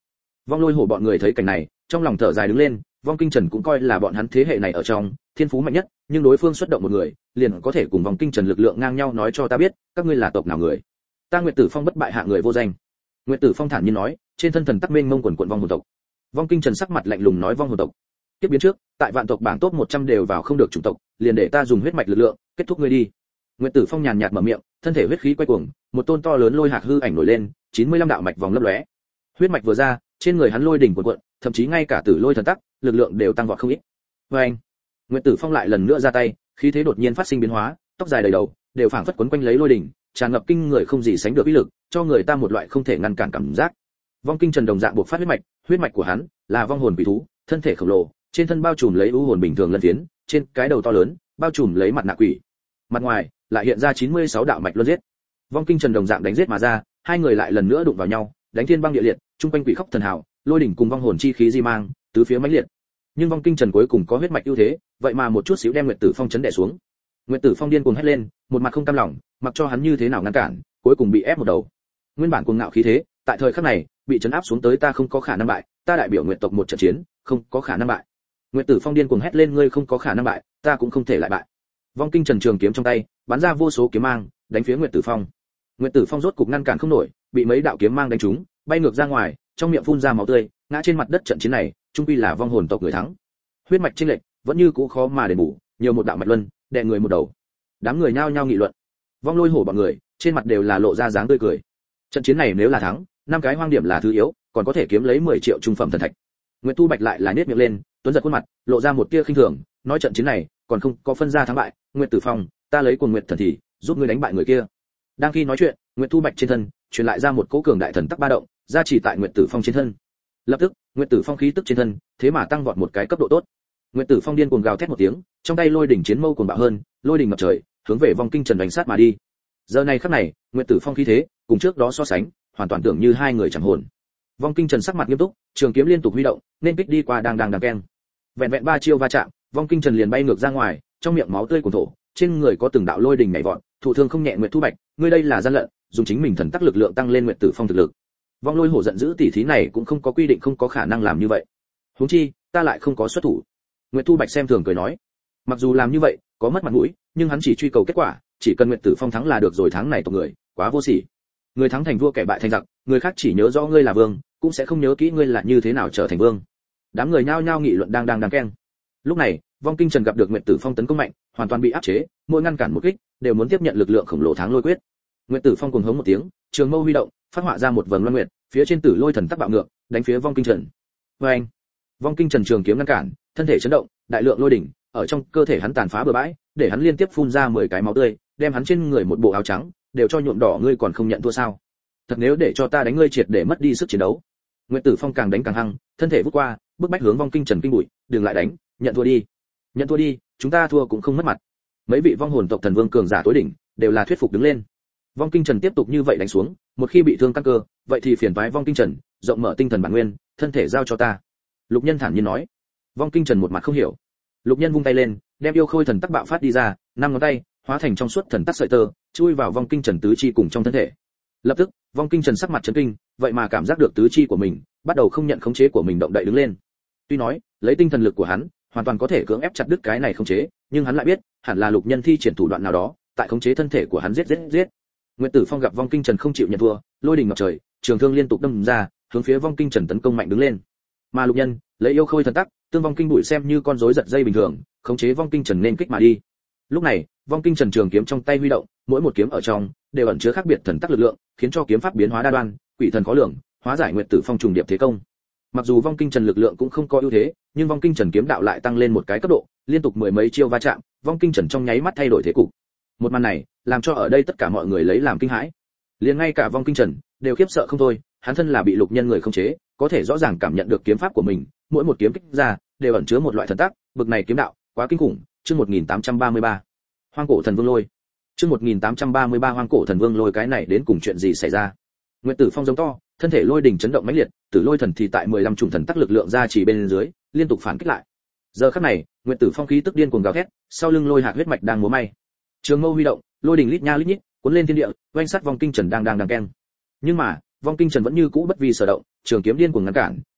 Vong Lôi Hổ bọn người thấy cảnh này, trong lòng thở dài đứng lên, Vong Kinh Trần cũng coi là bọn hắn thế hệ này ở trong thiên phú mạnh nhất, nhưng đối phương xuất động một người, liền có thể cùng Vong Kinh Trần lực lượng ngang nhau. Nói cho ta biết, các ngươi là tộc nào người? Ta Nguyệt Tử Phong bất bại hạ người vô danh. Nguyệt Tử Phong thản nhiên nói, trên thân thần tắc mênh mông quần quần vong hồn tộc. Vong Kinh Trần sắc mặt lạnh lùng nói, vong hồn tộc. Tiếp biến trước, tại vạn tộc bảng top một trăm đều vào không được chủng tộc, liền để ta dùng huyết mạch lực lượng kết thúc ngươi đi. Nguyệt Tử Phong nhàn nhạt mở miệng, thân thể huyết khí quay cuồng, một tôn to lớn lôi hạc hư ảnh nổi lên, chín mươi lăm đạo mạch vòng lấp lóe. Huyết mạch vừa ra, trên người hắn lôi đỉnh cuộn cuộn, thậm chí ngay cả tử lôi thần tắc, lực lượng đều tăng vọt không ít. Oeng! Nguyệt Tử Phong lại lần nữa ra tay, khí thế đột nhiên phát sinh biến hóa, tóc dài đầy đầu, đều phảng phất quấn quanh lấy lôi đỉnh, tràn ngập kinh người không gì sánh được uy lực, cho người ta một loại không thể ngăn cản cảm giác. Vong Kinh Trần đồng dạng buộc phát huyết mạch, huyết mạch của hắn là vong hồn quỷ thú, thân thể khổng lồ, trên thân bao trùm lấy u hồn bình thường lân phiến, trên cái đầu to lớn, bao trùm lấy mặt nạ quỷ. Mặt ngoài lại hiện ra chín mươi sáu đạo mạch luân giết. Vong Kinh Trần đồng dạng đánh giết mà ra, hai người lại lần nữa đụng vào nhau, đánh thiên băng địa liệt, trung quanh quỷ khóc thần hào, lôi đỉnh cùng vong hồn chi khí di mang, tứ phía mãnh liệt. Nhưng Vong Kinh Trần cuối cùng có huyết mạch ưu thế, vậy mà một chút xíu đem Nguyệt Tử Phong chấn đè xuống. Nguyệt Tử Phong điên cuồng hét lên, một mặt không cam lòng, mặc cho hắn như thế nào ngăn cản, cuối cùng bị ép một đầu. Nguyên bản cuồng ngạo khí thế, tại thời khắc này, bị chấn áp xuống tới, ta không có khả năng bại, ta đại biểu Nguyệt tộc một trận chiến, không có khả năng bại. Nguyệt Tử Phong điên cuồng hét lên, ngươi không có khả năng bại, ta cũng không thể lại bại. Vong Kinh Trần trường kiếm trong tay, bắn ra vô số kiếm mang, đánh phía Nguyệt Tử Phong. Nguyệt Tử Phong rốt cục ngăn cản không nổi, bị mấy đạo kiếm mang đánh trúng, bay ngược ra ngoài, trong miệng phun ra máu tươi, ngã trên mặt đất. Trận chiến này, trung quy là vong hồn tộc người thắng. Huyết mạch chênh lệch, vẫn như cũ khó mà đền bù, nhiều một đạo mạch luân, đè người một đầu. Đám người nhao nhao nghị luận. Vong Lôi Hổ bọn người, trên mặt đều là lộ ra dáng tươi cười. Trận chiến này nếu là thắng, năm cái hoang điểm là thứ yếu, còn có thể kiếm lấy mười triệu trung phẩm thần thạch. Nguyệt Thu Bạch lại là nhếch miệng lên, tuấn giật khuôn mặt, lộ ra một tia khinh thường, nói trận chiến này, còn không có phân ra thắng bại, Nguyệt Tử Phong, ta lấy Cuồng Nguyệt thần thì giúp ngươi đánh bại người kia. Đang khi nói chuyện, Nguyệt Thu Bạch trên thân truyền lại ra một cỗ cường đại thần tắc ba động, gia trì tại Nguyệt Tử Phong trên thân. Lập tức, Nguyệt Tử Phong khí tức trên thân, thế mà tăng vọt một cái cấp độ tốt. Nguyệt Tử Phong điên cuồng gào thét một tiếng, trong tay lôi đỉnh chiến mâu cuồng bạo hơn, lôi đỉnh ngập trời, hướng về Vong Kinh Trần đánh sát mà đi. Giờ này khắc này, Nguyệt Tử Phong khí thế, cùng trước đó so sánh, hoàn toàn tưởng như hai người chẳng hồn. Vong Kinh Trần sắc mặt nghiêm túc, trường kiếm liên tục huy động, nên kích đi qua đang đang đang keng. Vẹn vẹn ba chiêu va chạm, Vong Kinh Trần liền bay ngược ra ngoài, trong miệng máu tươi cuồn thổ, trên người có từng đạo lôi đỉnh nhảy vọt, thụ thương không nhẹ. Nguyệt Thu Bạch, ngươi đây là gian lận, dùng chính mình thần tắc lực lượng tăng lên Nguyệt Tử Phong thực lực. Vong Lôi Hổ giận dữ, tỉ thí này cũng không có quy định không có khả năng làm như vậy. Huống chi, ta lại không có xuất thủ. Nguyệt Thu Bạch xem thường cười nói, mặc dù làm như vậy có mất mặt mũi, nhưng hắn chỉ truy cầu kết quả, chỉ cần Nguyệt Tử Phong thắng là được rồi. Tháng này tộc người quá vô sỉ, người thắng thành vua, kẻ bại thành giặc, người khác chỉ nhớ rõ ngươi là vương, cũng sẽ không nhớ kỹ ngươi là như thế nào trở thành vương. Đám người nhao nhao nghị luận đang đang đang keng. Lúc này, Vong Kinh Trần gặp được Nguyệt Tử Phong tấn công mạnh, hoàn toàn bị áp chế, mỗi ngăn cản một kích đều muốn tiếp nhận lực lượng khổng lồ tháng lôi quyết. Nguyệt Tử Phong cuồng hống một tiếng, trường mâu huy động, phát họa ra một vầng loan nguyệt, phía trên tử lôi thần tắc bạo ngược, đánh phía Vong Kinh Trần. Oeng! Vong Kinh Trần trường kiếm ngăn cản, thân thể chấn động, đại lượng lôi đỉnh ở trong cơ thể hắn tàn phá bừa bãi, để hắn liên tiếp phun ra mười cái máu tươi, đem hắn trên người một bộ áo trắng đều cho nhuộm đỏ. Ngươi còn không nhận thua sao? Thật nếu để cho ta đánh ngươi triệt để mất đi sức chiến đấu. Nguyệt Tử Phong càng đánh càng hăng, thân thể vút qua, bước bách hướng Vong Kinh Trần kinh bụi, đừng lại đánh, nhận thua đi. Nhận thua đi, chúng ta thua cũng không mất mặt. Mấy vị vong hồn tộc thần vương cường giả tối đỉnh đều là thuyết phục đứng lên. Vong Kinh Trần tiếp tục như vậy đánh xuống, một khi bị thương căn cơ, vậy thì phiền toái Vong Kinh Trần, rộng mở tinh thần bản nguyên, thân thể giao cho ta. Lục Nhân thản nhiên nói. Vong Kinh Trần một mặt không hiểu. Lục Nhân vung tay lên, đem yêu khôi thần tắc bạo phát đi ra, năm ngón tay hóa thành trong suốt thần tắc sợi tơ, chui vào Vong Kinh Trần tứ chi cùng trong thân thể. Lập tức, Vong Kinh Trần sắc mặt chấn kinh, vậy mà cảm giác được tứ chi của mình bắt đầu không nhận khống chế của mình động đậy đứng lên. Tuy nói, lấy tinh thần lực của hắn, hoàn toàn có thể cưỡng ép chặt đứt cái này khống chế, nhưng hắn lại biết, hẳn là Lục Nhân thi triển thủ đoạn nào đó, tại khống chế thân thể của hắn giết giết giết. Nguyệt Tử Phong gặp Vong Kinh Trần không chịu nhận thua, lôi đình ngập trời, trường thương liên tục đâm ra, hướng phía Vong Kinh Trần tấn công mạnh đứng lên. Mà Lục Nhân lấy yêu khôi thần tắc, tương Vong Kinh bụi xem như con rối giật dây bình thường, khống chế Vong Kinh Trần nên kích mà đi. Lúc này, Vong Kinh Trần trường kiếm trong tay huy động, mỗi một kiếm ở trong đều ẩn chứa khác biệt thần tắc lực lượng, khiến cho kiếm pháp biến hóa đa đoan, quỷ thần khó lường, hóa giải Nguyệt Tử Phong trùng điệp thế công. Mặc dù Vong Kinh Trần lực lượng cũng không có ưu thế, nhưng Vong Kinh Trần kiếm đạo lại tăng lên một cái cấp độ, liên tục mười mấy chiêu va chạm, Vong Kinh Trần trong nháy mắt thay đổi thế cục. Một màn này, làm cho ở đây tất cả mọi người lấy làm kinh hãi. Liền ngay cả Vong Kinh Trần đều khiếp sợ không thôi, hắn thân là bị Lục Nhân người khống chế, có thể rõ ràng cảm nhận được kiếm pháp của mình, mỗi một kiếm kích ra đều ẩn chứa một loại thần tắc, bực này kiếm đạo, quá kinh khủng. Chương một nghìn tám trăm ba mươi ba, Hoang cổ thần vương lôi. Chương một nghìn tám trăm ba mươi ba Hoang cổ thần vương lôi, cái này đến cùng chuyện gì xảy ra? Nguyệt Tử Phong giống to, thân thể lôi đỉnh chấn động mãnh liệt, Tử Lôi thần thì tại mười lăm chủng thần tắc lực lượng ra chỉ bên dưới, liên tục phản kích lại. Giờ khắc này, Nguyệt Tử Phong khí tức điên cuồng gào thét, sau lưng lôi hạt huyết mạch đang múa may. Trường mâu huy động, lôi đỉnh lít nha lít nhít, cuốn lên thiên địa, oanh sát Vong Kinh Trần đang đang đang keng. Nhưng mà, Vong Kinh Trần vẫn như cũ bất vi sở động, trường kiếm điên cuồng ngăn cản,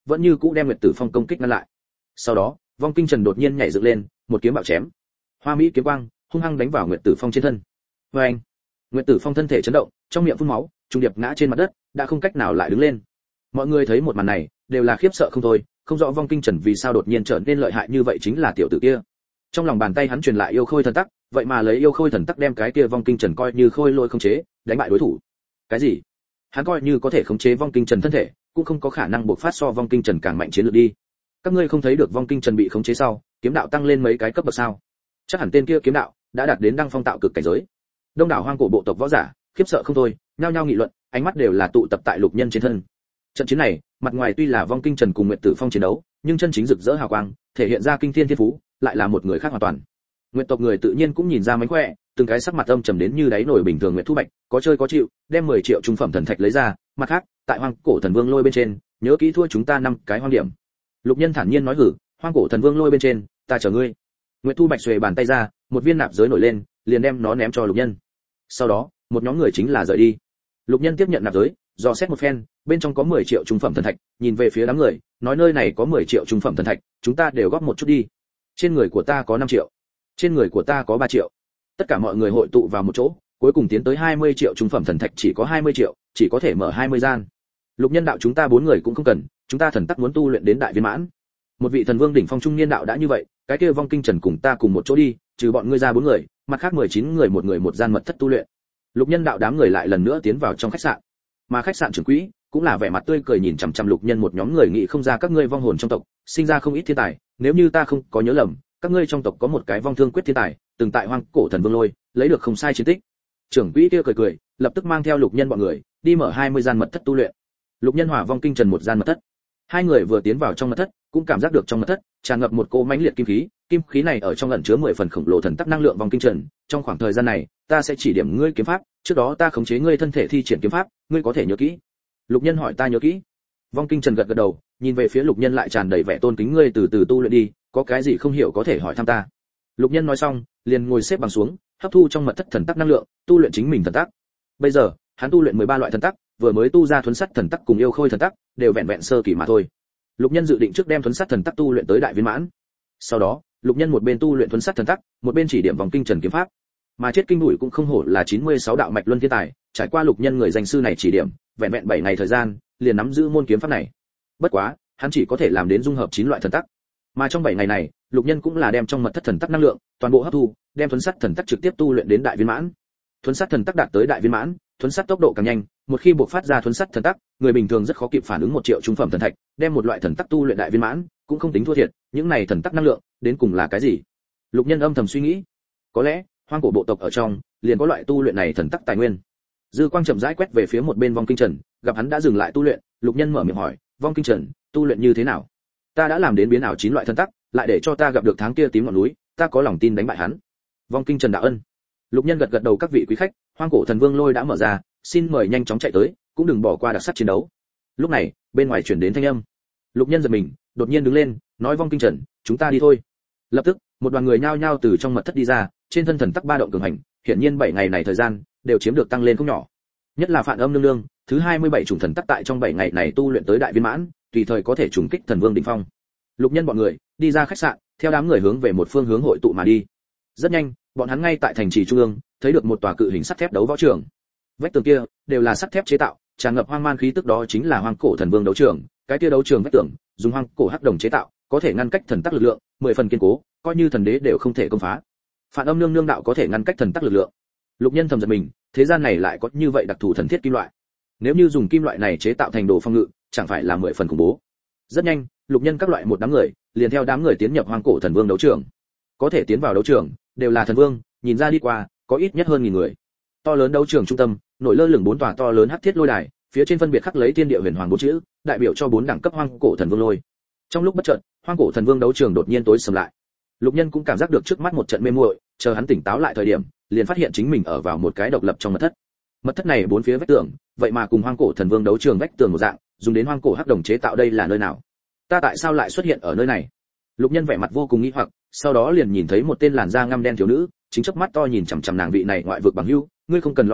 vẫn như cũ đem Nguyệt Tử Phong công kích ngăn lại. Sau đó, Vong Kinh Trần đột nhiên nhảy dựng lên, một kiếm bạo chém. Hoa mỹ kiếm quang hung hăng đánh vào Nguyệt Tử Phong trên thân. Oeng! Nguyệt Tử Phong thân thể chấn động, trong miệng phun máu, trùng điệp ngã trên mặt đất, đã không cách nào lại đứng lên. Mọi người thấy một màn này, đều là khiếp sợ không thôi, không rõ Vong Kinh Trần vì sao đột nhiên trở nên lợi hại như vậy chính là tiểu tử kia. Trong lòng bàn tay hắn truyền lại yêu khôi thần tắc, vậy mà lấy yêu khôi thần tắc đem cái kia Vong Kinh Trần coi như khôi lôi không chế, đánh bại đối thủ. Cái gì? Hắn coi như có thể khống chế Vong Kinh Trần thân thể, cũng không có khả năng bộc phát so Vong Kinh Trần càng mạnh chiến lược đi. Các ngươi không thấy được Vong Kinh Trần bị khống chế sau, kiếm đạo tăng lên mấy cái cấp bậc sao? Chắc hẳn tên kia kiếm đạo đã đạt đến đăng phong tạo cực cảnh giới. Đông đảo hoang cổ bộ tộc võ giả khiếp sợ không thôi, nhao nhao nghị luận, ánh mắt đều là tụ tập tại Lục Nhân trên thân. Trận chiến này, mặt ngoài tuy là Vong Kinh Trần cùng Nguyệt Tử Phong chiến đấu, nhưng chân chính rực rỡ hào quang, thể hiện ra kinh thiên thiên phú, lại là một người khác hoàn toàn. Nguyệt tộc người tự nhiên cũng nhìn ra mánh khỏe, từng cái sắc mặt âm trầm đến như đáy nổi bình thường Nguyệt Thu Bạch, có chơi có chịu, đem mười triệu trung phẩm thần thạch lấy ra, mặt khác, tại Hoang Cổ Thần Vương lôi bên trên, nhớ kỹ thua chúng ta năm cái hoang điểm. Lục Nhân thản nhiên nói hử, Hoang Cổ Thần Vương lôi bên trên, ta chờ ngươi. Nguyệt Thu Bạch xuề bàn tay ra, một viên nạp giới nổi lên, liền đem nó ném cho Lục Nhân. Sau đó, một nhóm người chính là rời đi. Lục Nhân tiếp nhận nạp giới, dò xét một phen, bên trong có mười triệu trung phẩm thần thạch, nhìn về phía đám người, nói nơi này có mười triệu trung phẩm thần thạch, chúng ta đều góp một chút đi. Trên người của ta có năm triệu, trên người của ta có ba triệu. Tất cả mọi người hội tụ vào một chỗ, cuối cùng tiến tới hai mươi triệu trung phẩm thần thạch chỉ có hai mươi triệu, chỉ có thể mở hai mươi gian. Lục Nhân đạo chúng ta bốn người cũng không cần, chúng ta thần tắc muốn tu luyện đến đại viên mãn. Một vị thần vương đỉnh phong trung niên đạo đã như vậy, cái kia Vong Kinh Trần cùng ta cùng một chỗ đi, trừ bọn ngươi ra bốn người, mặt khác mười chín người một người một gian mật thất tu luyện. Lục Nhân đạo đám người lại lần nữa tiến vào trong khách sạn. Mà khách sạn trưởng quỹ cũng là vẻ mặt tươi cười nhìn chằm chằm Lục Nhân một nhóm người nghĩ không ra các ngươi vong hồn trong tộc, sinh ra không ít thiên tài, nếu như ta không có nhớ lầm, các ngươi trong tộc có một cái vong thương quyết thiên tài, từng tại Hoang Cổ Thần Vương lôi, lấy được không sai chiến tích. Trưởng quỹ kia cười cười, lập tức mang theo Lục Nhân bọn người, đi mở hai mươi gian mật thất tu luyện. Lục Nhân hòa Vong Kinh Trần một gian mật thất. Hai người vừa tiến vào trong mật thất, cũng cảm giác được trong mật thất tràn ngập một cỗ mãnh liệt kim khí, kim khí này ở trong ẩn chứa mười phần khổng lồ thần tắc năng lượng Vong Kinh Trần, trong khoảng thời gian này, ta sẽ chỉ điểm ngươi kiếm pháp, trước đó ta khống chế ngươi thân thể thi triển kiếm pháp, ngươi có thể nhớ kỹ. Lục Nhân hỏi ta nhớ kỹ. Vong Kinh Trần gật gật đầu, nhìn về phía Lục Nhân lại tràn đầy vẻ tôn kính, ngươi từ từ tu luyện đi, có cái gì không hiểu có thể hỏi thăm ta. Lục Nhân nói xong, liền ngồi xếp bằng xuống, hấp thu trong mật thất thần tắc năng lượng, tu luyện chính mình thần tắc. Bây giờ, hắn tu luyện mười ba loại thần tắc, vừa mới tu ra thuần sắt thần tắc cùng yêu khôi thần tắc, đều vẹn vẹn sơ kỳ mà thôi. Lục Nhân dự định trước đem thuần sắt thần tắc tu luyện tới đại viên mãn. Sau đó, Lục Nhân một bên tu luyện thuần sắt thần tắc, một bên chỉ điểm Vong Kinh Trần kiếm pháp. Mà chết kinh đuổi cũng không hổ là chín mươi sáu đạo mạch luân thiên tài, trải qua Lục Nhân người danh sư này chỉ điểm, vẹn vẹn bảy ngày thời gian, liền nắm giữ môn kiếm pháp này. Bất quá, hắn chỉ có thể làm đến dung hợp chín loại thần tắc. Mà trong bảy ngày này, Lục Nhân cũng là đem trong mật thất thần tắc năng lượng toàn bộ hấp thu, đem thuần sắt thần tắc trực tiếp tu luyện đến đại viên mãn. Thuần sắt thần tắc đạt tới đại viên mãn, thuần sắt tốc độ càng nhanh, một khi buộc phát ra thuần sắt thần tắc, người bình thường rất khó kịp phản ứng một triệu trung phẩm thần thạch, đem một loại thần tắc tu luyện đại viên mãn, cũng không tính thua thiệt, những này thần tắc năng lượng, đến cùng là cái gì? Lục Nhân âm thầm suy nghĩ, có lẽ, hoang cổ bộ tộc ở trong, liền có loại tu luyện này thần tắc tài nguyên. Dư quang chậm rãi quét về phía một bên Vong Kinh Trần, gặp hắn đã dừng lại tu luyện, Lục Nhân mở miệng hỏi, Vong Kinh Trần, tu luyện như thế nào? Ta đã làm đến biến ảo chín loại thần tắc, lại để cho ta gặp được tháng kia tím ngọn núi, ta có lòng tin đánh bại hắn. Vong Kinh Trần đạo ân. Lục Nhân gật gật đầu, các vị quý khách, Hoang Cổ Thần Vương lôi đã mở ra, xin mời nhanh chóng chạy tới, cũng đừng bỏ qua đặc sắc chiến đấu. Lúc này, bên ngoài truyền đến thanh âm. Lục Nhân giật mình, đột nhiên đứng lên, nói Vong Kinh Trần, chúng ta đi thôi. Lập tức, một đoàn người nhao nhao từ trong mật thất đi ra, trên thân thần tắc ba động cường hành, hiển nhiên bảy ngày này thời gian đều chiếm được tăng lên không nhỏ. Nhất là Phản Âm Nương Nương, thứ hai mươi bảy chủng thần tắc tại trong bảy ngày này tu luyện tới đại viên mãn, tùy thời có thể trùng kích thần vương đỉnh phong. Lục Nhân bọn người đi ra khách sạn, theo đám người hướng về một phương hướng hội tụ mà đi. Rất nhanh, bọn hắn ngay tại thành trì trung ương, thấy được một tòa cự hình sắt thép đấu võ trường. Vách tường kia đều là sắt thép chế tạo, tràn ngập hoang man khí tức, đó chính là Hoang Cổ Thần Vương đấu trường. Cái kia đấu trường vách tường dùng hoang cổ hắc đồng chế tạo, có thể ngăn cách thần tắc lực lượng, mười phần kiên cố, coi như thần đế đều không thể công phá. Phản Âm Nương Nương đạo có thể ngăn cách thần tắc lực lượng. Lục Nhân thầm giật mình, thế gian này lại có như vậy đặc thù thần thiết kim loại. Nếu như dùng kim loại này chế tạo thành đồ phòng ngự, chẳng phải là mười phần khủng bố. Rất nhanh, Lục Nhân các loại một đám người, liền theo đám người tiến nhập Hoang Cổ Thần Vương đấu trường. Có thể tiến vào đấu trường, đều là thần vương, nhìn ra đi qua, có ít nhất hơn nghìn người. To lớn đấu trường trung tâm, nổi lơ lửng bốn tòa to lớn hắc thiết lôi đài, phía trên phân biệt khắc lấy thiên địa huyền hoàng bốn chữ, đại biểu cho bốn đẳng cấp Hoang Cổ Thần Vương lôi. Trong lúc bất chợt, Hoang Cổ Thần Vương đấu trường đột nhiên tối sầm lại. Lục Nhân cũng cảm giác được trước mắt một trận mê muội, chờ hắn tỉnh táo lại thời điểm, liền phát hiện chính mình ở vào một cái độc lập trong mật thất. Mật thất này bốn phía vách tường, vậy mà cùng Hoang Cổ Thần Vương đấu trường vách tường một dạng, dùng đến hoang cổ hắc đồng chế tạo, đây là nơi nào? Ta tại sao lại xuất hiện ở nơi này? Lục Nhân vẻ mặt vô cùng nghi hoặc, sau đó liền nhìn thấy một tên làn da ngăm đen thiếu nữ, chính chớp mắt to nhìn chằm chằm nàng, vị này ngoại vực bằng hữu, ngươi không cần lo lắng,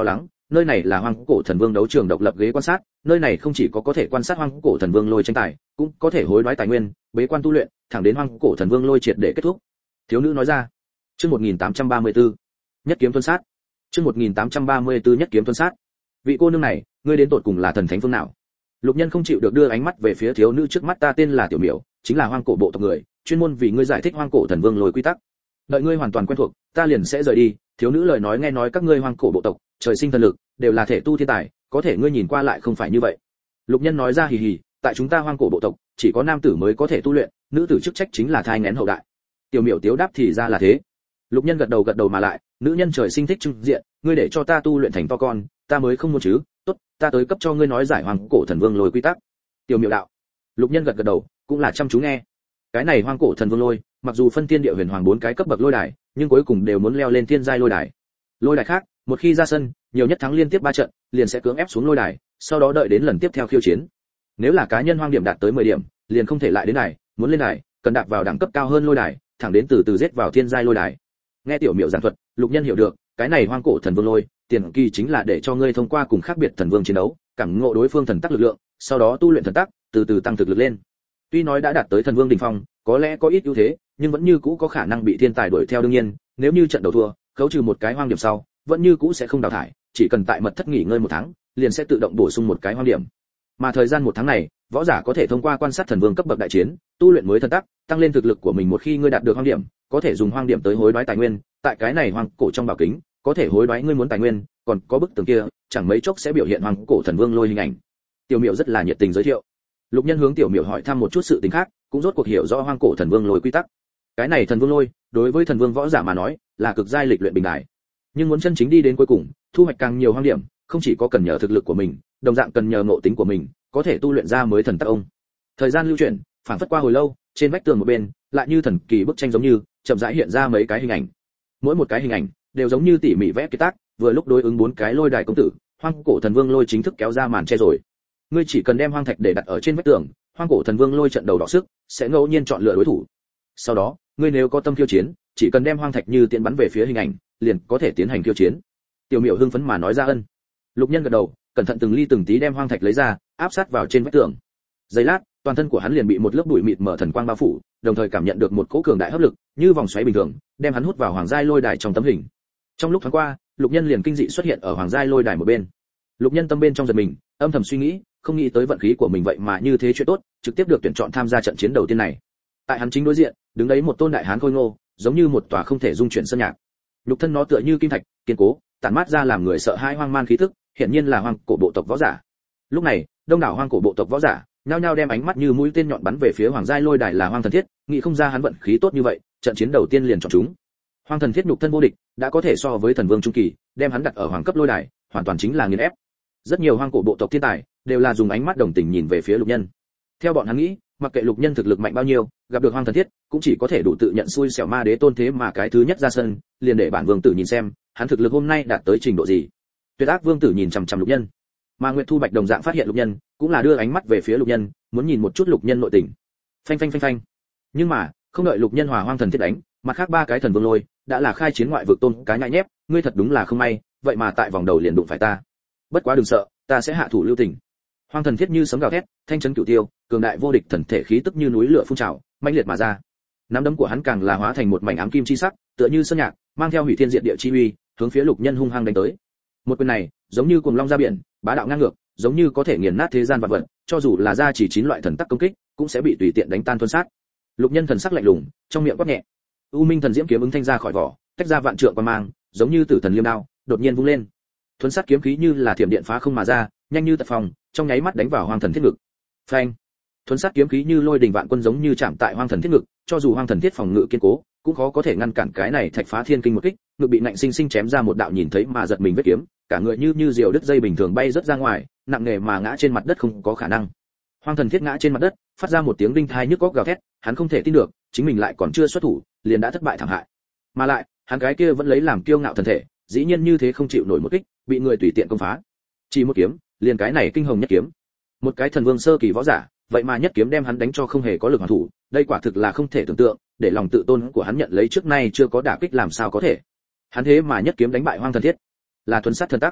nơi này là hoang cổ thần vương đấu trường độc lập ghế quan sát, nơi này không chỉ có có thể quan sát hoang cổ thần vương lôi tranh tài, cũng có thể hối đoái tài nguyên, bế quan tu luyện, thẳng đến hoang cổ thần vương lôi triệt để kết thúc. Thiếu nữ nói ra. Chương một nghìn tám trăm ba mươi tư, nhất kiếm tuân sát. Chương một nghìn tám trăm ba mươi tư nhất kiếm tuân sát. Vị cô nương này, ngươi đến tột cùng là thần thánh phương nào? Lục Nhân không chịu được đưa ánh mắt về phía thiếu nữ trước mắt. Ta tên là Tiểu Miểu, chính là hoang cổ bộ tộc người, chuyên môn vì ngươi giải thích hoang cổ thần vương lôi quy tắc. Đợi ngươi hoàn toàn quen thuộc, ta liền sẽ rời đi. Thiếu nữ lời nói nghe nói các ngươi hoang cổ bộ tộc, trời sinh thần lực, đều là thể tu thiên tài, có thể ngươi nhìn qua lại không phải như vậy. Lục Nhân nói ra hì hì, tại chúng ta hoang cổ bộ tộc, chỉ có nam tử mới có thể tu luyện, nữ tử chức trách chính là thai nghén hậu đại. Tiểu Miểu tiếu đáp thì ra là thế. Lục Nhân gật đầu gật đầu mà lại, nữ nhân trời sinh thích trưng diện, ngươi để cho ta tu luyện thành to con, ta mới không muốn chứ. Tốt, ta tới cấp cho ngươi nói giải hoang cổ thần vương lôi quy tắc. Tiểu Miểu đạo. Lục Nhân gật gật đầu, cũng là chăm chú nghe. Cái này hoang cổ thần vương lôi, mặc dù phân thiên địa huyền hoàng bốn cái cấp bậc lôi đài, nhưng cuối cùng đều muốn leo lên thiên giai lôi đài. Lôi đài khác, một khi ra sân, nhiều nhất thắng liên tiếp ba trận, liền sẽ cưỡng ép xuống lôi đài, sau đó đợi đến lần tiếp theo khiêu chiến. Nếu là cá nhân hoang điểm đạt tới mười điểm, liền không thể lại đến đài, muốn lên đài, cần đạp vào đẳng cấp cao hơn lôi đài, thẳng đến từ từ giết vào thiên giai lôi đài. Nghe Tiểu Miểu giảng thuật, Lục Nhân hiểu được, cái này hoang cổ thần vương lôi, tiền kỳ chính là để cho ngươi thông qua cùng khác biệt thần vương chiến đấu, cảm ngộ đối phương thần tắc lực lượng, sau đó tu luyện thần tắc, từ từ tăng thực lực lên. Tuy nói đã đạt tới thần vương đỉnh phong, có lẽ có ít ưu thế, nhưng vẫn như cũ có khả năng bị thiên tài đuổi theo. Đương nhiên, nếu như trận đầu thua, khấu trừ một cái hoang điểm sau, vẫn như cũ sẽ không đào thải, chỉ cần tại mật thất nghỉ ngơi một tháng, liền sẽ tự động bổ sung một cái hoang điểm. Mà thời gian một tháng này, võ giả có thể thông qua quan sát thần vương cấp bậc đại chiến, tu luyện mới thần tắc, tăng lên thực lực của mình. Một khi ngươi đạt được hoang điểm, có thể dùng hoang điểm tới hối đoái tài nguyên, tại cái này hoang cổ trong bảo kính, có thể hối đoái ngươi muốn tài nguyên, còn có bức tường kia, chẳng mấy chốc sẽ biểu hiện hoang cổ thần vương lôi hình ảnh. Tiểu Miểu rất là nhiệt tình giới thiệu. Lục Nhân hướng Tiểu Miểu hỏi thăm một chút sự tình khác, cũng rốt cuộc hiểu rõ hoang cổ thần vương lôi quy tắc. Cái này thần vương lôi, đối với thần vương võ giả mà nói, là cực giai lịch luyện bình đại. Nhưng muốn chân chính đi đến cuối cùng, thu hoạch càng nhiều hoang điểm, không chỉ có cần nhờ thực lực của mình, đồng dạng cần nhờ ngộ tính của mình, có thể tu luyện ra mới thần tắc ông. Thời gian lưu chuyển, phảng phất qua hồi lâu, trên vách tường một bên, lại như thần kỳ bức tranh giống như, chậm rãi hiện ra mấy cái hình ảnh. Mỗi một cái hình ảnh đều giống như tỉ mỉ vẽ kế tác, vừa lúc đối ứng bốn cái lôi đài công tử, hoang cổ thần vương lôi chính thức kéo ra màn che rồi. Ngươi chỉ cần đem hoang thạch để đặt ở trên vách tường, hoang cổ thần vương lôi trận đầu đỏ sức, sẽ ngẫu nhiên chọn lựa đối thủ. Sau đó, ngươi nếu có tâm khiêu chiến, chỉ cần đem hoang thạch như tiện bắn về phía hình ảnh, liền có thể tiến hành khiêu chiến. Tiểu Miểu hưng phấn mà nói ra ân. Lục Nhân gật đầu, cẩn thận từng ly từng tí đem hoang thạch lấy ra, áp sát vào trên vách tường. Giây lát, toàn thân của hắn liền bị một lớp bụi mịt mờ thần quang bao phủ, đồng thời cảm nhận được một cỗ cường đại hấp lực, như vòng xoáy bình thường, đem hắn hút vào hoàng giai lôi đài trong tấm hình. Trong lúc thoáng qua, Lục Nhân liền kinh dị xuất hiện ở hoàng giai lôi đài một bên. Lục Nhân tâm bên trong giật mình, âm thầm suy nghĩ, không nghĩ tới vận khí của mình vậy mà như thế chuyện tốt, trực tiếp được tuyển chọn tham gia trận chiến đầu tiên này. Tại hắn chính đối diện, đứng đấy một tôn đại hán khôi ngô, giống như một tòa không thể dung chuyển sơn nhạc. Nhục thân nó tựa như kim thạch, kiên cố, tản mát ra làm người sợ hãi hoang man khí tức, hiển nhiên là hoang cổ bộ tộc võ giả. Lúc này, đông đảo hoang cổ bộ tộc võ giả, nhao nhao đem ánh mắt như mũi tên nhọn bắn về phía hoàng giai lôi đài là Hoang Thần Thiết, nghĩ không ra hắn vận khí tốt như vậy, trận chiến đầu tiên liền chọn chúng. Hoang Thần Thiết nhục thân vô địch, đã có thể so với thần vương trung kỳ, đem hắn đặt ở hoàng cấp lôi đài, hoàn toàn chính là nghiền ép. Rất nhiều hoang cổ bộ tộc thiên tài đều là dùng ánh mắt đồng tình nhìn về phía Lục Nhân. Theo bọn hắn nghĩ, mặc kệ Lục Nhân thực lực mạnh bao nhiêu, gặp được Hoang Thần Thiết, cũng chỉ có thể đủ tự nhận xui xẻo ma đế tôn thế mà cái thứ nhất ra sân, liền để bản vương tử nhìn xem, hắn thực lực hôm nay đạt tới trình độ gì. Tuyệt Ác Vương tử nhìn chằm chằm Lục Nhân. Mà Nguyệt Thu Bạch đồng dạng phát hiện Lục Nhân, cũng là đưa ánh mắt về phía Lục Nhân, muốn nhìn một chút Lục Nhân nội tình. Phanh phanh phanh phanh. Nhưng mà, không đợi Lục Nhân hòa Hoang Thần Thiết đánh, mặt khác ba cái thần vương lôi đã là khai chiến ngoại vực tôn cái nhãi nhép, ngươi thật đúng là không may, vậy mà tại vòng đầu liền đụng phải ta. Bất quá đừng sợ, ta sẽ hạ thủ lưu tình. Hoang Thần Thiết như sấm gào thét, thanh chấn cửu tiêu, cường đại vô địch thần thể khí tức như núi lửa phun trào, mãnh liệt mà ra. Nắm đấm của hắn càng là hóa thành một mảnh ám kim chi sắc, tựa như sơn nhạc, mang theo hủy thiên diệt địa chi uy, hướng phía Lục Nhân hung hăng đánh tới. Một quyền này, giống như cuồng long ra biển, bá đạo ngang ngược, giống như có thể nghiền nát thế gian vạn vật, cho dù là ra chỉ chín loại thần tắc công kích, cũng sẽ bị tùy tiện đánh tan thuần sát. Lục Nhân thần sắc lạnh lùng, trong miệng quát nhẹ. U Minh thần diễm kiếm ứng thanh ra khỏi vỏ, tách ra vạn trượng quang mang, giống như tử thần liêm đao, đột nhiên vung lên. Thuần sát kiếm khí như là thiểm điện phá không mà ra, nhanh như tật phong, trong nháy mắt đánh vào Hoang Thần Thiết ngực. Phanh! Thuần sát kiếm khí như lôi đình vạn quân giống như chạm tại Hoang Thần Thiết ngực, cho dù Hoang Thần Thiết phòng ngự kiên cố, cũng khó có thể ngăn cản cái này thạch phá thiên kinh một kích, ngực bị nạnh sinh sinh chém ra một đạo nhìn thấy mà giật mình vết kiếm, cả người như như diều đứt dây bình thường bay rất ra ngoài, nặng nề mà ngã trên mặt đất không có khả năng. Hoang Thần Thiết ngã trên mặt đất, phát ra một tiếng đinh thai nhức óc gào thét, hắn không thể tin được, chính mình lại còn chưa xuất thủ, liền đã thất bại thảm hại. Mà lại, hắn cái kia vẫn lấy làm kiêu ngạo thần thể, dĩ nhiên như thế không chịu nổi một kích, bị người tùy tiện công phá. Chỉ một kiếm, liền cái này kinh hồng nhất kiếm. Một cái thần vương sơ kỳ võ giả, vậy mà nhất kiếm đem hắn đánh cho không hề có lực hoàn thủ, đây quả thực là không thể tưởng tượng, để lòng tự tôn của hắn nhận lấy trước nay chưa có đả kích làm sao có thể. Hắn thế mà nhất kiếm đánh bại Hoang Thần Thiết, là thuần sát thần tắc.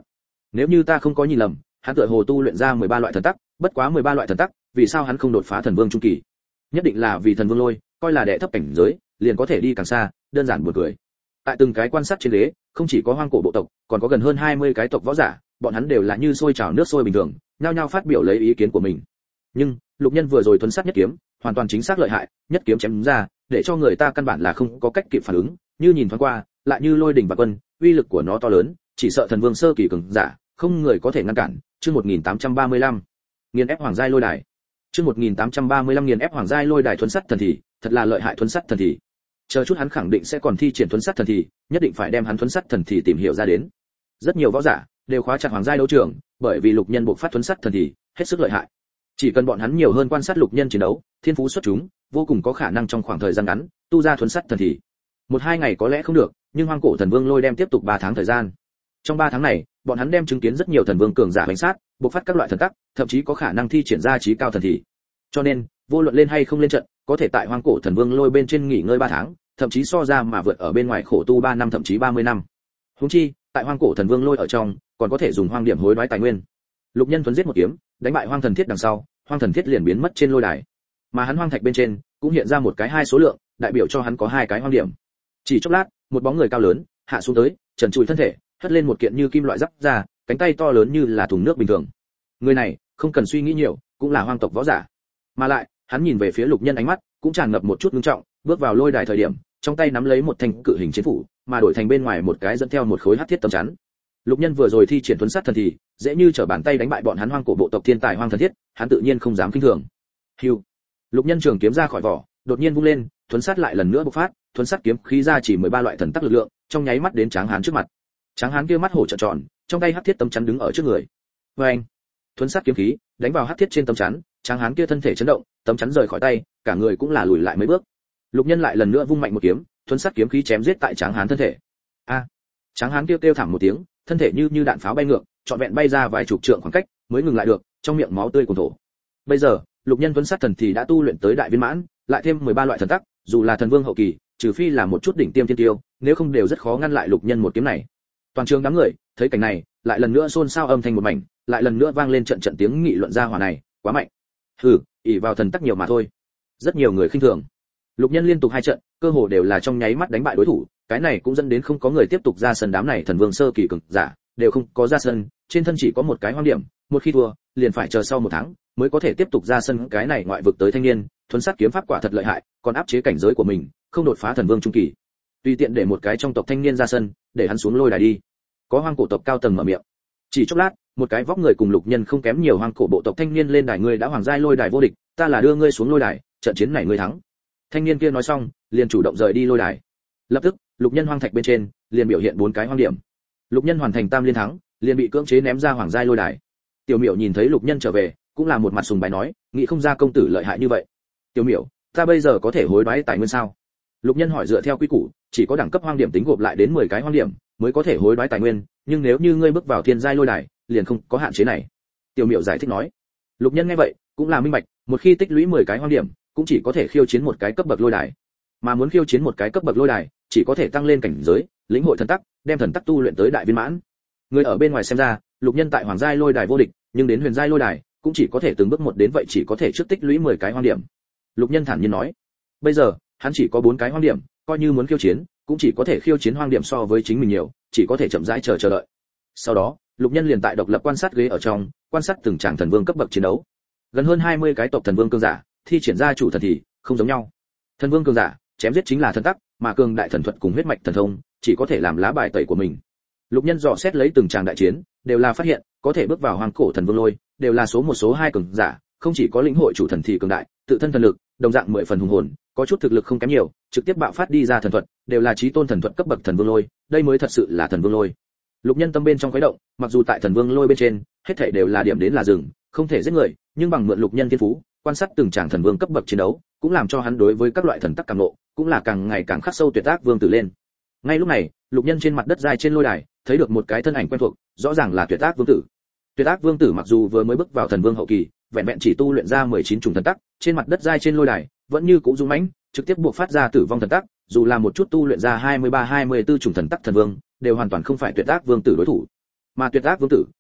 Nếu như ta không có nhìn lầm, hắn tựa hồ tu luyện ra mười ba loại thần tắc, bất quá mười ba loại thần tắc, vì sao hắn không đột phá thần vương trung kỳ? Nhất định là vì thần vương lôi, coi là đệ thấp cảnh giới, liền có thể đi càng xa, đơn giản buồn cười. Tại từng cái quan sát trên ghế, không chỉ có hoang cổ bộ tộc, còn có gần hơn hai mươi cái tộc võ giả, bọn hắn đều là như sôi trào nước sôi bình thường, nhao nhao phát biểu lấy ý kiến của mình. Nhưng, Lục Nhân vừa rồi thuần sát nhất kiếm, hoàn toàn chính xác lợi hại, nhất kiếm chém ra, để cho người ta căn bản là không có cách kịp phản ứng, như nhìn thoáng qua, lại như lôi đỉnh và quân, uy lực của nó to lớn, chỉ sợ thần vương sơ kỳ cường giả, không người có thể ngăn cản. Chương một nghìn tám trăm ba mươi lăm, nghiền ép hoàng giai lôi đài. Chương một nghìn tám trăm ba mươi lăm nghiền ép hoàng giai lôi đài thuần sát thần thì, thật là lợi hại thuần sát thần thì. Chờ chút hắn khẳng định sẽ còn thi triển thuần sát thần thì, nhất định phải đem hắn thuần sát thần thì tìm hiểu ra đến. Rất nhiều võ giả đều khóa chặt hoàng giai đấu trường, bởi vì Lục Nhân bộc phát thuần sát thần thì, hết sức lợi hại. Chỉ cần bọn hắn nhiều hơn quan sát Lục Nhân chiến đấu, thiên phú xuất chúng, vô cùng có khả năng trong khoảng thời gian ngắn, tu ra thuần sát thần thì. Một hai ngày có lẽ không được, nhưng hoang cổ thần vương lôi đem tiếp tục ba tháng thời gian. Trong ba tháng này, bọn hắn đem chứng kiến rất nhiều thần vương cường giả bánh sát, bộc phát các loại thần tắc, thậm chí có khả năng thi triển ra trí cao thần thì. Cho nên, vô luận lên hay không lên trận, có thể tại hoang cổ thần vương lôi bên trên nghỉ ngơi ba tháng, thậm chí so ra mà vượt ở bên ngoài khổ tu ba năm thậm chí ba mươi năm. Huống chi, tại hoang cổ thần vương lôi ở trong, còn có thể dùng hoang điểm hối đoái tài nguyên. Lục Nhân thuần giết một kiếm, đánh bại hoang thần thiết đằng sau, hoang thần thiết liền biến mất trên lôi đài. Mà hắn hoang thạch bên trên cũng hiện ra một cái hai số lượng, đại biểu cho hắn có hai cái hoang điểm. Chỉ chốc lát, một bóng người cao lớn hạ xuống tới, trần trụi thân thể, hất lên một kiện như kim loại giáp ra, cánh tay to lớn như là thùng nước bình thường. Người này, không cần suy nghĩ nhiều, cũng là hoang tộc võ giả. Mà lại, hắn nhìn về phía Lục Nhân ánh mắt cũng tràn ngập một chút nghiêm trọng, bước vào lôi đài thời điểm, trong tay nắm lấy một thanh cự hình chiến phủ, mà đổi thành bên ngoài một cái dẫn theo một khối hắc thiết tấm chắn. Lục Nhân vừa rồi thi triển thuần sát thần thì, dễ như trở bàn tay đánh bại bọn hắn hoang cổ bộ tộc thiên tài hoang thần thiết, hắn tự nhiên không dám khinh thường. Hưu. Lục Nhân trường kiếm ra khỏi vỏ, đột nhiên vung lên, thuần sát lại lần nữa bộc phát, thuần sát kiếm khí ra chỉ mười ba loại thần tắc lực lượng, trong nháy mắt đến Tráng Hán trước mặt. Tráng Hán kia mắt hổ trợn tròn, trong tay hắc thiết tấm chắn đứng ở trước người. Oeng! Thuần sát kiếm khí đánh vào hắc thiết trên tấm chắn, Tráng Hán kia thân thể chấn động, tấm chắn rời khỏi tay, cả người cũng là lùi lại mấy bước. Lục Nhân lại lần nữa vung mạnh một kiếm, thuần sát kiếm khí chém giết tại Tráng Hán thân thể. A! À, Tráng Hán kêu kêu thảm một tiếng, thân thể như như đạn pháo bay ngược, trọn vẹn bay ra vài chục trượng khoảng cách, mới ngừng lại được, trong miệng máu tươi cuồn thổ. Bây giờ, Lục Nhân thuần sát thần thì đã tu luyện tới đại viên mãn, lại thêm mười ba loại thần tắc, dù là thần vương hậu kỳ, trừ phi là một chút đỉnh tiêm thiên tiêu, nếu không đều rất khó ngăn lại Lục Nhân một kiếm này. Toàn trường đám người thấy cảnh này, lại lần nữa xôn xao âm thanh một mảnh, lại lần nữa vang lên trận trận tiếng nghị luận ra hỏa này, quá mạnh. Hừ, ỷ vào thần tắc nhiều mà thôi. Rất nhiều người khinh thường. Lục Nhân liên tục hai trận, cơ hồ đều là trong nháy mắt đánh bại đối thủ, cái này cũng dẫn đến không có người tiếp tục ra sân, đám này thần vương sơ kỳ cường giả đều không có ra sân, trên thân chỉ có một cái hoang điểm, một khi thua, liền phải chờ sau một tháng mới có thể tiếp tục ra sân. Cái này ngoại vực tới thanh niên, thuần sát kiếm pháp quả thật lợi hại, còn áp chế cảnh giới của mình, không đột phá thần vương trung kỳ. Tùy tiện để một cái trong tộc thanh niên ra sân, để hắn xuống lôi đài đi. Có hoang cổ tộc cao tầng mở miệng. Chỉ chốc lát, một cái vóc người cùng Lục Nhân không kém nhiều hoang cổ bộ tộc thanh niên lên đài, ngươi đã hoàng giai lôi đài vô địch, ta là đưa ngươi xuống lôi đài, trận chiến này ngươi thắng. Thanh niên kia nói xong, liền chủ động rời đi lôi đài. Lập tức, Lục Nhân hoang thạch bên trên liền biểu hiện bốn cái hoang điểm. Lục Nhân hoàn thành tam liên thắng, liền bị cưỡng chế ném ra hoàng giai lôi đài. Tiểu Miểu nhìn thấy Lục Nhân trở về, cũng là một mặt sùng bái nói, nghĩ không ra công tử lợi hại như vậy. Tiểu Miểu, ta bây giờ có thể hối đoái tài nguyên sao? Lục Nhân hỏi. Dựa theo quy củ, chỉ có đẳng cấp hoang điểm tính gộp lại đến mười cái hoang điểm mới có thể hối đoái tài nguyên, nhưng nếu như ngươi bước vào thiên giai lôi đài, liền không có hạn chế này. Tiểu Miểu giải thích nói. Lục Nhân nghe vậy, cũng là minh bạch, một khi tích lũy mười cái hoang điểm, cũng chỉ có thể khiêu chiến một cái cấp bậc lôi đài. Mà muốn khiêu chiến một cái cấp bậc lôi đài, chỉ có thể tăng lên cảnh giới, lĩnh hội thần tắc, đem thần tắc tu luyện tới đại viên mãn. Người ở bên ngoài xem ra, Lục Nhân tại hoàng giai lôi đài vô địch, nhưng đến huyền giai lôi đài, cũng chỉ có thể từng bước một đến, vậy chỉ có thể trước tích lũy mười cái hoang điểm. Lục Nhân thản nhiên nói. Bây giờ, hắn chỉ có bốn cái hoang điểm, coi như muốn khiêu chiến, cũng chỉ có thể khiêu chiến hoang điểm so với chính mình nhiều, chỉ có thể chậm rãi chờ chờ đợi. Sau đó, Lục Nhân liền tại độc lập quan sát ghế ở trong, quan sát từng tràng thần vương cấp bậc chiến đấu. Gần hơn hai mươi cái tộc thần vương cường giả, thi triển ra chủ thần thì không giống nhau. Thần vương cường giả, chém giết chính là thần tắc, mà cường đại thần thuật cùng huyết mạch thần thông, chỉ có thể làm lá bài tẩy của mình. Lục Nhân dò xét lấy từng tràng đại chiến, đều là phát hiện, có thể bước vào hoàng cổ thần vương lôi, đều là số một số hai cường giả, không chỉ có lĩnh hội chủ thần thì cường đại, tự thân thần lực, đồng dạng mười phần hùng hồn, có chút thực lực không kém nhiều, trực tiếp bạo phát đi ra thần thuật, đều là chí tôn thần thuật cấp bậc thần vương lôi, đây mới thật sự là thần vương lôi. Lục Nhân tâm bên trong khuấy động, mặc dù tại thần vương lôi bên trên, hết thảy đều là điểm đến là dừng, không thể giết người, nhưng bằng mượn Lục Nhân thiên phú, quan sát từng tràng thần vương cấp bậc chiến đấu, cũng làm cho hắn đối với các loại thần tắc cảm ngộ, cũng là càng ngày càng khắc sâu tuyệt ác vương tử lên. Ngay lúc này, Lục Nhân trên mặt đất dài trên lôi đài, thấy được một cái thân ảnh quen thuộc, rõ ràng là tuyệt ác vương tử. Tuyệt ác vương tử mặc dù vừa mới bước vào thần vương hậu kỳ, vẹn vẹn chỉ tu luyện ra mười chín chủng thần tắc, trên mặt đất dài trên lôi đài, vẫn như cũ dũng mãnh, trực tiếp buộc phát ra tử vong thần tắc, dù là một chút tu luyện ra hai mươi ba hai mươi tư chủng thần tắc thần vương, đều hoàn toàn không phải tuyệt ác vương tử đối thủ. Mà tuyệt ác vương tử,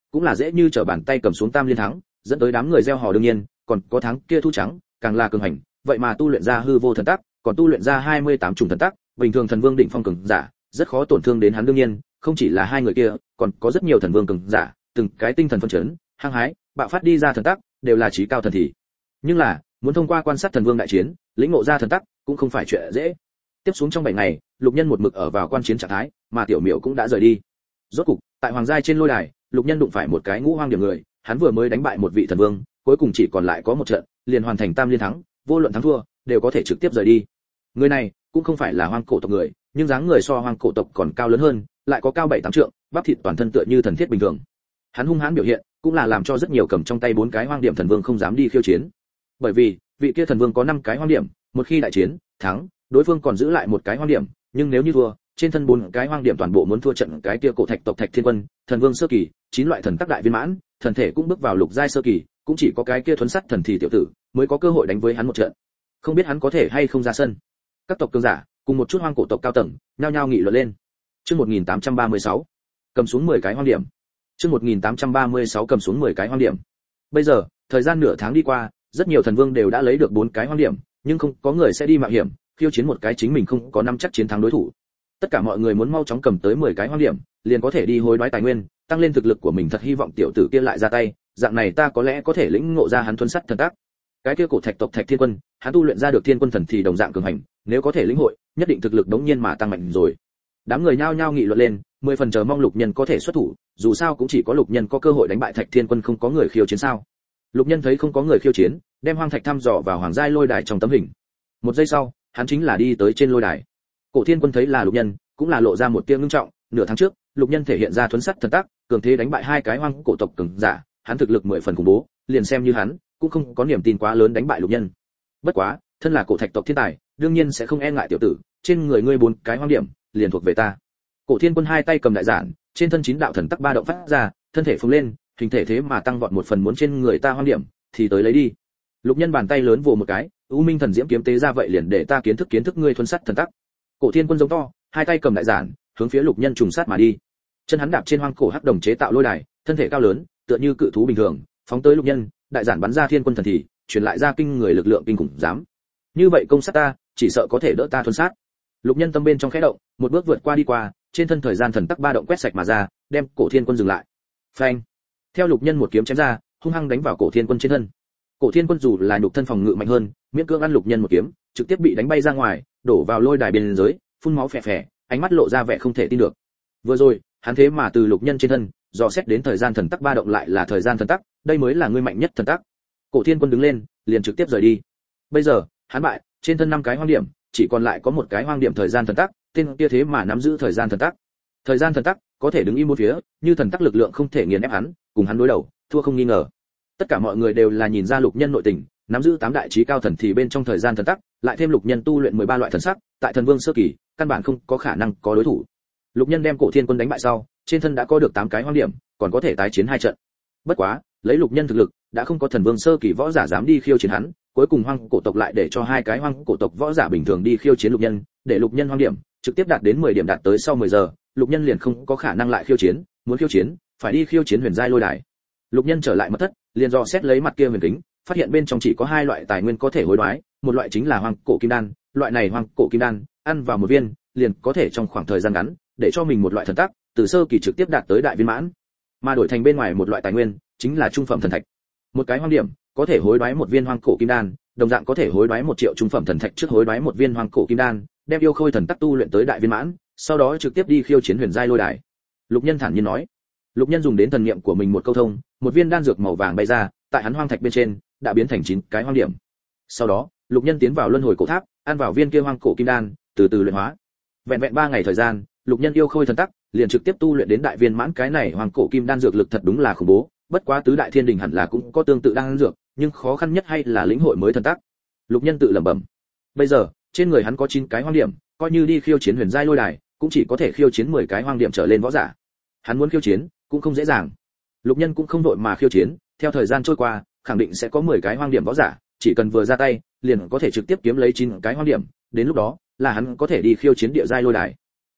cũng là dễ như trở bàn tay cầm xuống tam liên thắng, dẫn tới đám người gieo hò. Đương nhiên còn có thắng kia thu trắng càng là cường hành, vậy mà tu luyện ra hư vô thần tắc, còn tu luyện ra hai mươi tám chủng thần tắc, bình thường thần vương đỉnh phong cường giả rất khó tổn thương đến hắn. đương nhiên không chỉ là hai người kia, còn có rất nhiều thần vương cường giả, từng cái tinh thần phân chấn, hăng hái, bạo phát đi ra thần tắc, đều là chí cao thần thị. Nhưng là, muốn thông qua quan sát thần vương đại chiến, lĩnh ngộ ra thần tắc, cũng không phải chuyện dễ. Tiếp xuống trong bảy ngày, Lục Nhân một mực ở vào quan chiến trạng thái, mà Tiểu Miểu cũng đã rời đi. Rốt cục, tại hoàng giai trên lôi đài, Lục Nhân đụng phải một cái ngũ hoang điểm người, hắn vừa mới đánh bại một vị thần vương, cuối cùng chỉ còn lại có một trận, liền hoàn thành tam liên thắng, vô luận thắng thua, đều có thể trực tiếp rời đi. Người này cũng không phải là hoang cổ tộc người, nhưng dáng người so hoang cổ tộc còn cao lớn hơn, lại có cao bảy tám trượng, bắp thịt toàn thân tựa như thần thiết bình thường. Hắn hung hãn biểu hiện, cũng là làm cho rất nhiều cầm trong tay bốn cái hoang điểm thần vương không dám đi khiêu chiến. Bởi vì, vị kia thần vương có năm cái hoang điểm, một khi đại chiến thắng, đối phương còn giữ lại một cái hoang điểm, nhưng nếu như thua, trên thân bốn cái hoang điểm toàn bộ muốn thua trận cái kia cổ thạch tộc Thạch Thiên Quân, thần vương sơ kỳ, chín loại thần tắc đại viên mãn, thần thể cũng bước vào lục giai sơ kỳ, cũng chỉ có cái kia thuấn sắt thần thì tiểu tử mới có cơ hội đánh với hắn một trận. Không biết hắn có thể hay không ra sân. Các tộc cường giả cùng một chút hoang cổ tộc cao tầng nhao nhao nghị luận lên. Chương một nghìn tám trăm ba mươi sáu, cầm xuống mười cái hoang điểm. Chương một nghìn tám trăm ba mươi sáu cầm xuống mười cái hoang điểm. Bây giờ, thời gian nửa tháng đi qua, rất nhiều thần vương đều đã lấy được bốn cái hoang điểm, nhưng không có người sẽ đi mạo hiểm khiêu chiến một cái chính mình không có nắm chắc chiến thắng đối thủ. Tất cả mọi người muốn mau chóng cầm tới mười cái hoang điểm, liền có thể đi hối đoái tài nguyên, tăng lên thực lực của mình. Thật hy vọng tiểu tử kia lại ra tay, dạng này ta có lẽ có thể lĩnh ngộ ra hắn thuần sắt thần tác. Cái kia cổ thạch tộc Thạch Thiên Quân, hắn tu luyện ra được Thiên Quân thần thì đồng dạng cường hành, nếu có thể lĩnh hội, nhất định thực lực đống nhiên mà tăng mạnh rồi. Đám người nhao nhao nghị luận lên, mười phần chờ mong Lục Nhân có thể xuất thủ, dù sao cũng chỉ có Lục Nhân có cơ hội đánh bại Thạch Thiên Quân, không có người khiêu chiến sao? Lục Nhân thấy không có người khiêu chiến, đem hoang thạch thăm dò vào hoàng giai lôi đài trong tấm hình. Một giây sau, hắn chính là đi tới trên lôi đài. Cổ Thiên Quân thấy là Lục Nhân, cũng là lộ ra một tia ngưng trọng. Nửa tháng trước, Lục Nhân thể hiện ra thuần sắt thần tác, cường thế đánh bại hai cái hoang cổ tộc cường giả, hắn thực lực mười phần khủng bố, liền xem như hắn cũng không có niềm tin quá lớn đánh bại Lục Nhân. Bất quá, thân là cổ thạch tộc thiên tài, đương nhiên sẽ không e ngại tiểu tử, trên người ngươi bốn cái hoang điểm, liền thuộc về ta. Cổ Thiên Quân hai tay cầm đại giản, trên thân chín đạo thần tắc ba động phát ra, thân thể phồng lên, hình thể thế mà tăng vọt một phần, muốn trên người ta hoang điểm thì tới lấy đi. Lục Nhân bàn tay lớn vồ một cái, U Minh thần diễm kiếm tế ra, vậy liền để ta kiến thức kiến thức ngươi thuần sắt thần tắc. Cổ Thiên Quân giống to, hai tay cầm đại giản, hướng phía Lục Nhân trùng sát mà đi. Chân hắn đạp trên hoang cổ hắc đồng chế tạo lôi đài, thân thể cao lớn, tựa như cự thú bình thường, phóng tới Lục Nhân, đại giản bắn ra Thiên Quân thần thì, truyền lại ra kinh người lực lượng kinh khủng dám. Như vậy công sát ta, chỉ sợ có thể đỡ ta thuần sát. Lục Nhân tâm bên trong khẽ động, một bước vượt qua đi qua, trên thân thời gian thần tắc ba động quét sạch mà ra, đem Cổ Thiên Quân dừng lại. Phanh! Theo Lục Nhân một kiếm chém ra, hung hăng đánh vào Cổ Thiên Quân trên thân. Cổ Thiên Quân dù là nhục thân phòng ngự mạnh hơn, miễn cưỡng ăn Lục Nhân một kiếm, trực tiếp bị đánh bay ra ngoài, đổ vào lôi đài bên dưới, phun máu phè phè, ánh mắt lộ ra vẻ không thể tin được. Vừa rồi, hắn thế mà từ Lục Nhân trên thân, dò xét đến thời gian thần tắc ba động lại là thời gian thần tắc, đây mới là ngươi mạnh nhất thần tắc. Cổ Thiên Quân đứng lên, liền trực tiếp rời đi. Bây giờ, hắn bại, trên thân năm cái hoang điểm, chỉ còn lại có một cái hoang điểm thời gian thần tắc, tên kia thế mà nắm giữ thời gian thần tắc. Thời gian thần tắc có thể đứng im một phía, như thần tắc lực lượng không thể nghiền ép hắn, cùng hắn đối đầu, thua không nghi ngờ. Tất cả mọi người đều là nhìn ra Lục Nhân nội tình, nắm giữ tám đại chí cao thần thì bên trong thời gian thần tắc, lại thêm Lục Nhân tu luyện mười ba loại thần sắc, tại thần vương sơ kỳ, căn bản không có khả năng có đối thủ. Lục Nhân đem Cổ Thiên Quân đánh bại sau, trên thân đã có được tám cái hoang điểm, còn có thể tái chiến hai trận. Bất quá, lấy Lục Nhân thực lực, đã không có thần vương sơ kỳ võ giả dám đi khiêu chiến hắn, cuối cùng hoang cổ tộc lại để cho hai cái hoang cổ tộc võ giả bình thường đi khiêu chiến Lục Nhân, để Lục Nhân hoang điểm trực tiếp đạt đến mười điểm, đạt tới sau mười giờ, Lục Nhân liền không có khả năng lại khiêu chiến, muốn khiêu chiến, phải đi khiêu chiến huyền giai lôi đài. Lục Nhân trở lại mật thất, liền dò xét lấy mặt kia huyền kính, phát hiện bên trong chỉ có hai loại tài nguyên có thể hối đoái, một loại chính là hoang cổ kim đan, loại này hoang cổ kim đan, ăn vào một viên, liền có thể trong khoảng thời gian ngắn, để cho mình một loại thần tác, từ sơ kỳ trực tiếp đạt tới đại viên mãn. Mà đổi thành bên ngoài một loại tài nguyên, chính là trung phẩm thần thạch. Một cái hoang điểm, có thể hối đoái một viên hoang cổ kim đan, đồng dạng có thể hối đoái một triệu trung phẩm thần thạch. Trước hối đoái một viên hoang cổ kim đan, đem yêu khôi thần tắc tu luyện tới đại viên mãn, sau đó trực tiếp đi khiêu chiến huyền giai lôi đài. Lục Nhân thản nhiên nói. Lục Nhân dùng đến thần niệm của mình một câu thông, một viên đan dược màu vàng bay ra, tại hắn hoang thạch bên trên đã biến thành chín cái hoang điểm. Sau đó, Lục Nhân tiến vào luân hồi cổ tháp, ăn vào viên kia hoang cổ kim đan, từ từ luyện hóa. Vẹn vẹn ba ngày thời gian, Lục Nhân yêu khôi thần tắc liền trực tiếp tu luyện đến đại viên mãn. Cái này hoang cổ kim đan dược lực thật đúng là khủng bố, bất quá tứ đại thiên đình hẳn là cũng có tương tự đan dược, nhưng khó khăn nhất hay là lĩnh hội mới thần tắc. Lục Nhân tự lẩm bẩm. Bây giờ, trên người hắn có chín cái hoang điểm, coi như đi khiêu chiến huyền giai lôi đài, cũng chỉ có thể khiêu chiến mười cái hoang điểm trở lên võ giả. Hắn muốn khiêu chiến, cũng không dễ dàng. Lục Nhân cũng không đội mà khiêu chiến, theo thời gian trôi qua, khẳng định sẽ có mười cái hoang điểm võ giả, chỉ cần vừa ra tay, liền có thể trực tiếp kiếm lấy chín cái hoang điểm, đến lúc đó, là hắn có thể đi khiêu chiến địa giai lôi đài.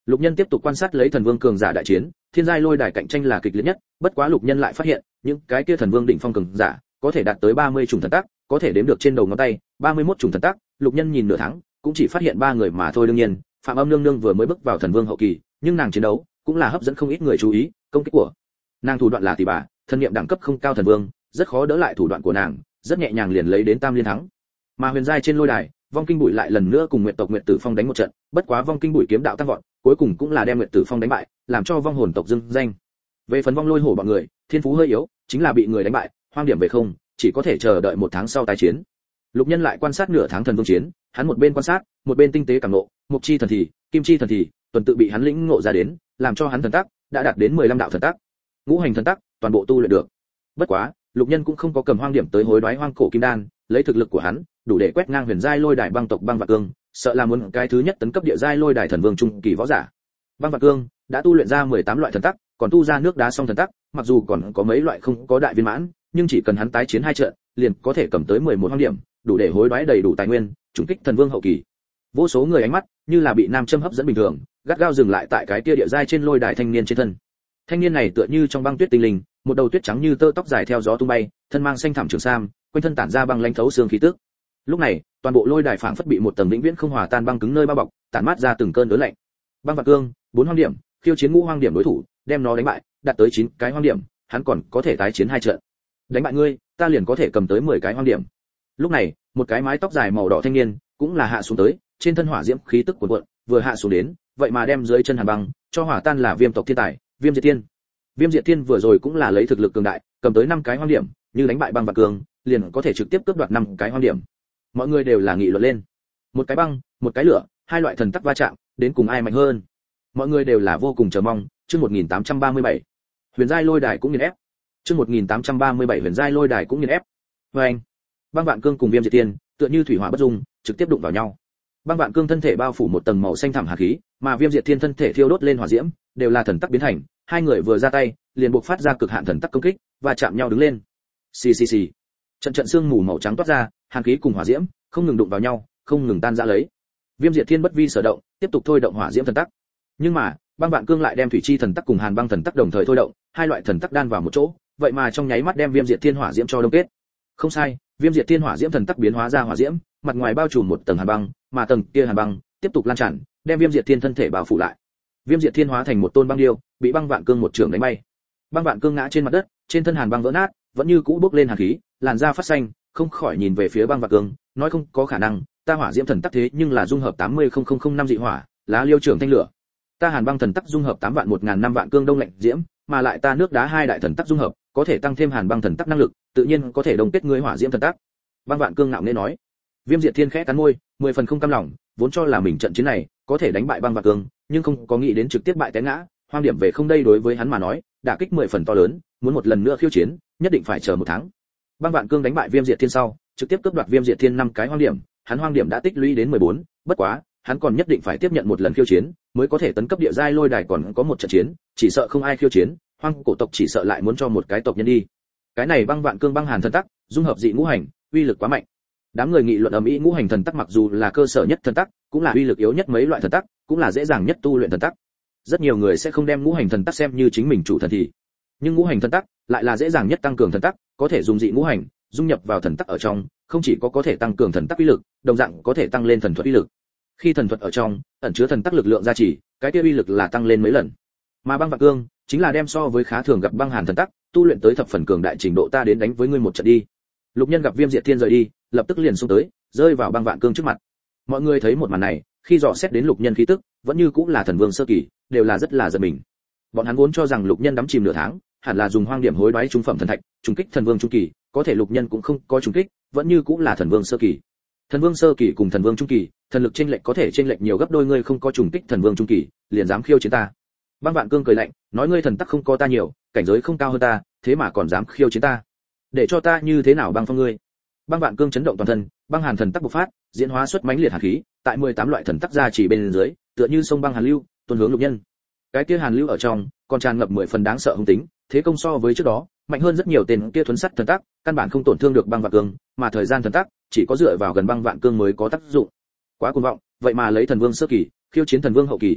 Lục Nhân tiếp tục quan sát lấy thần vương cường giả đại chiến, thiên giai lôi đài cạnh tranh là kịch liệt nhất, bất quá Lục Nhân lại phát hiện, những cái kia thần vương đỉnh phong cường giả, có thể đạt tới ba mươi chủng thần tác, có thể đếm được trên đầu ngón tay, ba mươi mốt chủng thần tác, Lục Nhân nhìn nửa tháng, cũng chỉ phát hiện ba người mà thôi. Đương nhiên, Phạm Âm Nương Nương vừa mới bước vào thần vương hậu kỳ, nhưng nàng chiến đấu cũng là hấp dẫn không ít người chú ý, công kích của nàng thủ đoạn là tỷ bà, thân niệm đẳng cấp không cao thần vương, rất khó đỡ lại thủ đoạn của nàng, rất nhẹ nhàng liền lấy đến tam liên thắng. Mà huyền giai trên lôi đài, Vong Kinh Bụi lại lần nữa cùng Nguyệt tộc Nguyệt Tử Phong đánh một trận, bất quá Vong Kinh Bụi kiếm đạo tăng vọt, cuối cùng cũng là đem Nguyệt Tử Phong đánh bại, làm cho Vong Hồn tộc dưng danh. Về phần Vong Lôi Hổ bọn người, thiên phú hơi yếu, chính là bị người đánh bại, hoang điểm về không, chỉ có thể chờ đợi một tháng sau tái chiến. Lục Nhân lại quan sát nửa tháng thần vương chiến, hắn một bên quan sát, một bên tinh tế cảm ngộ, mục chi thần thì, kim chi thần thì, tuần tự bị hắn lĩnh ngộ ra đến, làm cho hắn thần tác đã đạt đến mười lăm đạo thần tác. Ngũ hành thần tác, toàn bộ tu luyện được. Bất quá, Lục Nhân cũng không có cầm hoang điểm tới hối đoái hoang cổ kim đan, lấy thực lực của hắn, đủ để quét ngang huyền giai lôi đài băng tộc băng vạn cương, sợ là muốn cái thứ nhất tấn cấp địa giai lôi đài thần vương trung kỳ võ giả. Băng vạn cương đã tu luyện ra mười tám loại thần tác, còn tu ra nước đá song thần tác, mặc dù còn có mấy loại không có đại viên mãn, nhưng chỉ cần hắn tái chiến hai trận, liền có thể cầm tới mười một hoang điểm, đủ để hối đoái đầy đủ tài nguyên, trùng kích thần vương hậu kỳ. Vô số người ánh mắt như là bị nam châm hấp dẫn bình thường, gắt gao dừng lại tại cái kia địa giai trên lôi đài thanh niên trên thân. Thanh niên này tựa như trong băng tuyết tinh linh, một đầu tuyết trắng như tơ tóc dài theo gió tung bay, thân mang xanh thẳm trường sam, quanh thân tản ra băng lãnh thấu xương khí tức. Lúc này, toàn bộ lôi đài phảng phất bị một tầng vĩnh viễn không hòa tan băng cứng nơi bao bọc, tản mát ra từng cơn ớn lạnh. Băng Vạn Cương, bốn hoang điểm, khiêu chiến ngũ hoang điểm đối thủ, đem nó đánh bại, đạt tới chín cái hoang điểm, hắn còn có thể tái chiến hai trận. Đánh bại ngươi, ta liền có thể cầm tới mười cái hoang điểm. Lúc này, một cái mái tóc dài màu đỏ thanh niên, cũng là hạ xuống tới, trên thân hỏa diễm khí tức cuồn cuộn, vừa hạ xuống đến, vậy mà đem dưới chân hàn băng cho hỏa tan là Viêm tộc thiên tài, Viêm Diệt Thiên. Viêm Diệt Thiên vừa rồi cũng là lấy thực lực cường đại, cầm tới năm cái hoang điểm, như đánh bại Băng Vạn Cương, liền có thể trực tiếp cướp đoạt năm cái hoang điểm. Mọi người đều là nghị luận lên. Một cái băng, một cái lửa, hai loại thần tắc va chạm, đến cùng ai mạnh hơn. Mọi người đều là vô cùng chờ mong. Chương một nghìn tám trăm ba mươi bảy, Huyền giai lôi đài cũng nghiền ép. Chương một nghìn tám trăm ba mươi bảy Huyền giai lôi đài cũng nghiền ép. Và anh, Băng Vạn Cương cùng Viêm Diệt Thiên, tựa như thủy hỏa bất dung, trực tiếp đụng vào nhau. Băng Vạn Cương thân thể bao phủ một tầng màu xanh thẳm hàn khí, mà Viêm Diệt Thiên thân thể thiêu đốt lên hỏa diễm, đều là thần tắc biến thành, hai người vừa ra tay, liền buộc phát ra cực hạn thần tắc công kích, và chạm nhau đứng lên. Xì xì xì. Trận trận sương mù màu trắng toát ra, hàn khí cùng hỏa diễm không ngừng đụng vào nhau, không ngừng tan rã lấy. Viêm Diệt Thiên bất vi sở động, tiếp tục thôi động hỏa diễm thần tắc. Nhưng mà, Băng Vạn Cương lại đem thủy chi thần tắc cùng hàn băng thần tắc đồng thời thôi động, hai loại thần tắc đan vào một chỗ, vậy mà trong nháy mắt đem Viêm Diệt Thiên hỏa diễm cho đông kết. Không sai, Viêm Diệt Thiên hỏa diễm thần tắc biến hóa ra hỏa diễm, mặt ngoài bao trùm một tầng hàn băng, mà tầng kia hàn băng tiếp tục lan tràn, đem Viêm Diệt Thiên thân thể bao phủ lại. Viêm Diệt Thiên hóa thành một tôn băng điêu, bị Băng Vạn Cương một trường đánh bay. Băng Vạn Cương ngã trên mặt đất, trên thân hàn băng vỡ nát, vẫn như cũ bốc lên hàn khí, làn da phát xanh, không khỏi nhìn về phía Băng Vạn Cương, nói không có khả năng, ta hỏa diễm thần tắc thế nhưng là dung hợp tám mươi nghìn năm dị hỏa, lá liêu trưởng thanh lửa. Ta hàn băng thần tắc dung hợp tám vạn một ngàn năm vạn cương đông lạnh diễm, mà lại ta nước đá hai đại thần tắc dung hợp, có thể tăng thêm hàn băng thần tắc năng lực, tự nhiên có thể đồng kết ngươi hỏa diễm thần tắc. Băng Vạn Cương ngạo nghễ nói. Viêm Diệt Thiên khẽ cắn môi, mười phần không cam lòng, vốn cho là mình trận chiến này có thể đánh bại Băng Vạn Cương, nhưng không có nghĩ đến trực tiếp bại té ngã, hoang điểm về không đây đối với hắn mà nói, đả kích mười phần to lớn, muốn một lần nữa khiêu chiến, nhất định phải chờ một tháng. Băng Vạn Cương đánh bại Viêm Diệt Thiên sau, trực tiếp cướp đoạt Viêm Diệt Thiên năm cái hoang điểm, hắn hoang điểm đã tích lũy đến mười bốn, bất quá, hắn còn nhất định phải tiếp nhận một lần khiêu chiến, mới có thể tấn cấp địa giai lôi đài còn có một trận chiến, chỉ sợ không ai khiêu chiến, hoang cổ tộc chỉ sợ lại muốn cho một cái tộc nhân đi. Cái này Băng Vạn Cương băng hàn thần tắc, dung hợp dị ngũ hành, uy lực quá mạnh. Đám người nghị luận ầm ĩ ngũ hành thần tắc mặc dù là cơ sở nhất thần tắc, cũng là uy lực yếu nhất mấy loại thần tắc, cũng là dễ dàng nhất tu luyện thần tắc. Rất nhiều người sẽ không đem ngũ hành thần tắc xem như chính mình chủ thần thì, nhưng ngũ hành thần tắc lại là dễ dàng nhất tăng cường thần tắc, có thể dùng dị ngũ hành dung nhập vào thần tắc ở trong, không chỉ có có thể tăng cường thần tắc uy lực, đồng dạng có thể tăng lên thần thuật uy lực. Khi thần thuật ở trong ẩn chứa thần tắc lực lượng gia trì, cái kia uy lực là tăng lên mấy lần. Mà Băng Vạn Cương chính là đem so với khá thường gặp băng hàn thần tắc, tu luyện tới thập phần cường đại trình độ, ta đến đánh với ngươi một trận đi. Lục Nhân gặp Viêm Diệt Thiên rời đi, lập tức liền xông tới, rơi vào Băng Vạn Cương trước mặt. Mọi người thấy một màn này, khi dò xét đến Lục Nhân khí tức, vẫn như cũng là thần vương sơ kỳ, đều là rất là giật mình. Bọn hắn vốn cho rằng Lục Nhân đắm chìm nửa tháng, hẳn là dùng hoang điểm hối đoái trung phẩm thần thạch, trùng kích thần vương trung kỳ, có thể Lục Nhân cũng không có trùng kích, vẫn như cũng là thần vương sơ kỳ. Thần vương sơ kỳ cùng thần vương trung kỳ, thần lực chênh lệch có thể chênh lệch nhiều gấp đôi, ngươi không có trùng kích thần vương trung kỳ, liền dám khiêu chiến ta. Băng Vạn Cương cười lạnh, nói ngươi thần tắc không có ta nhiều, cảnh giới không cao hơn ta, thế mà còn dám khiêu chiến ta. Để cho ta như thế nào băng phong ngươi? Băng Vạn Cương chấn động toàn thân, băng hàn thần tắc bộc phát, diễn hóa xuất mãnh liệt hàn khí, tại mười tám loại thần tắc gia chỉ bên dưới, tựa như sông băng hàn lưu, tuôn hướng Lục Nhân. Cái kia hàn lưu ở trong, còn tràn ngập mười phần đáng sợ hung tính, thế công so với trước đó, mạnh hơn rất nhiều, tên kia thuấn sắt thần tắc, căn bản không tổn thương được Băng Vạn Cương, mà thời gian thần tắc, chỉ có dựa vào gần Băng Vạn Cương mới có tác dụng. Quá cuồng vọng, vậy mà lấy thần vương sơ kỳ khiêu chiến thần vương hậu kỳ.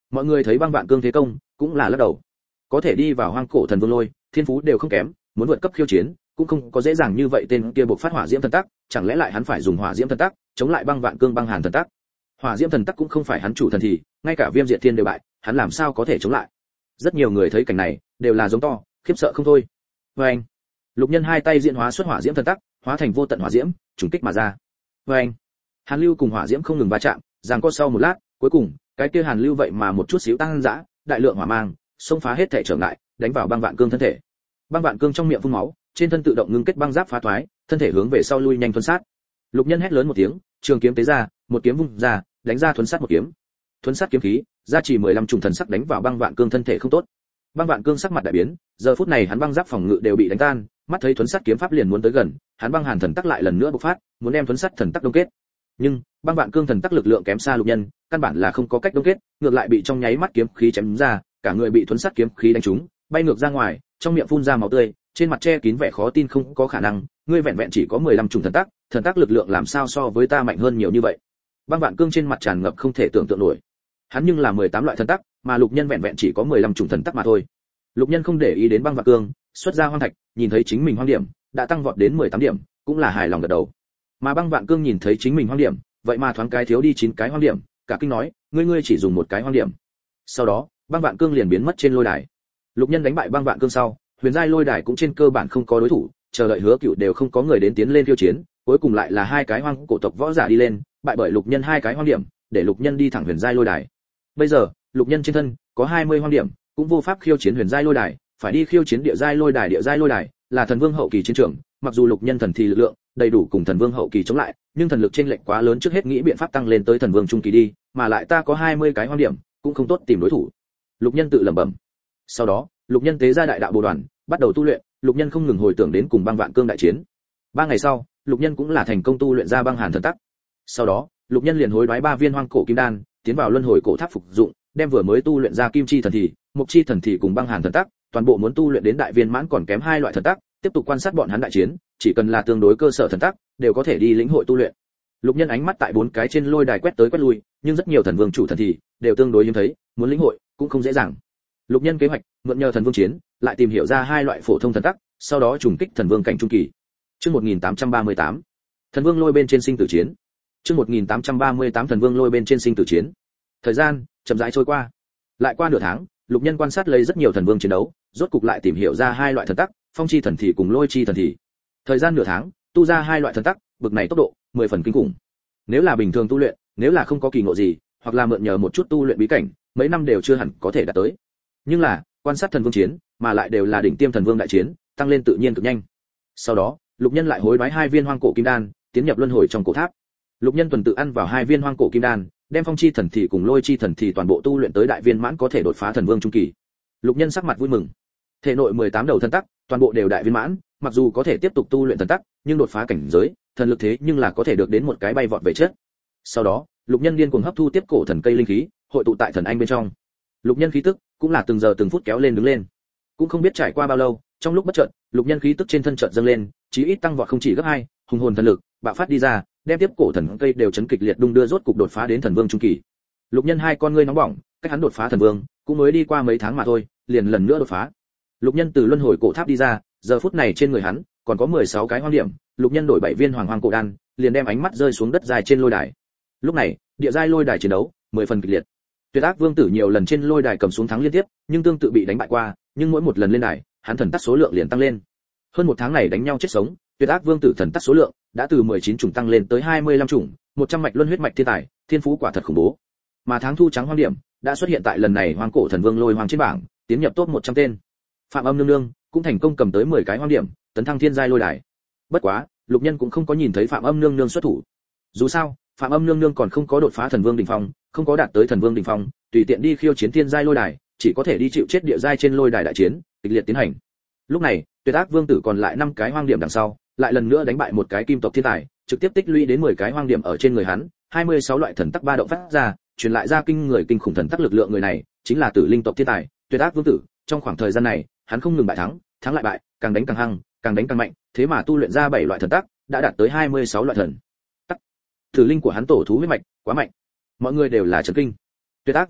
Mọi người thấy băng vạn cương thế công, cũng là lắc đầu. Có thể đi vào hoang cổ thần vương lôi, thiên phú đều không kém, muốn vượt cấp khiêu chiến, cũng không có dễ dàng như vậy. Tên kia buộc phát hỏa diễm thần tắc, chẳng lẽ lại hắn phải dùng hỏa diễm thần tắc chống lại băng vạn cương băng hàn thần tắc? Hỏa diễm thần tắc cũng không phải hắn chủ thần thì, ngay cả viêm diệt thiên đều bại, hắn làm sao có thể chống lại? Rất nhiều người thấy cảnh này, đều là giống to, khiếp sợ không thôi. Oeng! Lục Nhân hai tay diễn hóa xuất hỏa diễm thần tắc, hóa thành vô tận hỏa diễm, trùng kích mà ra. Oeng! Hàn lưu cùng hỏa diễm không ngừng va chạm, giằng co sau một lát, cuối cùng, cái kia hàn lưu vậy mà một chút xíu tăng dã, đại lượng hỏa mang, xông phá hết thể trở ngại, đánh vào băng vạn cương thân thể. Băng vạn cương trong miệng phun máu, trên thân tự động ngưng kết băng giáp phá thoái, thân thể hướng về sau lui nhanh thuần sát. Lục Nhân hét lớn một tiếng, trường kiếm tế ra, một kiếm vung ra, đánh ra thuần sát một kiếm. Thuần sát kiếm khí, gia trì mười lăm trùng thần sắc đánh vào băng vạn cương thân thể không tốt. Băng vạn cương sắc mặt đại biến, giờ phút này hắn băng giáp phòng ngự đều bị đánh tan, mắt thấy thuần sát kiếm pháp liền muốn tới gần, hắn băng hàn thần tắc lại lần nữa bộc phát, muốn đem thuần sát thần tắc đông kết. Nhưng băng vạn cương thần tắc lực lượng kém xa Lục Nhân, căn bản là không có cách đông kết, ngược lại bị trong nháy mắt kiếm khí chém ra, cả người bị thuần sát kiếm khí đánh trúng, bay ngược ra ngoài, trong miệng phun ra máu tươi, trên mặt che kín vẻ khó tin. Không có khả năng, ngươi vẹn vẹn chỉ có mười lăm trùng thần tắc, thần tắc lực lượng làm sao so với ta mạnh hơn nhiều như vậy? Băng vạn cương trên mặt tràn ngập không thể tưởng tượng nổi. Hắn nhưng là mười tám loại thần tắc, mà Lục Nhân vẹn vẹn chỉ có mười lăm trùng thần tắc mà thôi. Lục Nhân không để ý đến băng vạn cương, xuất ra hoang thạch, nhìn thấy chính mình hoang điểm đã tăng vọt đến mười tám điểm, cũng là hài lòng gật đầu. Mà băng vạn cương nhìn thấy chính mình hoang điểm, vậy mà thoáng cái thiếu đi chín cái hoang điểm, cả kinh nói, ngươi ngươi chỉ dùng một cái hoang điểm. Sau đó, băng vạn cương liền biến mất trên lôi đài. Lục Nhân đánh bại băng vạn cương sau, huyền giai lôi đài cũng trên cơ bản không có đối thủ, chờ đợi Hứa Cựu đều không có người đến tiến lên khiêu chiến, cuối cùng lại là hai cái hoang cổ tộc võ giả đi lên, bại bởi Lục Nhân hai cái hoang điểm, để Lục Nhân đi thẳng huyền giai lôi đài. Bây giờ, Lục Nhân trên thân có hai mươi hoang điểm, cũng vô pháp khiêu chiến huyền giai lôi đài, phải đi khiêu chiến địa giai lôi đài. Địa giai lôi đài là thần vương hậu kỳ chiến trường, mặc dù Lục Nhân thần thì lực lượng đầy đủ cùng thần vương hậu kỳ chống lại, nhưng thần lực chênh lệch quá lớn, trước hết nghĩ biện pháp tăng lên tới thần vương trung kỳ đi, mà lại ta có hai mươi cái hoang điểm, cũng không tốt tìm đối thủ. Lục Nhân tự lẩm bẩm. Sau đó, Lục Nhân tế ra đại đạo bồ đoàn, bắt đầu tu luyện. Lục Nhân không ngừng hồi tưởng đến cùng băng vạn cương đại chiến. Ba ngày sau, Lục Nhân cũng là thành công tu luyện ra băng hàn thần tắc. Sau đó, Lục Nhân liền hối đoái ba viên hoang cổ kim đan, tiến vào luân hồi cổ tháp phục dụng, đem vừa mới tu luyện ra kim chi thần thì, mục chi thần thì cùng băng hàn thần tắc, toàn bộ muốn tu luyện đến đại viên mãn còn kém hai loại thần tắc, tiếp tục quan sát bọn hắn đại chiến, chỉ cần là tương đối cơ sở thần tắc, đều có thể đi lĩnh hội tu luyện. Lục Nhân ánh mắt tại bốn cái trên lôi đài quét tới quét lui, nhưng rất nhiều thần vương chủ thần thì đều tương đối hiếm thấy, muốn lĩnh hội cũng không dễ dàng. Lục Nhân kế hoạch, mượn nhờ thần vương chiến, lại tìm hiểu ra hai loại phổ thông thần tắc, sau đó trùng kích thần vương cảnh trung kỳ. Chương một nghìn tám trăm ba mươi tám, thần vương lôi bên trên sinh tử chiến. Chương một nghìn tám trăm ba mươi tám thần vương lôi bên trên sinh tử chiến. Thời gian chậm rãi trôi qua. Lại qua nửa tháng, Lục Nhân quan sát lấy rất nhiều thần vương chiến đấu, rốt cục lại tìm hiểu ra hai loại thần tắc, phong chi thần thì cùng lôi chi thần thì. Thời gian nửa tháng, tu ra hai loại thần tắc, bực này tốc độ mười phần kinh khủng. Nếu là bình thường tu luyện, nếu là không có kỳ ngộ gì, hoặc là mượn nhờ một chút tu luyện bí cảnh, mấy năm đều chưa hẳn có thể đạt tới. Nhưng là, quan sát thần vương chiến, mà lại đều là đỉnh tiêm thần vương đại chiến, tăng lên tự nhiên cực nhanh. Sau đó, Lục Nhân lại hối đoái hai viên hoang cổ kim đan, tiến nhập luân hồi trong cổ tháp. Lục Nhân tuần tự ăn vào hai viên hoang cổ kim đan, đem phong chi thần thì cùng lôi chi thần thì toàn bộ tu luyện tới đại viên mãn, có thể đột phá thần vương trung kỳ. Lục Nhân sắc mặt vui mừng. Thể nội mười tám đầu thần tắc, toàn bộ đều đại viên mãn, mặc dù có thể tiếp tục tu luyện thần tắc, nhưng đột phá cảnh giới, thần lực thế nhưng là có thể được đến một cái bay vọt về trước. Sau đó, Lục Nhân điên cuồng hấp thu tiếp cổ thần cây linh khí, hội tụ tại thần anh bên trong. Lục Nhân khí tức cũng là từng giờ từng phút kéo lên đứng lên. Cũng không biết trải qua bao lâu, trong lúc bất chợt, Lục Nhân khí tức trên thân chợt dâng lên, chí ít tăng vọt không chỉ gấp hai, hùng hồn thần lực bạo phát đi ra, đem tiếp cổ thần cây đều chấn kịch liệt đung đưa, rốt cục đột phá đến thần vương trung kỳ. Lục Nhân hai con ngươi nóng bỏng, cách hắn đột phá thần vương cũng mới đi qua mấy tháng mà thôi, liền lần nữa đột phá. Lục Nhân từ luân hồi cổ tháp đi ra, giờ phút này trên người hắn còn có mười sáu cái hoang điểm. Lục Nhân đổi bảy viên hoàng hoang cổ đan, liền đem ánh mắt rơi xuống đất dài trên lôi đài. Lúc này, địa giai lôi đài chiến đấu mười phần kịch liệt. Tuyệt Ác Vương tử nhiều lần trên lôi đài cầm xuống thắng liên tiếp, nhưng tương tự bị đánh bại qua, nhưng mỗi một lần lên đài, hắn thần tắc số lượng liền tăng lên. Hơn một tháng này đánh nhau chết sống, Tuyệt Ác Vương tử thần tắc số lượng đã từ mười chín chủng tăng lên tới hai mươi lăm chủng, một trăm mạch luân huyết mạch thiên tài, thiên phú quả thật khủng bố. Mà tháng thu trắng hoang điểm đã xuất hiện tại lần này hoang cổ thần vương lôi hoang trên bảng, tiến nhập top một trăm tên. Phạm Âm nương nương cũng thành công cầm tới mười cái hoang điểm, tấn thăng thiên giai lôi đài. Bất quá, Lục Nhân cũng không có nhìn thấy Phạm Âm nương nương xuất thủ. Dù sao, Phạm Âm nương nương còn không có đột phá thần vương đỉnh phong, không có đạt tới thần vương đỉnh phong, tùy tiện đi khiêu chiến thiên giai lôi đài, chỉ có thể đi chịu chết địa giai trên lôi đài đại chiến, kịch liệt tiến hành. Lúc này, Tuyệt Ác Vương tử còn lại năm cái hoang điểm đằng sau, lại lần nữa đánh bại một cái kim tộc thiên tài, trực tiếp tích lũy đến mười cái hoang điểm ở trên người hắn, hai mươi sáu loại thần tắc ba động phát ra, truyền lại ra kinh người kinh khủng thần tắc lực lượng. Người này chính là Tử Linh tộc thiên tài, Tuyệt Ác Vương tử. Trong khoảng thời gian này, hắn không ngừng bại thắng, thắng lại bại, càng đánh càng hăng, càng đánh càng mạnh, thế mà tu luyện ra bảy loại thần tắc, đã đạt tới hai mươi sáu loại thần tắc. Tử Linh của hắn tổ thú huyết mạch quá mạnh, mọi người đều là chấn kinh. Tuyệt Ác Vương tử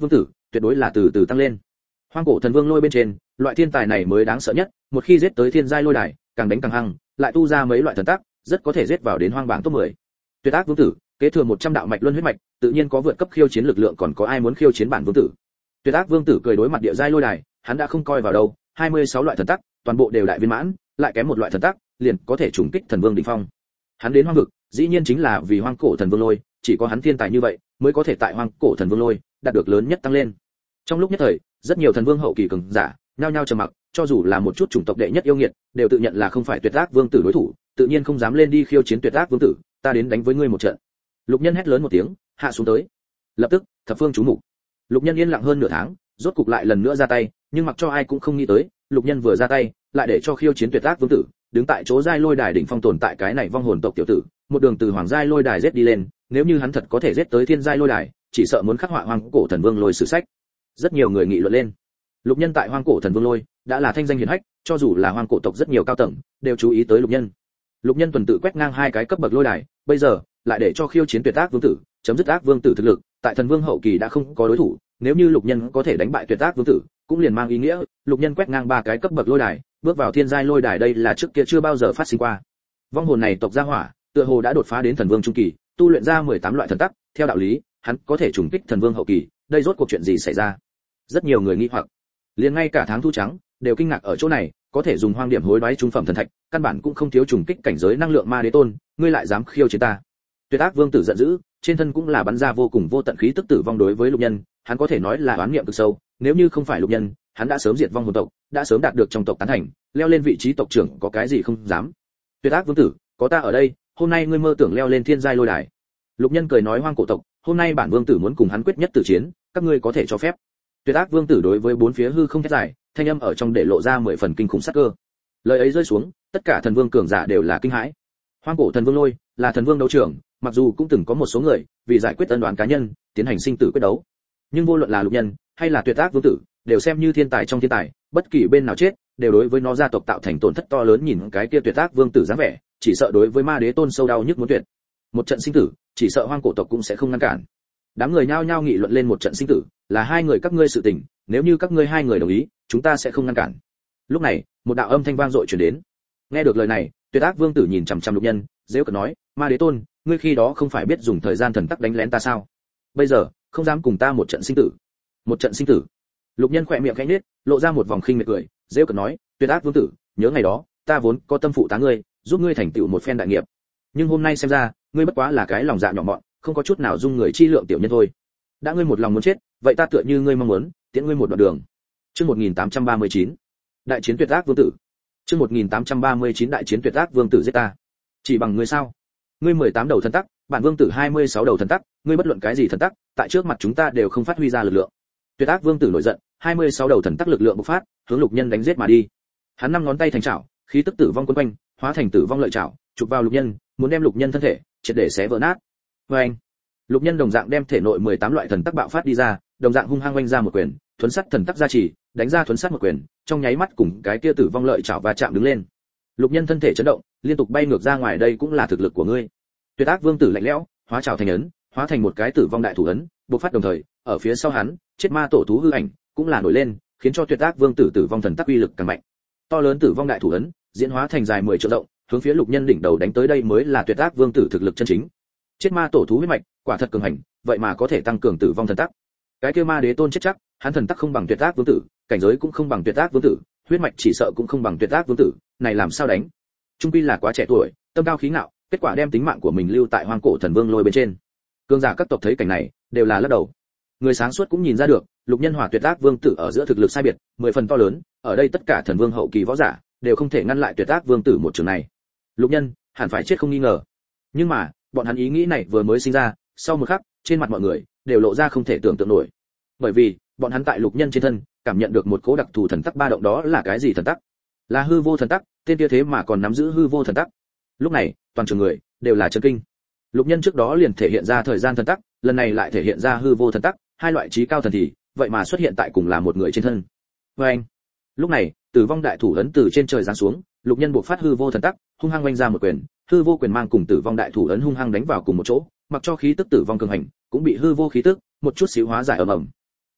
tuyệt đối là từ từ tăng lên. Hoang cổ thần vương lôi bên trên, loại thiên tài này mới đáng sợ nhất, một khi giết tới thiên giai lôi đài, càng đánh càng hăng, lại tu ra mấy loại thần tác, rất có thể giết vào đến hoang bảng top mười. Tuyệt ác vương tử, kế thừa một trăm đạo mạch luân huyết mạch, tự nhiên có vượt cấp khiêu chiến lực lượng, còn có ai muốn khiêu chiến bản vương tử. Tuyệt ác vương tử cười đối mặt địa giai lôi đài, hắn đã không coi vào đâu, hai mươi sáu loại thần tác, toàn bộ đều đại viên mãn, lại kém một loại thần tác, liền có thể trùng kích thần vương đỉnh phong. Hắn đến hoang vực, dĩ nhiên chính là vì hoang cổ thần vương lôi, chỉ có hắn thiên tài như vậy, mới có thể tại hoang cổ thần vương lôi đạt được lớn nhất tăng lên. Trong lúc nhất thời, rất nhiều thần vương hậu kỳ cường giả, nhao nhao trầm mặc, cho dù là một chút chủng tộc đệ nhất yêu nghiệt, đều tự nhận là không phải tuyệt ác vương tử đối thủ, tự nhiên không dám lên đi khiêu chiến tuyệt ác vương tử, ta đến đánh với ngươi một trận. Lục Nhân hét lớn một tiếng, hạ xuống tới. Lập tức, thập phương chú mục. Lục Nhân yên lặng hơn nửa tháng, rốt cục lại lần nữa ra tay, nhưng mặc cho ai cũng không nghĩ tới, Lục Nhân vừa ra tay, lại để cho khiêu chiến tuyệt ác vương tử, đứng tại chỗ giai lôi đài đỉnh phong tồn tại cái này vong hồn tộc tiểu tử, một đường từ hoàng giai lôi đài giết đi lên, nếu như hắn thật có thể giết tới thiên giai lôi đài, chỉ sợ muốn khắc họa hoang cổ thần vương lôi sử sách. Rất nhiều người nghị luận lên. Lục Nhân tại hoang cổ thần vương lôi đã là thanh danh hiển hách, cho dù là hoang cổ tộc rất nhiều cao tầng đều chú ý tới Lục Nhân. Lục Nhân tuần tự quét ngang hai cái cấp bậc lôi đài, bây giờ lại để cho khiêu chiến tuyệt ác vương tử, chấm dứt ác vương tử thực lực, tại thần vương hậu kỳ đã không có đối thủ, nếu như Lục Nhân có thể đánh bại tuyệt ác vương tử, cũng liền mang ý nghĩa Lục Nhân quét ngang ba cái cấp bậc lôi đài, bước vào thiên giai lôi đài, đây là trước kia chưa bao giờ phát sinh qua. Vong hồn này tộc gia hỏa, tựa hồ đã đột phá đến thần vương trung kỳ, tu luyện ra mười tám loại thần tắc, theo đạo lý, hắn có thể trùng kích thần vương hậu kỳ, đây rốt cuộc chuyện gì xảy ra? Rất nhiều người nghi hoặc, liền ngay cả tháng thu trắng đều kinh ngạc ở chỗ này, có thể dùng hoang điểm hối đoái trung phẩm thần thạch, căn bản cũng không thiếu trùng kích cảnh giới năng lượng ma đế tôn, ngươi lại dám khiêu chiến ta? Tuyệt ác vương tử giận dữ, trên thân cũng là bắn ra vô cùng vô tận khí tức tử vong đối với Lục Nhân, hắn có thể nói là oán niệm cực sâu, nếu như không phải Lục Nhân, hắn đã sớm diệt vong hồn tộc, đã sớm đạt được trong tộc tán thành, leo lên vị trí tộc trưởng có cái gì không dám. Tuyệt ác vương tử, có ta ở đây, hôm nay ngươi mơ tưởng leo lên thiên giai lôi đài. Lục Nhân cười nói hoang cổ tộc, hôm nay bản vương tử muốn cùng hắn quyết nhất tử chiến, các ngươi có thể cho phép. Tuyệt ác vương tử đối với bốn phía hư không thét dài, thanh âm ở trong để lộ ra mười phần kinh khủng sát cơ. Lời ấy rơi xuống, tất cả thần vương cường giả đều là kinh hãi. Hoang cổ thần vương lôi là thần vương đấu trường, mặc dù cũng từng có một số người vì giải quyết ân oán cá nhân, tiến hành sinh tử quyết đấu. Nhưng vô luận là Lục Nhân hay là Tuyệt ác vương tử, đều xem như thiên tài trong thiên tài, bất kỳ bên nào chết, đều đối với nó gia tộc tạo thành tổn thất to lớn, nhìn cái kia Tuyệt ác vương tử dáng vẻ, chỉ sợ đối với ma đế tôn sâu đau nhức muốn tuyệt. Một trận sinh tử, chỉ sợ hoang cổ tộc cũng sẽ không ngăn cản. Đám người nhao nhao nghị luận lên một trận sinh tử, là hai người các ngươi sự tình, nếu như các ngươi hai người đồng ý, chúng ta sẽ không ngăn cản. Lúc này, một đạo âm thanh vang dội truyền đến. Nghe được lời này, Tuyệt ác vương tử nhìn chằm chằm Lục Nhân, giễu cợt nói, ma đế tôn, ngươi khi đó không phải biết dùng thời gian thần tắc đánh lén ta sao? Bây giờ, không dám cùng ta một trận sinh tử. Một trận sinh tử. Lục Nhân khẽ miệng khẽ nhếch, lộ ra một vòng khinh miệt cười, giễu cợt nói, Tuyệt ác vương tử, nhớ ngày đó, ta vốn có tâm phụ tá ngươi, giúp ngươi thành tựu một phen đại nghiệp. Nhưng hôm nay xem ra, ngươi bất quá là cái lòng dạ nhỏ mọn, không có chút nào dung người chi lượng tiểu nhân thôi. Đã ngươi một lòng muốn chết, vậy ta tựa như ngươi mong muốn, tiễn ngươi một đoạn đường. Chương một nghìn tám trăm ba mươi chín, đại chiến tuyệt ác vương tử. Chương một nghìn tám trăm ba mươi chín, đại chiến tuyệt ác vương tử giết ta. Chỉ bằng ngươi sao? Ngươi mười tám đầu thần tắc, bản vương tử hai mươi sáu đầu thần tắc, ngươi bất luận cái gì thần tắc, tại trước mặt chúng ta đều không phát huy ra lực lượng. Tuyệt ác vương tử nổi giận, hai mươi sáu đầu thần tắc lực lượng bộc phát, hướng Lục Nhân đánh giết mà đi. Hắn năm ngón tay thành chảo, khí tức tử vong quấn quanh, hóa thành tử vong lợi chảo, chụp vào Lục Nhân, muốn đem Lục Nhân thân thể triệt để xé vỡ nát. Oeng! Lục Nhân đồng dạng đem thể nội mười tám loại thần tắc bạo phát đi ra, đồng dạng hung hăng oanh ra một quyền, thuấn sắt thần tắc gia trì, đánh ra thuấn sắt một quyền, trong nháy mắt cùng cái kia tử vong lợi chảo va chạm đứng lên. Lục Nhân thân thể chấn động, liên tục bay ngược ra ngoài, đây cũng là thực lực của ngươi. Tuyệt ác vương tử lạnh lẽo, hóa chảo thành ấn, hóa thành một cái tử vong đại thủ ấn, bộc phát đồng thời, ở phía sau hắn, chết ma tổ thú hư ảnh cũng là nổi lên, khiến cho Tuyệt ác vương tử tử vong thần tắc uy lực càng mạnh. To lớn tử vong đại thủ ấn, diễn hóa thành dài mười trượng rộng, hướng phía Lục Nhân đỉnh đầu đánh tới, đây mới là Tuyệt ác vương tử thực lực chân chính. Chết ma tổ thú huyết mạch, quả thật cường hành, vậy mà có thể tăng cường tử vong thần tắc. Cái kia ma đế tôn chết chắc, hắn thần tắc không bằng Tuyệt ác vương tử, cảnh giới cũng không bằng Tuyệt ác vương tử, huyết mạch chỉ sợ cũng không bằng Tuyệt ác vương tử, này làm sao đánh? Trung quy là quá trẻ tuổi, tâm cao khí ngạo, kết quả đem tính mạng của mình lưu tại hoang cổ thần vương lôi bên trên. Cường giả các tộc thấy cảnh này, đều là lắc đầu. Người sáng suốt cũng nhìn ra được, Lục Nhân hòa Tuyệt ác vương tử ở giữa thực lực sai biệt, mười phần to lớn, ở đây tất cả thần vương hậu kỳ võ giả đều không thể ngăn lại Tuyệt ác vương tử một trường này. Lục Nhân hẳn phải chết không nghi ngờ. Nhưng mà, bọn hắn ý nghĩ này vừa mới sinh ra, sau một khắc, trên mặt mọi người đều lộ ra không thể tưởng tượng nổi. Bởi vì, bọn hắn tại Lục Nhân trên thân cảm nhận được một cố đặc thù thần tắc ba động, đó là cái gì thần tắc? Là hư vô thần tắc, tên kia thế mà còn nắm giữ hư vô thần tắc. Lúc này, toàn trường người đều là chấn kinh. Lục Nhân trước đó liền thể hiện ra thời gian thần tắc, lần này lại thể hiện ra hư vô thần tắc, hai loại trí cao thần thì, vậy mà xuất hiện tại cùng là một người trên thân. Oeng! Lúc này, tử vong đại thủ ấn từ trên trời giáng xuống, Lục Nhân buộc phát hư vô thần tắc, hung hăng vung ra một quyền, hư vô quyền mang cùng tử vong đại thủ ấn hung hăng đánh vào cùng một chỗ, mặc cho khí tức tử vong cường hành, cũng bị hư vô khí tức một chút xíu hóa giải ầm ầm. Tiếp lấy,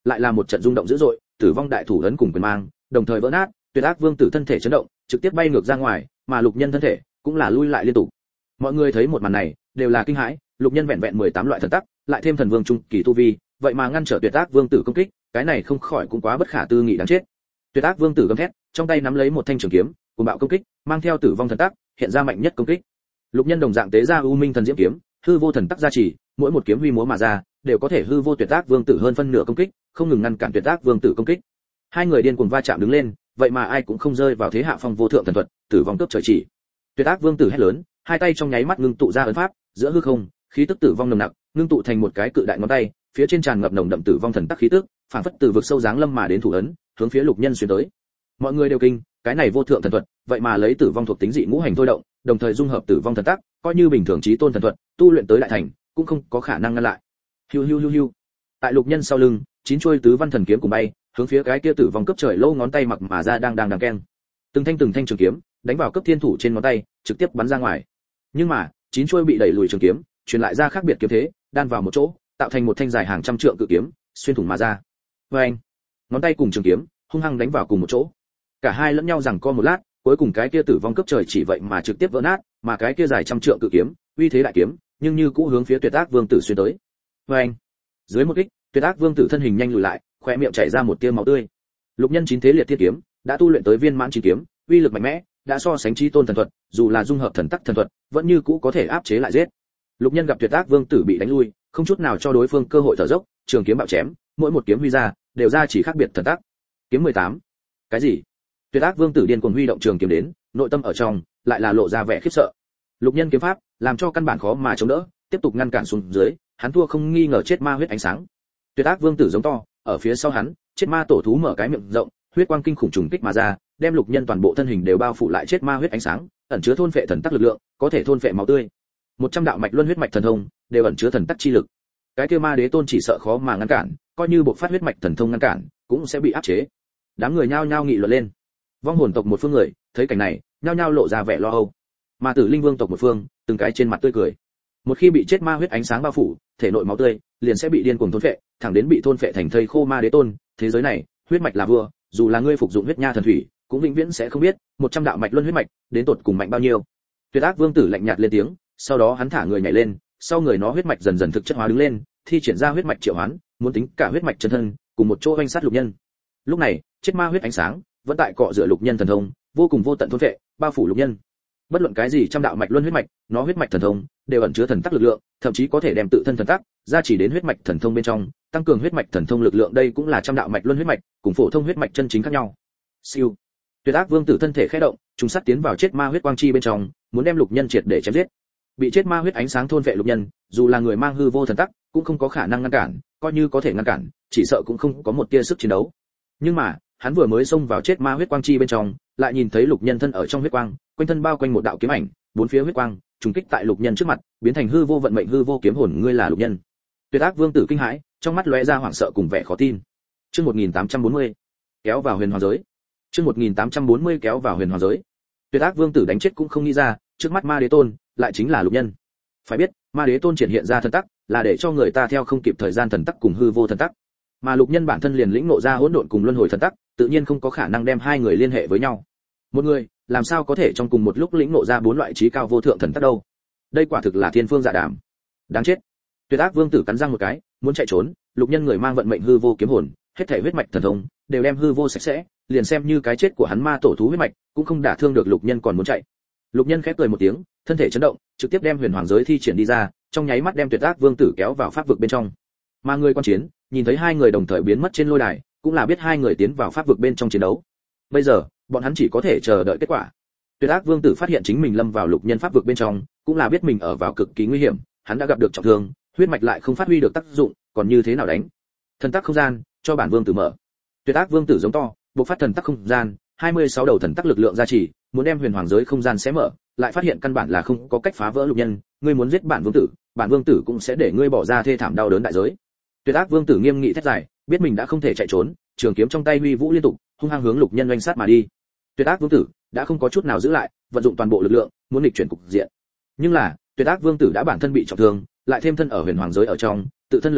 lại là một trận rung động dữ dội, tử vong đại thủ ấn cùng quyền mang đồng thời vỡ nát, Tuyệt Ác Vương tử thân thể chấn động, trực tiếp bay ngược ra ngoài, mà Lục Nhân thân thể cũng là lui lại liên tục. Mọi người thấy một màn này, đều là kinh hãi, Lục Nhân vẹn vẹn mười tám loại thần tắc, lại thêm thần vương trung kỳ tu vi, vậy mà ngăn trở Tuyệt Ác Vương tử công kích, cái này không khỏi cũng quá bất khả tư nghị đáng chết. Tuyệt Ác Vương tử gầm thét, trong tay nắm lấy một thanh trường kiếm, cuồng bạo công kích, mang theo tử vong thần tắc, hiện ra mạnh nhất công kích. Lục Nhân đồng dạng tế ra U Minh thần diễm kiếm, hư vô thần tắc gia trì, mỗi một kiếm huy múa mà ra, đều có thể hư vô Tuyệt Ác Vương tử hơn phân nửa công kích, không ngừng ngăn cản Tuyệt Ác Vương tử công kích. Hai người điên cuồng va chạm đứng lên, vậy mà ai cũng không rơi vào thế hạ phong vô thượng thần thuật, tử vong cướp trời chỉ. Tuyệt Ác Vương tử hét lớn, hai tay trong nháy mắt ngưng tụ ra ấn pháp, giữa hư không, khí tức tử vong nồng nặc, ngưng tụ thành một cái cự đại ngón tay, phía trên tràn ngập nồng đậm tử vong thần tắc khí tức, phản phất từ vực sâu giáng lâm mà đến thủ ấn, hướng phía Lục Nhân xuyên tới. Mọi người đều kinh, cái này vô thượng thần thuật, vậy mà lấy tử vong thuộc tính dị ngũ hành thôi động, đồng thời dung hợp tử vong thần tắc, coi như bình thường chí tôn thần thuật, tu luyện tới đại thành, cũng không có khả năng ngăn lại. Hiu hiu hiu hiu. Tại Lục Nhân sau lưng, chín chuôi tứ văn thần kiếm cùng bay, hướng phía cái kia tử vong cấp trời lâu ngón tay mặc mà ra đang đang đang keng. Từng thanh từng thanh trường kiếm, đánh vào cấp thiên thủ trên ngón tay, trực tiếp bắn ra ngoài. Nhưng mà, chín chuôi bị đẩy lùi trường kiếm, truyền lại ra khác biệt kiếm thế, đan vào một chỗ, tạo thành một thanh dài hàng trăm trượng cự kiếm, xuyên thủng mà ra. Oeng! Ngón tay cùng trường kiếm, hung hăng đánh vào cùng một chỗ. Cả hai lẫn nhau giằng co một lát, cuối cùng cái kia tử vong cấp trời chỉ vậy mà trực tiếp vỡ nát, mà cái kia dài trăm trượng cự kiếm, uy thế đại kiếm, nhưng như cũ hướng phía Tuyệt Ác Vương tử xuyên tới. Oeng! Dưới một kích, Tuyệt Ác Vương tử thân hình nhanh lùi lại, khóe miệng chảy ra một tia máu tươi. Lục Nhân chín thế liệt thiên kiếm, đã tu luyện tới viên mãn chín kiếm, uy lực mạnh mẽ, đã so sánh chí tôn thần thuật, dù là dung hợp thần tắc thần thuật, vẫn như cũ có thể áp chế lại giết. Lục Nhân gặp Tuyệt Ác Vương tử bị đánh lui, không chút nào cho đối phương cơ hội thở dốc, trường kiếm bạo chém, mỗi một kiếm huy ra, đều ra chỉ khác biệt thần tắc. Kiếm mười tám. Cái gì? Tuyệt Ác Vương tử điên cuồng huy động trường kiếm đến, nội tâm ở trong lại là lộ ra vẻ khiếp sợ. Lục Nhân kiếm pháp, làm cho căn bản khó mà chống đỡ, tiếp tục ngăn cản xuống dưới, hắn thua không nghi ngờ chết ma huyết ánh sáng. Tuyệt Ác Vương tử giống to, ở phía sau hắn, chết ma tổ thú mở cái miệng rộng, huyết quang kinh khủng trùng kích mà ra, đem Lục Nhân toàn bộ thân hình đều bao phủ lại chết ma huyết ánh sáng, ẩn chứa thôn phệ thần tắc lực lượng, có thể thôn phệ máu tươi. một trăm đạo mạch luân huyết mạch thần thông, đều ẩn chứa thần tắc chi lực. Cái kia ma đế tôn chỉ sợ khó mà ngăn cản, coi như bộ phát huyết mạch thần thông ngăn cản, cũng sẽ bị áp chế. Đám người nhao nhao nghị luận lên. Vong hồn tộc một phương người, thấy cảnh này, nhao nhao lộ ra vẻ lo âu. Mà Tử Linh Vương tộc một phương, từng cái trên mặt tươi cười. Một khi bị chết ma huyết ánh sáng bao phủ, thể nội máu tươi liền sẽ bị điên cuồng thôn phệ, thẳng đến bị thôn phệ thành thây khô ma đế tôn. Thế giới này, huyết mạch là vua, dù là ngươi phục dụng huyết nha thần thủy, cũng vĩnh viễn sẽ không biết một trăm đạo mạch luân huyết mạch đến tột cùng mạnh bao nhiêu. Tuyệt Ác Vương tử lạnh nhạt lên tiếng, sau đó hắn thả người nhảy lên, sau người nó huyết mạch dần dần thực chất hóa đứng lên, thi triển ra huyết mạch triệu hoán, muốn tính cả huyết mạch chân thân, cùng một chỗ oanh sát Lục Nhân. Lúc này, chết ma huyết ánh sáng vẫn tại cọ rửa Lục Nhân thần thông, vô cùng vô tận thôn phệ, bao phủ Lục Nhân. Bất luận cái gì trăm đạo mạch luân huyết mạch, nó huyết mạch thần thông đều ẩn chứa thần tắc lực lượng, thậm chí có thể đem tự thân thần tắc gia chỉ đến huyết mạch thần thông bên trong, tăng cường huyết mạch thần thông lực lượng. Đây cũng là trăm đạo mạch luân huyết mạch, cùng phổ thông huyết mạch chân chính khác nhau. Siêu. Tuyệt Ác Vương tử thân thể khẽ động, trùng sát tiến vào chết ma huyết quang chi bên trong, muốn đem Lục Nhân triệt để chém giết. Bị chết ma huyết ánh sáng thôn vệ Lục Nhân, dù là người mang hư vô thần tắc, cũng không có khả năng ngăn cản, coi như có thể ngăn cản, chỉ sợ cũng không có một tia sức chiến đấu. Nhưng mà, hắn vừa mới xông vào chết ma huyết quang chi bên trong, lại nhìn thấy Lục Nhân thân ở trong huyết quang, quanh thân bao quanh một đạo kiếm ảnh, bốn phía huyết quang trùng kích tại Lục Nhân trước mặt, biến thành hư vô vận mệnh hư vô kiếm hồn. Ngươi là Lục Nhân? Tuyệt Ác Vương tử kinh hãi, trong mắt lóe ra hoảng sợ cùng vẻ khó tin. Chương một nghìn tám trăm bốn mươi, kéo vào huyền hoàng giới. Chương một nghìn tám trăm bốn mươi kéo vào huyền hoàng giới. Tuyệt Ác Vương tử đánh chết cũng không nghĩ ra, trước mắt ma đế tôn lại chính là Lục Nhân. Phải biết, ma đế tôn triển hiện ra thần tắc, là để cho người ta theo không kịp thời gian thần tắc cùng hư vô thần tắc. Mà Lục Nhân bản thân liền lĩnh ngộ ra hỗn độn cùng luân hồi thần tắc, tự nhiên không có khả năng đem hai người liên hệ với nhau. Một người, làm sao có thể trong cùng một lúc lĩnh ngộ ra bốn loại trí cao vô thượng thần tắc đâu? Đây quả thực là thiên phương dạ đàm. Đáng chết. Tuyệt Ác Vương tử cắn răng một cái, muốn chạy trốn. Lục Nhân người mang vận mệnh hư vô kiếm hồn, hết thảy huyết mạch thần thông đều đem hư vô sạch sẽ, liền xem như cái chết của hắn ma tổ thú huyết mạch cũng không đả thương được Lục Nhân, còn muốn chạy. Lục Nhân khẽ cười một tiếng, thân thể chấn động, trực tiếp đem huyền hoàng giới thi triển đi ra, trong nháy mắt đem Tuyệt Ác Vương tử kéo vào pháp vực bên trong. Mà người quan chiến, nhìn thấy hai người đồng thời biến mất trên lôi đài, cũng là biết hai người tiến vào pháp vực bên trong chiến đấu. Bây giờ, bọn hắn chỉ có thể chờ đợi kết quả. Tuyệt Ác Vương tử phát hiện chính mình lâm vào Lục Nhân pháp vực bên trong, cũng là biết mình ở vào cực kỳ nguy hiểm, hắn đã gặp được trọng thương, huyết mạch lại không phát huy được tác dụng, còn như thế nào đánh? Thần tắc không gian, cho bản vương tử mở. Tuyệt Ác Vương tử giống to, bộc phát thần tắc không gian, hai mươi sáu đầu thần tắc lực lượng gia trì, muốn đem huyền hoàng giới không gian xé mở, lại phát hiện căn bản là không có cách phá vỡ Lục Nhân. Ngươi muốn giết bản vương tử, bản vương tử cũng sẽ để ngươi bỏ ra thê thảm đau đớn đại giới. Tuyệt Ác Vương tử nghiêm nghị thét dài, biết mình đã không thể chạy trốn, trường kiếm trong tay huy vũ liên tục, hung hăng hướng Lục Nhân oanh sát mà đi. Tuyệt Ác Vương tử đã không có chút nào giữ lại, vận dụng toàn bộ lực lượng, muốn nghịch chuyển cục diện. Nhưng là, Tuyệt Ác Vương tử đã bản thân bị trọng thương, lại thêm thân ở huyền hoàng giới ở trong, tự thân lực lượng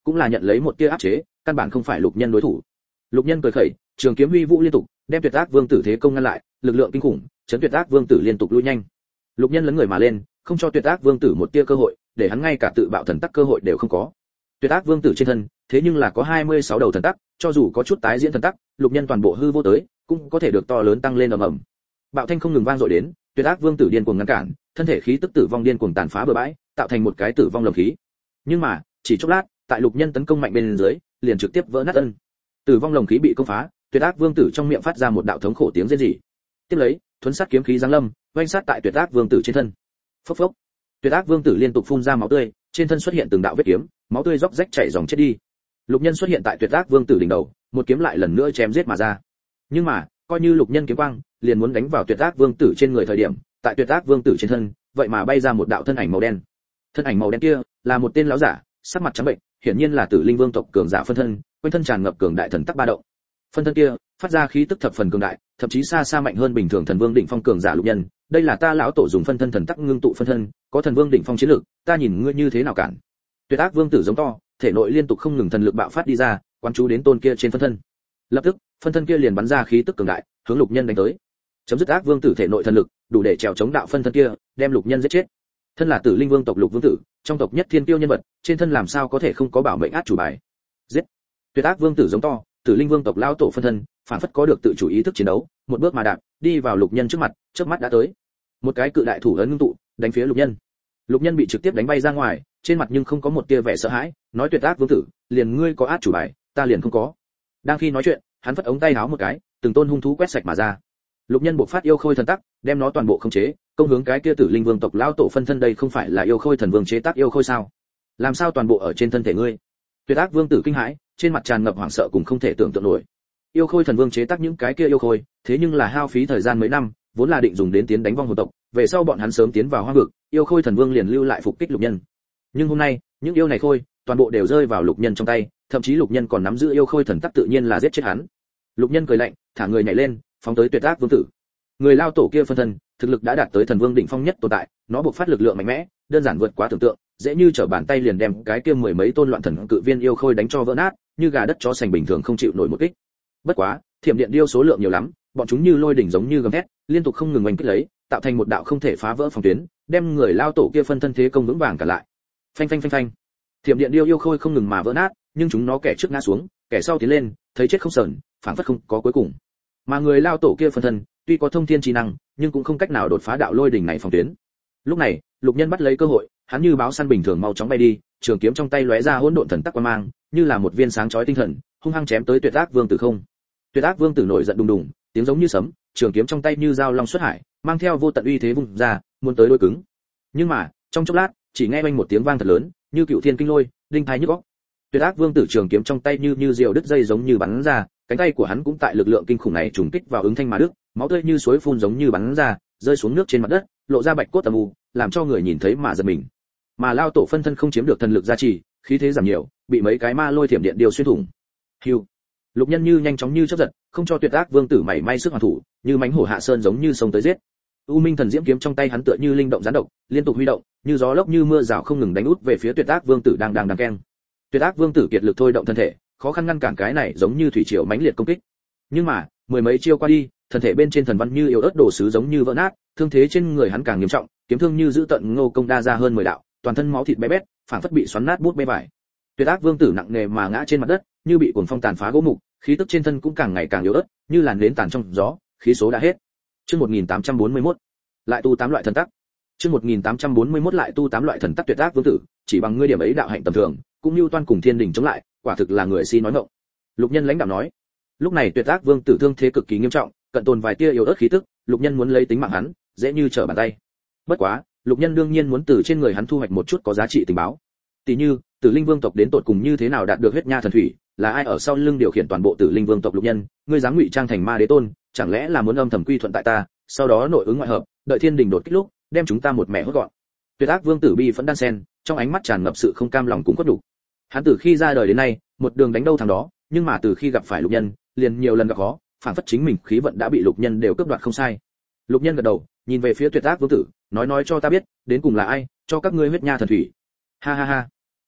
cũng là nhận lấy một tia áp chế, căn bản không phải Lục Nhân đối thủ. Lục Nhân cười khẩy, trường kiếm huy vũ liên tục, đem Tuyệt Ác Vương tử thế công ngăn lại, lực lượng kinh khủng, chấn Tuyệt Ác Vương tử liên tục lui nhanh. Lục Nhân lấn người mà lên, không cho Tuyệt Ác Vương tử một tia cơ hội, để hắn ngay cả tự bạo thần tắc cơ hội đều không có. Tuyệt Ác Vương tử trên thân, thế nhưng là có hai mươi sáu đầu thần tắc, cho dù có chút tái diễn thần tắc, Lục Nhân toàn bộ hư vô tới, cũng có thể được to lớn tăng lên ầm ầm. Bạo thanh không ngừng vang dội đến, Tuyệt Ác Vương tử điên cuồng ngăn cản, thân thể khí tức tử vong điên cuồng tàn phá bừa bãi, tạo thành một cái tử vong lồng khí. Nhưng mà, chỉ chốc lát, tại Lục Nhân tấn công mạnh bên dưới, liền trực tiếp vỡ nát ân. Tử vong lồng khí bị công phá, Tuyệt Ác Vương tử trong miệng phát ra một đạo thống khổ tiếng rên rỉ. Tiếp lấy, thuấn sát kiếm khí giáng lâm, oanh sát tại Tuyệt Ác Vương tử trên thân. Phốc phốc. Tuyệt Ác Vương tử liên tục phun ra máu tươi, trên thân xuất hiện từng đạo vết kiếm, máu tươi róc rách chảy dòng chết đi. Lục Nhân xuất hiện tại Tuyệt Ác Vương tử đỉnh đầu, một kiếm lại lần nữa chém giết mà ra. Nhưng mà, coi như Lục Nhân kiếm quang liền muốn đánh vào Tuyệt Ác Vương tử trên người thời điểm, tại Tuyệt Ác Vương tử trên thân, vậy mà bay ra một đạo thân ảnh màu đen. Thân ảnh màu đen kia là một tên lão giả, sắc mặt trắng bệnh, hiển nhiên là Tử Linh Vương tộc cường giả phân thân, quanh thân tràn ngập cường đại thần tắc ba động. Phân thân kia phát ra khí tức thập phần cường đại, thậm chí xa xa mạnh hơn bình thường thần vương đỉnh phong cường giả Lục Nhân. Đây là ta lão tổ dùng phân thân thần tắc ngưng tụ phân thân, có thần vương đỉnh phong chiến lực, ta nhìn ngươi như thế nào cản. Tuyệt Ác Vương tử giống to, thể nội liên tục không ngừng thần lực bạo phát đi ra, quán chú đến tôn kia trên phân thân. Lập tức, phân thân kia liền bắn ra khí tức cường đại, hướng Lục Nhân đánh tới. Chấm dứt Ác Vương tử thể nội thần lực, đủ để trèo chống đạo phân thân kia, đem Lục Nhân giết chết. Thân là Tử Linh Vương tộc Lục Vương tử, trong tộc nhất thiên tiêu nhân vật, trên thân làm sao có thể không có bảo mệnh át chủ bài. Giết! Tuyệt Ác Vương tử giống to, Tử Linh Vương tộc lão tổ phân thân, phản phất có được tự chủ ý thức chiến đấu, một bước mà đạp, đi vào Lục Nhân trước mặt, trước mắt đã tới. Một cái cự đại thủ ấn ngưng tụ, đánh phía Lục Nhân. Lục Nhân bị trực tiếp đánh bay ra ngoài, trên mặt nhưng không có một tia vẻ sợ hãi, nói Tuyệt Ác Vương tử, liền ngươi có át chủ bài, ta liền không có. Đang khi nói chuyện, hắn phất ống tay áo một cái, từng tôn hung thú quét sạch mà ra. Lục Nhân bộc phát yêu khôi thần tắc, đem nó toàn bộ khống chế, công hướng cái kia Tử Linh Vương tộc lão tổ phân thân, đây không phải là yêu khôi thần vương chế tác yêu khôi sao? Làm sao toàn bộ ở trên thân thể ngươi? Tuyệt Ác Vương tử kinh hãi, trên mặt tràn ngập hoảng sợ cùng không thể tưởng tượng nổi. Yêu khôi thần vương chế tác những cái kia yêu khôi, thế nhưng là hao phí thời gian mấy năm, vốn là định dùng đến tiến đánh vong hồn tộc, về sau bọn hắn sớm tiến vào hoang vực, yêu khôi thần vương liền lưu lại phục kích Lục Nhân. Nhưng hôm nay, những yêu này khôi, toàn bộ đều rơi vào Lục Nhân trong tay, thậm chí Lục Nhân còn nắm giữ yêu khôi thần tắc, tự nhiên là giết chết hắn. Lục Nhân cười lạnh, thả người nhảy lên, phóng tới Tuyệt Ác Vương tử. Người lao tổ kia phân thân, thực lực đã đạt tới thần vương đỉnh phong nhất tồn tại, nó bộc phát lực lượng mạnh mẽ, đơn giản vượt quá tưởng tượng, dễ như trở bàn tay liền đem cái kia mười mấy tôn loạn thần cự viên yêu khôi đánh cho vỡ nát, như gà đất chó sành bình thường không chịu nổi một kích. Bất quá, thiểm điện điêu số lượng nhiều lắm, bọn chúng như lôi đỉnh giống như gầm thét, liên tục không ngừng oanh kích lấy, tạo thành một đạo không thể phá vỡ phòng tuyến, đem người lao tổ kia phân thân thế công vững vàng cả lại. Phanh phanh phanh phanh. Thiểm điện điêu yêu khôi không ngừng mà vỡ nát, nhưng chúng nó kẻ trước ngã xuống, kẻ sau tiến lên, thấy chết không sờn, phảng phất không có cuối cùng. Mà người lao tổ kia phân thân, tuy có thông thiên trí năng, nhưng cũng không cách nào đột phá đạo lôi đỉnh này phòng tuyến. Lúc này, Lục Nhân bắt lấy cơ hội, hắn như báo săn bình thường mau chóng bay đi, trường kiếm trong tay lóe ra hỗn độn thần tắc quang mang, như là một viên sáng chói tinh thần, hung hăng chém tới Tuyệt Ác Vương tử không. Tuyệt Ác Vương tử nổi giận đùng đùng, tiếng giống như sấm, trường kiếm trong tay như dao long xuất hải, mang theo vô tận uy thế vung ra, muốn tới đối cứng. Nhưng mà, trong chốc lát, chỉ nghe oanh một tiếng vang thật lớn, như cựu thiên kinh lôi, đinh tai nhức óc. Tuyệt Ác Vương tử trường kiếm trong tay như như diều đứt dây giống như bắn ra, cánh tay của hắn cũng tại lực lượng kinh khủng này trùng kích vào ứng thanh mà đứt, máu tươi như suối phun giống như bắn ra, rơi xuống nước trên mặt đất, lộ ra bạch cốt tầm u, làm cho người nhìn thấy mà giật mình. Mà lao tổ phân thân không chiếm được thần lực gia trì, khí thế giảm nhiều, bị mấy cái ma lôi thiểm điện điều xuyên thủng. Hưu. Lục Nhân như nhanh chóng như chớp giật, không cho Tuyệt Ác Vương tử mảy may sức hoàn thủ, như mãnh hổ hạ sơn giống như sông tới giết. U Minh thần diễm kiếm trong tay hắn tựa như linh động gián độc, liên tục huy động, như gió lốc như mưa rào không ngừng đánh út về phía Tuyệt Ác Vương tử đang đang đang keng. Tuyệt Ác Vương tử kiệt lực thôi động thân thể, khó khăn ngăn cản cái này giống như thủy triều mãnh liệt công kích. Nhưng mà, mười mấy chiêu qua đi, thân thể bên trên thần văn như yếu ớt đổ sứ giống như vỡ nát, thương thế trên người hắn càng nghiêm trọng, kiếm thương như giữ tận ngô công đa ra hơn mười đạo, toàn thân máu thịt bé bét, phảng phất bị xoắn nát bút bê vải. Tuyệt Ác Vương tử nặng nề mà ngã trên mặt đất, như bị cuồng phong tàn phá gỗ mục, khí tức trên thân cũng càng ngày càng yếu ớt, như làn nến tàn trong gió, khí số đã hết. Chương một nghìn tám trăm bốn mươi mốt, lại tu tám loại thần tắc. Chương một nghìn tám trăm bốn mươi mốt lại tu tám loại thần tắc. Tuyệt Ác Vương tử, chỉ bằng ngươi điểm ấy đạo hạnh tầm thường, cũng như toan cùng thiên đình chống lại, quả thực là người si nói ngọng. Lục Nhân lãnh đạo nói. Lúc này Tuyệt Ác Vương tử thương thế cực kỳ nghiêm trọng, cận tồn vài tia yếu ớt khí tức, Lục Nhân muốn lấy tính mạng hắn, dễ như trở bàn tay. Bất quá, Lục Nhân đương nhiên muốn từ trên người hắn thu hoạch một chút có giá trị tình báo. Tỷ như, Tử Linh Vương tộc đến tột cùng như thế nào đạt được huyết nha thần thủy, là ai ở sau lưng điều khiển toàn bộ Tử Linh Vương tộc Lục Nhân, ngươi dám ngụy trang thành ma đế tôn, chẳng lẽ là muốn âm thầm quy thuận tại ta, sau đó nội ứng ngoại hợp, đợi thiên đình đột kích lúc, đem chúng ta một mẻ hốt gọn. Tuyệt Ác Vương tử bi phẫn đan sen, trong ánh mắt tràn ngập sự không cam lòng cũng khuất nhục. Hắn từ khi ra đời đến nay, một đường đánh đâu thằng đó, nhưng mà từ khi gặp phải Lục Nhân, liền nhiều lần gặp khó, phản phất chính mình khí vận đã bị Lục Nhân đều cướp đoạt không sai. Lục Nhân gật đầu, nhìn về phía Tuyệt Ác Vương tử, nói nói cho ta biết, đến cùng là ai cho các ngươi huyết nha thần thủy. Ha ha ha.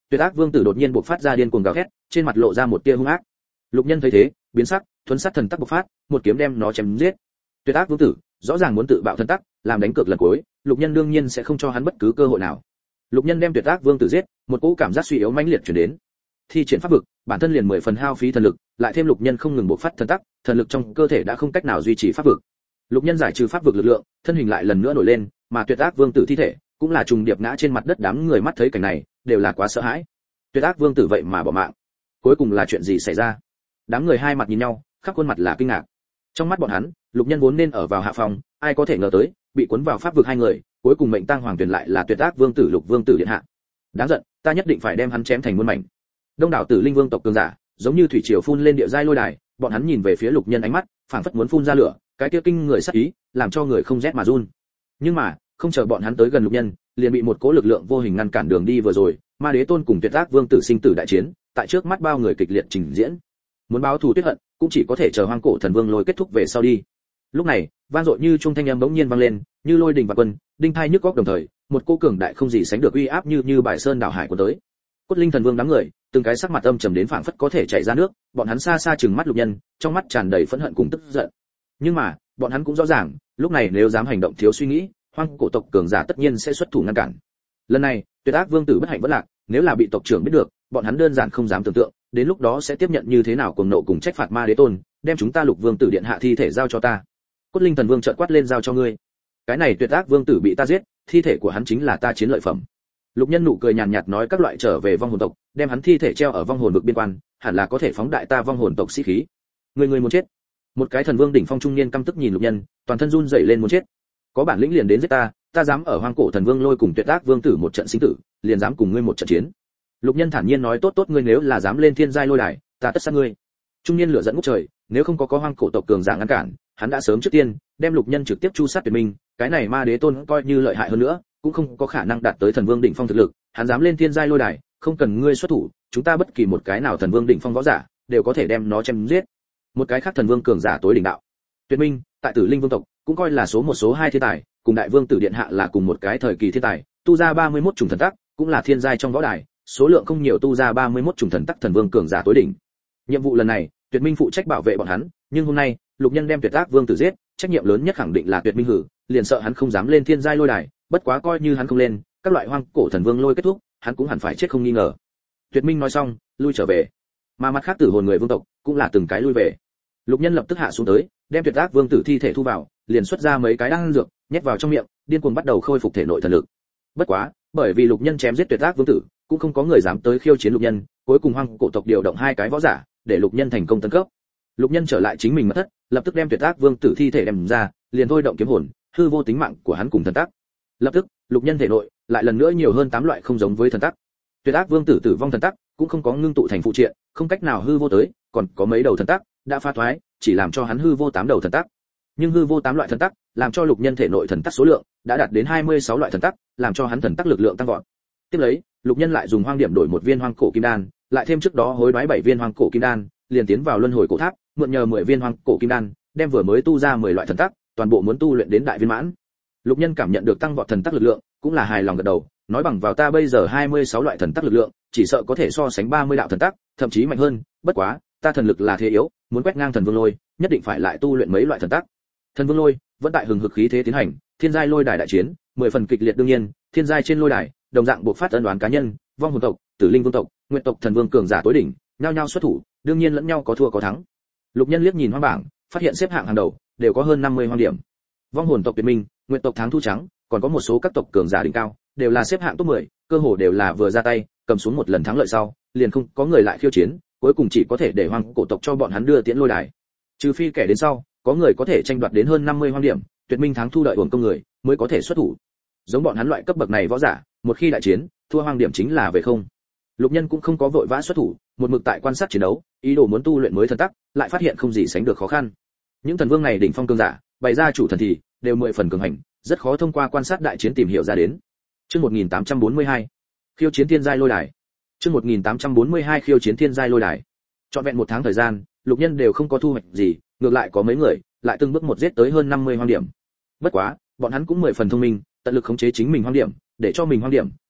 Tuyệt ác vương tử đột nhiên bộc phát ra điên cuồng gào thét, trên mặt lộ ra một tia hung ác. Lục Nhân thấy thế, biến sắc, thuấn sát thần tắc bộc phát, một kiếm đem nó chém giết. Tuyệt ác vương tử, rõ ràng muốn tự bạo thần tắc, làm đánh cược lần cuối, Lục Nhân đương nhiên sẽ không cho hắn bất cứ cơ hội nào. Lục Nhân đem Tuyệt ác vương tử giết, một cỗ cảm giác suy yếu mãnh liệt truyền đến. Thi triển pháp vực, bản thân liền mười phần hao phí thần lực, lại thêm Lục Nhân không ngừng bộc phát thần tắc, thần lực trong cơ thể đã không cách nào duy trì pháp vực. Lục Nhân giải trừ pháp vực lực lượng, thân hình lại lần nữa nổi lên, mà Tuyệt ác vương tử thi thể cũng là trùng điệp ngã trên mặt đất, đám người mắt thấy cảnh này, đều là quá sợ hãi. Tuyệt ác vương tử vậy mà bỏ mạng. Cuối cùng là chuyện gì xảy ra? Đám người hai mặt nhìn nhau, khắp khuôn mặt là kinh ngạc. Trong mắt bọn hắn, Lục Nhân vốn nên ở vào hạ phòng, ai có thể ngờ tới, bị cuốn vào pháp vực hai người, cuối cùng mệnh tang hoàng tuyển lại là Tuyệt ác vương tử Lục vương tử điện hạ. Đáng giận, ta nhất định phải đem hắn chém thành muôn mảnh. Đông đảo Tử Linh vương tộc cường giả, giống như thủy triều phun lên địa giai lôi đài, bọn hắn nhìn về phía Lục Nhân ánh mắt, phảng phất muốn phun ra lửa, cái kia kinh người sát ý, làm cho người không rét mà run. Nhưng mà, không chờ bọn hắn tới gần Lục Nhân, liền bị một cỗ lực lượng vô hình ngăn cản đường đi vừa rồi, Ma Đế Tôn cùng Tuyệt ác vương tử sinh tử đại chiến, tại trước mắt bao người kịch liệt trình diễn. Muốn báo thù tuyết hận, cũng chỉ có thể chờ Hoang Cổ Thần Vương lôi kết thúc về sau đi. Lúc này, vang dội như trung thanh âm bỗng nhiên vang lên, như lôi đình và quân, đinh thai nhức óc đồng thời, một cô cường đại không gì sánh được uy áp như như bài sơn đảo hải của tới. Cốt Linh Thần Vương đám người, từng cái sắc mặt âm trầm đến phảng phất có thể chảy ra nước, bọn hắn xa xa trừng mắt Lục Nhân, trong mắt tràn đầy phẫn hận cùng tức giận. Nhưng mà, bọn hắn cũng rõ ràng, lúc này nếu dám hành động thiếu suy nghĩ, Hoang Cổ tộc cường giả tất nhiên sẽ xuất thủ ngăn cản. Lần này, Tuyệt ác vương tử bất hạnh bất lạc, nếu là bị tộc trưởng biết được, bọn hắn đơn giản không dám tưởng tượng, đến lúc đó sẽ tiếp nhận như thế nào cuồng nộ cùng trách phạt Ma Đế Tôn, đem chúng ta Lục vương tử điện hạ thi thể giao cho ta. Cốt Linh Thần Vương chợt quát lên, giao cho ngươi. Cái này Tuyệt ác vương tử bị ta giết, thi thể của hắn chính là ta chiến lợi phẩm. Lục Nhân nụ cười nhàn nhạt nói, các loại trở về vong hồn tộc, đem hắn thi thể treo ở vong hồn vực biên quan, hẳn là có thể phóng đại ta vong hồn tộc sĩ khí. Người người muốn chết. Một cái thần vương đỉnh phong trung niên căm tức nhìn Lục Nhân, toàn thân run rẩy lên muốn chết. Có bản lĩnh liền đến giết ta, ta dám ở Hoang Cổ Thần Vương lôi cùng Tuyệt ác vương tử một trận sinh tử, liền dám cùng ngươi một trận chiến. Lục Nhân thản nhiên nói, tốt tốt, ngươi nếu là dám lên thiên giai lôi đài, ta tất sát ngươi. Trung niên lửa giận ngút trời, nếu không có có Hoang Cổ tộc cường giả ngăn cản, hắn đã sớm trước tiên đem Lục Nhân trực tiếp chu sát tuyệt minh, cái này Ma Đế Tôn coi như lợi hại hơn nữa, cũng không có khả năng đạt tới thần vương đỉnh phong thực lực, hắn dám lên thiên giai lôi đài, không cần ngươi xuất thủ, chúng ta bất kỳ một cái nào thần vương đỉnh phong võ giả, đều có thể đem nó chém giết. Một cái khác thần vương cường giả tối đỉnh đạo, Tuyệt Minh, tại Tử Linh vương tộc, cũng coi là số một số hai thiên tài, cùng đại vương tử điện hạ là cùng một cái thời kỳ thiên tài, tu ra ba mươi mốt chủng thần tắc, cũng là thiên giai trong võ đài, số lượng không nhiều tu ra ba mươi mốt chủng thần tắc thần vương cường giả tối đỉnh. Nhiệm vụ lần này, Tuyệt Minh phụ trách bảo vệ bọn hắn, nhưng hôm nay, Lục Nhân đem Tuyệt ác vương tử giết, trách nhiệm lớn nhất khẳng định là Tuyệt Minh hử, liền sợ hắn không dám lên thiên giai lôi đài, bất quá coi như hắn không lên, các loại Hoang Cổ Thần Vương lôi kết thúc, hắn cũng hẳn phải chết không nghi ngờ. Tuyệt Minh nói xong, lui trở về. Mà mặt khác tử hồn người vương tộc cũng là từng cái lui về. Lục Nhân lập tức hạ xuống tới, đem Tuyệt ác vương tử thi thể thu vào, liền xuất ra mấy cái đan dược, nhét vào trong miệng, điên cuồng bắt đầu khôi phục thể nội thần lực. Bất quá, bởi vì Lục Nhân chém giết Tuyệt ác vương tử, cũng không có người dám tới khiêu chiến Lục Nhân, cuối cùng Hoang Cổ tộc điều động hai cái võ giả, để Lục Nhân thành công tấn cấp. Lục Nhân trở lại chính mình mật thất, lập tức đem Tuyệt ác vương tử thi thể đem ra, liền thôi động kiếm hồn, hư vô tính mạng của hắn cùng thần tắc. Lập tức, Lục Nhân thể nội lại lần nữa nhiều hơn tám loại không giống với thần tắc. Tuyệt ác vương tử tử vong thần tắc cũng không có ngưng tụ thành phụ triện, không cách nào hư vô tới, còn có mấy đầu thần tắc đã phá thoái, chỉ làm cho hắn hư vô tám đầu thần tắc. Nhưng hư vô tám loại thần tắc, làm cho Lục Nhân thể nội thần tắc số lượng đã đạt đến hai mươi sáu loại thần tắc, làm cho hắn thần tắc lực lượng tăng vọt. Tiếp lấy, Lục Nhân lại dùng hoang điểm đổi một viên hoang cổ kim đan, lại thêm trước đó hối đoái bảy viên hoang cổ kim đan, liền tiến vào luân hồi cổ tháp, mượn nhờ mười viên hoang cổ kim đan, đem vừa mới tu ra mười loại thần tắc, toàn bộ muốn tu luyện đến đại viên mãn. Lục Nhân cảm nhận được tăng vọt thần tắc lực lượng, cũng là hài lòng gật đầu, nói bằng vào ta bây giờ hai mươi sáu loại thần tắc lực lượng, chỉ sợ có thể so sánh ba mươi đạo thần tắc, thậm chí mạnh hơn, bất quá, ta thần lực là thế yếu, muốn quét ngang thần vương lôi, nhất định phải lại tu luyện mấy loại thần tắc. Thần vương lôi vẫn tại hừng hực khí thế tiến hành, thiên giai lôi đài đại chiến, mười phần kịch liệt đương nhiên, thiên giai trên lôi đài, đồng dạng buộc phát ân đoán cá nhân, vong hồn tộc, Tử Linh vương tộc, Nguyệt tộc thần vương cường giả tối đỉnh, nhao nhao xuất thủ, đương nhiên lẫn nhau có thua có thắng. Lục Nhân liếc nhìn hoang bảng, phát hiện xếp hạng hàng đầu đều có hơn năm mươi hoang điểm. Vong hồn tộc Tuyệt Minh, Nguyệt tộc Tháng Thu Trắng, còn có một số các tộc cường giả đỉnh cao, đều là xếp hạng top mười, cơ hồ đều là vừa ra tay, cầm xuống một lần thắng lợi sau, liền không có người lại khiêu chiến, cuối cùng chỉ có thể để Hoang Cổ tộc cho bọn hắn đưa tiễn lôi đài. Trừ phi kẻ đến sau, có người có thể tranh đoạt đến hơn năm mươi hoang điểm, Tuyệt Minh Tháng Thu đợi uổng công người, mới có thể xuất thủ. Giống bọn hắn loại cấp bậc này võ giả, một khi đại chiến, thua hoang điểm chính là về không. Lục Nhân cũng không có vội vã xuất thủ, một mực tại quan sát chiến đấu, ý đồ muốn tu luyện mới thần tắc, lại phát hiện không gì sánh được khó khăn. Những thần vương này đỉnh phong cường giả, bày ra chủ thần thì đều mười phần cường hành, rất khó thông qua quan sát đại chiến tìm hiểu ra đến. Chương một nghìn tám trăm bốn mươi hai, khiêu chiến thiên giai lôi đài. Chương một nghìn tám trăm bốn mươi hai khiêu chiến thiên giai lôi đài. Trọn vẹn một tháng thời gian, Lục Nhân đều không có thu hoạch gì, ngược lại có mấy người lại từng bước một giết tới hơn năm mươi hoang điểm. Bất quá, bọn hắn cũng mười phần thông minh, tận lực khống chế chính mình hoang điểm, để cho mình hoang điểm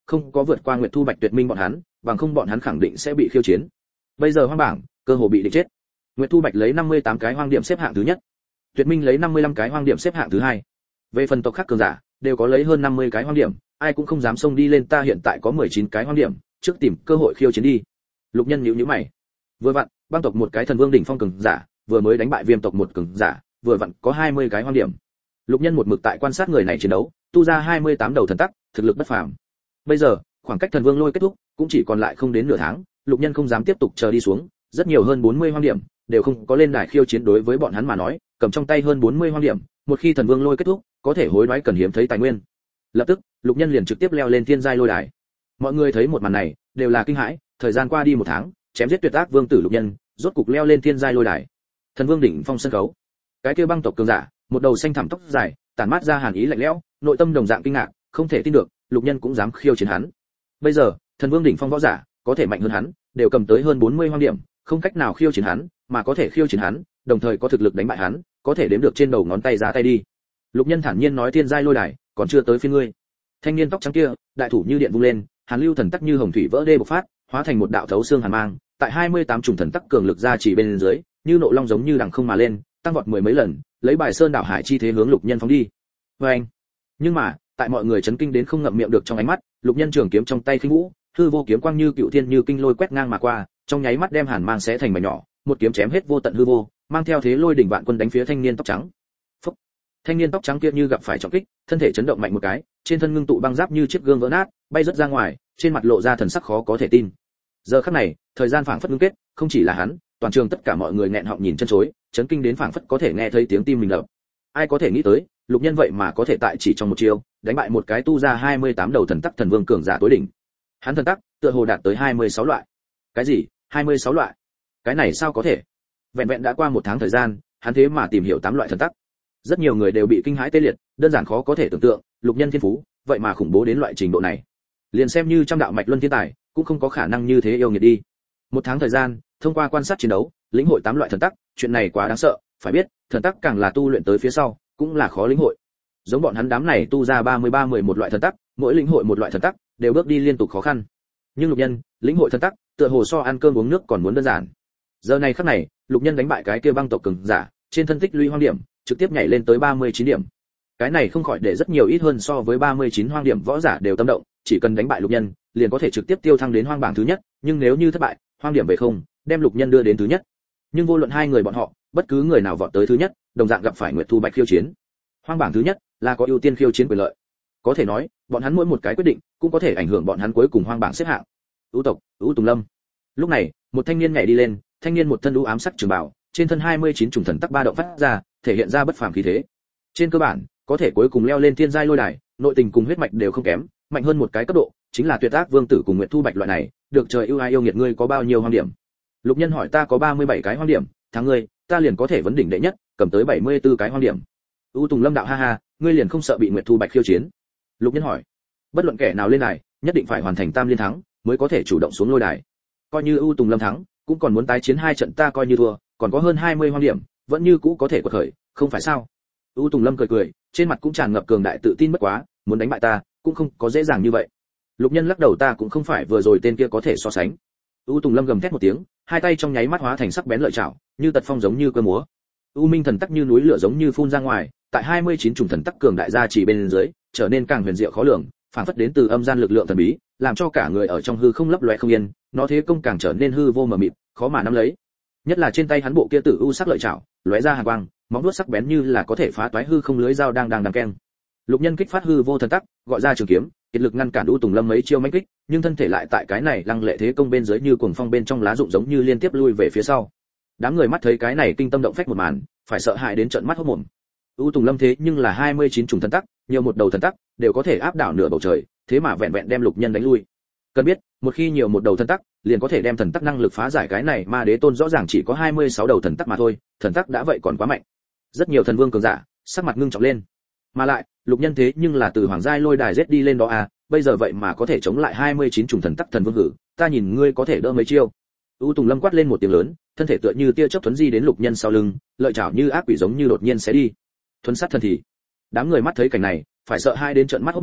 không có vượt qua Nguyệt Thu Bạch Tuyệt Minh bọn hắn, bằng không bọn hắn khẳng định sẽ bị khiêu chiến. Bây giờ hoang bảng, cơ hồ bị định chết. Nguyệt Thu Bạch lấy năm mươi tám cái hoang điểm xếp hạng thứ nhất, Tuyệt Minh lấy năm mươi lăm cái hoang điểm xếp hạng thứ hai. Về phần tộc khác cường giả, đều có lấy hơn năm mươi cái hoang điểm, ai cũng không dám xông đi lên, ta hiện tại có mười chín cái hoang điểm, trước tìm cơ hội khiêu chiến đi. Lục Nhân nhíu nhíu mày. Vừa vặn, băng tộc một cái thần vương đỉnh phong cường giả, vừa mới đánh bại Viêm tộc một cường giả, vừa vặn có hai mươi cái hoang điểm. Lục Nhân một mực tại quan sát người này chiến đấu, tu ra hai mươi tám đầu thần tắc, thực lực bất phàm. Bây giờ, khoảng cách thần vương lôi kết thúc, cũng chỉ còn lại không đến nửa tháng, Lục Nhân không dám tiếp tục chờ đi xuống, rất nhiều hơn bốn mươi hoang điểm, đều không có lên đài khiêu chiến. Đối với bọn hắn mà nói, cầm trong tay hơn bốn mươi hoang điểm, một khi thần vương lôi kết thúc, có thể hối đoái cần hiếm thấy tài nguyên. Lập tức, Lục Nhân liền trực tiếp leo lên thiên giai lôi đài. Mọi người thấy một màn này, đều là kinh hãi, thời gian qua đi một tháng, chém giết tuyệt ác vương tử Lục Nhân, rốt cục leo lên thiên giai lôi đài. Thần vương đỉnh phong sân khấu. Cái kia băng tộc cường giả, một đầu xanh thẳm tóc dài, tản mát ra hàn ý lạnh lẽo, nội tâm đồng dạng kinh ngạc, không thể tin được, Lục Nhân cũng dám khiêu chiến hắn. Bây giờ, thần vương đỉnh phong võ giả, có thể mạnh hơn hắn, đều cầm tới hơn bốn mươi hoang điểm, không cách nào khiêu chiến hắn, mà có thể khiêu chiến hắn, đồng thời có thực lực đánh bại hắn, có thể đếm được trên đầu ngón tay ra tay đi. Lục Nhân thản nhiên nói, thiên giai lôi đài, còn chưa tới phiên ngươi. Thanh niên tóc trắng kia, đại thủ như điện vung lên, hàn lưu thần tắc như hồng thủy vỡ đê bộc phát, hóa thành một đạo thấu xương hàn mang, tại hai mươi tám chủng thần tắc cường lực ra chỉ bên dưới, như nộ long giống như đằng không mà lên, tăng vọt mười mấy lần, lấy bài sơn đảo hải chi thế hướng Lục Nhân phóng đi. Oeng! Nhưng mà, tại mọi người chấn kinh đến không ngậm miệng được trong ánh mắt, Lục Nhân trường kiếm trong tay khinh vũ, hư vô kiếm quang như cựu thiên như kinh lôi quét ngang mà qua, trong nháy mắt đem hàn mang xé thành mảnh nhỏ, một kiếm chém hết vô tận hư vô, mang theo thế lôi đỉnh vạn quân đánh phía thanh niên tóc trắng. Phốc! Thanh niên tóc trắng kia như gặp phải trọng kích, thân thể chấn động mạnh một cái, trên thân ngưng tụ băng giáp như chiếc gương vỡ nát, bay rất ra ngoài, trên mặt lộ ra thần sắc khó có thể tin. Giờ khắc này, thời gian phảng phất ngưng kết, không chỉ là hắn, toàn trường tất cả mọi người nghẹn họng nhìn chân chối, chấn kinh đến phảng phất có thể nghe thấy tiếng tim mình đập. Ai có thể nghĩ tới, Lục Nhân vậy mà có thể tại chỉ trong một chiêu, đánh bại một cái tu ra hai mươi tám đầu thần tắc thần vương cường giả tối đỉnh. Hắn thần tắc, tựa hồ đạt tới hai mươi sáu loại. Cái gì? hai mươi sáu loại? Cái này sao có thể? Vẹn vẹn đã qua một tháng thời gian, hắn thế mà tìm hiểu tám loại thần tắc. Rất nhiều người đều bị kinh hãi tê liệt, đơn giản khó có thể tưởng tượng, Lục Nhân thiên phú, vậy mà khủng bố đến loại trình độ này. Liền xem như trăm đạo mạch luân thiên tài, cũng không có khả năng như thế yêu nghiệt đi. Một tháng thời gian, thông qua quan sát chiến đấu, lĩnh hội tám loại thần tắc, chuyện này quá đáng sợ, phải biết, thần tắc càng là tu luyện tới phía sau, cũng là khó lĩnh hội. Giống bọn hắn đám này tu ra ba mươi ba mười một loại thần tắc, mỗi lĩnh hội một loại thần tắc, đều bước đi liên tục khó khăn. Nhưng Lục Nhân, lĩnh hội thần tắc, tựa hồ so ăn cơm uống nước còn muốn đơn giản. Giờ này khắc này, Lục Nhân đánh bại cái kia băng tộc cường giả, trên thân tích lũy hoang điểm, trực tiếp nhảy lên tới ba mươi chín điểm. Cái này không khỏi để rất nhiều ít hơn so với ba mươi chín hoang điểm võ giả đều tâm động, chỉ cần đánh bại Lục Nhân, liền có thể trực tiếp tiêu thăng đến hoang bảng thứ nhất, nhưng nếu như thất bại, hoang điểm về không, đem Lục Nhân đưa đến thứ nhất. Nhưng vô luận hai người bọn họ, bất cứ người nào vọt tới thứ nhất, đồng dạng gặp phải Nguyệt Thu Bạch khiêu chiến. Hoang bảng thứ nhất là có ưu tiên khiêu chiến quyền lợi. Có thể nói, bọn hắn mỗi một cái quyết định cũng có thể ảnh hưởng bọn hắn cuối cùng hoang bảng xếp hạng. Ưu tộc, Ưu Tùng Lâm. Lúc này, một thanh niên nhảy đi lên, thanh niên một thân ưu ám sắc trường bào, trên thân hai mươi chín trùng thần tắc ba động phát ra, thể hiện ra bất phàm khí thế. Trên cơ bản, có thể cuối cùng leo lên thiên giai lôi đài, nội tình cùng huyết mạch đều không kém, mạnh hơn một cái cấp độ, chính là Tuyệt Ác Vương tử cùng Nguyệt Thu Bạch loại này, được trời ưu ái yêu nghiệt. Ngươi có bao nhiêu hoang điểm? Lục Nhân hỏi. Ta có ba mươi bảy cái hoang điểm, thắng ngươi, ta liền có thể vấn đỉnh đệ nhất, cầm tới bảy mươi tư cái hoang điểm. Ưu Tùng Lâm đạo. Ha ha, ngươi liền không sợ bị Nguyệt Thu Bạch khiêu chiến? Lục Nhân hỏi. Bất luận kẻ nào lên đài, nhất định phải hoàn thành tam liên thắng, mới có thể chủ động xuống lôi đài. Coi như Ưu Tùng Lâm thắng, cũng còn muốn tái chiến hai trận, ta coi như thua, còn có hơn hai mươi hoang điểm, vẫn như cũ có thể quật khởi, không phải sao? Ưu Tùng Lâm cười cười, trên mặt cũng tràn ngập cường đại tự tin. Bất quá, muốn đánh bại ta, cũng không có dễ dàng như vậy. Lục Nhân lắc đầu. Ta cũng không phải vừa rồi tên kia có thể so sánh. Ưu Tùng Lâm gầm thét một tiếng, hai tay trong nháy mắt hóa thành sắc bén lợi chảo, như tật phong giống như cơ múa. U Minh thần tắc như núi lửa giống như phun ra ngoài, tại hai mươi chín chủng thần tắc cường đại gia chỉ bên dưới, trở nên càng huyền diệu khó lường, phản phất đến từ âm gian lực lượng thần bí, làm cho cả người ở trong hư không lấp loé không yên, nó thế công càng trở nên hư vô mờ mịt, khó mà nắm lấy. Nhất là trên tay hắn bộ kia tử u sắc lợi chảo, lóe ra hàn quang, móng vuốt sắc bén như là có thể phá toái hư không, lưới dao đang đang đang keng. Lục Nhân kích phát hư vô thần tắc, gọi ra trường kiếm, kiệt lực ngăn cản U Tùng Lâm mấy chiêu mãnh kích, nhưng thân thể lại tại cái này lăng lệ thế công bên dưới như cuồng phong bên trong lá rụng giống như liên tiếp lui về phía sau. Đám người mắt thấy cái này kinh tâm động phách một màn, phải sợ hãi đến trợn mắt hốt mồm. U Tùng Lâm thế nhưng là hai mươi chín chủng thần tắc, nhiều một đầu thần tắc đều có thể áp đảo nửa bầu trời, thế mà vẹn vẹn đem Lục Nhân đánh lui. Cần biết, một khi nhiều một đầu thần tắc, liền có thể đem thần tắc năng lực phá giải. Cái này Ma Đế Tôn rõ ràng chỉ có hai mươi sáu đầu thần tắc mà thôi, thần tắc đã vậy còn quá mạnh. Rất nhiều thần vương cường giả, sắc mặt ngưng trọng lên. Mà lại, Lục Nhân thế nhưng là từ hoàng giai lôi đài giết đi lên đó à, bây giờ vậy mà có thể chống lại hai mươi chín chủng thần tắc thần vương hử, ta nhìn ngươi có thể đỡ mấy chiêu. U Tùng Lâm quát lên một tiếng lớn, thân thể tựa như tia chớp thuấn di đến Lục Nhân sau lưng, lợi chảo như ác quỷ giống như đột nhiên sẽ đi. Thuấn sát thần thì. Đám người mắt thấy cảnh này, phải sợ hai đến trợn mắt hốt mồm,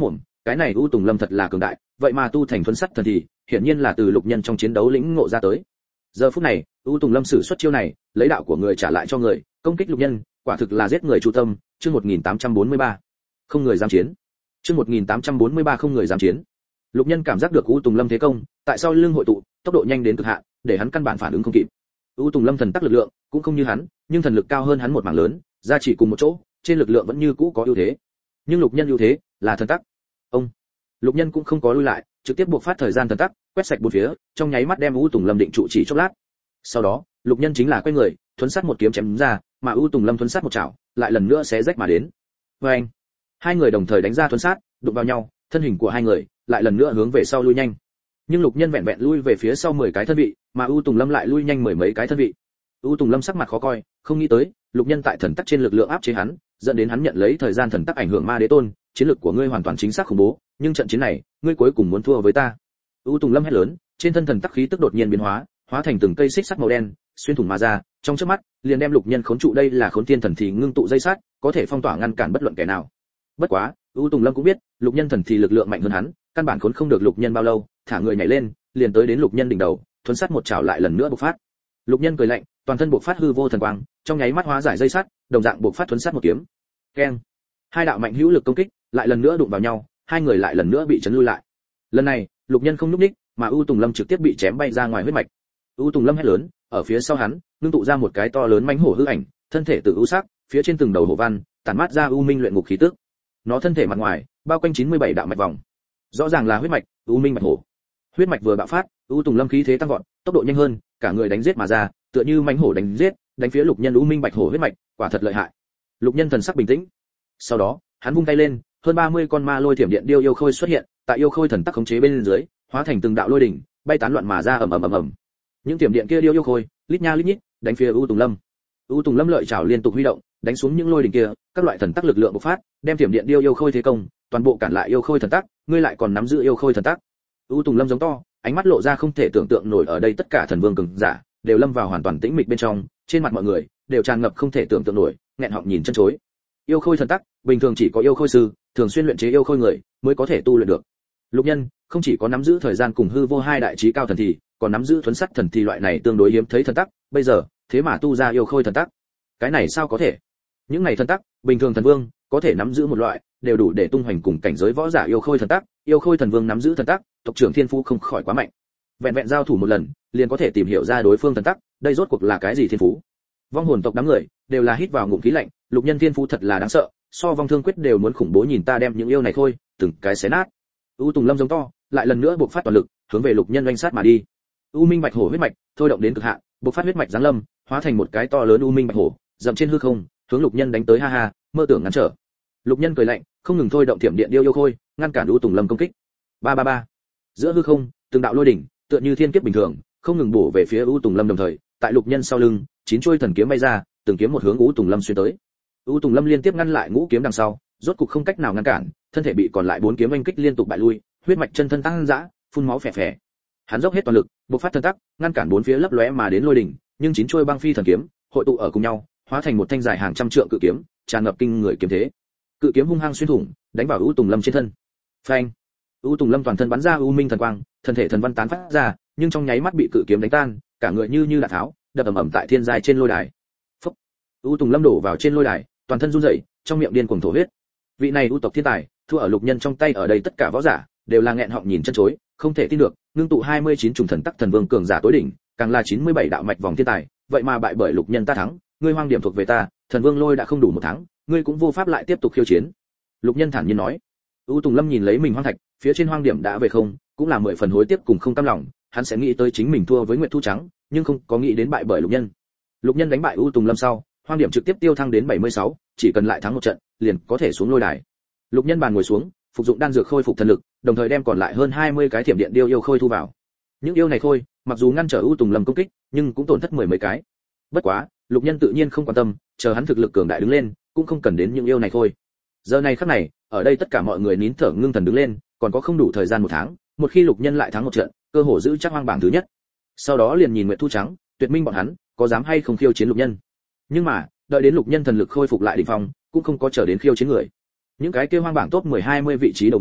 cái này U Tùng Lâm thật là cường đại, vậy mà tu thành thuấn sắt thần thì, hiển nhiên là từ Lục Nhân trong chiến đấu lĩnh ngộ ra tới. Giờ phút này, U Tùng Lâm sử xuất chiêu này, lấy đạo của người trả lại cho người, công kích Lục Nhân, quả thực là giết người chu tâm. Chương một nghìn tám trăm bốn mươi ba, không người dám chiến. Chương một nghìn tám trăm bốn mươi ba không người dám chiến. Lục Nhân cảm giác được U Tùng Lâm thế công, tại sao lưng hội tụ, tốc độ nhanh đến cực hạn, để hắn căn bản phản ứng không kịp. U Tùng Lâm thần tắc lực lượng cũng không như hắn, nhưng thần lực cao hơn hắn một mảng lớn, ra chỉ cùng một chỗ, trên lực lượng vẫn như cũ có ưu thế. Nhưng Lục Nhân ưu thế là thần tắc. Ông Lục Nhân cũng không có lui lại, trực tiếp buộc phát thời gian thần tắc, quét sạch bốn phía, trong nháy mắt đem U Tùng Lâm định trụ chỉ chốc lát. Sau đó, Lục Nhân chính là quay người, thuấn sát một kiếm chém ra, mà U Tùng Lâm thuấn sát một chảo, lại lần nữa xé rách mà đến. Oeng! Hai người đồng thời đánh ra thuấn sát, đụng vào nhau, thân hình của hai người lại lần nữa hướng về sau lui nhanh. Nhưng Lục Nhân vẹn vẹn lui về phía sau mười cái thân vị, mà U Tùng Lâm lại lui nhanh mười mấy cái thân vị. U Tùng Lâm sắc mặt khó coi, không nghĩ tới, Lục Nhân tại thần tắc trên lực lượng áp chế hắn, dẫn đến hắn nhận lấy thời gian thần tắc ảnh hưởng Ma Đế Tôn, chiến lược của ngươi hoàn toàn chính xác khủng bố, nhưng trận chiến này, ngươi cuối cùng muốn thua với ta. U Tùng Lâm hét lớn, trên thân thần tắc khí tức đột nhiên biến hóa, hóa thành từng cây xích sắt màu đen, xuyên thủng mà ra, trong chớp mắt, liền đem Lục Nhân khốn trụ. Đây là Khốn Thiên Thần thì ngưng tụ dây sắt, có thể phong tỏa ngăn cản bất luận kẻ nào. Bất quá, U Tùng Lâm cũng biết, Lục Nhân thần thì lực lượng mạnh hơn hắn, căn bản khốn không được Lục Nhân bao lâu, thả người nhảy lên, liền tới đến Lục Nhân đỉnh đầu, thuấn sát một chảo lại lần nữa bộc phát. Lục Nhân cười lạnh, toàn thân bộc phát hư vô thần quang, trong nháy mắt hóa giải dây sắt, đồng dạng bộc phát thuấn sát một kiếm. Keng! Hai đạo mạnh hữu lực công kích, lại lần nữa đụng vào nhau, hai người lại lần nữa bị chấn lui lại. Lần này, Lục Nhân không nhúc nhích, mà U Tùng Lâm trực tiếp bị chém bay ra ngoài huyết mạch. U Tùng Lâm hét lớn, ở phía sau hắn, ngưng tụ ra một cái to lớn mãnh hổ hư ảnh, thân thể tự u sắc, phía trên từng đầu hổ văn, tản mát ra u minh luyện ngục khí tức. Nó thân thể mặt ngoài, bao quanh chín mươi bảy đạo mạch vòng. Rõ ràng là huyết mạch, u minh mạch hổ. Huyết mạch vừa bạo phát, U Tùng Lâm khí thế tăng vọt, tốc độ nhanh hơn, cả người đánh giết mà ra, tựa như mãnh hổ đánh giết, đánh phía Lục Nhân u minh bạch hổ huyết mạch, quả thật lợi hại. Lục Nhân thần sắc bình tĩnh. Sau đó, hắn vung tay lên, hơn ba mươi con ma lôi thiểm điện điêu yêu khôi xuất hiện, tại yêu khôi thần tắc khống chế bên dưới, hóa thành từng đạo lôi đỉnh, bay tán loạn mà ra ầm ầm ầm ầm. Những thiểm điện kia điêu yêu khôi, lít nha lít nhít, đánh phía U Tùng Lâm. U Tùng Lâm lợi chảo liên tục huy động, đánh xuống những lôi đỉnh kia, các loại thần tắc lực lượng bộc phát, đem thiểm điện điêu yêu khôi thế công, toàn bộ cản lại yêu khôi thần tắc, ngươi lại còn nắm giữ yêu khôi thần tắc. U Tùng Lâm giống to, ánh mắt lộ ra không thể tưởng tượng nổi, ở đây tất cả thần vương cường giả đều lâm vào hoàn toàn tĩnh mịch bên trong, trên mặt mọi người đều tràn ngập không thể tưởng tượng nổi, nghẹn họng nhìn chân chối. Yêu khôi thần tắc, bình thường chỉ có yêu khôi sư, thường xuyên luyện chế yêu khôi người mới có thể tu luyện được. Lục Nhân không chỉ có nắm giữ thời gian cùng hư vô hai đại chí cao thần thì, còn nắm giữ thuấn sắt thần thì loại này tương đối hiếm thấy thần tắc, bây giờ, thế mà tu ra yêu khôi thần tắc. Cái này sao có thể? Những này thần tắc, bình thường thần vương có thể nắm giữ một loại, đều đủ để tung hoành cùng cảnh giới võ giả yêu khôi thần tắc, yêu khôi thần vương nắm giữ thần tắc, tộc trưởng thiên phú không khỏi quá mạnh. Vẹn vẹn giao thủ một lần, liền có thể tìm hiểu ra đối phương thần tắc, đây rốt cuộc là cái gì thiên phú? Vong hồn tộc đám người đều là hít vào ngụm khí lạnh, Lục Nhân thiên phú thật là đáng sợ, so vong thương quyết đều muốn khủng bố, nhìn ta đem những yêu này thôi, từng cái xé nát. U Tùng Lâm giống to, lại lần nữa bộc phát toàn lực, hướng về Lục Nhân oanh sát mà đi. U Minh Bạch Hổ huyết mạch, thôi động đến cực hạn, bộc phát huyết mạch giáng lâm, hóa thành một cái to lớn U Minh Bạch Hổ, dậm trên hư không, hướng Lục Nhân đánh tới, ha ha, mơ tưởng ngăn trở. Lục Nhân cười lạnh, không ngừng thôi động thiểm điện điêu yêu khôi, ngăn cản U Tùng Lâm công kích. Ba ba ba. Giữa hư không, từng đạo lôi đỉnh, tựa như thiên kiếp bình thường, không ngừng bổ về phía U Tùng Lâm, đồng thời, tại Lục Nhân sau lưng, chín chuôi thần kiếm bay ra, từng kiếm một hướng U Tùng Lâm xuyên tới. U Tùng Lâm liên tiếp ngăn lại ngũ kiếm đằng sau, rốt cục không cách nào ngăn cản, thân thể bị còn lại bốn kiếm oanh kích liên tục bại lui, huyết mạch chân thân tăng dã, phun máu phè phè. Hắn dốc hết toàn lực, bộc phát thần tắc, ngăn cản bốn phía lấp lóe mà đến lôi đỉnh, nhưng chín chuôi băng phi thần kiếm hội tụ ở cùng nhau, hóa thành một thanh dài hàng trăm trượng cự kiếm, tràn ngập kinh người kiếm thế. Cự kiếm hung hăng xuyên thủng, đánh vào U Tùng Lâm trên thân. Phanh! U Tùng Lâm toàn thân bắn ra u minh thần quang, thân thể thần văn tán phát ra, nhưng trong nháy mắt bị cự kiếm đánh tan, cả người như như đạn tháo, đập ầm ầm tại thiên giai trên lôi đài. Phốc! U Tùng Lâm đổ vào trên lôi đài, toàn thân run rẩy, trong miệng điên cuồng thổ huyết. Vị này U tộc thiên tài, thua ở Lục Nhân trong tay, ở đây tất cả võ giả đều là nghẹn họng nhìn chân chối, không thể tin được, ngưng tụ hai mươi chín trùng thần tắc thần vương cường giả tối đỉnh, càng là chín mươi bảy đạo mạch vòng thiên tài, vậy mà bại bởi Lục Nhân ta thắng, ngươi hoang điểm thuộc về ta, thần vương lôi đã không đủ một tháng, ngươi cũng vô pháp lại tiếp tục khiêu chiến. Lục Nhân thản nhiên nói. U Tùng Lâm nhìn lấy mình hoang thạch, phía trên hoang điểm đã về không, cũng là mười phần hối tiếc cùng không cam lòng, hắn sẽ nghĩ tới chính mình thua với Nguyệt Thu Trắng, nhưng không có nghĩ đến bại bởi Lục Nhân. Lục Nhân đánh bại U Tùng Lâm sau, hoang điểm trực tiếp tiêu thăng đến bảy mươi sáu, chỉ cần lại thắng một trận, liền có thể xuống lôi đài. Lục Nhân bàn ngồi xuống, phục dụng đan dược khôi phục thần lực, đồng thời đem còn lại hơn hai mươi cái thiểm điện điêu yêu khôi thu vào. Những yêu này khôi, mặc dù ngăn trở U Tùng Lâm công kích, nhưng cũng tổn thất mười mấy cái. Bất quá, Lục Nhân tự nhiên không quan tâm, chờ hắn thực lực cường đại đứng lên, cũng không cần đến những yêu này khôi. Giờ này khắc này, ở đây tất cả mọi người nín thở ngưng thần đứng lên, còn có không đủ thời gian một tháng, một khi Lục Nhân lại thắng một trận, cơ hội giữ chắc hoang bảng thứ nhất. Sau đó liền nhìn Nguyệt Thu Trắng, Tuyệt Minh bọn hắn, có dám hay không khiêu chiến Lục Nhân. Nhưng mà, đợi đến Lục Nhân thần lực khôi phục lại đỉnh phong, cũng không có chờ đến khiêu chiến người. Những cái kia hoang bảng top mười hai mươi vị trí đầu người,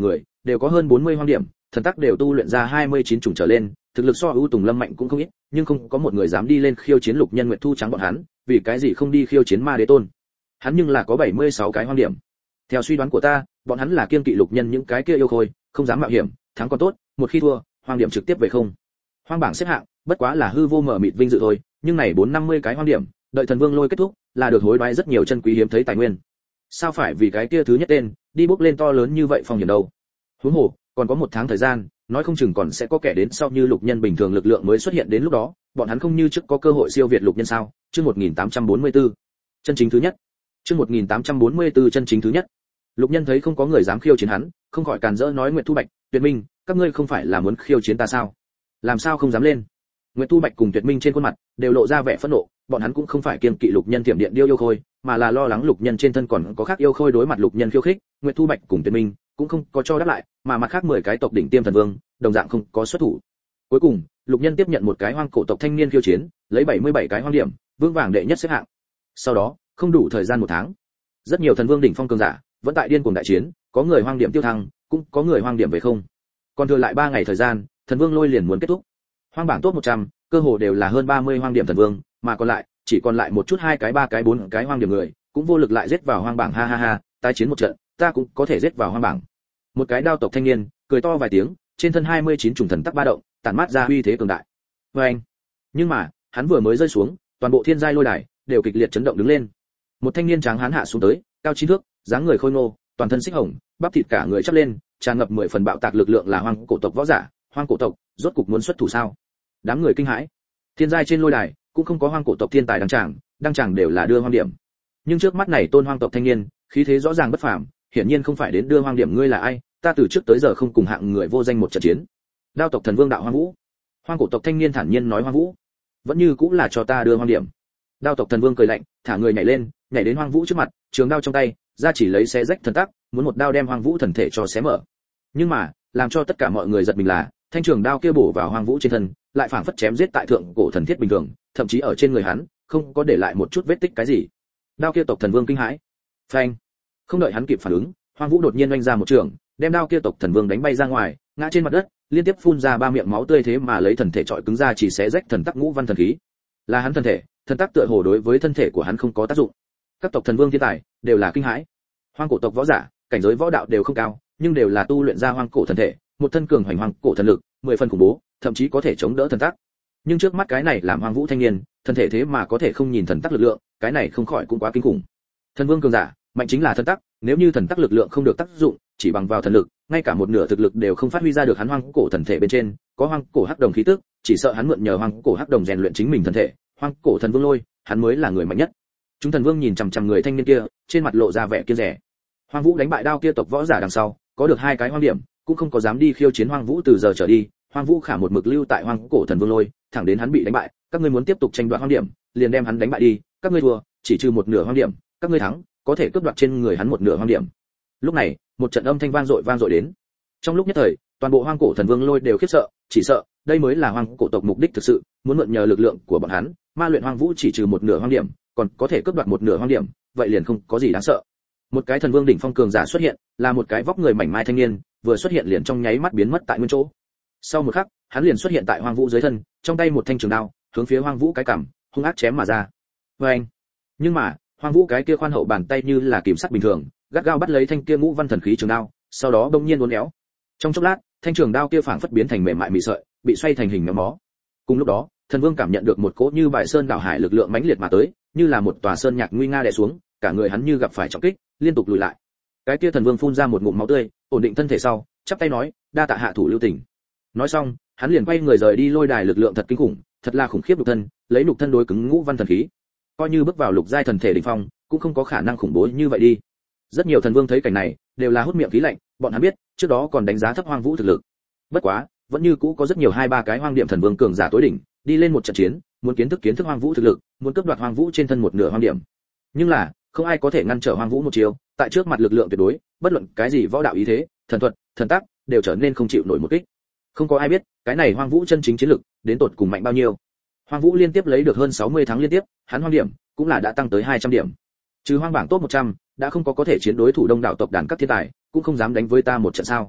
đều có hơn bốn mươi hoang điểm, thần tắc đều tu luyện ra hai mươi chín chủng trở lên, thực lực so ưu tùng lâm mạnh cũng không ít, nhưng không có một người dám đi lên khiêu chiến Lục Nhân Nguyệt Thu Trắng bọn hắn, vì cái gì không đi khiêu chiến Ma Đế Tôn? Hắn nhưng là có bảy mươi sáu cái hoang điểm. Theo suy đoán của ta, bọn hắn là kiêng kỵ Lục Nhân những cái kia yêu khôi, không dám mạo hiểm, thắng còn tốt, một khi thua, hoang điểm trực tiếp về không. Hoang bảng xếp hạng, bất quá là hư vô mở mịt vinh dự thôi, nhưng này bốn năm mươi cái hoang điểm, đợi Thần Vương lôi kết thúc, là được hối đoái rất nhiều chân quý hiếm thấy tài nguyên. Sao phải vì cái kia thứ nhất tên, đi bốc lên to lớn như vậy phong hiểm đâu? Huống hồ, còn có một tháng thời gian, nói không chừng còn sẽ có kẻ đến sau như Lục Nhân bình thường lực lượng mới xuất hiện đến lúc đó, bọn hắn không như trước có cơ hội siêu việt Lục Nhân sao? Chương một nghìn tám trăm bốn mươi tư, chân chính thứ nhất. Chương một nghìn tám trăm bốn mươi tư chân chính thứ nhất. Lục Nhân thấy không có người dám khiêu chiến hắn, không khỏi càn rỡ nói: Nguyệt Thu Bạch, Tuyệt Minh, các ngươi không phải là muốn khiêu chiến ta sao? Làm sao không dám lên? Nguyệt Thu Bạch cùng Tuyệt Minh trên khuôn mặt đều lộ ra vẻ phẫn nộ, bọn hắn cũng không phải kiêng kỵ Lục Nhân tiềm điện điêu yêu khôi, mà là lo lắng Lục Nhân trên thân còn có khác yêu khôi đối mặt Lục Nhân khiêu khích. Nguyệt Thu Bạch cùng Tuyệt Minh cũng không có cho đáp lại, mà mặt khác mười cái tộc đỉnh tiêm thần vương, đồng dạng không có xuất thủ. Cuối cùng, Lục Nhân tiếp nhận một cái hoang cổ tộc thanh niên khiêu chiến, lấy bảy mươi bảy cái hoang điểm, vương vàng đệ nhất xếp hạng. Sau đó, không đủ thời gian một tháng, rất nhiều thần vương đỉnh phong cường giả vẫn tại điên cuồng đại chiến, có người hoang điểm tiêu thăng, cũng có người hoang điểm về không. Còn thừa lại ba ngày thời gian, thần vương lôi liền muốn kết thúc. Hoang bảng top một trăm, cơ hồ đều là hơn ba mươi hoang điểm thần vương, mà còn lại chỉ còn lại một chút hai cái ba cái bốn cái hoang điểm người, cũng vô lực lại giết vào hoang bảng. Ha ha ha, tái chiến một trận, ta cũng có thể giết vào hoang bảng. Một cái đao tộc thanh niên cười to vài tiếng, trên thân hai mươi chín trùng thần tắc ba động, tản mát ra uy thế cường đại. Và anh, nhưng mà hắn vừa mới rơi xuống, toàn bộ thiên giai lôi đài đều kịch liệt chấn động đứng lên. Một thanh niên tráng hán hạ xuống tới, cao chín thước, dáng người khôi ngô, toàn thân xích hồng, bắp thịt cả người chắp lên, tràn ngập mười phần bạo tạc lực lượng, là hoang cổ tộc võ giả. Hoang cổ tộc rốt cục muốn xuất thủ sao? Đám người kinh hãi. Thiên giai trên lôi đài cũng không có hoang cổ tộc thiên tài đăng tràng, đăng tràng đều là đưa hoang điểm. Nhưng trước mắt này tôn hoang tộc thanh niên, khí thế rõ ràng bất phàm, hiển nhiên không phải đến đưa hoang điểm. Ngươi là ai? Ta từ trước tới giờ không cùng hạng người vô danh một trận chiến. Đao tộc thần vương đạo Hoang Vũ. Hoang cổ tộc thanh niên thản nhiên nói: Hoang Vũ, vẫn như cũng là cho ta đưa hoang điểm. Đao tộc thần vương cười lạnh, thả người nhảy lên, nhảy đến Hoang Vũ trước mặt, trường đao trong tay, ra chỉ lấy xé rách thần tắc, muốn một đao đem Hoang Vũ thần thể cho xé mở. Nhưng mà, làm cho tất cả mọi người giật mình là, thanh trường đao kia bổ vào Hoang Vũ trên thân, lại phảng phất chém giết tại thượng cổ thần thiết bình thường, thậm chí ở trên người hắn không có để lại một chút vết tích cái gì. Đao kia tộc thần vương kinh hãi. Phanh! Không đợi hắn kịp phản ứng, Hoang Vũ đột nhiên oanh ra một trường, đem đao kia tộc thần vương đánh bay ra ngoài, ngã trên mặt đất, liên tiếp phun ra ba miệng máu tươi, thế mà lấy thần thể trọi cứng ra chỉ xé rách thần tắc ngũ văn thần khí. Là hắn thần thể, thần tắc tựa hồ đối với thân thể của hắn không có tác dụng. Các tộc thần vương thiên tài đều là kinh hãi. Hoang cổ tộc võ giả, cảnh giới võ đạo đều không cao, nhưng đều là tu luyện ra hoang cổ thần thể, một thân cường hoành hoang cổ thần lực, mười phần khủng bố, thậm chí có thể chống đỡ thần tắc. Nhưng trước mắt cái này làm Hoang Vũ thanh niên, thân thể thế mà có thể không nhìn thần tắc lực lượng, cái này không khỏi cũng quá kinh khủng. Thần vương cường giả, mạnh chính là thần tắc, nếu như thần tắc lực lượng không được tác dụng, chỉ bằng vào thần lực, ngay cả một nửa thực lực đều không phát huy ra được. Hắn hoang cổ thần thể bên trên có hoang cổ hắc đồng khí tức, chỉ sợ hắn mượn nhờ hoang cổ hắc đồng rèn luyện chính mình thần thể. Hoang cổ thần vương lôi, hắn mới là người mạnh nhất. Chúng thần vương nhìn chằm chằm người thanh niên kia, trên mặt lộ ra vẻ kiêng dè. Hoang Vũ đánh bại đao kia tộc võ giả đằng sau, có được hai cái hoang điểm, cũng không có dám đi khiêu chiến Hoang Vũ. Từ giờ trở đi, Hoang Vũ khả một mực lưu tại hoang cổ thần vương lôi, thẳng đến hắn bị đánh bại. Các ngươi muốn tiếp tục tranh đoạt hoang điểm, liền đem hắn đánh bại đi. Các ngươi thua, chỉ trừ một nửa hoang điểm. Các ngươi thắng, có thể cướp đoạt trên người hắn một nửa hoang điểm. Lúc này, một trận âm thanh vang dội vang dội đến. Trong lúc nhất thời, toàn bộ hoang cổ thần vương lôi đều khiếp sợ, chỉ sợ đây mới là hoang cổ tộc mục đích thực sự, muốn mượn nhờ lực lượng của bọn hắn, ma luyện Hoang Vũ chỉ trừ một nửa hoang điểm, còn có thể cướp đoạt một nửa hoang điểm, vậy liền không có gì đáng sợ. Một cái thần vương đỉnh phong cường giả xuất hiện, là một cái vóc người mảnh mai thanh niên, vừa xuất hiện liền trong nháy mắt biến mất tại nguyên chỗ. Sau một khắc, hắn liền xuất hiện tại Hoang Vũ dưới thân, trong tay một thanh trường đao, hướng phía Hoang Vũ cái cằm, hung ác chém mà ra. Oeng! Nhưng mà, Hoang Vũ cái kia khoan hậu bàn tay như là kìm sắt bình thường, gắt gao bắt lấy thanh kia ngũ văn thần khí trường đao, sau đó bỗng nhiên uốn éo. Trong chốc lát, thanh trường đao kia phảng phất biến thành mềm mại mị sợi, bị xoay thành hình méo mó. Cùng lúc đó, thần vương cảm nhận được một cỗ như bài sơn đảo hải lực lượng mãnh liệt mà tới, như là một tòa sơn nhạc nguy nga đè xuống, cả người hắn như gặp phải trọng kích, liên tục lùi lại. Cái kia thần vương phun ra một ngụm máu tươi, ổn định thân thể sau, chắp tay nói: đa tạ hạ thủ lưu tình. Nói xong, hắn liền quay người rời đi. Lôi đài lực lượng thật kinh khủng, thật là khủng khiếp. Lục thân, lấy lục thân đối cứng ngũ văn thần khí, coi như bước vào lục giai thần thể đỉnh phong, cũng không có khả năng khủng bố như vậy đi. Rất nhiều thần vương thấy cảnh này, đều là hút miệng khí lạnh, bọn hắn biết, trước đó còn đánh giá thấp Hoang Vũ thực lực. Bất quá, vẫn như cũ có rất nhiều hai ba cái hoang điểm thần vương cường giả tối đỉnh, đi lên một trận chiến, muốn kiến thức kiến thức Hoang Vũ thực lực, muốn cướp đoạt Hoang Vũ trên thân một nửa hoang điểm. Nhưng là, không ai có thể ngăn trở Hoang Vũ một chiều, tại trước mặt lực lượng tuyệt đối, bất luận cái gì võ đạo ý thế, thần thuật, thần tác, đều trở nên không chịu nổi một kích. Không có ai biết, cái này Hoang Vũ chân chính chiến lực, đến tột cùng mạnh bao nhiêu. Hoang Vũ liên tiếp lấy được hơn sáu mươi tháng liên tiếp, hắn hoang điểm cũng là đã tăng tới hai trăm điểm. Trừ hoang bảng top một trăm, đã không có có thể chiến đối thủ đông đảo tộc đàn các thiên tài, cũng không dám đánh với ta một trận sao?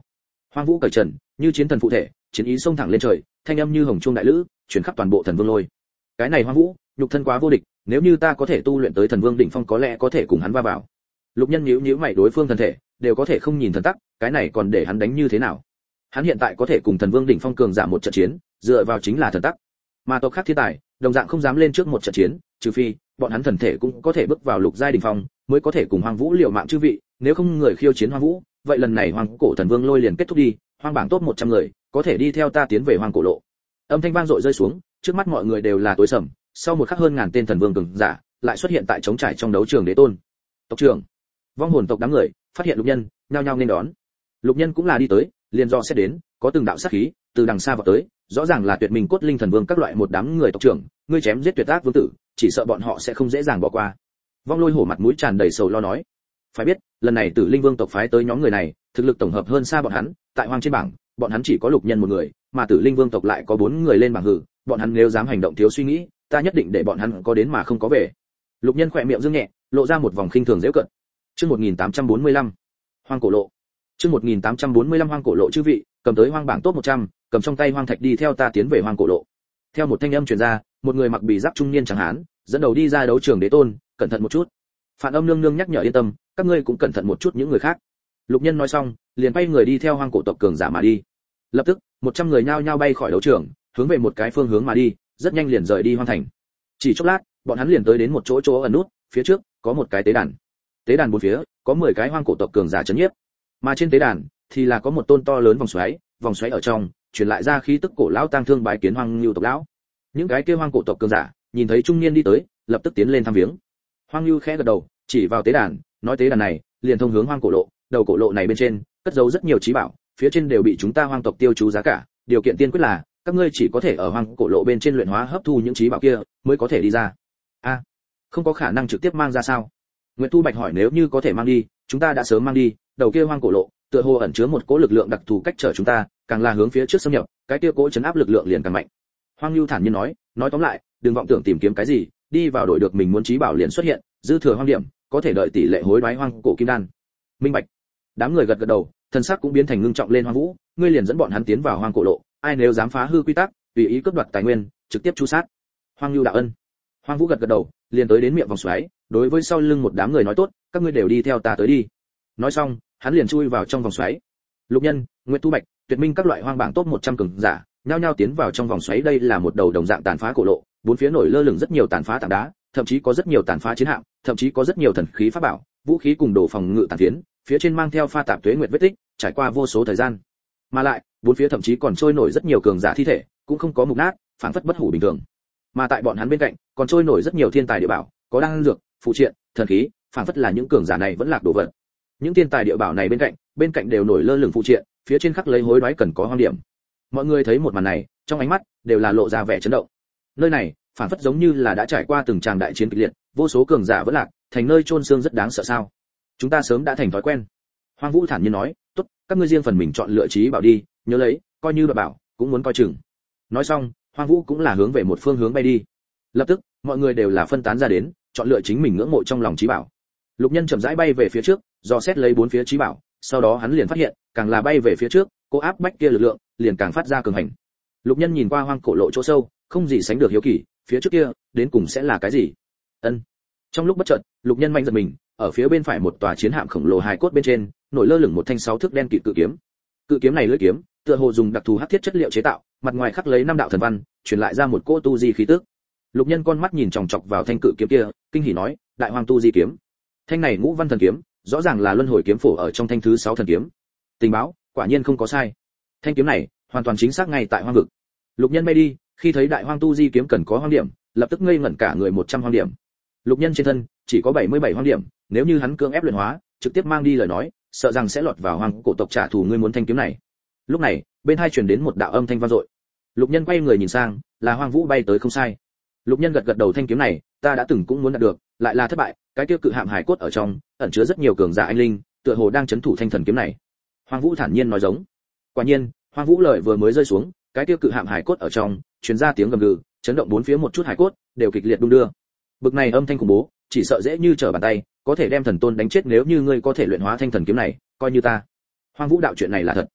Hoang Vũ cởi trần, như chiến thần phụ thể, chiến ý xông thẳng lên trời, thanh âm như hồng trung đại lữ, truyền khắp toàn bộ Thần Vương Lôi. Cái này Hoang Vũ, nhục thân quá vô địch, nếu như ta có thể tu luyện tới Thần Vương đỉnh phong có lẽ có thể cùng hắn va vào. Lục Nhân nhíu nhíu mày, đối phương thân thể đều có thể không nhìn thần tắc, cái này còn để hắn đánh như thế nào? Hắn hiện tại có thể cùng Thần Vương đỉnh phong cường giả một trận chiến, dựa vào chính là thần tắc. Mà tộc khác thiên tài, đồng dạng không dám lên trước một trận chiến, trừ phi bọn hắn thần thể cũng có thể bước vào lục giai đỉnh phong, mới có thể cùng Hoang Vũ liều mạng chư vị, nếu không người khiêu chiến Hoang Vũ, vậy lần này Hoang Cổ Thần Vương Lôi liền kết thúc đi, Hoang bảng top một trăm người, có thể đi theo ta tiến về Hoang Cổ Lộ. Âm thanh vang dội rơi xuống, trước mắt mọi người đều là tối sầm, sau một khắc hơn ngàn tên thần vương cường giả lại xuất hiện tại trống trải trong đấu trường đế tôn. Tộc trưởng, vong hồn tộc đám người phát hiện Lục Nhân, nhao nhao nên đón. Lục Nhân cũng là đi tới, liền do xét đến, có từng đạo sát khí từ đằng xa vọt tới, rõ ràng là tuyệt minh cốt linh thần vương các loại một đám người. Tộc trưởng, ngươi chém giết tuyệt ác vương tử, chỉ sợ bọn họ sẽ không dễ dàng bỏ qua. Vong Lôi hổ mặt mũi tràn đầy sầu lo nói. Phải biết, lần này Tử Linh Vương tộc phái tới nhóm người này, thực lực tổng hợp hơn xa bọn hắn, tại hoang trên bảng, bọn hắn chỉ có Lục Nhân một người, mà Tử Linh Vương tộc lại có bốn người lên bảng hử, bọn hắn nếu dám hành động thiếu suy nghĩ, ta nhất định để bọn hắn có đến mà không có về. Lục Nhân khỏe miệng dương nhẹ, lộ ra một vòng khinh thường giễu cợt. Chương một nghìn tám trăm bốn mươi lăm, Hoang Cổ Lộ. Chương một nghìn tám trăm bốn mươi lăm Hoang Cổ Lộ chư vị, cầm tới hoang bảng top một trăm, cầm trong tay hoang thạch đi theo ta tiến về Hoang Cổ Lộ. Theo một thanh âm truyền ra, một người mặc bì giáp trung niên trắng hán, dẫn đầu đi ra đấu trường đế tôn, cẩn thận một chút. Phản Âm nương nương nhắc nhở yên tâm, các ngươi cũng cẩn thận một chút những người khác. Lục Nhân nói xong, liền bay người đi theo hoang cổ tộc cường giả mà đi. Lập tức, một trăm người nhao nhao bay khỏi đấu trường, hướng về một cái phương hướng mà đi, rất nhanh liền rời đi hoang thành. Chỉ chốc lát, bọn hắn liền tới đến một chỗ chỗ ẩn nút, phía trước có một cái tế đàn. Tế đàn bốn phía có mười cái hoang cổ tộc cường giả trấn nhiếp, mà trên tế đàn thì là có một tôn to lớn vòng xoáy, vòng xoáy ở trong truyền lại ra khí tức cổ lão tang thương bái kiến hoang lưu tộc lão. Những cái kia hoang cổ tộc cường giả nhìn thấy trung niên đi tới, lập tức tiến lên thăm viếng. Hoang lưu khẽ gật đầu, chỉ vào tế đàn, nói tế đàn này liền thông hướng hoang cổ lộ, đầu cổ lộ này bên trên cất giấu rất nhiều trí bảo, phía trên đều bị chúng ta hoang tộc tiêu chú giá cả, điều kiện tiên quyết là các ngươi chỉ có thể ở hoang cổ lộ bên trên luyện hóa hấp thu những trí bảo kia mới có thể đi ra. A, à, không có khả năng trực tiếp mang ra sao? Nguyệt Tu Bạch hỏi. Nếu như có thể mang đi, chúng ta đã sớm mang đi, đầu kia hoang cổ lộ tựa hồ ẩn chứa một cỗ lực lượng đặc thù cách trở chúng ta, càng là hướng phía trước xâm nhập, cái kia cỗ chấn áp lực lượng liền càng mạnh. Hoang Lưu thản nhiên nói, nói tóm lại, đừng vọng tưởng tìm kiếm cái gì, đi vào đổi được mình muốn trí bảo liền xuất hiện, dư thừa hoang điểm, có thể đợi tỷ lệ hối đoái hoang cổ kim đan. Minh bạch. Đám người gật gật đầu, thần sắc cũng biến thành ngưng trọng lên. Hoang Vũ, ngươi liền dẫn bọn hắn tiến vào hoang cổ lộ, ai nếu dám phá hư quy tắc, tùy ý cướp đoạt tài nguyên, trực tiếp chu sát. Hoang Lưu đạo ân. Hoang Vũ gật gật đầu, liền tới đến miệng vòng xoáy, đối với sau lưng một đám người nói tốt, các ngươi đều đi theo ta tới đi. Nói xong, hắn liền chui vào trong vòng xoáy. Lục Nhân, Nguyệt Tu Bạch, Tuyệt Minh các loại hoang bảng top một trăm cường giả, nhao nhao tiến vào trong vòng xoáy. Đây là một đầu đồng dạng tàn phá cổ lộ, bốn phía nổi lơ lửng rất nhiều tàn phá tảng đá, thậm chí có rất nhiều tàn phá chiến hạm, thậm chí có rất nhiều thần khí pháp bảo, vũ khí cùng đồ phòng ngự tàn phiến, phía trên mang theo pha tạp tuế nguyệt vết tích, trải qua vô số thời gian. Mà lại, bốn phía thậm chí còn trôi nổi rất nhiều cường giả thi thể, cũng không có mục nát, phản phất bất hủ bình thường. Mà tại bọn hắn bên cạnh, còn trôi nổi rất nhiều thiên tài địa bảo, có đan dược, phụ triện, thần khí, phản phất là những cường giả này vẫn lạc đồ vật. Những thiên tài địa bảo này bên cạnh, bên cạnh đều nổi lơ lửng phụ triện, phía trên khắc lấy hối đoái cần có hoang điểm. Mọi người thấy một màn này, trong ánh mắt đều là lộ ra vẻ chấn động. Nơi này, phản phất giống như là đã trải qua từng tràng đại chiến kịch liệt, vô số cường giả vẫn lạc, thành nơi chôn xương rất đáng sợ sao? Chúng ta sớm đã thành thói quen. Hoang Vũ thản nhiên nói, tốt, các ngươi riêng phần mình chọn lựa trí bảo đi, nhớ lấy, coi như bảo, cũng muốn coi chừng. Nói xong, Hoang Vũ cũng là hướng về một phương hướng bay đi. Lập tức, mọi người đều là phân tán ra đến, chọn lựa chính mình ngưỡng mộ trong lòng trí bảo. Lục Nhân chậm rãi bay về phía trước, dò xét lấy bốn phía trí bảo, sau đó hắn liền phát hiện, càng là bay về phía trước, cô áp bách kia lực lượng liền càng phát ra cường hành. Lục Nhân nhìn qua hoang cổ lộ chỗ sâu, không gì sánh được hiếu kỳ, phía trước kia đến cùng sẽ là cái gì? Ân. Trong lúc bất chợt, Lục Nhân mạnh giật mình, ở phía bên phải một tòa chiến hạm khổng lồ hài cốt bên trên, nổi lơ lửng một thanh sáu thước đen kịt cự kiếm. Cự kiếm này lưỡi kiếm, tựa hồ dùng đặc thù hắc thiết chất liệu chế tạo, mặt ngoài khắc lấy năm đạo thần văn, truyền lại ra một cỗ tu di khí tức. Lục Nhân con mắt nhìn chòng chọc vào thanh cự kiếm kia, kinh hỉ nói, đại hoàng tu di kiếm. Thanh này ngũ văn thần kiếm, rõ ràng là luân hồi kiếm phổ ở trong thanh thứ sáu thần kiếm. Tình báo, quả nhiên không có sai. Thanh kiếm này, hoàn toàn chính xác ngay tại hoang vực. Lục Nhân bay đi, khi thấy đại hoang tu di kiếm cần có hoang điểm, lập tức ngây ngẩn cả người một trăm hoang điểm. Lục Nhân trên thân chỉ có bảy mươi bảy hoang điểm, nếu như hắn cưỡng ép luyện hóa, trực tiếp mang đi lời nói, sợ rằng sẽ lọt vào hoang cổ tộc trả thù. Ngươi muốn thanh kiếm này? Lúc này, bên hai truyền đến một đạo âm thanh vang dội. Lục Nhân quay người nhìn sang, là Hoang Vũ bay tới không sai. Lục Nhân gật gật đầu, thanh kiếm này, ta đã từng cũng muốn đạt được, lại là thất bại, cái kia cự hạm hải cốt ở trong, ẩn chứa rất nhiều cường giả anh linh, tựa hồ đang chấn thủ thanh thần kiếm này. Hoang Vũ thản nhiên nói giống. Quả nhiên, Hoang Vũ lời vừa mới rơi xuống, cái kia cự hạm hải cốt ở trong, truyền ra tiếng gầm gừ, chấn động bốn phía một chút hải cốt, đều kịch liệt đung đưa. Bực này âm thanh khủng bố, chỉ sợ dễ như trở bàn tay, có thể đem thần tôn đánh chết. Nếu như ngươi có thể luyện hóa thanh thần kiếm này, coi như ta. Hoang Vũ đạo chuyện này là thật.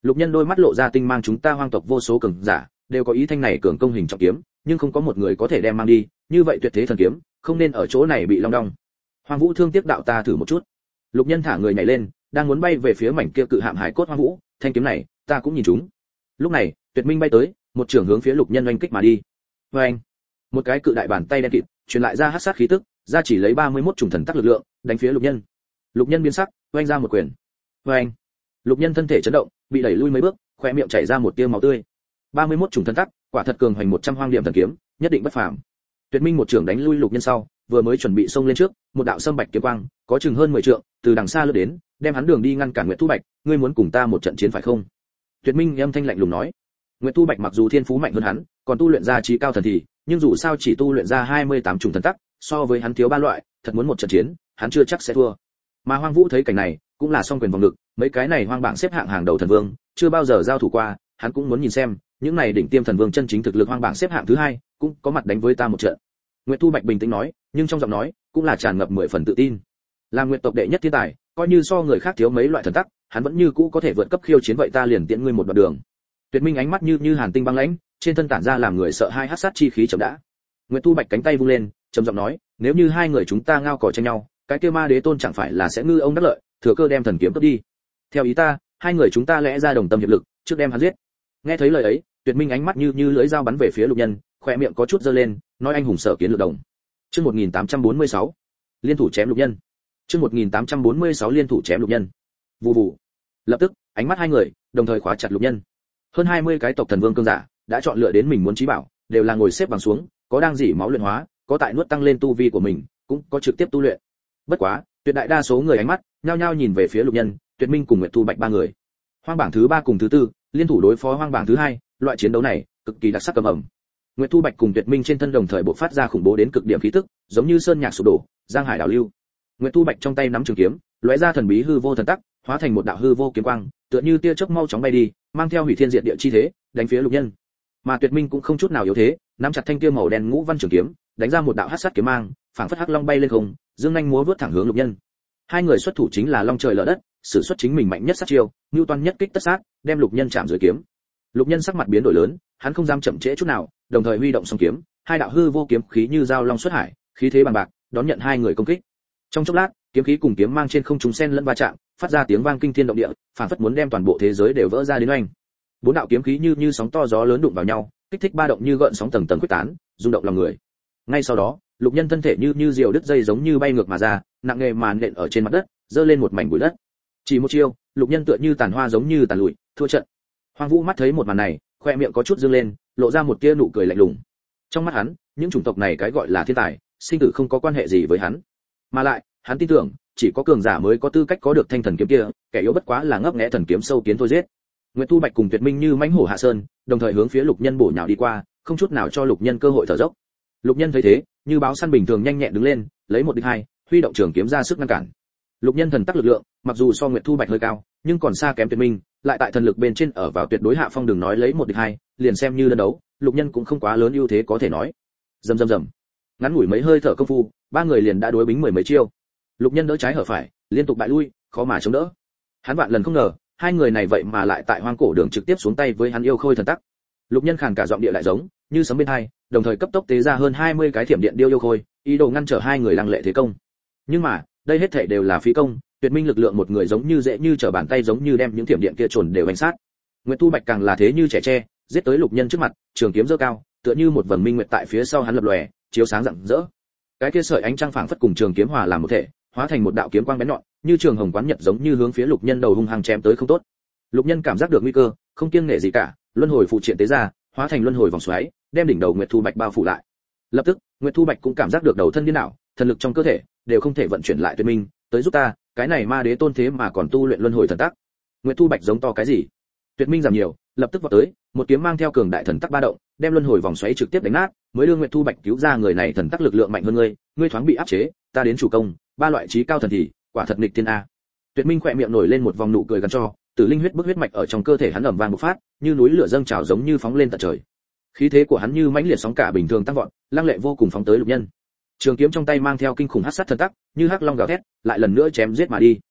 Lục Nhân đôi mắt lộ ra tinh mang, chúng ta hoang tộc vô số cường giả, đều có ý thanh này cường công hình trọng kiếm, nhưng không có một người có thể đem mang đi, như vậy tuyệt thế thần kiếm, không nên ở chỗ này bị long đong. Hoang Vũ thương tiếc đạo, ta thử một chút. Lục Nhân thả người nhảy lên, đang muốn bay về phía mảnh kia cự hạm hải cốt Hoang Vũ, thanh kiếm này, ta cũng nhìn chúng. Lúc này, Tuyệt Minh bay tới, một trường hướng phía Lục Nhân oanh kích mà đi. Oanh! Một cái cự đại bàn tay đen kịt, truyền lại ra hắc sát khí tức, ra chỉ lấy ba mươi mốt trùng thần tắc lực lượng, đánh phía Lục Nhân. Lục Nhân biến sắc, oanh ra một quyền. Oanh! Lục Nhân thân thể chấn động, bị đẩy lui mấy bước, khóe miệng chảy ra một tia máu tươi. ba mươi mốt trùng thần tắc, quả thật cường hoành một trăm hoang điểm thần kiếm, nhất định bất phàm. Tuyệt Minh một trường đánh lui Lục Nhân sau, vừa mới chuẩn bị xông lên trước, một đạo sâm bạch kiếm quang, có chừng hơn mười trượng, từ đằng xa lướt đến, đem hắn đường đi ngăn cản Nguyệt Thu Bạch, ngươi muốn cùng ta một trận chiến phải không? Tuyệt Minh âm thanh lạnh lùng nói. Nguyệt Thu Bạch mặc dù thiên phú mạnh hơn hắn, còn tu luyện ra trí cao thần thì, nhưng dù sao chỉ tu luyện ra hai mươi tám trùng thần tắc, so với hắn thiếu ba loại, thật muốn một trận chiến, hắn chưa chắc sẽ thua. Mà Hoang Vũ thấy cảnh này, cũng là song quyền vòng ngực, mấy cái này hoang bảng xếp hạng hàng đầu thần vương, chưa bao giờ giao thủ qua, hắn cũng muốn nhìn xem, những này đỉnh tiêm thần vương chân chính thực lực hoang bảng xếp hạng thứ hai, cũng có mặt đánh với ta một trận. Nguyệt Thu Bạch bình tĩnh nói, nhưng trong giọng nói cũng là tràn ngập mười phần tự tin. Làm Nguyệt tộc đệ nhất thiên tài, coi như so người khác thiếu mấy loại thần tắc, hắn vẫn như cũ có thể vượt cấp khiêu chiến, vậy ta liền tiễn ngươi một đoạn đường. Tuyệt Minh ánh mắt như như hàn tinh băng lãnh, trên thân tản ra làm người sợ hai hắc sát chi khí chậm đã. Nguyệt Thu Bạch cánh tay vung lên, trầm giọng nói, nếu như hai người chúng ta ngao cò tranh nhau, cái kia Ma Đế Tôn chẳng phải là sẽ ngư ông đắc lợi, thừa cơ đem thần kiếm cướp đi. Theo ý ta, hai người chúng ta lẽ ra đồng tâm hiệp lực, trước đem hắn giết. Nghe thấy lời ấy, Tuyệt Minh ánh mắt như như lưỡi dao bắn về phía Lục Nhân, khóe miệng có chút giơ lên, nói anh hùng sở kiến lược đồng. Chương một nghìn tám trăm bốn mươi sáu, liên thủ chém Lục Nhân. Chương một nghìn tám trăm bốn mươi sáu liên thủ chém Lục Nhân. Vù vù. Lập tức, ánh mắt hai người đồng thời khóa chặt Lục Nhân. Hơn hai mươi cái tộc thần vương cương giả đã chọn lựa đến mình muốn chí bảo, đều là ngồi xếp bằng xuống, có đang dỉ máu luyện hóa, có tại nuốt tăng lên tu vi của mình, cũng có trực tiếp tu luyện. Bất quá, tuyệt đại đa số người ánh mắt nhao nhao nhìn về phía Lục Nhân, Tuyệt Minh cùng Nguyệt Thu Bạch ba người. Hoang bảng thứ ba cùng thứ tư, liên thủ đối phó hoang bảng thứ hai, loại chiến đấu này cực kỳ đặc sắc cầm ẩm. Nguyệt Thu Bạch cùng Tuyệt Minh trên thân đồng thời bộc phát ra khủng bố đến cực điểm khí tức, giống như sơn nhạc sụp đổ, giang hải đảo lưu. Nguyệt Thu Bạch trong tay nắm trường kiếm, lóe ra thần bí hư vô thần tắc, hóa thành một đạo hư vô kiếm quang, tựa như tia chớp mau chóng bay đi, mang theo hủy thiên diệt địa chi thế, đánh phía Lục Nhân. Mà Tuyệt Minh cũng không chút nào yếu thế, nắm chặt thanh kia màu đen ngũ văn trường kiếm, đánh ra một đạo hắc sát kiếm mang, phảng phất hắc long bay lên không, dương nhanh múa vút thẳng hướng Lục Nhân. Hai người xuất thủ chính là long trời lở đất, sử xuất chính mình mạnh nhất sát chiêu, Nưu Toan nhất kích tất sát, đem Lục Nhân chạm dưới kiếm. Lục Nhân sắc mặt biến đổi lớn, hắn không dám chậm trễ chút nào, đồng thời huy động song kiếm, hai đạo hư vô kiếm khí như dao long xuất hải, khí thế bằng bạc, đón nhận hai người công kích. Trong chốc lát, kiếm khí cùng kiếm mang trên không trung xen lẫn va chạm, phát ra tiếng vang kinh thiên động địa, phảng phất muốn đem toàn bộ thế giới đều vỡ ra đến oanh. Bốn đạo kiếm khí như như sóng to gió lớn đụng vào nhau, kích thích ba động như gợn sóng tầng tầng quyết tán, rung động lòng người. Ngay sau đó, Lục Nhân thân thể như như diều đứt dây giống như bay ngược mà ra, nặng nề màn nện ở trên mặt đất, dơ lên một mảnh bụi đất. Chỉ một chiêu, Lục Nhân tựa như tàn hoa giống như tàn lụi, thua trận. Hoang Vũ mắt thấy một màn này, khoe miệng có chút dương lên, lộ ra một tia nụ cười lạnh lùng. Trong mắt hắn, những chủng tộc này cái gọi là thiên tài, sinh tử không có quan hệ gì với hắn. Mà lại, hắn tin tưởng, chỉ có cường giả mới có tư cách có được thanh thần kiếm kia, kẻ yếu bất quá là ngấp nghé thần kiếm sâu kiến thôi giết. Nguyệt Thu Bạch cùng Tuyệt Minh như mãnh hổ hạ sơn, đồng thời hướng phía Lục Nhân bổ nhào đi qua, không chút nào cho Lục Nhân cơ hội thở dốc. Lục Nhân thấy thế, như báo săn bình thường nhanh nhẹn đứng lên, lấy một địch hai, huy động trường kiếm ra sức ngăn cản. Lục Nhân thần tắc lực lượng, mặc dù so Nguyệt Thu Bạch hơi cao, nhưng còn xa kém Tuyệt Minh, lại tại thần lực bên trên ở vào tuyệt đối hạ phong, đừng nói lấy một địch hai, liền xem như đơn đấu, Lục Nhân cũng không quá lớn ưu thế có thể nói. Rầm rầm rầm. Ngắn ngủi mấy hơi thở công phu, ba người liền đã đối bính mười mấy chiêu. Lục Nhân đỡ trái hở phải, liên tục bại lui, khó mà chống đỡ. Hắn vạn lần không ngờ, hai người này vậy mà lại tại hoang cổ đường trực tiếp xuống tay với hắn yêu khôi thần tắc. Lục Nhân khàn cả giọng địa lại giống như sấm bên hai, đồng thời cấp tốc tế ra hơn hai mươi cái thiểm điện điêu yêu khôi, ý đồ ngăn trở hai người lăng lệ thế công. Nhưng mà, đây hết thảy đều là phí công, Tuyệt Minh lực lượng một người giống như dễ như trở bàn tay, giống như đem những thiểm điện kia chuẩn đều đánh sát. Nguyệt Thu Bạch càng là thế như trẻ tre, giết tới Lục Nhân trước mặt, trường kiếm giơ cao, tựa như một vầng minh nguyệt tại phía sau hắn lập lòe, chiếu sáng rạng rỡ. Cái kia sợi ánh trăng phảng phất cùng trường kiếm hòa làm một thể, hóa thành một đạo kiếm quang bén nhọn, như trường hồng quán nhật giống như hướng phía Lục Nhân đầu hung hăng chém tới không tốt. Lục Nhân cảm giác được nguy cơ, không kiêng nể gì cả, luân hồi phụ triện tế ra, hóa thành luân hồi vòng xoáy, đem đỉnh đầu Nguyệt Thu Bạch bao phủ lại. Lập tức, Nguyệt Thu Bạch cũng cảm giác được đầu thân điên đảo, thần lực trong cơ thể đều không thể vận chuyển lại. Tuyệt Minh, tới giúp ta, cái này Ma Đế Tôn thế mà còn tu luyện luân hồi thần tắc. Nguyệt Thu Bạch giống to cái gì? Tuyệt Minh giảm nhiều, lập tức vọt tới, một kiếm mang theo cường đại thần tắc ba động, đem luân hồi vòng xoáy trực tiếp đánh nát, mới đưa Nguyệt Thu Bạch cứu ra. Người này thần tắc lực lượng mạnh hơn ngươi, ngươi thoáng bị áp chế, ta đến chủ công, ba loại trí cao thần thì, quả thật nghịch thiên a. Tuyệt Minh khỏe miệng nổi lên một vòng nụ cười gằn cho, tử linh huyết bức huyết mạch ở trong cơ thể hắn ầm vang bộc phát, như núi lửa dâng trào giống như phóng lên tận trời. Khí thế của hắn như mãnh liệt sóng cả bình thường tăng vọt, lăng lệ vô cùng phóng tới Lục Nhân. Trường kiếm trong tay mang theo kinh khủng hắc sát thần tắc, như hắc long gào thét, lại lần nữa chém giết mà đi.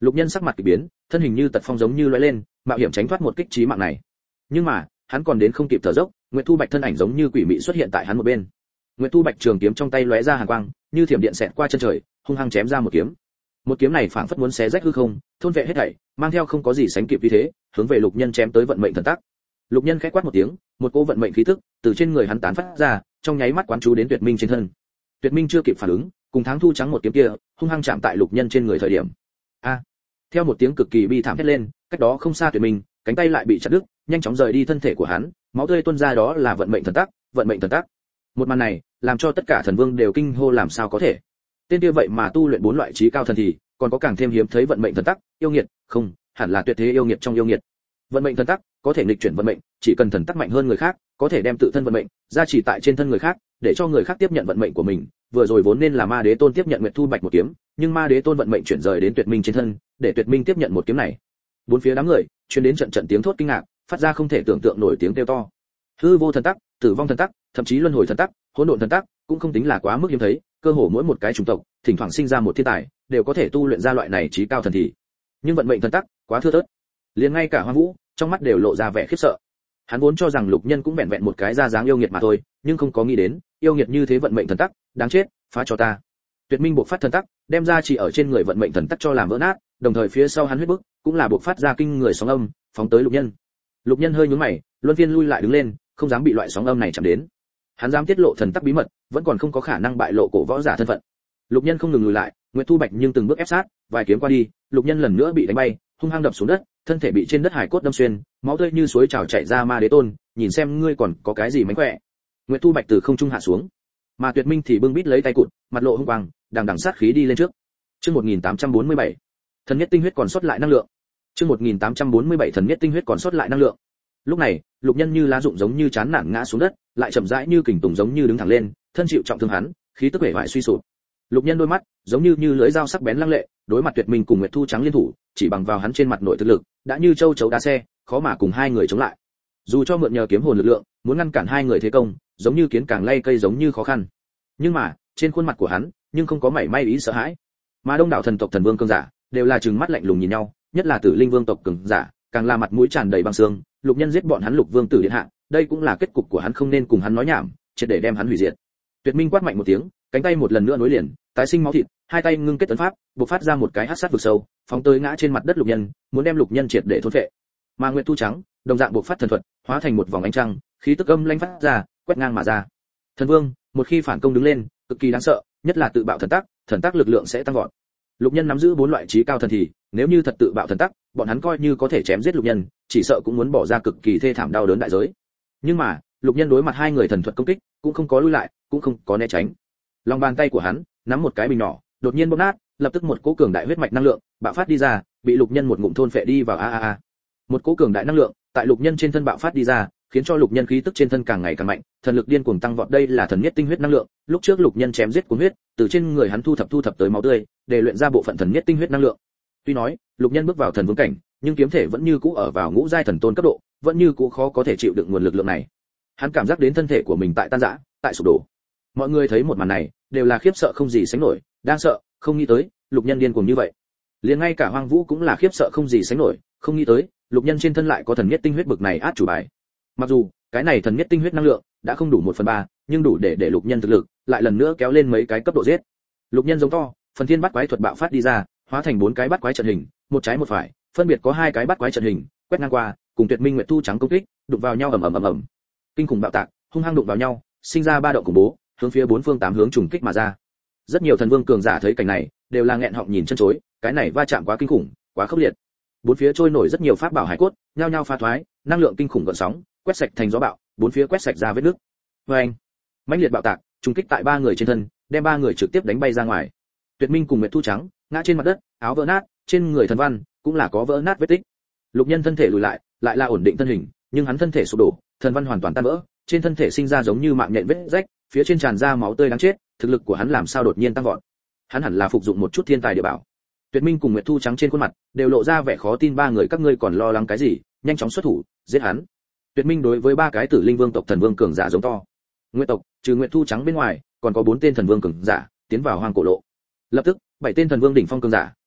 Lục Nhân sắc mặt kỳ biến, thân hình như tật phong giống như lóe lên, mạo hiểm tránh thoát một kích chí mạng này. Nhưng mà, hắn còn đến không kịp thở dốc, Nguyệt Thu Bạch thân ảnh giống như quỷ mị xuất hiện tại hắn một bên. Nguyệt Thu Bạch trường kiếm trong tay lóe ra hàn quang, như thiểm điện xẹt qua chân trời, hung hăng chém ra một kiếm. Một kiếm này phảng phất muốn xé rách hư không, thôn vệ hết thảy, mang theo không có gì sánh kịp như thế, hướng về Lục Nhân chém tới vận mệnh thần tắc. Lục Nhân khẽ quát một tiếng, một cỗ vận mệnh khí tức từ trên người hắn tán phát ra, trong nháy mắt quán chú đến Tuyệt Minh trên thân. Tuyệt Minh chưa kịp phản ứng, cùng Tháng Thu trắng một kiếm kia, hung hăng chạm tại Lục Nhân trên người thời điểm. A! Theo một tiếng cực kỳ bi thảm thét lên, cách đó không xa Tuyệt Minh, cánh tay lại bị chặt đứt, nhanh chóng rời đi thân thể của hắn, máu tươi tuôn ra, đó là vận mệnh thần tắc, vận mệnh thần tắc. Một màn này, làm cho tất cả thần vương đều kinh hô làm sao có thể. Tên kia vậy mà tu luyện bốn loại trí cao thần thì, còn có càng thêm hiếm thấy vận mệnh thần tắc, yêu nghiệt, không, hẳn là tuyệt thế yêu nghiệt trong yêu nghiệt. Vận mệnh thần tắc có thể nghịch chuyển vận mệnh, chỉ cần thần tắc mạnh hơn người khác, có thể đem tự thân vận mệnh gia trì tại trên thân người khác, để cho người khác tiếp nhận vận mệnh của mình. Vừa rồi vốn nên là Ma Đế Tôn tiếp nhận Nguyệt Thu Bạch một kiếm, nhưng Ma Đế Tôn vận mệnh chuyển rời đến Tuyệt Minh trên thân, để Tuyệt Minh tiếp nhận một kiếm này. Bốn phía đám người truyền đến trận trận tiếng thốt kinh ngạc, phát ra không thể tưởng tượng nổi tiếng kêu to. Hư vô thần tắc, tử vong thần tắc, thậm chí luân hồi thần tắc, hỗn độn thần tắc, cũng không tính là quá mức hiếm thấy, cơ hồ mỗi một cái chủng tộc, thỉnh thoảng sinh ra một thiên tài, đều có thể tu luyện ra loại này trí cao thần thì. Nhưng vận mệnh thần tắc, quá thưa thớt. Liền ngay cả Hoang Vũ, trong mắt đều lộ ra vẻ khiếp sợ. Hắn vốn cho rằng Lục Nhân cũng vẹn vẹn một cái ra dáng yêu nghiệt mà thôi, nhưng không có nghĩ đến, yêu nghiệt như thế vận mệnh thần tắc, đáng chết, phá cho ta. Tuyệt Minh buộc phát thần tắc, đem ra chỉ ở trên người vận mệnh thần tắc cho làm vỡ nát, đồng thời phía sau hắn huyết bức, cũng là buộc phát ra kinh người sóng âm, phóng tới Lục Nhân. Lục Nhân hơi nhướng mày, luân phiên lui lại đứng lên, không dám bị loại sóng âm này chạm đến. Hắn dám tiết lộ thần tắc bí mật, vẫn còn không có khả năng bại lộ cổ võ giả thân phận. Lục Nhân không ngừng lùi lại, Nguyệt Thu Bạch nhưng từng bước ép sát, vài kiếm qua đi, Lục Nhân lần nữa bị đánh bay, hung hăng đập xuống đất, thân thể bị trên đất hải cốt đâm xuyên, máu tươi như suối trào chảy ra. Ma Đế Tôn, nhìn xem ngươi còn có cái gì mánh khỏe. Nguyệt Thu Bạch từ không trung hạ xuống, mà Tuyệt Minh thì bưng bít lấy tay cụt, mặt lộ hung quang, đằng đằng sát khí đi lên trước. Chương một nghìn tám trăm bốn mươi bảy, thần nhất tinh huyết còn sót lại năng lượng. Chương một nghìn tám trăm bốn mươi bảy, thần nhất tinh huyết còn sót lại năng lượng. Lúc này, Lục Nhân như lá rụng giống như chán nản ngã xuống đất, lại chậm rãi như kình tùng giống như đứng thẳng lên, thân chịu trọng thương hắn, khí tức vẻ vải suy sụp. Lục Nhân đôi mắt giống như như lưỡi dao sắc bén lăng lệ, đối mặt Tuyệt Minh cùng Nguyệt Thu trắng liên thủ, chỉ bằng vào hắn trên mặt nội thực lực, đã như châu chấu đá xe, khó mà cùng hai người chống lại. Dù cho mượn nhờ kiếm hồn lực lượng, muốn ngăn cản hai người thế công, giống như kiến càng lay cây giống như khó khăn. Nhưng mà, trên khuôn mặt của hắn, nhưng không có mảy may ý sợ hãi. Mà đông đảo thần tộc thần vương cường giả, đều là trừng mắt lạnh lùng nhìn nhau, nhất là Tử Linh Vương tộc cường giả, càng là mặt mũi tràn đầy băng xương. Lục Nhân giết bọn hắn Lục Vương tử điện hạ, đây cũng là kết cục của hắn, không nên cùng hắn nói nhảm, triệt để đem hắn hủy diệt. Tuyệt Minh quát mạnh một tiếng, cánh tay một lần nữa nối liền, tái sinh máu thịt, hai tay ngưng kết tấn pháp, bộc phát ra một cái hắc sát vực sâu, phóng tới ngã trên mặt đất Lục Nhân, muốn đem Lục Nhân triệt để thôn phệ. Mà Nguyệt Thu trắng, đồng dạng bộc phát thần thuật, hóa thành một vòng ánh trăng, khí tức âm lanh phát ra, quét ngang mà ra. Thần Vương, một khi phản công đứng lên, cực kỳ đáng sợ, nhất là tự bạo thần tác, thần tác lực lượng sẽ tăng vọt. Lục Nhân nắm giữ bốn loại trí cao thần thì, nếu như thật tự bạo thần tác, bọn hắn coi như có thể chém giết Lục Nhân, chỉ sợ cũng muốn bỏ ra cực kỳ thê thảm đau đớn đại giới. Nhưng mà, Lục Nhân đối mặt hai người thần thuật công kích, cũng không có lui lại, cũng không có né tránh. Lòng bàn tay của hắn nắm một cái bình nhỏ, đột nhiên bóp nát, lập tức một cỗ cường đại huyết mạch năng lượng bạo phát đi ra, bị Lục Nhân một ngụm thôn phệ đi vào. A a a. Một cỗ cường đại năng lượng tại Lục Nhân trên thân bạo phát đi ra, khiến cho Lục Nhân khí tức trên thân càng ngày càng mạnh, thần lực điên cuồng tăng vọt. Đây là thần nhất tinh huyết năng lượng, lúc trước Lục Nhân chém giết cuồng huyết, từ trên người hắn thu thập thu thập tới máu tươi, để luyện ra bộ phận thần nhất tinh huyết năng lượng. Tuy nói, Lục Nhân bước vào thần vương cảnh, nhưng kiếm thể vẫn như cũ ở vào ngũ giai thần tôn cấp độ, vẫn như cũ khó có thể chịu đựng nguồn lực lượng này. Hắn cảm giác đến thân thể của mình tại tan rã, tại sụp đổ. Mọi người thấy một màn này, đều là khiếp sợ không gì sánh nổi, đang sợ, không nghĩ tới, Lục Nhân điên cuồng như vậy. Liền ngay cả Hoang Vũ cũng là khiếp sợ không gì sánh nổi, không nghĩ tới, Lục Nhân trên thân lại có thần nhất tinh huyết bực này át chủ bài. Mặc dù, cái này thần nhất tinh huyết năng lượng đã không đủ một phần ba, nhưng đủ để để Lục Nhân thực lực lại lần nữa kéo lên mấy cái cấp độ giết. Lục Nhân giống to, phần thiên bát quái thuật bạo phát đi ra, hóa thành bốn cái bát quái trận hình, một trái một phải, phân biệt có hai cái bát quái trận hình, quét ngang qua, cùng Tuyệt Minh Nguyệt Thu trắng công kích, đụng vào nhau ầm ầm ầm ầm. Kinh khủng bạo tạc, hung hăng đụng vào nhau, sinh ra ba động khủng bố, hướng phía bốn phương tám hướng trùng kích mà ra. Rất nhiều thần vương cường giả thấy cảnh này, đều là nghẹn họng nhìn chân chối, cái này va chạm quá kinh khủng, quá khốc liệt. Bốn phía trôi nổi rất nhiều pháp bảo hải cốt, nhao nhao pha thoái, năng lượng kinh khủng gợn sóng, quét sạch thành gió bạo, bốn phía quét sạch ra vết nước. Oeng! Mãnh liệt bạo tạc, trùng kích tại ba người trên thân, đem ba người trực tiếp đánh bay ra ngoài. Tuyệt Minh cùng Nguyệt Thu trắng ngã trên mặt đất, áo vỡ nát, trên người thần văn cũng là có vỡ nát vết tích. Lục Nhân thân thể lùi lại, lại là ổn định thân hình, nhưng hắn thân thể sụp đổ, thần văn hoàn toàn tan vỡ, trên thân thể sinh ra giống như mạng nhện vết rách, phía trên tràn ra máu tươi đáng chết, thực lực của hắn làm sao đột nhiên tăng vọt. Hắn hẳn là phục dụng một chút thiên tài địa bảo. Tuyệt Minh cùng Nguyệt Thu trắng trên khuôn mặt đều lộ ra vẻ khó tin. Ba người các ngươi còn lo lắng cái gì, nhanh chóng xuất thủ, giết hắn. Tuyệt Minh đối với ba cái Tử Linh Vương tộc thần vương cường giả giống to. Nguyệt tộc, trừ Nguyệt Thu trắng bên ngoài, còn có bốn tên thần vương cường giả tiến vào hoang cổ lộ. Lập tức, bảy tên thần vương đỉnh phong cường giả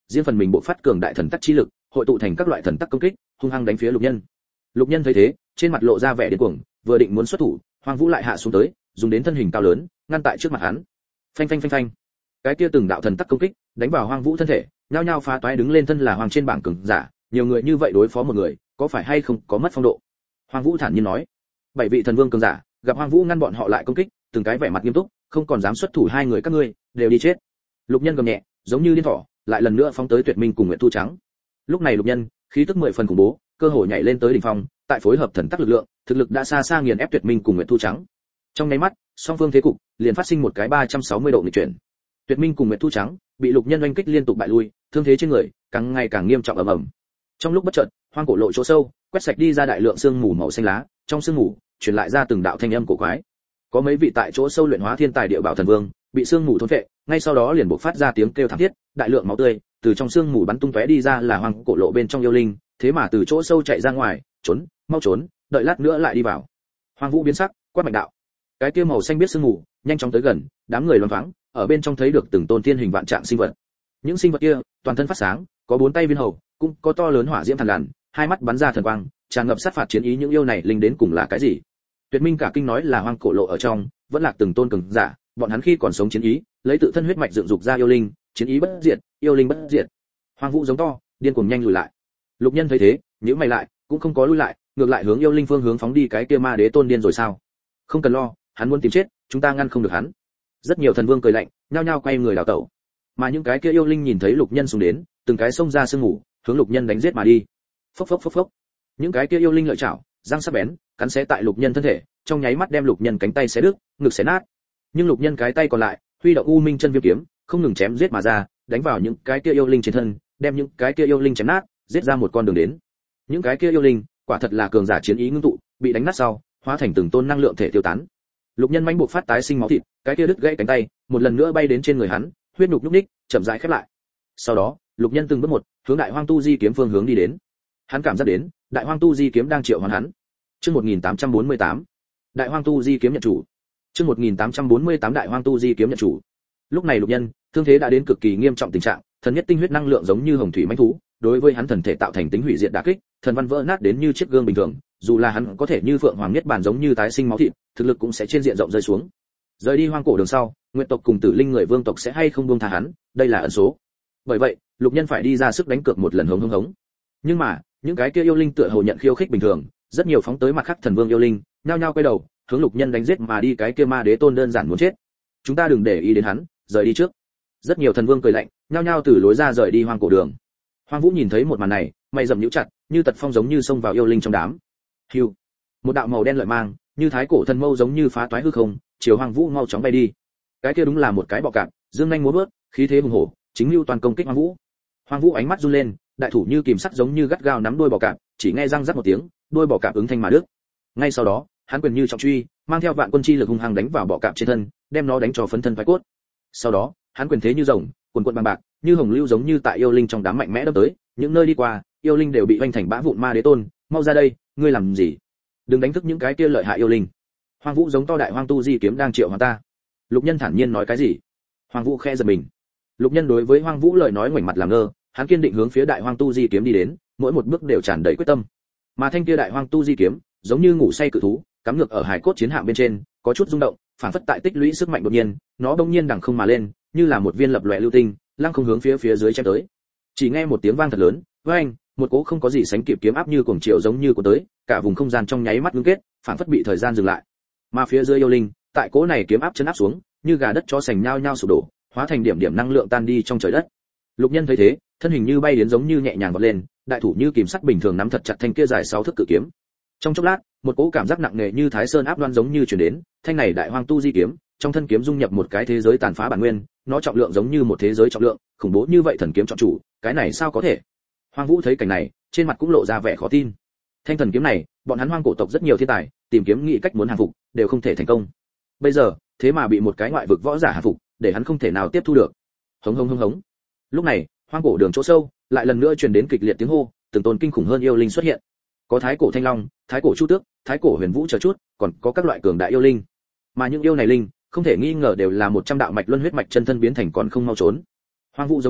riêng phần mình bộ phát cường đại thần tắc chi lực, hội tụ thành các loại thần tắc công kích, hung hăng đánh phía Lục Nhân. Lục Nhân thấy thế, trên mặt lộ ra vẻ điên cuồng, vừa định muốn xuất thủ, Hoang Vũ lại hạ xuống tới, dùng đến thân hình cao lớn, ngăn tại trước mặt hắn. Phanh phanh phanh phanh. Cái kia từng đạo thần tắc công kích, đánh vào Hoang Vũ thân thể, nhao nhao phá toái đứng lên thân là hoàng trên bảng cường giả, nhiều người như vậy đối phó một người, có phải hay không có mất phong độ. Hoang Vũ thản nhiên nói. Bảy vị thần vương cường giả, gặp Hoang Vũ ngăn bọn họ lại công kích, từng cái vẻ mặt nghiêm túc, không còn dám xuất thủ, hai người các ngươi đều đi chết. Lục Nhân gầm nhẹ, giống như điên thỏ, lại lần nữa phóng tới Tuyệt Minh cùng Nguyệt Thu Trắng. Lúc này Lục Nhân, khí tức mười phần khủng bố, cơ hội nhảy lên tới đỉnh phong, tại phối hợp thần tắc lực lượng, thực lực đã xa xa nghiền ép Tuyệt Minh cùng Nguyệt Thu Trắng. Trong nháy mắt, song phương thế cục liền phát sinh một cái ba trăm sáu mươi độ nghịch chuyển. Tuyệt Minh cùng Nguyệt Thu Trắng bị Lục Nhân oanh kích liên tục bại lui, thương thế trên người càng ngày càng nghiêm trọng ầm ầm. Trong lúc bất chợt, hoang cổ lộ chỗ sâu, quét sạch đi ra đại lượng sương mù màu xanh lá, trong sương mù truyền lại ra từng đạo thanh âm cổ quái. Có mấy vị tại chỗ sâu luyện hóa thiên tài địa bảo thần vương, bị sương mù thôn phệ, ngay sau đó liền bộc phát ra tiếng kêu thảm thiết, đại lượng máu tươi từ trong sương mù bắn tung tóe đi ra, là hoang cổ lộ bên trong yêu linh, thế mà từ chỗ sâu chạy ra ngoài, trốn, mau trốn, đợi lát nữa lại đi vào. Hoang Vũ biến sắc, quát mạnh đạo. Cái kia màu xanh biết sương mù nhanh chóng tới gần, đám người loáng thoáng ở bên trong thấy được từng tôn thiên hình vạn trạng sinh vật. Những sinh vật kia toàn thân phát sáng, có bốn tay viên hầu, cũng có to lớn hỏa diễm thần lằn, hai mắt bắn ra thần quang, tràn ngập sát phạt chiến ý. Những yêu này linh đến cùng là cái gì? Tuyệt Minh cả kinh nói là hoang cổ lộ ở trong vẫn lạc từng tôn cường giả, bọn hắn khi còn sống chiến ý, lấy tự thân huyết mạch dựng dục ra yêu linh, chiến ý bất diệt, yêu linh bất diệt. Hoang Vũ giống to, điên cuồng nhanh lùi lại. Lục Nhân thấy thế, nhíu mày lại, cũng không có lùi lại, ngược lại hướng yêu linh phương hướng phóng đi. Cái kia ma đế tôn điên rồi sao? Không cần lo, hắn muốn tìm chết, chúng ta ngăn không được hắn. Rất nhiều thần vương cười lạnh, nhao nhao quay người đào tẩu. Mà những cái kia yêu linh nhìn thấy Lục Nhân xuống đến, từng cái xông ra sương ngủ, hướng Lục Nhân đánh giết mà đi. Phốc phốc phốc phốc. Những cái kia yêu linh lợi chảo, răng sắc bén, cắn xé tại Lục Nhân thân thể, trong nháy mắt đem Lục Nhân cánh tay xé đứt, ngực xé nát. Nhưng Lục Nhân cái tay còn lại, huy động U Minh chân viêm kiếm, không ngừng chém giết mà ra, đánh vào những cái kia yêu linh trên thân, đem những cái kia yêu linh chém nát, giết ra một con đường đến. Những cái kia yêu linh, quả thật là cường giả chiến ý ngưng tụ, bị đánh nát sau, hóa thành từng tôn năng lượng thể tiêu tán. Lục Nhân mãnh buộc phát tái sinh máu thịt, cái kia đứt gãy cánh tay, một lần nữa bay đến trên người hắn, huyết nhục nhúc nhích, chậm rãi khép lại. Sau đó, Lục Nhân từng bước một, hướng Đại Hoang Tu Di kiếm phương hướng đi đến. Hắn cảm giác đến, Đại Hoang Tu Di kiếm đang triệu hoán hắn. Chương một nghìn tám trăm bốn mươi tám, Đại Hoang Tu Di kiếm nhận chủ. Chương một nghìn tám trăm bốn mươi tám Đại Hoang Tu Di kiếm nhận chủ. Lúc này Lục Nhân, thương thế đã đến cực kỳ nghiêm trọng tình trạng, thần nhất tinh huyết năng lượng giống như hồng thủy mãnh thú, đối với hắn thần thể tạo thành tính hủy diệt đả kích, thần văn vỡ nát đến như chiếc gương bình thường, dù là hắn có thể như phượng hoàng nhất bản giống như tái sinh máu thịt, thực lực cũng sẽ trên diện rộng rơi xuống. Rời đi hoang cổ đường sau, nguyện tộc cùng tử linh người vương tộc sẽ hay không buông tha hắn, đây là ẩn số. Bởi vậy, Lục Nhân phải đi ra sức đánh cược một lần hống hống hống. Nhưng mà, những cái kia yêu linh tựa hồ nhận khiêu khích bình thường, rất nhiều phóng tới mặt khác thần vương yêu linh, nhao nhao quay đầu, hướng Lục Nhân đánh giết mà đi. Cái kia ma đế tôn đơn giản muốn chết. Chúng ta đừng để ý đến hắn, rời đi trước. Rất nhiều thần vương cười lạnh, nhao nhao từ lối ra rời đi hoang cổ đường. Hoang Vũ nhìn thấy một màn này, mày rậm nhíu chặt, như tật phong giống như xông vào yêu linh trong đám. Hưu, một đạo màu đen lợi mang, như thái cổ thần mâu giống như phá toái hư không, chiều Hoang Vũ mau chóng bay đi. Cái kia đúng là một cái bọ cạp, dương nhanh múa vớt, khí thế hùng hổ, chính lưu toàn công kích Hoang Vũ. Hoang Vũ ánh mắt run lên, đại thủ như kìm sắt giống như gắt gao nắm đuôi bọ cạp, chỉ nghe răng rắc một tiếng, đuôi bọ cạp ứng thanh mà đứt. Ngay sau đó, hắn quyền như trọng truy, mang theo vạn quân chi lực hung hăng đánh vào bọ cạp trên thân, đem nó đánh cho phấn thân phái cốt. Sau đó, hắn quyền thế như rồng, cuồn cuộn bằng bạc, như hồng lưu giống như tại yêu linh trong đám mạnh mẽ đâm tới, những nơi đi qua, yêu linh đều bị vành thành bã vụn. Ma đế tôn, mau ra đây, ngươi làm gì? Đừng đánh thức những cái kia lợi hại yêu linh. Hoang Vũ giống to, Đại Hoang Tu Di kiếm đang triệu hoán ta. Lục Nhân thản nhiên nói cái gì? Hoang Vũ khẽ giật mình. Lục Nhân đối với Hoang Vũ lời nói ngoảnh mặt làm ngơ, hắn kiên định hướng phía Đại Hoang Tu Di kiếm đi đến, mỗi một bước đều tràn đầy quyết tâm. Mà thanh kia Đại Hoang Tu Di kiếm, giống như ngủ say cự thú, cắm ngược ở hải cốt chiến hạm bên trên, có chút rung động, phản phất tại tích lũy sức mạnh đột nhiên, nó bỗng nhiên đằng không mà lên, như là một viên lập lòe lưu tinh, lăng không hướng phía phía dưới chém tới. Chỉ nghe một tiếng vang thật lớn, với anh, một cỗ không có gì sánh kịp kiếm áp như cuồng triệu giống như của tới, cả vùng không gian trong nháy mắt ngưng kết, phản phất bị thời gian dừng lại. Mà phía dưới yêu linh, tại cỗ này kiếm áp chấn áp xuống, như gà đất chó sành nhao nhao sụp đổ, hóa thành điểm điểm năng lượng tan đi trong trời đất. Lục Nhân thấy thế, thân hình như bay đến giống như nhẹ nhàng vọt lên, đại thủ như kìm sắt bình thường nắm thật chặt thanh kia dài sáu thước cự kiếm. Trong chốc lát, một cỗ cảm giác nặng nề như thái sơn áp đoan giống như truyền đến, thanh này Đại Hoang Tu Di kiếm, trong thân kiếm dung nhập một cái thế giới tàn phá bản nguyên, nó trọng lượng giống như một thế giới trọng lượng, khủng bố như vậy thần kiếm trọng chủ, cái này sao có thể? Hoang Vũ thấy cảnh này, trên mặt cũng lộ ra vẻ khó tin. Thanh thần kiếm này, bọn hắn hoang cổ tộc rất nhiều thiên tài, tìm kiếm nghĩ cách muốn hàng phục, đều không thể thành công. Bây giờ, thế mà bị một cái ngoại vực võ giả hàng phục, để hắn không thể nào tiếp thu được. Hống hống hống hống. Lúc này, hoang cổ đường chỗ sâu, lại lần nữa truyền đến kịch liệt tiếng hô, từng tôn kinh khủng hơn yêu linh xuất hiện. Có thái cổ thanh long, thái cổ chu tước, thái cổ huyền vũ chờ chút, còn có các loại cường đại yêu linh. Mà những yêu này linh, không thể nghi ngờ đều là một trăm đạo mạch luân huyết mạch chân thân biến thành còn không mau trốn. Hoang Vũ giống to,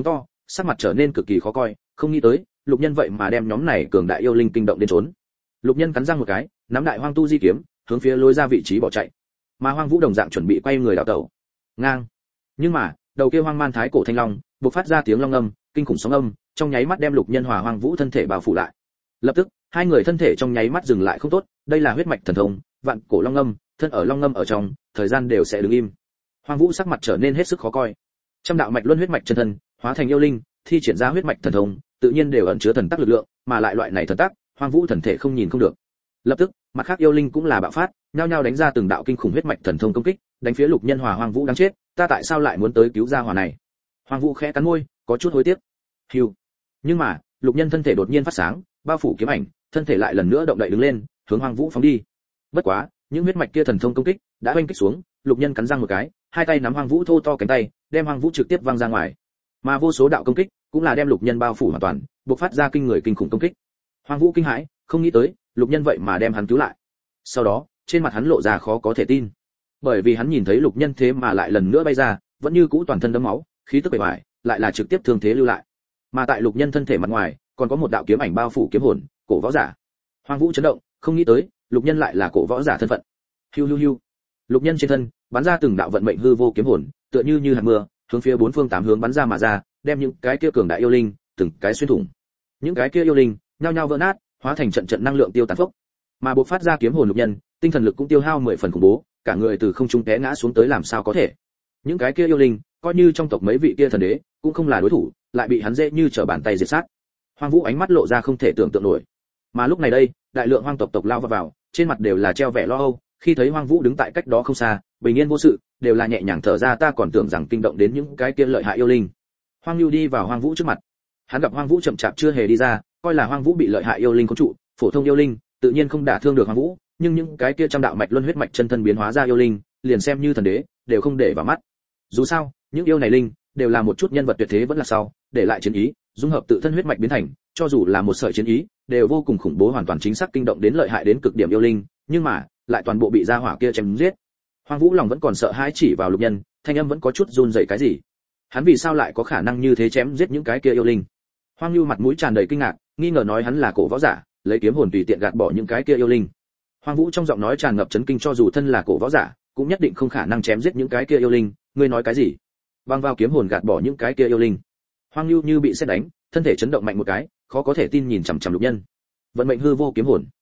sắc mặt trở nên cực kỳ khó coi, không nghĩ tới Lục Nhân vậy mà đem nhóm này cường đại yêu linh kinh động đến trốn. Lục Nhân cắn răng một cái, nắm đại hoang tu di kiếm, hướng phía lối ra vị trí bỏ chạy. Mà Hoang Vũ đồng dạng chuẩn bị quay người đảo tẩu. Ngang. Nhưng mà, đầu kia hoang man thái cổ thanh long, bộc phát ra tiếng long âm, kinh khủng sóng âm, trong nháy mắt đem Lục Nhân hòa Hoang Vũ thân thể bao phủ lại. Lập tức, hai người thân thể trong nháy mắt dừng lại không tốt, đây là huyết mạch thần thông, vạn cổ long âm, thân ở long âm ở trong, thời gian đều sẽ đứng im. Hoang Vũ sắc mặt trở nên hết sức khó coi. Trăm đạo mạch luân huyết mạch chân thân, hóa thành yêu linh, thi triển ra huyết mạch thần thông, tự nhiên đều ẩn chứa thần tắc lực lượng, mà lại loại này thần tắc, Hoang Vũ thần thể không nhìn không được. Lập tức, mặt khác yêu linh cũng là bạo phát, nhao nhao đánh ra từng đạo kinh khủng huyết mạch thần thông công kích, đánh phía Lục Nhân hòa Hoang Vũ đáng chết, ta tại sao lại muốn tới cứu gia hỏa này? Hoang Vũ khẽ cắn môi, có chút hối tiếc. Hưu. Nhưng mà, Lục Nhân thân thể đột nhiên phát sáng, bao phủ kiếm ảnh, thân thể lại lần nữa động đậy đứng lên, hướng Hoang Vũ phóng đi. Bất quá, những huyết mạch kia thần thông công kích đã oanh kích xuống, Lục Nhân cắn răng một cái, hai tay nắm Hoang Vũ thô to cánh tay, đem Hoang Vũ trực tiếp văng ra ngoài. Mà vô số đạo công kích cũng là đem Lục Nhân bao phủ hoàn toàn, bộc phát ra kinh người kinh khủng công kích. Hoang Vũ kinh hãi, không nghĩ tới, Lục Nhân vậy mà đem hắn cứu lại. Sau đó, trên mặt hắn lộ ra khó có thể tin, bởi vì hắn nhìn thấy Lục Nhân thế mà lại lần nữa bay ra, vẫn như cũ toàn thân đẫm máu, khí tức bề ngoài lại là trực tiếp thương thế lưu lại. Mà tại Lục Nhân thân thể mặt ngoài, còn có một đạo kiếm ảnh bao phủ kiếm hồn, cổ võ giả. Hoang Vũ chấn động, không nghĩ tới, Lục Nhân lại là cổ võ giả thân phận. Hiu hiu hiu. Lục Nhân trên thân bắn ra từng đạo vận mệnh hư vô kiếm hồn, tựa như như hạt mưa, hướng phía bốn phương tám hướng bắn ra mà ra, đem những cái kia cường đại yêu linh từng cái xuyên thủng. Những cái kia yêu linh nhao nhao vỡ nát, hóa thành trận trận năng lượng tiêu tán phốc. Mà bộc phát ra kiếm hồn Lục Nhân, tinh thần lực cũng tiêu hao mười phần khủng bố, cả người từ không trung té ngã xuống tới làm sao có thể. Những cái kia yêu linh, coi như trong tộc mấy vị kia thần đế, cũng không là đối thủ, lại bị hắn dễ như trở bàn tay diệt sát. Hoang Vũ ánh mắt lộ ra không thể tưởng tượng nổi. Mà lúc này đây, đại lượng hoang tộc tộc lao vào, vào, trên mặt đều là treo vẻ lo âu, khi thấy Hoang Vũ đứng tại cách đó không xa, bình yên vô sự, đều là nhẹ nhàng thở ra, ta còn tưởng rằng kinh động đến những cái kia lợi hại yêu linh. Hoang Nưu đi vào Hoang Vũ trước mặt. Hắn gặp Hoang Vũ chậm chạp chưa hề đi ra, coi là Hoang Vũ bị lợi hại yêu linh khống trụ, phổ thông yêu linh, tự nhiên không đả thương được Hoang Vũ, nhưng những cái kia trăm đạo mạch luân huyết mạch chân thân biến hóa ra yêu linh, liền xem như thần đế, đều không để vào mắt. Dù sao, những yêu này linh đều là một chút nhân vật tuyệt thế vẫn là sau, để lại chiến ý, dung hợp tự thân huyết mạch biến thành, cho dù là một sợi chiến ý, đều vô cùng khủng bố, hoàn toàn chính xác kinh động đến lợi hại đến cực điểm yêu linh, nhưng mà, lại toàn bộ bị gia hỏa kia chém giết. Hoang Vũ lòng vẫn còn sợ hãi chỉ vào Lục Nhân, thanh âm vẫn có chút run rẩy, cái gì? Hắn vì sao lại có khả năng như thế chém giết những cái kia yêu linh? Hoang Nưu mặt mũi tràn đầy kinh ngạc, nghi ngờ nói hắn là cổ võ giả, lấy kiếm hồn tùy tiện gạt bỏ những cái kia yêu linh. Hoang Vũ trong giọng nói tràn ngập chấn kinh, cho dù thân là cổ võ giả, cũng nhất định không khả năng chém giết những cái kia yêu linh, ngươi nói cái gì? Băng vào kiếm hồn gạt bỏ những cái kia yêu linh. Hoang Nưu như bị sét đánh, thân thể chấn động mạnh một cái, khó có thể tin nhìn chằm chằm Lục Nhân. Vận mệnh hư vô kiếm hồn.